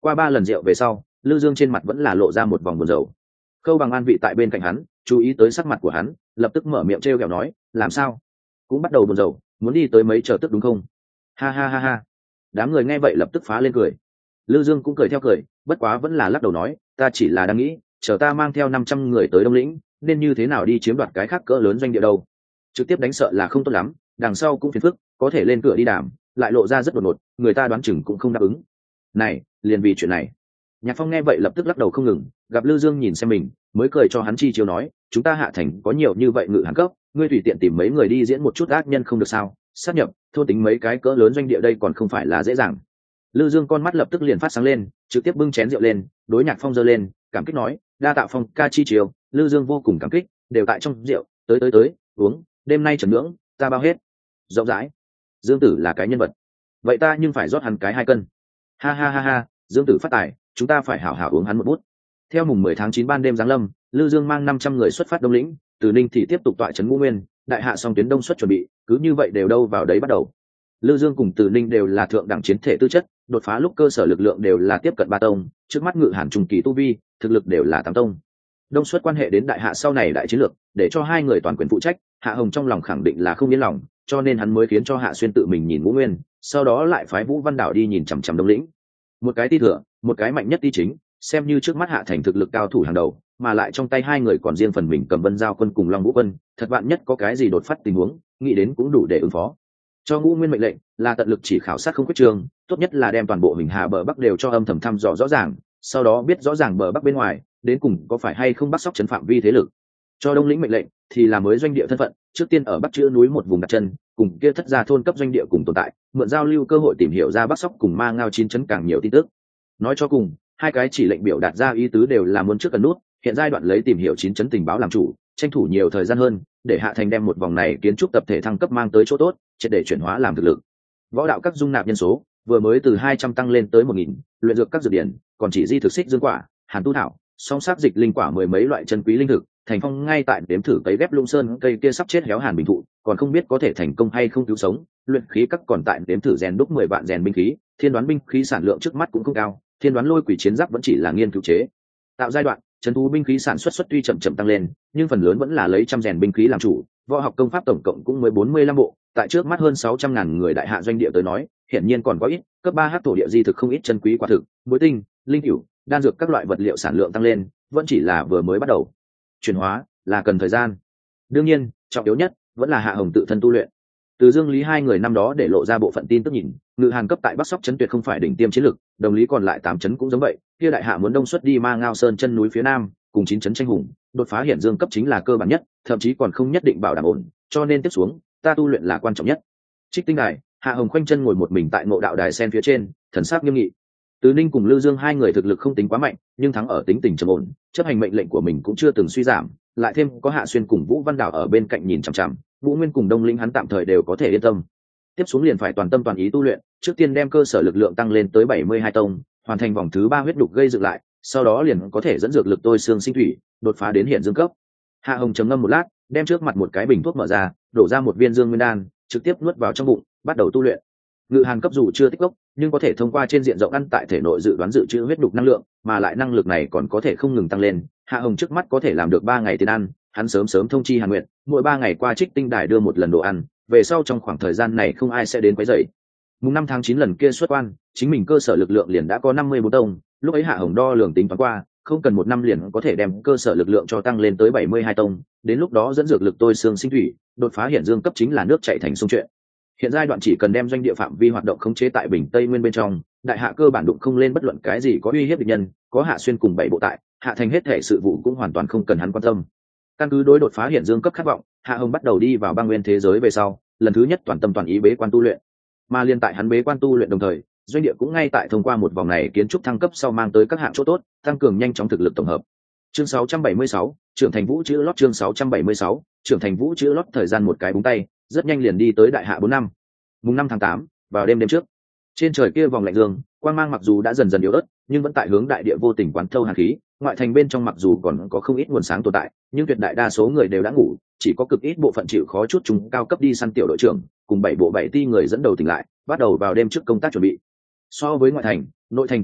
Qua ba lần rượu về sau, Lư Dương trên mặt vẫn là lộ ra một vòng buồn rầu. Khâu Bằng An vị tại bên cạnh hắn, chú ý tới sắc mặt của hắn, lập tức mở miệng trêu ghẹo nói, làm sao? Cũng bắt đầu buồn rầu, muốn đi tới mấy chờ tức đúng không? Ha ha ha ha. Đám người nghe vậy lập tức phá lên cười. Lư Dương cũng cười theo cười, bất quá vẫn là lắc đầu nói, ta chỉ là đang nghĩ, chờ ta mang theo năm trăm người tới Đông Lĩnh, nên như thế nào đi chiếm đoạt cái khác cỡ lớn doanh địa đâu. Trực tiếp đánh sợ là không tốt lắm, đằng sau cũng phiền phức, có thể lên cửa đi đàm, lại lộ ra rất đột ngột, người ta đoán chừng cũng không đáp ứng. Này, liền vì chuyện này. Nhạc Phong nghe vậy lập tức lắc đầu không ngừng, gặp Lư Dương nhìn xem mình, mới cười cho hắn chi chiếu nói, chúng ta Hạ Thành có nhiều như vậy ngự hàn cấp, ngươi tùy tiện tìm mấy người đi diễn một chút ác nhân không được sao? Sát nhập, thôn tính mấy cái cỡ lớn doanh địa đây còn không phải là dễ dàng. Lư Dương con mắt lập tức liền phát sáng lên, trực tiếp bưng chén rượu lên, đối Nhạc Phong giơ lên, cảm kích nói, đa tạ Phong ca chi chiếu. Lư Dương vô cùng cảm kích, đều tại trong rượu, tới tới tới, uống, đêm nay trầm nhưỡng, ta bao hết. Rộng rãi. Dương Tử là cái nhân vật, vậy ta nhưng phải rót hắn cái hai cân. Ha ha ha ha, Dương Tử phát tài, chúng ta phải hảo hảo uống hắn một bút. Theo mùng mười tháng chín ban đêm giáng lâm, Lư Dương mang năm trăm người xuất phát Đông Lĩnh, từ Ninh thì tiếp tục tọa trấn Ngũ Nguyên, đại hạ xong tuyến đông xuất chuẩn bị, cứ như vậy đều đâu vào đấy bắt đầu. Lư Dương cùng Từ Ninh đều là thượng đẳng chiến thể tư chất, đột phá lúc cơ sở lực lượng đều là tiếp cận ba tông, trước mắt Ngự Hàn trùng kỳ tu vi, thực lực đều là tám tông. Đông xuất quan hệ đến đại hạ sau này đại chiến lược, để cho hai người toàn quyền phụ trách, Hạ Hồng trong lòng khẳng định là không yên lòng, cho nên hắn mới khiến cho Hạ Xuyên tự mình nhìn Ngũ Nguyên, sau đó lại phái Vũ Văn Đảo đi nhìn chằm chằm Đông Lĩnh. Một cái ti thừa, một cái mạnh nhất ti chính, xem như trước mắt Hạ Thành thực lực cao thủ hàng đầu, mà lại trong tay hai người còn riêng phần mình cầm Vân Giao quân cùng Long Vũ quân, thật vạn nhất có cái gì đột phát tình huống, nghĩ đến cũng đủ để ứng phó. Cho Ngũ Nguyên mệnh lệnh là tận lực chỉ khảo sát không quyết trường, tốt nhất là đem toàn bộ Hình Hà bờ Bắc đều cho âm thầm thăm dò rõ ràng, sau đó biết rõ ràng bờ Bắc bên ngoài, đến cùng có phải hay không bắt sóc chấn phạm vi thế lực. Cho Đông Lĩnh mệnh lệnh thì là mới doanh địa thân phận, trước tiên ở Bắc chữ núi một vùng đặt chân, cùng kia thất gia thôn cấp doanh địa cùng tồn tại, mượn giao lưu cơ hội tìm hiểu ra Bắc sóc cùng Ma Ngao chín chấn càng nhiều tin tức. Nói cho cùng, hai cái chỉ lệnh biểu đạt ra ý tứ đều là muốn trước cần nút, hiện giai đoạn lấy tìm hiểu chín chấn tình báo làm chủ, tranh thủ nhiều thời gian hơn, để Hạ Thành đem một vòng này kiến trúc tập thể thăng cấp mang tới chỗ tốt, triệt để chuyển hóa làm thực lực. Võ đạo các dung nạp nhân số vừa mới từ hai trăm tăng lên tới một nghìn, luyện dược các dược điển còn chỉ di thực xích dương quả, hàn tu thảo, song sắc dịch linh quả mười mấy loại chân quý linh thực. Thành Phong ngay tại đếm thử cấy ghép Lung Sơn cây kia sắp chết héo hàn bình thụ, còn không biết có thể thành công hay không cứu sống. Luyện khí các còn tại đếm thử rèn đúc mười vạn rèn binh khí, thiên đoán binh khí sản lượng trước mắt cũng không cao, thiên đoán lôi quỷ chiến giáp vẫn chỉ là nghiên cứu chế tạo giai đoạn. Trấn thú binh khí sản xuất xuất tuy chậm chậm tăng lên, nhưng phần lớn vẫn là lấy trăm rèn binh khí làm chủ. Võ học công pháp tổng cộng cũng mới bốn mươi lăm bộ, tại trước mắt hơn sáu trăm ngàn người đại hạ doanh địa tới nói, hiển nhiên còn có ít. Cấp ba h thổ địa di thực không ít chân quý quả thực, muối tinh, linh cửu, đan dược các loại vật liệu sản lượng tăng lên, vẫn chỉ là vừa mới bắt đầu. Chuyển hóa là cần thời gian. Đương nhiên, trọng yếu nhất vẫn là Hạ Hồng tự thân tu luyện. Từ Dương Lý hai người năm đó để lộ ra bộ phận tin tức nhìn, Ngự Hàn cấp tại Bắc Sóc trấn tuyệt không phải đỉnh tiêm chiến lực, đồng lý còn lại tám trấn cũng giống vậy. Kia đại hạ muốn đông xuất đi Ma Ngao Sơn chân núi phía nam, cùng chín trấn tranh hùng, đột phá Hiển Dương cấp chính là cơ bản nhất, thậm chí còn không nhất định bảo đảm ổn, cho nên tiếp xuống, ta tu luyện là quan trọng nhất. Trích Tinh Đài, Hạ Hồng khoanh chân ngồi một mình tại Ngộ Đạo Đài sen phía trên, thần sắc nghiêm nghị. Từ Ninh cùng Lưu Dương hai người thực lực không tính quá mạnh, nhưng thắng ở tính tình trầm ổn, chấp hành mệnh lệnh của mình cũng chưa từng suy giảm, lại thêm có Hạ Xuyên cùng Vũ Văn Đảo ở bên cạnh nhìn chằm chằm, Vũ Nguyên cùng Đông Lĩnh hắn tạm thời đều có thể yên tâm. Tiếp xuống liền phải toàn tâm toàn ý tu luyện, trước tiên đem cơ sở lực lượng tăng lên tới bảy mươi hai tông, hoàn thành vòng thứ ba huyết đục gây dựng lại, sau đó liền có thể dẫn dược lực tôi xương sinh thủy, đột phá đến hiện dương cấp. Hạ Hồng trầm ngâm một lát, đem trước mặt một cái bình thuốc mở ra, đổ ra một viên dương nguyên đan, trực tiếp nuốt vào trong bụng, bắt đầu tu luyện. Ngự Hàn cấp dù chưa tích gốc, nhưng có thể thông qua trên diện rộng ăn tại thể nội dự đoán dự trữ huyết đục năng lượng, mà lại năng lực này còn có thể không ngừng tăng lên. Hạ Hồng trước mắt có thể làm được ba ngày tiền ăn, hắn sớm sớm thông chi Hàn Nguyệt, mỗi ba ngày qua Trích Tinh Đài đưa một lần đồ ăn, về sau trong khoảng thời gian này không ai sẽ đến quấy rầy. Mùng năm tháng chín lần kia xuất quan, chính mình cơ sở lực lượng liền đã có năm mươi bốn tông, lúc ấy Hạ Hồng đo lường tính toán qua, không cần một năm liền có thể đem cơ sở lực lượng cho tăng lên tới bảy mươi hai tông, đến lúc đó dẫn dược lực tôi xương sinh thủy, đột phá hiện dương cấp chính là nước chảy thành sông chuyện. Hiện giai đoạn chỉ cần đem doanh địa phạm vi hoạt động khống chế tại Bình Tây Nguyên bên trong, đại hạ cơ bản đụng không lên bất luận cái gì có uy hiếp địch nhân, có Hạ Xuyên cùng bảy bộ tại, Hạ Thành hết thể sự vụ cũng hoàn toàn không cần hắn quan tâm. Căn cứ đối đột phá hiện dương cấp khát vọng, Hạ Hồng bắt đầu đi vào băng nguyên thế giới về sau, lần thứ nhất toàn tâm toàn ý bế quan tu luyện. Mà liên tại hắn bế quan tu luyện đồng thời, doanh địa cũng ngay tại thông qua một vòng này kiến trúc thăng cấp sau mang tới các hạng chỗ tốt, tăng cường nhanh chóng thực lực tổng hợp. Chương sáu trăm bảy mươi sáu, trưởng thành vũ chữ lót chương sáu trăm bảy mươi sáu, trưởng thành vũ chữ lót thời gian một cái búng tay, rất nhanh liền đi tới đại hạ bốn năm. Mùng năm tháng tám, vào đêm đêm trước. Trên trời kia vòng lạnh dương, quang mang mặc dù đã dần dần yếu ớt, nhưng vẫn tại hướng đại địa vô tình quán thâu hàn khí, ngoại thành bên trong mặc dù còn có không ít nguồn sáng tồn tại, nhưng tuyệt đại đa số người đều đã ngủ, chỉ có cực ít bộ phận chịu khó chút chúng cao cấp đi săn tiểu đội trưởng, cùng bảy bộ bảy ti người dẫn đầu tỉnh lại, bắt đầu vào đêm trước công tác chuẩn bị. So với ngoại thành, nội thành tuy nhỏ,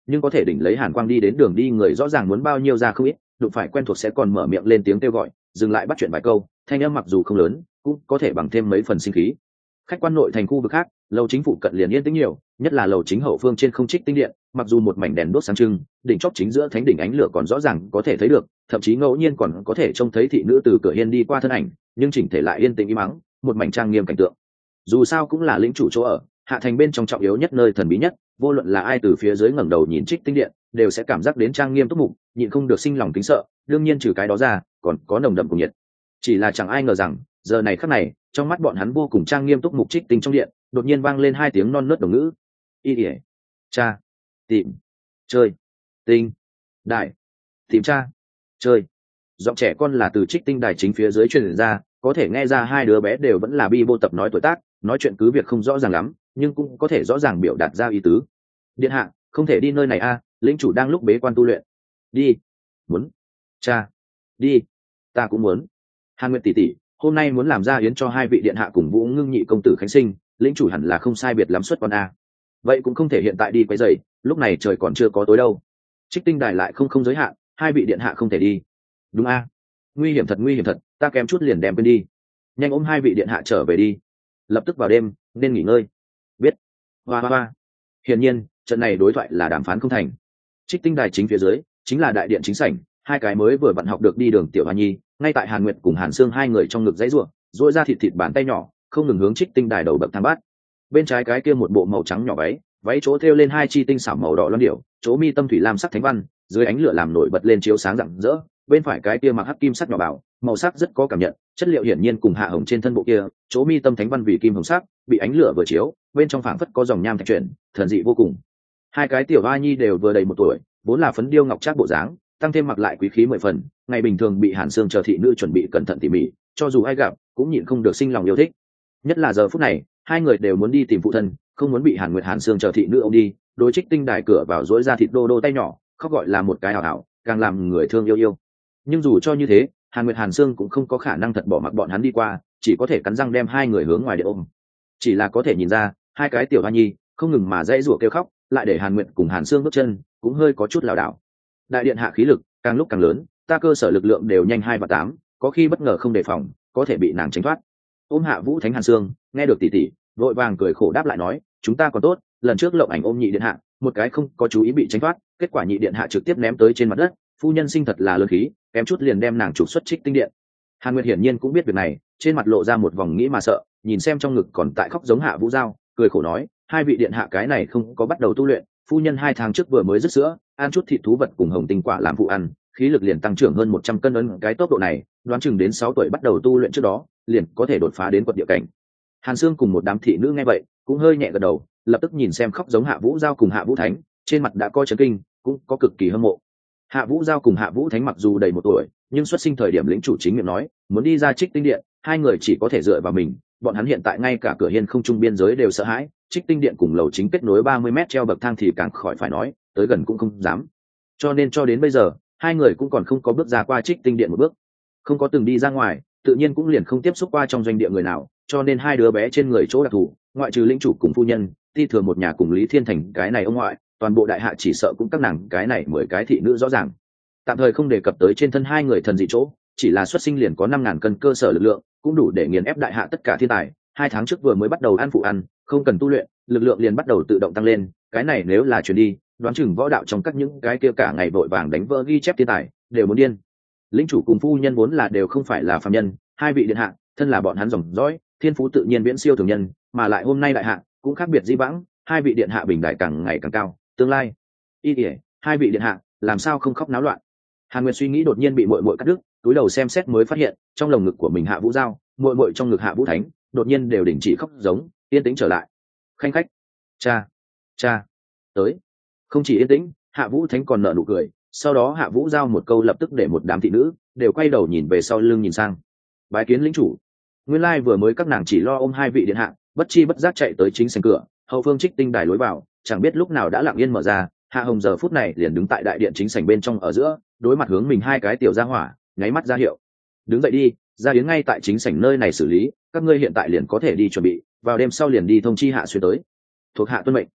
nhưng có thể đỉnh lấy hàn quang đi đến đường đi người rõ ràng muốn bao nhiêu ra không ít, đụng phải quen thuộc sẽ còn mở miệng lên tiếng kêu gọi, dừng lại bắt chuyện vài câu, thanh âm mặc dù không lớn cũng có thể bằng thêm mấy phần sinh khí. Khách quan nội thành khu vực khác, lầu chính phụ cận liền yên tĩnh nhiều, nhất là lầu chính hậu phương trên không trích tinh điện, mặc dù một mảnh đèn đuốc sáng trưng, đỉnh chóp chính giữa thánh đỉnh ánh lửa còn rõ ràng có thể thấy được, thậm chí ngẫu nhiên còn có thể trông thấy thị nữ từ cửa hiên đi qua thân ảnh, nhưng chỉnh thể lại yên tĩnh im mắng, một mảnh trang nghiêm cảnh tượng. Dù sao cũng là lĩnh chủ chỗ ở, hạ thành bên trong trọng yếu nhất nơi thần bí nhất, vô luận là ai từ phía dưới ngẩng đầu nhìn trích tinh điện, đều sẽ cảm giác đến trang nghiêm túc mục, nhịn không được sinh lòng kính sợ, đương nhiên trừ cái đó ra, còn có nồng đậm cùng nhiệt. Chỉ là chẳng ai ngờ rằng, giờ này khắc này, trong mắt bọn hắn vô cùng trang nghiêm túc mục trích tinh trong điện, đột nhiên vang lên hai tiếng non nớt đồng ngữ. Y ỉa, cha, tìm, chơi, tinh, đại, tìm cha, chơi. Giọng trẻ con là từ trích tinh đài chính phía dưới truyền ra, có thể nghe ra hai đứa bé đều vẫn là bi bô tập nói tuổi tác, nói chuyện cứ việc không rõ ràng lắm, nhưng cũng có thể rõ ràng biểu đạt ra ý tứ. Điện hạ, không thể đi nơi này a, à, lĩnh chủ đang lúc bế quan tu luyện. Đi. Muốn. Cha. Đi. Ta cũng muốn. Hàn Nguyệt tỷ tỷ, hôm nay muốn làm ra yến cho hai vị điện hạ cùng Vũ Ngưng nhị công tử khánh sinh, lĩnh chủ hẳn là không sai biệt lắm xuất quan a. Vậy cũng không thể hiện tại đi quấy rầy, lúc này trời còn chưa có tối đâu. Trích tinh đài lại không không giới hạn, hai vị điện hạ không thể đi. Đúng a. Nguy hiểm thật nguy hiểm thật, ta kém chút liền đem quên đi. Nhanh ôm hai vị điện hạ trở về đi. Lập tức vào đêm, nên nghỉ ngơi. Biết. Hoa hoa hoa. Hiển nhiên, trận này đối thoại là đàm phán không thành. Trích tinh đài chính phía dưới chính là đại điện chính sảnh, hai cái mới vừa vặn học được đi đường tiểu hoa nhi ngay tại Hàn Nguyệt cùng Hàn Sương hai người trong ngực dãy ruộng, dỗi ra thịt thịt bàn tay nhỏ không ngừng hướng trích tinh đài đầu bậc thang bát. Bên trái cái kia một bộ màu trắng nhỏ váy, váy chỗ thêu lên hai chi tinh xảo màu đỏ loan điệu, chỗ mi tâm thủy lam sắc thánh văn, dưới ánh lửa làm nổi bật lên chiếu sáng rạng rỡ. Bên phải cái kia mặc hắc kim sắc nhỏ bảo, màu sắc rất có cảm nhận, chất liệu hiển nhiên cùng hạ hồng trên thân bộ kia, chỗ mi tâm thánh văn vì kim hồng sắc, bị ánh lửa vừa chiếu, bên trong phảng phất có dòng nham thạch chuyển, thần dị vô cùng. Hai cái tiểu hoa nhi đều vừa đầy một tuổi, vốn là phấn điêu ngọc trác bộ dáng, tăng thêm mặc lại quý khí mười phần, ngày bình thường bị Hàn Sương chờ thị nữ chuẩn bị cẩn thận tỉ mỉ, cho dù ai gặp cũng nhịn không được sinh lòng yêu thích. Nhất là giờ phút này, hai người đều muốn đi tìm phụ thân, không muốn bị Hàn Nguyệt Hàn Sương chờ thị nữ ôm đi, đối trích tinh đài cửa vào dỗi ra thịt đô đô tay nhỏ, khóc gọi là một cái ảo ảo, càng làm người thương yêu yêu. Nhưng dù cho như thế, Hàn Nguyệt Hàn Sương cũng không có khả năng thật bỏ mặc bọn hắn đi qua, chỉ có thể cắn răng đem hai người hướng ngoài để ôm. Chỉ là có thể nhìn ra, hai cái tiểu hoa nhi không ngừng mà dãy rủa kêu khóc, lại để Hàn Nguyệt cùng Hàn Sương bước chân cũng hơi có chút lảo đảo. Đại điện hạ khí lực càng lúc càng lớn, ta cơ sở lực lượng đều nhanh hai và tám, có khi bất ngờ không đề phòng, có thể bị nàng tránh thoát. Ôm hạ Vũ Thánh Hàn Sương, nghe được tỷ tỷ, vội vàng cười khổ đáp lại nói, chúng ta còn tốt, lần trước Lộng Ảnh ôm nhị điện hạ, một cái không có chú ý bị tránh thoát, kết quả nhị điện hạ trực tiếp ném tới trên mặt đất, phu nhân sinh thật là lớn khí, kém chút liền đem nàng trục xuất trích tinh điện. Hàn Nguyệt hiển nhiên cũng biết việc này, trên mặt lộ ra một vòng nghĩ mà sợ, nhìn xem trong ngực còn tại khóc giống hạ Vũ Giao, cười khổ nói, hai vị điện hạ cái này không có bắt đầu tu luyện, phu nhân hai tháng trước vừa mới dứt sữa, ăn chút thịt thú vật cùng hồng tinh quả làm phụ ăn, khí lực liền tăng trưởng hơn một trăm cân, ấn cái tốc độ này, đoán chừng đến sáu tuổi bắt đầu tu luyện trước đó, liền có thể đột phá đến quật địa cảnh. Hàn Sương cùng một đám thị nữ nghe vậy, cũng hơi nhẹ gật đầu, lập tức nhìn xem khóc giống hạ Vũ Giao cùng hạ Vũ Thánh, trên mặt đã có chấn kinh, cũng có cực kỳ hâm mộ. Hạ Vũ Giao cùng hạ Vũ Thánh mặc dù đầy một tuổi, nhưng xuất sinh thời điểm lĩnh chủ chính miệng nói, muốn đi ra trích tinh điện, hai người chỉ có thể dựa vào mình, bọn hắn hiện tại ngay cả cửa hiên không trung biên giới đều sợ hãi, trích tinh điện cùng lầu chính kết nối ba mươi mét treo bậc thang thì càng khỏi phải nói, tới gần cũng không dám. Cho nên cho đến bây giờ, hai người cũng còn không có bước ra qua trích tinh điện một bước, không có từng đi ra ngoài, tự nhiên cũng liền không tiếp xúc qua trong doanh địa người nào, cho nên hai đứa bé trên người chỗ đặc thù, ngoại trừ lĩnh chủ cùng phu nhân, ti thừa một nhà cùng Lý Thiên Thành cái này ông ngoại, toàn bộ đại hạ chỉ sợ cũng các nàng cái này mười cái thị nữ rõ ràng. Tạm thời không đề cập tới trên thân hai người thần dị chỗ, chỉ là xuất sinh liền có năm ngàn cân cơ sở lực lượng, cũng đủ để nghiền ép đại hạ tất cả thiên tài. Hai tháng trước vừa mới bắt đầu ăn phụ ăn, không cần tu luyện, lực lượng liền bắt đầu tự động tăng lên. Cái này nếu là truyền đi, đoán chừng võ đạo trong các những cái kia cả ngày vội vàng đánh vỡ ghi chép thiên tài, đều muốn điên. Lĩnh chủ cùng phu nhân vốn là đều không phải là phàm nhân, hai vị điện hạ, thân là bọn hắn dòng dõi, thiên phú tự nhiên viễn siêu thường nhân, mà lại hôm nay đại hạ cũng khác biệt dĩ vãng, hai vị điện hạ bình đại càng ngày càng cao, tương lai. Y ỉa, hai vị điện hạ, làm sao không khóc náo loạn? Hàn Nguyệt suy nghĩ đột nhiên bị muội muội cắt đứt, túi đầu xem xét mới phát hiện, trong lồng ngực của mình hạ Vũ Giao, muội muội trong ngực hạ Vũ Thánh, đột nhiên đều đình chỉ khóc giống, yên tĩnh trở lại. Khanh khách, cha, cha, tới. Không chỉ yên tĩnh, hạ Vũ Thánh còn nở nụ cười, sau đó hạ Vũ Giao một câu lập tức để một đám thị nữ đều quay đầu nhìn về sau lưng nhìn sang. Bái kiến lĩnh chủ. Nguyên lai vừa mới các nàng chỉ lo ôm hai vị điện hạ, bất chi bất giác chạy tới chính sảnh cửa, hậu phương trích tinh đài lối vào, chẳng biết lúc nào đã lặng yên mở ra, Hạ Hồng giờ phút này liền đứng tại đại điện chính sảnh bên trong ở giữa, đối mặt hướng mình hai cái tiểu gia hỏa, nháy mắt ra hiệu. Đứng dậy đi, gia yến ngay tại chính sảnh nơi này xử lý, các ngươi hiện tại liền có thể đi chuẩn bị, vào đêm sau liền đi thông chi hạ xuyên tới. Thuộc hạ tuân mệnh.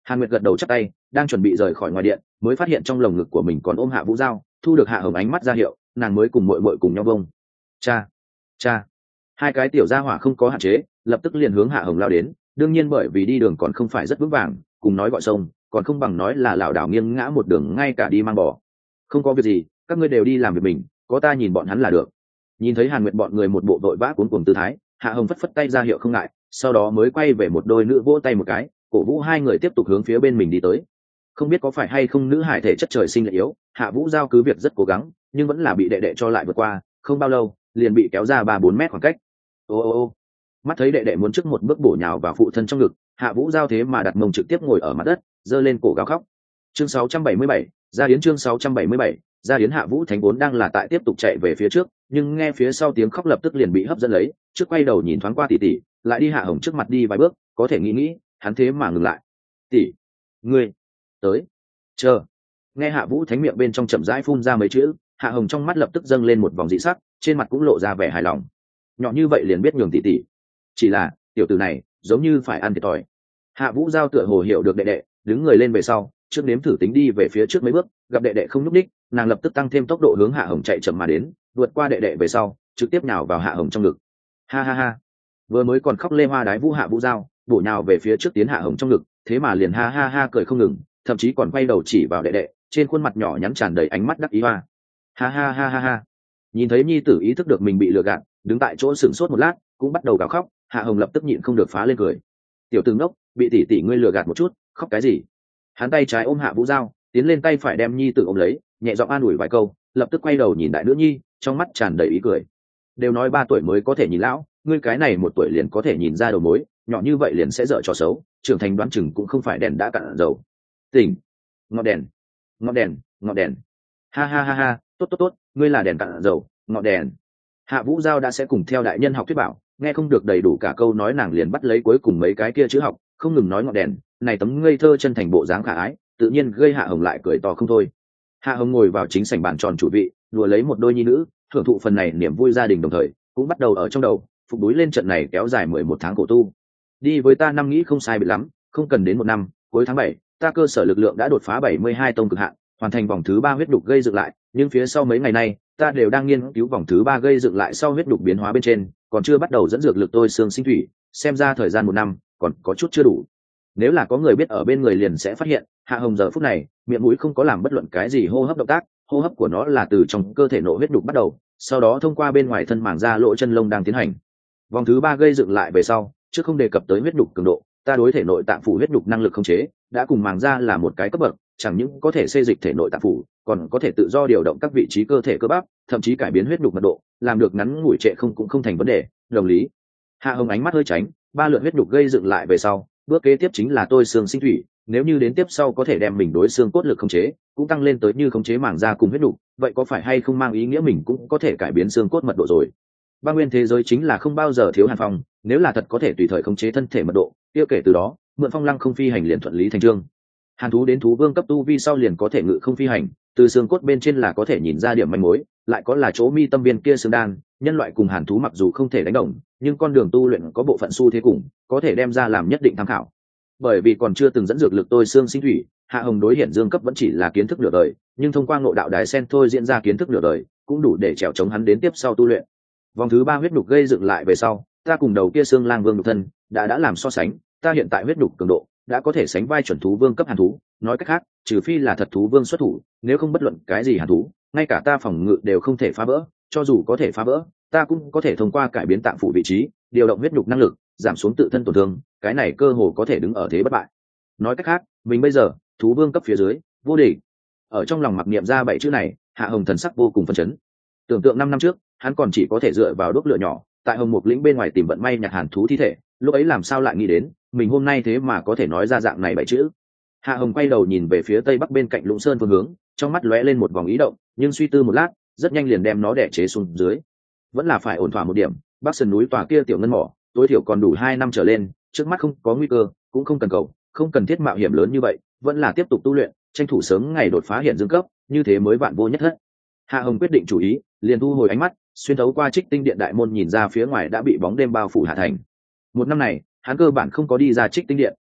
Hàn Nguyệt gật đầu chắp tay, đang chuẩn bị rời khỏi ngoài điện, mới phát hiện trong lồng ngực của mình còn ôm Hạ Vũ Giao, thu được Hạ Hồng ánh mắt ra hiệu, nàng mới cùng muội muội cùng nhau vông. Cha, cha. Hai cái tiểu gia hỏa không có hạn chế, lập tức liền hướng Hạ Hồng lao đến, đương nhiên bởi vì đi đường còn không phải rất vững vàng, cùng nói gọi sông, còn không bằng nói là lảo đảo nghiêng ngã một đường ngay cả đi mang bò. Không có việc gì, các ngươi đều đi làm việc mình, có ta nhìn bọn hắn là được. Nhìn thấy Hàn Nguyệt bọn người một bộ vội vã cuống cuồng tư thái, Hạ Hồng phất phất tay ra hiệu không ngại, sau đó mới quay về một đôi nữ vỗ tay một cái, cổ vũ hai người tiếp tục hướng phía bên mình đi tới. Không biết có phải hay không nữ hải thể chất trời sinh lại yếu, Hạ Vũ Giao cứ việc rất cố gắng, nhưng vẫn là bị đệ đệ cho lại vượt qua, không bao lâu liền bị kéo ra ba bốn mét khoảng cách. Ô ô ô, mắt thấy đệ đệ muốn trước một bước bổ nhào vào phụ thân trong ngực, Hạ Vũ Giao thế mà đặt mông trực tiếp ngồi ở mặt đất, giơ lên cổ gào khóc. Chương sáu trăm bảy mươi bảy, Gia Yến chương sáu trăm bảy mươi bảy, Gia Yến. Hạ Vũ Thánh vốn đang là tại tiếp tục chạy về phía trước, nhưng nghe phía sau tiếng khóc lập tức liền bị hấp dẫn lấy, trước quay đầu nhìn thoáng qua tỷ tỷ, lại đi Hạ Hồng trước mặt đi vài bước, có thể nghĩ nghĩ, hắn thế mà ngừng lại. "Tỷ, ngươi tới." "Chờ." Nghe Hạ Vũ Thánh miệng bên trong chậm rãi phun ra mấy chữ, Hạ Hồng trong mắt lập tức dâng lên một vòng dị sắc, trên mặt cũng lộ ra vẻ hài lòng. Nhỏ như vậy liền biết nhường tỷ tỷ. Chỉ là, tiểu tử này, giống như phải ăn thiệt thòi. Hạ Vũ Giao tựa hồ hiểu được đệ đệ, đứng người lên về sau, trước nếm thử tính đi về phía trước mấy bước, gặp đệ đệ không nhúc nhích, nàng lập tức tăng thêm tốc độ hướng Hạ Hồng chạy chậm mà đến, vượt qua đệ đệ về sau, trực tiếp nhào vào Hạ Hồng trong ngực. Ha ha ha. Vừa mới còn khóc lê hoa đái vũ Hạ Vũ Giao, bổ nhào về phía trước tiến Hạ Hồng trong ngực, thế mà liền ha ha ha cười không ngừng, thậm chí còn quay đầu chỉ vào đệ đệ, trên khuôn mặt nhỏ nhắn tràn đầy ánh mắt đắc ý hoa. Ha ha ha ha ha. Nhìn thấy nhi tử ý thức được mình bị lừa gạt, đứng tại chỗ sững sốt một lát, cũng bắt đầu gào khóc, Hạ Hồng lập tức nhịn không được phá lên cười. Tiểu tử ngốc, bị tỷ tỷ ngươi lừa gạt một chút, khóc cái gì? Hắn tay trái ôm Hạ Vũ Giao, tiến lên tay phải đem nhi tử ôm lấy, nhẹ giọng an ủi vài câu, lập tức quay đầu nhìn đại nữ nhi, trong mắt tràn đầy ý cười. Đều nói ba tuổi mới có thể nhìn lão, ngươi cái này một tuổi liền có thể nhìn ra đầu mối, nhỏ như vậy liền sẽ dở trò xấu, trưởng thành đoán chừng cũng không phải đèn đã cạn dầu. Tỉnh, ngọn đèn, ngọn đèn, ngọn đèn. Ha ha ha ha, tốt tốt tốt, ngươi là đèn cạn dầu, ngọn đèn. Hạ Vũ Giao đã sẽ cùng theo đại nhân học thuyết bảo, nghe không được đầy đủ cả câu nói nàng liền bắt lấy cuối cùng mấy cái kia chữ học, không ngừng nói ngọn đèn, này tấm ngây thơ chân thành bộ dáng khả ái, tự nhiên gây Hạ Hồng lại cười to không thôi. Hạ Hồng ngồi vào chính sảnh bàn tròn chủ vị, đùa lấy một đôi nhi nữ, hưởng thụ phần này niềm vui gia đình đồng thời, cũng bắt đầu ở trong đầu phục đối lên trận này kéo dài mười một tháng cổ tu. Đi với ta năm nghĩ không sai biệt lắm, không cần đến một năm, cuối tháng bảy, ta cơ sở lực lượng đã đột phá bảy mươi hai tông cực hạn, hoàn thành vòng thứ ba huyết đục gây dựng lại, nhưng phía sau mấy ngày nay, ta đều đang nghiên cứu vòng thứ ba gây dựng lại sau huyết đục biến hóa bên trên, còn chưa bắt đầu dẫn dược lực tôi xương sinh thủy, xem ra thời gian một năm còn có chút chưa đủ. Nếu là có người biết ở bên người liền sẽ phát hiện, Hạ Hồng giờ phút này, miệng mũi không có làm bất luận cái gì hô hấp động tác, hô hấp của nó là từ trong cơ thể nội huyết đục bắt đầu, sau đó thông qua bên ngoài thân màng da lỗ chân lông đang tiến hành. Vòng thứ ba gây dựng lại về sau, trước không đề cập tới huyết đục cường độ, ta đối thể nội tạng phủ huyết đục năng lực khống chế, đã cùng màng da là một cái cấp bậc, chẳng những có thể xê dịch thể nội tạng phủ, còn có thể tự do điều động các vị trí cơ thể cơ bắp, thậm chí cải biến huyết đục mật độ, làm được ngắn ngủi trệ không cũng không thành vấn đề, đồng lý. Hạ Hồng ánh mắt hơi tránh, ba lượt huyết đục gây dựng lại về sau, bước kế tiếp chính là tôi xương sinh thủy, nếu như đến tiếp sau có thể đem mình đối xương cốt lực khống chế, cũng tăng lên tới như khống chế màng da cùng huyết đục, vậy có phải hay không mang ý nghĩa mình cũng có thể cải biến xương cốt mật độ rồi. Ba nguyên thế giới chính là không bao giờ thiếu hàn phong, nếu là thật có thể tùy thời khống chế thân thể mật độ, tiêu kể từ đó, mượn phong lăng không phi hành liền thuận lý thành chương. Hàn thú đến thú vương cấp tu vi sau liền có thể ngự không phi hành, từ xương cốt bên trên là có thể nhìn ra điểm manh mối, lại có là chỗ mi tâm viên kia xương đan, nhân loại cùng hàn thú mặc dù không thể đánh đồng, nhưng con đường tu luyện có bộ phận xu thế cùng, có thể đem ra làm nhất định tham khảo. Bởi vì còn chưa từng dẫn dược lực tôi xương sinh thủy, Hạ Hồng đối hiện dương cấp vẫn chỉ là kiến thức nửa đời, nhưng thông qua ngộ đạo đái sen thôi diễn ra kiến thức nửa đời, cũng đủ để trèo chống hắn đến tiếp sau tu luyện. Vòng thứ ba huyết đục gây dựng lại về sau, ta cùng đầu kia xương lang vương nhục thân đã đã làm so sánh, ta hiện tại huyết đục cường độ đã có thể sánh vai chuẩn thú vương cấp hàn thú, nói cách khác, trừ phi là thật thú vương xuất thủ, nếu không bất luận cái gì hàn thú, ngay cả ta phòng ngự đều không thể phá vỡ, cho dù có thể phá vỡ, ta cũng có thể thông qua cải biến tạng phủ vị trí, điều động huyết đục năng lực, giảm xuống tự thân tổn thương, cái này cơ hồ có thể đứng ở thế bất bại. Nói cách khác, mình bây giờ, thú vương cấp phía dưới, vô địch. Ở trong lòng mặc niệm ra bảy chữ này, Hạ Hồng thần sắc vô cùng phấn chấn. Tưởng tượng năm năm trước, hắn còn chỉ có thể dựa vào đốt lửa nhỏ, tại Hồng Mục lĩnh bên ngoài tìm vận may nhặt hàn thú thi thể, lúc ấy làm sao lại nghĩ đến, mình hôm nay thế mà có thể nói ra dạng này bảy chữ. Hạ Hồng quay đầu nhìn về phía tây bắc bên cạnh Lũng Sơn phương hướng, trong mắt lóe lên một vòng ý động, nhưng suy tư một lát, rất nhanh liền đem nó đè chế xuống dưới. Vẫn là phải ổn thỏa một điểm, bắc sườn núi tòa kia tiểu ngân mỏ, tối thiểu còn đủ hai năm trở lên, trước mắt không có nguy cơ, cũng không cần cầu, không cần thiết mạo hiểm lớn như vậy, vẫn là tiếp tục tu luyện, tranh thủ sớm ngày đột phá hiện dương cấp, như thế mới vạn vô nhất thất. Hạ Hồng quyết định chủ ý, liền thu hồi ánh mắt, xuyên thấu qua Trích Tinh Điện đại môn nhìn ra phía ngoài đã bị bóng đêm bao phủ Hạ thành. Một năm này, hắn cơ bản không có đi ra Trích Tinh Điện,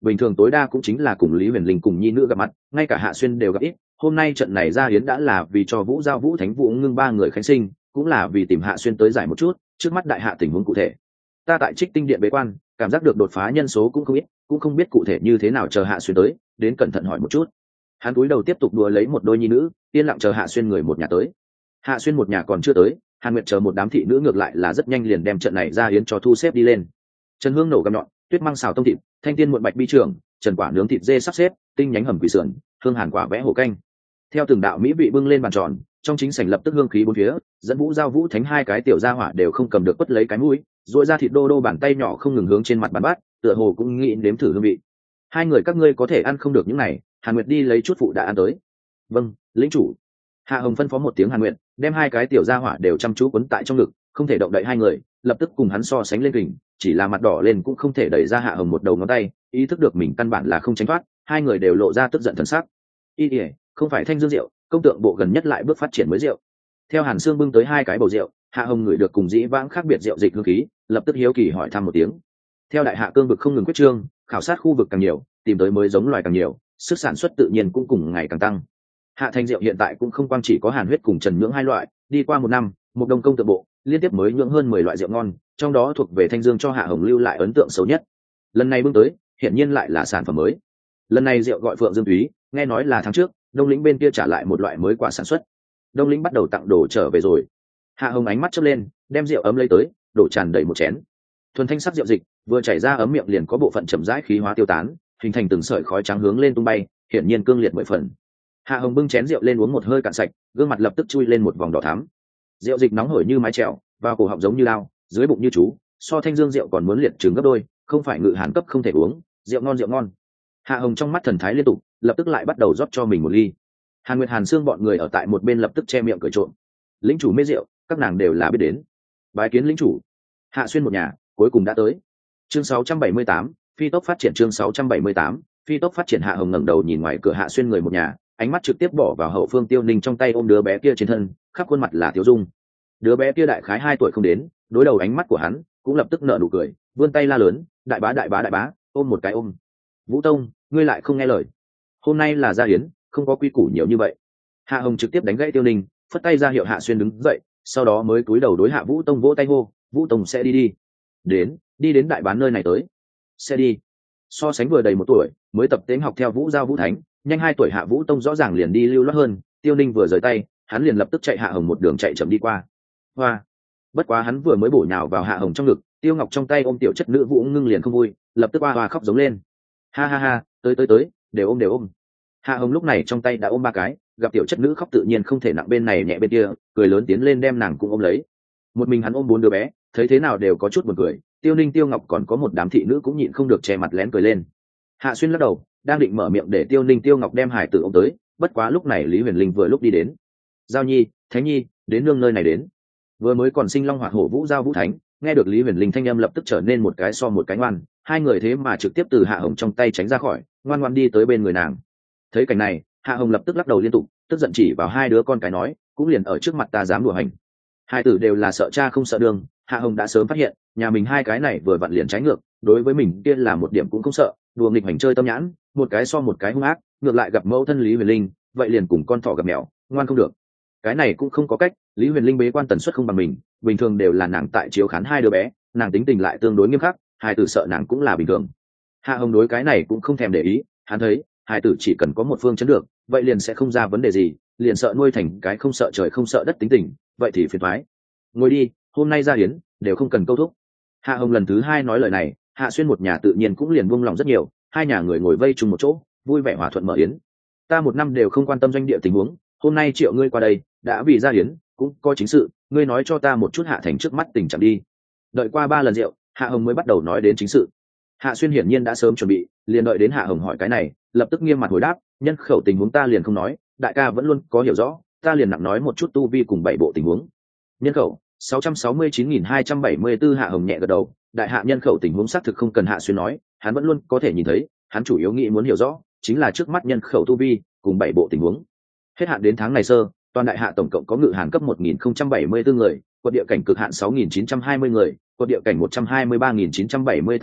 bình thường tối đa cũng chính là cùng Lý Huyền Linh cùng nhi nữ gặp mặt, ngay cả Hạ Xuyên đều gặp ít. Hôm nay trận này ra hiến đã là vì cho Vũ Giao, Vũ Thánh, Vũ Ngưng ba người khánh sinh, cũng là vì tìm Hạ Xuyên tới giải một chút trước mắt đại hạ tình huống cụ thể. Ta tại Trích Tinh Điện bế quan, cảm giác được đột phá nhân số cũng không ít, cũng không biết cụ thể như thế nào, chờ Hạ Xuyên tới, đến cẩn thận hỏi một chút. Hắn cúi đầu tiếp tục đùa lấy một đôi nhi nữ, yên lặng chờ Hạ Xuyên người một nhà tới. Hạ Xuyên một nhà còn chưa tới, Hàn Nguyệt chờ một đám thị nữ ngược lại là rất nhanh liền đem trận này ra hiến cho thu xếp đi lên. Trần Hương nổ găm nhọn, tuyết măng xào tông thịt, thanh tiên muộn bạch bi trưởng, trần quả nướng thịt dê sắp xếp, tinh nhánh hầm quỷ sườn, hương hàn quả vẽ hồ canh. Theo từng đạo mỹ vị bưng lên bàn tròn, trong chính sảnh lập tức hương khí bốn phía, dẫn Vũ Giao, Vũ Thánh hai cái tiểu gia hỏa đều không cầm được quất lấy cái mũi, duỗi ra thịt đô đô bàn tay nhỏ không ngừng hướng trên mặt bàn bát, tựa hồ cũng nghĩ nếm thử hương vị. Hai người các ngươi có thể ăn không được những này, Hàn Nguyệt đi lấy chút phụ đã ăn tới. Vâng, lĩnh chủ. Hạ Hồng phân phó một tiếng Hàn Nguyệt, đem hai cái tiểu gia hỏa đều chăm chú quấn tại trong ngực, không thể động đậy hai người, lập tức cùng hắn so sánh lên kình, chỉ là mặt đỏ lên cũng không thể đẩy ra Hạ Hồng một đầu ngón tay, ý thức được mình căn bản là không tránh thoát, hai người đều lộ ra tức giận thần sắc. Y ỉa, không phải thanh dương rượu, công tượng bộ gần nhất lại bước phát triển mới rượu. Theo Hàn Sương bưng tới hai cái bầu rượu, Hạ Hồng ngửi được cùng dĩ vãng khác biệt rượu dịch hương khí, lập tức hiếu kỳ hỏi thăm một tiếng. Theo đại hạ cương vực không ngừng quyết trương, khảo sát khu vực càng nhiều, tìm tới mới giống loài càng nhiều, sức sản xuất tự nhiên cũng cùng ngày càng tăng. Hạ thành rượu hiện tại cũng không quang chỉ có Hàn huyết cùng Trần nhưỡng hai loại, đi qua một năm, một đông công tượng bộ liên tiếp mới nhưỡng hơn mười loại rượu ngon, trong đó thuộc về thanh dương cho Hạ Hồng lưu lại ấn tượng xấu nhất. Lần này bưng tới, hiển nhiên lại là sản phẩm mới. Lần này rượu gọi Phượng Dương Thúy, nghe nói là tháng trước Đông Lĩnh bên kia trả lại một loại mới quả sản xuất. Đông Lĩnh bắt đầu tặng đồ trở về rồi. Hạ Hồng ánh mắt chớp lên, đem rượu ấm lấy tới, đổ tràn đầy một chén. Thuần thanh sắc rượu dịch vừa chảy ra ấm miệng liền có bộ phận chậm rãi khí hóa tiêu tán, hình thành từng sợi khói trắng hướng lên tung bay, hiển nhiên cương liệt mười phần. Hạ Hồng bưng chén rượu lên uống một hơi cạn sạch, gương mặt lập tức chui lên một vòng đỏ thắm. Rượu dịch nóng hổi như mái chèo, vào cổ họng giống như lao, dưới bụng như chú, so thanh dương rượu còn muốn liệt trứng gấp đôi, không phải ngự hàn cấp không thể uống, rượu ngon rượu ngon. Hạ Hồng trong mắt thần thái liên tục, lập tức lại bắt đầu rót cho mình một ly. Hàn Nguyệt, Hàn Sương bọn người ở tại một bên lập tức che miệng cười trộm. Lĩnh chủ mê rượu, các nàng đều là biết đến. Bái kiến lĩnh chủ. Hạ Xuyên một nhà cuối cùng đã tới. Chương sáu trăm bảy mươi tám, phi tốc phát triển. Chương sáu trăm bảy mươi tám, phi tốc phát triển. Hạ Hồng ngẩng đầu nhìn ngoài cửa Hạ Xuyên người một nhà, ánh mắt trực tiếp bỏ vào hậu phương Tiêu Ninh trong tay ôm đứa bé kia trên thân, khắp khuôn mặt là tiêu dung. Đứa bé kia đại khái hai tuổi không đến, đối đầu ánh mắt của hắn, cũng lập tức nở nụ cười, vươn tay la lớn, đại bá đại bá đại bá, ôm một cái ôm. Vũ Tông, ngươi lại không nghe lời. Hôm nay là gia hiến, không có quy củ nhiều như vậy. Hạ Hồng trực tiếp đánh gãy Tiêu Ninh, phất tay ra hiệu Hạ Xuyên đứng dậy, sau đó mới cúi đầu đối Hạ Vũ Tông vỗ tay hô, Vũ Tông sẽ đi đi. Đến, đi đến đại bán nơi này tới. Sẽ đi. So sánh vừa đầy một tuổi, mới tập tễnh học theo Vũ Giao, Vũ Thánh, nhanh hai tuổi Hạ Vũ Tông rõ ràng liền đi lưu loát hơn. Tiêu Ninh vừa rời tay, hắn liền lập tức chạy Hạ Hồng một đường chạy chậm đi qua. Hoa. Bất quá hắn vừa mới bổ nhào vào Hạ Hồng trong ngực, Tiêu Ngọc trong tay ôm tiểu chất nữ Vũ Ngưng liền không vui, lập tức hoa hoa khóc giống lên. Ha ha ha, tới tới tới, đều ôm đều ôm. Hạ Hồng lúc này trong tay đã ôm ba cái, gặp tiểu chất nữ khóc tự nhiên không thể nặng bên này nhẹ bên kia, cười lớn tiến lên đem nàng cũng ôm lấy. Một mình hắn ôm bốn đứa bé, thấy thế nào đều có chút buồn cười. Tiêu Ninh, Tiêu Ngọc còn có một đám thị nữ cũng nhịn không được che mặt lén cười lên. Hạ Xuyên lắc đầu, đang định mở miệng để Tiêu Ninh, Tiêu Ngọc đem hải tử ôm tới, bất quá lúc này Lý Huyền Linh vừa lúc đi đến. Giao Nhi, Thánh Nhi, đến nương nơi này đến. Vừa mới còn sinh long hoạt hổ Vũ Giao, Vũ Thánh, nghe được Lý Huyền Linh thanh âm lập tức trở nên một cái so một cái ngoan, hai người thế mà trực tiếp từ Hạ Hồng trong tay tránh ra khỏi, ngoan ngoan đi tới bên người nàng. Thấy cảnh này, Hạ Hồng lập tức lắc đầu liên tục, tức giận chỉ vào hai đứa con cái nói, cũng liền ở trước mặt ta dám đùa hành. Hai tử đều là sợ cha không sợ đường, Hạ Hồng đã sớm phát hiện, nhà mình hai cái này vừa vặn liền trái ngược, đối với mình kia là một điểm cũng không sợ, đùa nghịch hành chơi tâm nhãn, một cái so một cái hung ác, ngược lại gặp mẫu thân Lý Huyền Linh, vậy liền cùng con thỏ gặp mèo, ngoan không được. Cái này cũng không có cách, Lý Huyền Linh bế quan tần suất không bằng mình, bình thường đều là nàng tại chiếu khán hai đứa bé, nàng tính tình lại tương đối nghiêm khắc, hai tử sợ nàng cũng là bình thường. Hạ Hồng đối cái này cũng không thèm để ý, hắn thấy hai tử chỉ cần có một phương chấn được, vậy liền sẽ không ra vấn đề gì, liền sợ nuôi thành cái không sợ trời không sợ đất tính tình, vậy thì phiền toái. Ngồi đi, hôm nay ra hiến đều không cần câu thúc. Hạ Hồng lần thứ hai nói lời này, Hạ Xuyên một nhà tự nhiên cũng liền buông lòng rất nhiều, hai nhà người ngồi vây chung một chỗ, vui vẻ hòa thuận mở yến. Ta một năm đều không quan tâm doanh địa tình huống, hôm nay triệu ngươi qua đây, đã vì ra hiến, cũng có chính sự, ngươi nói cho ta một chút Hạ thành trước mắt tình trạng đi. Đợi qua ba lần rượu, Hạ Hồng mới bắt đầu nói đến chính sự. Hạ Xuyên hiển nhiên đã sớm chuẩn bị, liền đợi đến Hạ Hồng hỏi cái này, lập tức nghiêm mặt hồi đáp, nhân khẩu tình huống ta liền không nói, đại ca vẫn luôn có hiểu rõ, ta liền nặng nói một chút tu vi cùng bảy bộ tình huống. Nhân khẩu sáu trăm sáu mươi chín nghìn hai trăm bảy mươi tư. Hạ Hồng nhẹ gật đầu, đại hạ nhân khẩu tình huống xác thực không cần Hạ Xuyên nói, hắn vẫn luôn có thể nhìn thấy, hắn chủ yếu nghĩ muốn hiểu rõ chính là trước mắt nhân khẩu tu vi cùng bảy bộ tình huống. Hết hạn đến tháng này sơ, toàn đại hạ tổng cộng có ngự hàn cấp một nghìn không trăm bảy mươi tư người, quật địa cảnh cực hạn sáu nghìn chín trăm hai mươi người, quật địa cảnh một trăm hai mươi ba nghìn chín trăm bảy mươi tám người,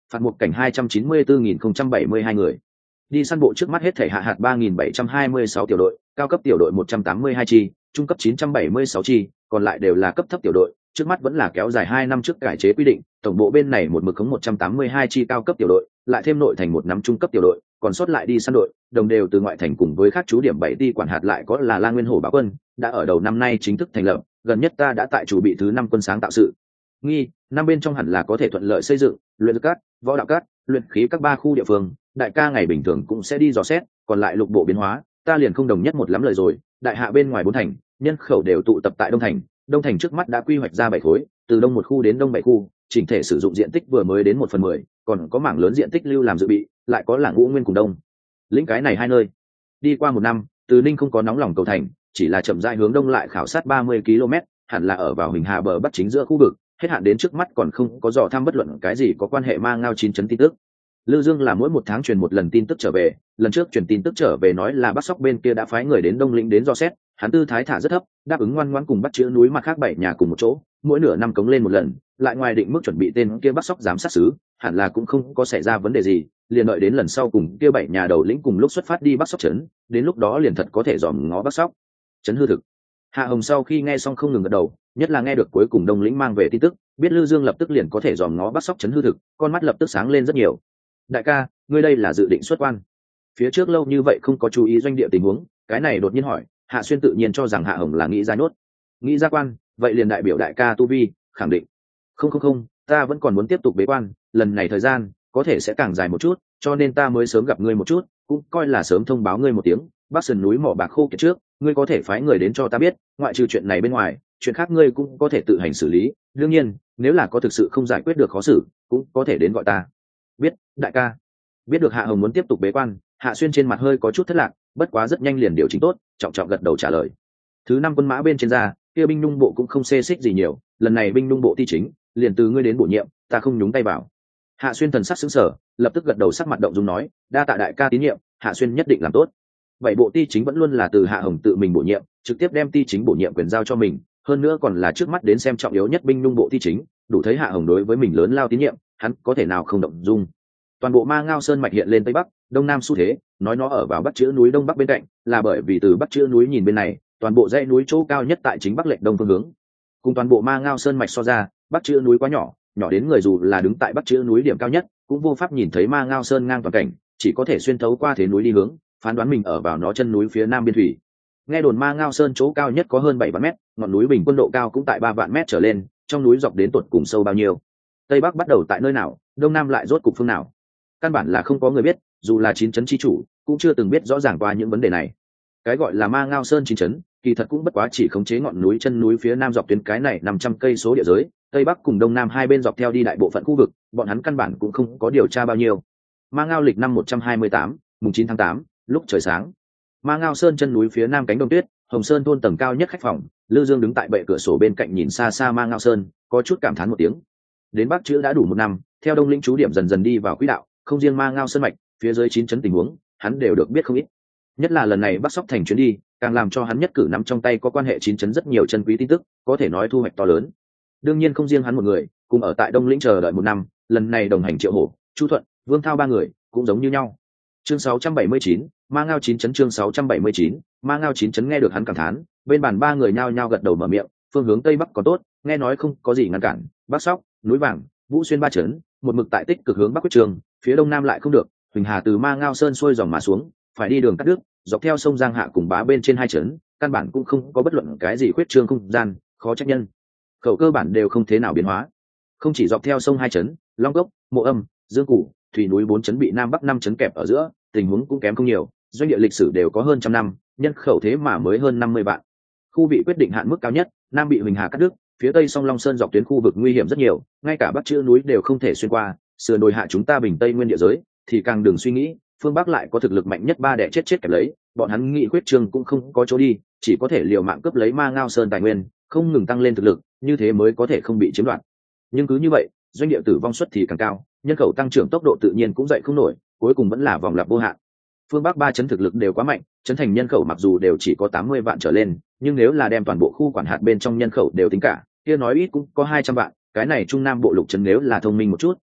phạt một cảnh hai trăm chín mươi bốn nghìn không trăm bảy mươi hai người. Đi săn bộ trước mắt hết thể hạ hạt ba nghìn bảy trăm hai mươi sáu tiểu đội, cao cấp tiểu đội một trăm tám mươi hai chi, trung cấp chín trăm bảy mươi sáu chi, còn lại đều là cấp thấp tiểu đội, trước mắt vẫn là kéo dài hai năm trước cải chế quy định, tổng bộ bên này một mực khống một trăm tám mươi hai chi cao cấp tiểu đội, lại thêm nội thành một năm trung cấp tiểu đội, còn sót lại đi săn đội, đồng đều từ ngoại thành cùng với các chú điểm bảy đi quản hạt lại có là La Nguyên Hổ Báo quân, đã ở đầu năm nay chính thức thành lập, gần nhất ta đã tại chủ bị thứ năm quân sáng tạo sự. Nghi, năm bên trong hẳn là có thể thuận lợi xây dựng, luyện cát, võ đạo cát, luyện khí các ba khu địa phương, đại ca ngày bình thường cũng sẽ đi dò xét, còn lại lục bộ biến hóa, ta liền không đồng nhất một lắm lời rồi, đại hạ bên ngoài bốn thành, nhân khẩu đều tụ tập tại Đông thành, Đông thành trước mắt đã quy hoạch ra bảy khối, từ đông một khu đến đông bảy khu, chỉnh thể sử dụng diện tích vừa mới đến một phần mười, còn có mảng lớn diện tích lưu làm dự bị, lại có là ngũ nguyên cùng đông. Lĩnh cái này hai nơi. Đi qua một năm, từ Ninh không có nóng lòng cầu thành, chỉ là chậm rãi hướng đông lại khảo sát ba mươi ki lô mét, hẳn là ở vào Huỳnh Hà bờ bắc chính giữa khu vực, hết hạn đến trước mắt còn không có dò thăm bất luận cái gì có quan hệ Ma Ngao chín chấn tin tức. Lư Dương là mỗi một tháng truyền một lần tin tức trở về, lần trước truyền tin tức trở về nói là Bắc Sóc bên kia đã phái người đến Đông Lĩnh đến dò xét, hắn tư thái thả rất thấp, đáp ứng ngoan ngoãn cùng bắt chữ núi mặt khác bảy nhà cùng một chỗ, mỗi nửa năm cống lên một lần, lại ngoài định mức chuẩn bị tên kia Bắc Sóc giám sát xứ, hẳn là cũng không có xảy ra vấn đề gì, liền đợi đến lần sau cùng kia bảy nhà đầu lĩnh cùng lúc xuất phát đi Bắc Sóc trấn, đến lúc đó liền thật có thể dòm ngó Bắc Sóc trấn hư thực. Hạ Hồng sau khi nghe xong không ngừng gật đầu, nhất là nghe được cuối cùng Đông Lĩnh mang về tin tức, biết Lư Dương lập tức liền có thể dòm ngó Bắc Sóc trấn hư thực, con mắt lập tức sáng lên rất nhiều. Đại ca, ngươi đây là dự định xuất quan? Phía trước lâu như vậy không có chú ý doanh địa tình huống, cái này đột nhiên hỏi, Hạ Xuyên tự nhiên cho rằng Hạ Hồng là nghĩ ra nốt, nghĩ ra quan, vậy liền đại biểu đại ca tu vi, khẳng định. Không không không, ta vẫn còn muốn tiếp tục bế quan, lần này thời gian có thể sẽ càng dài một chút, cho nên ta mới sớm gặp ngươi một chút, cũng coi là sớm thông báo ngươi một tiếng. Bắc Sườn núi mỏ bạc khô kiệt trước, ngươi có thể phái người đến cho ta biết, ngoại trừ chuyện này bên ngoài, chuyện khác ngươi cũng có thể tự hành xử lý. Đương nhiên, nếu là có thực sự không giải quyết được khó xử, cũng có thể đến gọi ta. Biết, đại ca. Biết được Hạ Hồng muốn tiếp tục bế quan, Hạ Xuyên trên mặt hơi có chút thất lạc, bất quá rất nhanh liền điều chỉnh tốt, trọng trọng gật đầu trả lời. Thứ năm quân mã bên trên ra, kia binh nung bộ cũng không xê xích gì nhiều, lần này binh nung bộ ti chính, liền từ ngươi đến bổ nhiệm, ta không nhúng tay vào. Hạ Xuyên thần sắc sững sờ, lập tức gật đầu sắc mặt động dung nói, đa tạ đại ca tín nhiệm, Hạ Xuyên nhất định làm tốt. Bảy bộ ti chính vẫn luôn là từ Hạ Hồng tự mình bổ nhiệm, trực tiếp đem ti chính bổ nhiệm quyền giao cho mình, hơn nữa còn là trước mắt đến xem trọng yếu nhất binh nung bộ ti chính, đủ thấy Hạ Hồng đối với mình lớn lao tín nhiệm, hắn có thể nào không động dung. Toàn bộ Ma Ngao Sơn mạch hiện lên tây bắc, đông nam xu thế, nói nó ở vào bắc chữ núi đông bắc bên cạnh, là bởi vì từ bắc chữ núi nhìn bên này, toàn bộ dãy núi chỗ cao nhất tại chính bắc lệch đông phương hướng. Cùng toàn bộ Ma Ngao Sơn mạch so ra, bắc chữ núi quá nhỏ, nhỏ đến người dù là đứng tại bắc chữ núi điểm cao nhất, cũng vô pháp nhìn thấy Ma Ngao Sơn ngang toàn cảnh, chỉ có thể xuyên thấu qua thế núi đi hướng, phán đoán mình ở vào nó chân núi phía nam biên thủy. Nghe đồn Ma Ngao Sơn chỗ cao nhất có hơn bảy vạn mét, ngọn núi bình quân độ cao cũng tại ba vạn mét trở lên, trong núi dọc đến tột cùng sâu bao nhiêu, tây bắc bắt đầu tại nơi nào, đông nam lại rốt cục phương nào, căn bản là không có người biết, dù là chín trấn chi chủ cũng chưa từng biết rõ ràng qua những vấn đề này. Cái gọi là Ma Ngao Sơn chín trấn, kỳ thật cũng bất quá chỉ khống chế ngọn núi chân núi phía nam dọc tuyến cái này năm trăm cây số địa giới, tây bắc cùng đông nam hai bên dọc theo đi đại bộ phận khu vực, bọn hắn căn bản cũng không có điều tra bao nhiêu. Ma Ngao lịch năm một trăm hai mươi tám, mùng chín tháng tám, lúc trời sáng, Ma Ngao Sơn chân núi phía nam cánh đồng tuyết, Hồng Sơn thôn tầng cao nhất khách phòng, Lư Dương đứng tại bệ cửa sổ bên cạnh nhìn xa xa Ma Ngao Sơn, có chút cảm thán một tiếng. Đến bắc chữ đã đủ một năm, theo Đông Lĩnh chú điểm dần dần đi vào quỹ đạo, không riêng Ma Ngao Sơn mạch, phía dưới chín trấn tình huống, hắn đều được biết không ít. Nhất là lần này Bắc Sóc thành chuyến đi, càng làm cho hắn nhất cử nắm trong tay có quan hệ chín trấn rất nhiều chân quý tin tức, có thể nói thu hoạch to lớn. Đương nhiên không riêng hắn một người, cùng ở tại Đông Lĩnh chờ đợi một năm, lần này đồng hành Triệu Hổ, Chu Thuận, Vương Thao ba người cũng giống như nhau. Chương sáu trăm bảy mươi chín, Ma Ngao chín trấn chương sáu trăm bảy mươi chín, Ma Ngao chín trấn nghe được hắn cảm thán, bên bàn ba người nhao nhao gật đầu mở miệng, phương hướng tây bắc có tốt, nghe nói không có gì ngăn cản, Bắc Sóc, núi Vàng, Vũ Xuyên ba trấn, một mực tại tích cực hướng bắc quyết trường, phía đông nam lại không được, Huỳnh Hà từ Ma Ngao Sơn xuôi dòng mà xuống, phải đi đường cắt đứt, dọc theo sông Giang Hạ cùng Bá bên trên hai trấn, căn bản cũng không có bất luận cái gì khuyết trương không gian, khó trách nhân khẩu cơ bản đều không thế nào biến hóa. Không chỉ dọc theo sông hai trấn, Long Cốc, Mộ Âm, Dương Củ, Thủy núi bốn trấn bị nam bắc năm trấn kẹp ở giữa, tình huống cũng kém không nhiều, doanh địa lịch sử đều có hơn trăm năm, nhân khẩu thế mà mới hơn năm mươi vạn. Khu bị quyết định hạn mức cao nhất, nam bị Huỳnh Hà cắt đứt, phía tây sông Long Sơn dọc tuyến khu vực nguy hiểm rất nhiều, ngay cả bắc chữ núi đều không thể xuyên qua, sườn đồi hạ chúng ta bình tây nguyên địa giới thì càng đừng suy nghĩ, phương bắc lại có thực lực mạnh nhất ba đẻ chết chết kẹp lấy, bọn hắn nghị quyết trường cũng không có chỗ đi, chỉ có thể liều mạng cướp lấy Ma Ngao Sơn tài nguyên, không ngừng tăng lên thực lực, như thế mới có thể không bị chiếm đoạt. Nhưng cứ như vậy, doanh địa tử vong suất thì càng cao, nhân khẩu tăng trưởng tốc độ tự nhiên cũng dậy không nổi, cuối cùng vẫn là vòng lặp vô hạn. Phương bắc ba chấn thực lực đều quá mạnh, chấn thành nhân khẩu mặc dù đều chỉ có tám mươi vạn trở lên, nhưng nếu là đem toàn bộ khu quản hạt bên trong nhân khẩu đều tính cả, kia nói ít cũng có hai trăm vạn, cái này trung nam bộ lục chấn nếu là thông minh một chút,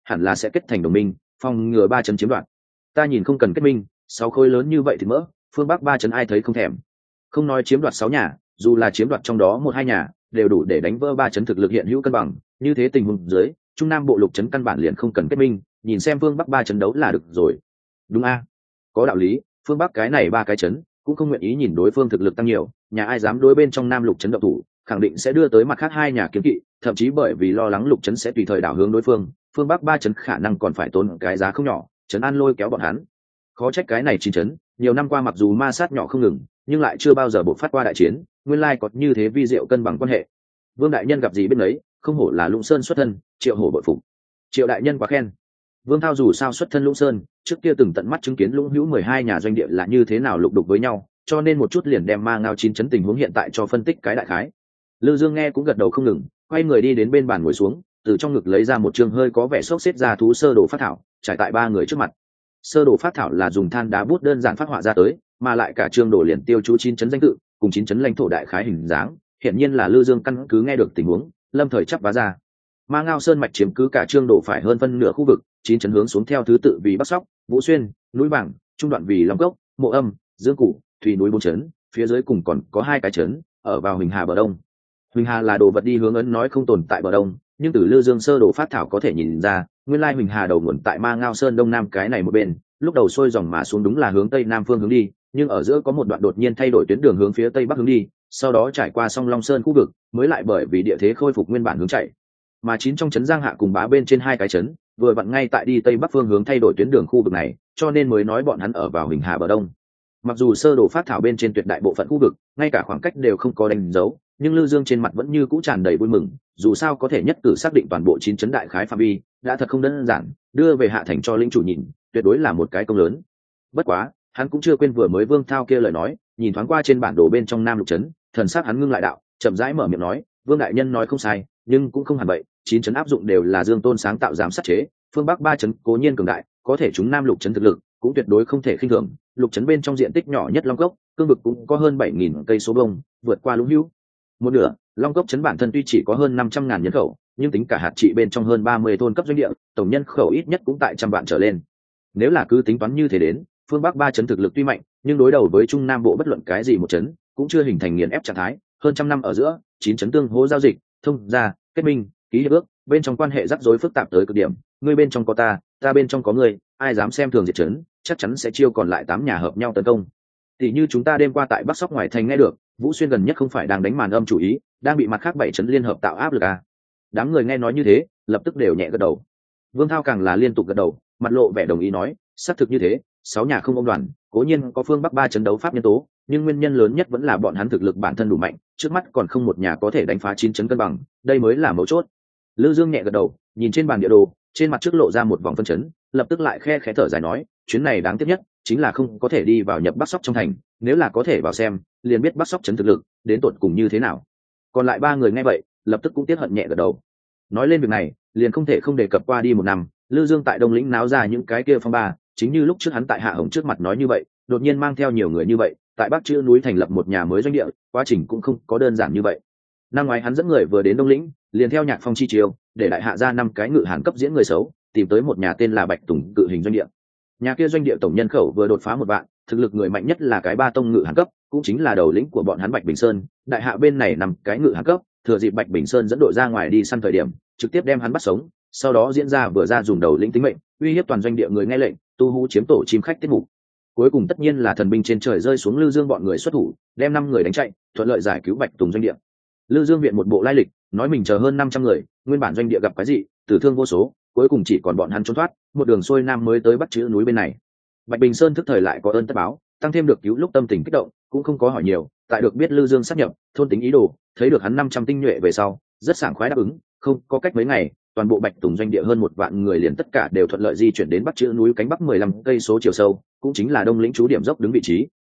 hẳn là sẽ kết thành đồng minh, phòng ngừa ba chấn chiếm đoạt. Ta nhìn không cần kết minh, sáu khối lớn như vậy thì mỡ, phương bắc ba chấn ai thấy không thèm. Không nói chiếm đoạt sáu nhà, dù là chiếm đoạt trong đó một hai nhà, đều đủ để đánh vỡ ba chấn thực lực hiện hữu cân bằng. Như thế tình huống dưới, trung nam bộ lục chấn căn bản liền không cần kết minh, nhìn xem phương bắc ba chấn đấu là được rồi. Đúng a, có đạo lý, phương bắc cái này ba cái chấn cũng không nguyện ý nhìn đối phương thực lực tăng nhiều, nhà ai dám đối bên trong nam lục chấn động thủ, khẳng định sẽ đưa tới mặt khác hai nhà kiếm kỵ, thậm chí bởi vì lo lắng lục chấn sẽ tùy thời đảo hướng đối phương, phương bắc ba chấn khả năng còn phải tốn cái giá không nhỏ, chấn an lôi kéo bọn hắn. Khó trách cái này chín chấn nhiều năm qua mặc dù ma sát nhỏ không ngừng, nhưng lại chưa bao giờ bộc phát qua đại chiến, nguyên lai có như thế vi diệu cân bằng quan hệ. Vương đại nhân gặp gì biết lấy, không hổ là Lũng Sơn xuất thân, Triệu hổ bội phục. Triệu đại nhân quá khen. Vương Thao dù sao xuất thân Lũng Sơn, trước kia từng tận mắt chứng kiến Lũng Hữu mười hai nhà doanh địa là như thế nào lục đục với nhau, cho nên một chút liền đem ma ngao chín chấn tình huống hiện tại cho phân tích cái đại khái. Lư Dương nghe cũng gật đầu không ngừng, quay người đi đến bên bàn ngồi xuống, từ trong ngực lấy ra một chương hơi có vẻ xốc xếp ra thú sơ đồ phát thảo, trải tại ba người trước mặt. Sơ đồ phát thảo là dùng than đá bút đơn giản phát họa ra tới, mà lại cả chương đồ liền tiêu chú chín chấn danh tự, cùng chín chấn lãnh thổ đại khái hình dáng, hiển nhiên là Lư Dương căn cứ nghe được tình huống, lâm thời chắp vá ra. Ma Ngao Sơn mạch chiếm cứ cả chương đồ phải hơn phân nửa khu vực, chín chấn hướng xuống theo thứ tự vì Bắc Sóc, Vũ Xuyên, núi Bảng, trung đoạn vì Long Cốc, Mộ Âm, Dương Cụ, Thủy núi bốn chấn, phía dưới cùng còn có hai cái chấn, ở vào Huỳnh Hà bờ đông. Huỳnh Hà là đồ vật đi hướng ấn nói không tồn tại bờ đông, nhưng từ Lư Dương sơ đồ phát thảo có thể nhìn ra, nguyên lai Huỳnh Hà đầu nguồn tại Ma Ngao Sơn đông nam cái này một bên, lúc đầu xuôi dòng mà xuống đúng là hướng tây nam phương hướng đi, nhưng ở giữa có một đoạn đột nhiên thay đổi tuyến đường hướng phía tây bắc hướng đi, sau đó trải qua song Long Sơn khu vực, mới lại bởi vì địa thế khôi phục nguyên bản hướng chạy. Mà chín trong trấn Giang Hạ cùng Bá bên trên hai cái trấn, vừa vặn ngay tại đi tây bắc phương hướng thay đổi tuyến đường khu vực này, cho nên mới nói bọn hắn ở vào Huỳnh Hà bờ đông. Mặc dù sơ đồ phát thảo bên trên tuyệt đại bộ phận khu vực, ngay cả khoảng cách đều không có đánh dấu, nhưng Lư Dương trên mặt vẫn như cũ tràn đầy vui mừng, dù sao có thể nhất cử xác định toàn bộ chín trấn đại khái phạm vi, đã thật không đơn giản, đưa về hạ thành cho linh chủ nhìn, tuyệt đối là một cái công lớn. Bất quá, hắn cũng chưa quên vừa mới Vương Thao kia lời nói, nhìn thoáng qua trên bản đồ bên trong Nam Lục trấn, thần sắc hắn ngưng lại đạo, chậm rãi mở miệng nói, Vương đại nhân nói không sai, nhưng cũng không hẳn vậy, chín trấn áp dụng đều là Dương Tôn sáng tạo giám sát chế, phương Bắc ba trấn cố nhiên cường đại, có thể chúng Nam Lục trấn thực lực cũng tuyệt đối không thể khinh thường. Lục trấn bên trong diện tích nhỏ nhất Long Cốc, cương vực cũng có hơn bảy nghìn cây số vuông, vượt qua Lũng Hữu. Một nửa, Long Cốc trấn bản thân tuy chỉ có hơn năm trăm ngàn nhân khẩu, nhưng tính cả hạt trị bên trong hơn ba mươi thôn cấp doanh địa, tổng nhân khẩu ít nhất cũng tại trăm vạn trở lên. Nếu là cứ tính toán như thế đến, phương Bắc ba trấn thực lực tuy mạnh, nhưng đối đầu với Trung Nam bộ bất luận cái gì một trấn, cũng chưa hình thành nghiền ép trạng thái. Hơn trăm năm ở giữa, chín trấn tương hỗ giao dịch, thông gia, kết minh, ký hiệp ước, bên trong quan hệ rắc rối phức tạp tới cực điểm. Ngươi bên trong có ta, ta bên trong có ngươi, ai dám xem thường diệt trấn, chắc chắn sẽ chiêu còn lại tám nhà hợp nhau tấn công. Tỷ như chúng ta đêm qua tại Bắc Sóc ngoài thành nghe được, Vũ Xuyên gần nhất không phải đang đánh màn âm chủ ý, đang bị mặt khác bảy trấn liên hợp tạo áp lực à? Đám người nghe nói như thế, lập tức đều nhẹ gật đầu. Vương Thao càng là liên tục gật đầu, mặt lộ vẻ đồng ý nói, xác thực như thế, sáu nhà không ôm đoàn, cố nhiên có phương Bắc ba trấn đấu pháp nhân tố, nhưng nguyên nhân lớn nhất vẫn là bọn hắn thực lực bản thân đủ mạnh, trước mắt còn không một nhà có thể đánh phá chín trấn cân bằng, đây mới là mấu chốt. Lư Dương nhẹ gật đầu, nhìn trên bàn địa đồ, trên mặt trước lộ ra một vòng phân chấn, lập tức lại khe khẽ thở dài nói, chuyến này đáng tiếc nhất chính là không có thể đi vào nhập Bắc Sóc trong thành, nếu là có thể vào xem, liền biết Bắc Sóc trấn thực lực đến tột cùng như thế nào. Còn lại ba người nghe vậy, lập tức cũng tiếc hận nhẹ gật đầu. Nói lên việc này, liền không thể không đề cập qua đi một năm, Lư Dương tại Đông Lĩnh náo ra những cái kia phong ba, chính như lúc trước hắn tại Hạ Hồng trước mặt nói như vậy, đột nhiên mang theo nhiều người như vậy, tại Bắc Chữ núi thành lập một nhà mới doanh địa, quá trình cũng không có đơn giản như vậy. Năm ngoái hắn dẫn người vừa đến Đông Lĩnh, liền theo Nhạc Phong chi chiêu, để đại hạ ra năm cái ngự hàn cấp diễn người xấu, tìm tới một nhà tên là Bạch Tùng cự hình doanh địa. Nhà kia doanh địa tổng nhân khẩu vừa đột phá một vạn, thực lực người mạnh nhất là cái ba tông ngự hàn cấp, cũng chính là đầu lĩnh của bọn hắn Bạch Bình Sơn. Đại hạ bên này nằm cái ngự hàn cấp, thừa dịp Bạch Bình Sơn dẫn đội ra ngoài đi săn thời điểm, trực tiếp đem hắn bắt sống, sau đó diễn ra vừa ra dùng đầu lĩnh tính mệnh, uy hiếp toàn doanh địa người nghe lệnh, tu hú chiếm tổ chim khách tiết mục. Cuối cùng tất nhiên là thần binh trên trời rơi xuống Lư Dương bọn người xuất thủ, đem năm người đánh chạy, thuận lợi giải cứu Bạch Tùng doanh địa. Lư Dương viện một bộ lai lịch, nói mình chờ hơn năm trăm người, nguyên bản doanh địa gặp cái gì, tử thương vô số, cuối cùng chỉ còn bọn hắn trốn thoát, một đường xuôi nam mới tới Bắc Chữ núi bên này. Bạch Bình Sơn thức thời lại có ơn tất báo, tăng thêm được cứu lúc tâm tình kích động, cũng không có hỏi nhiều, tại được biết Lư Dương sắp nhập, thôn tính ý đồ, thấy được hắn năm trăm tinh nhuệ về sau, rất sảng khoái đáp ứng, không có cách mấy ngày, toàn bộ Bạch Tùng doanh địa hơn một vạn người liền tất cả đều thuận lợi di chuyển đến Bắc Chữ núi cánh bắc mười lăm cây số chiều sâu, cũng chính là Đông Lĩnh trú điểm dốc đứng vị trí.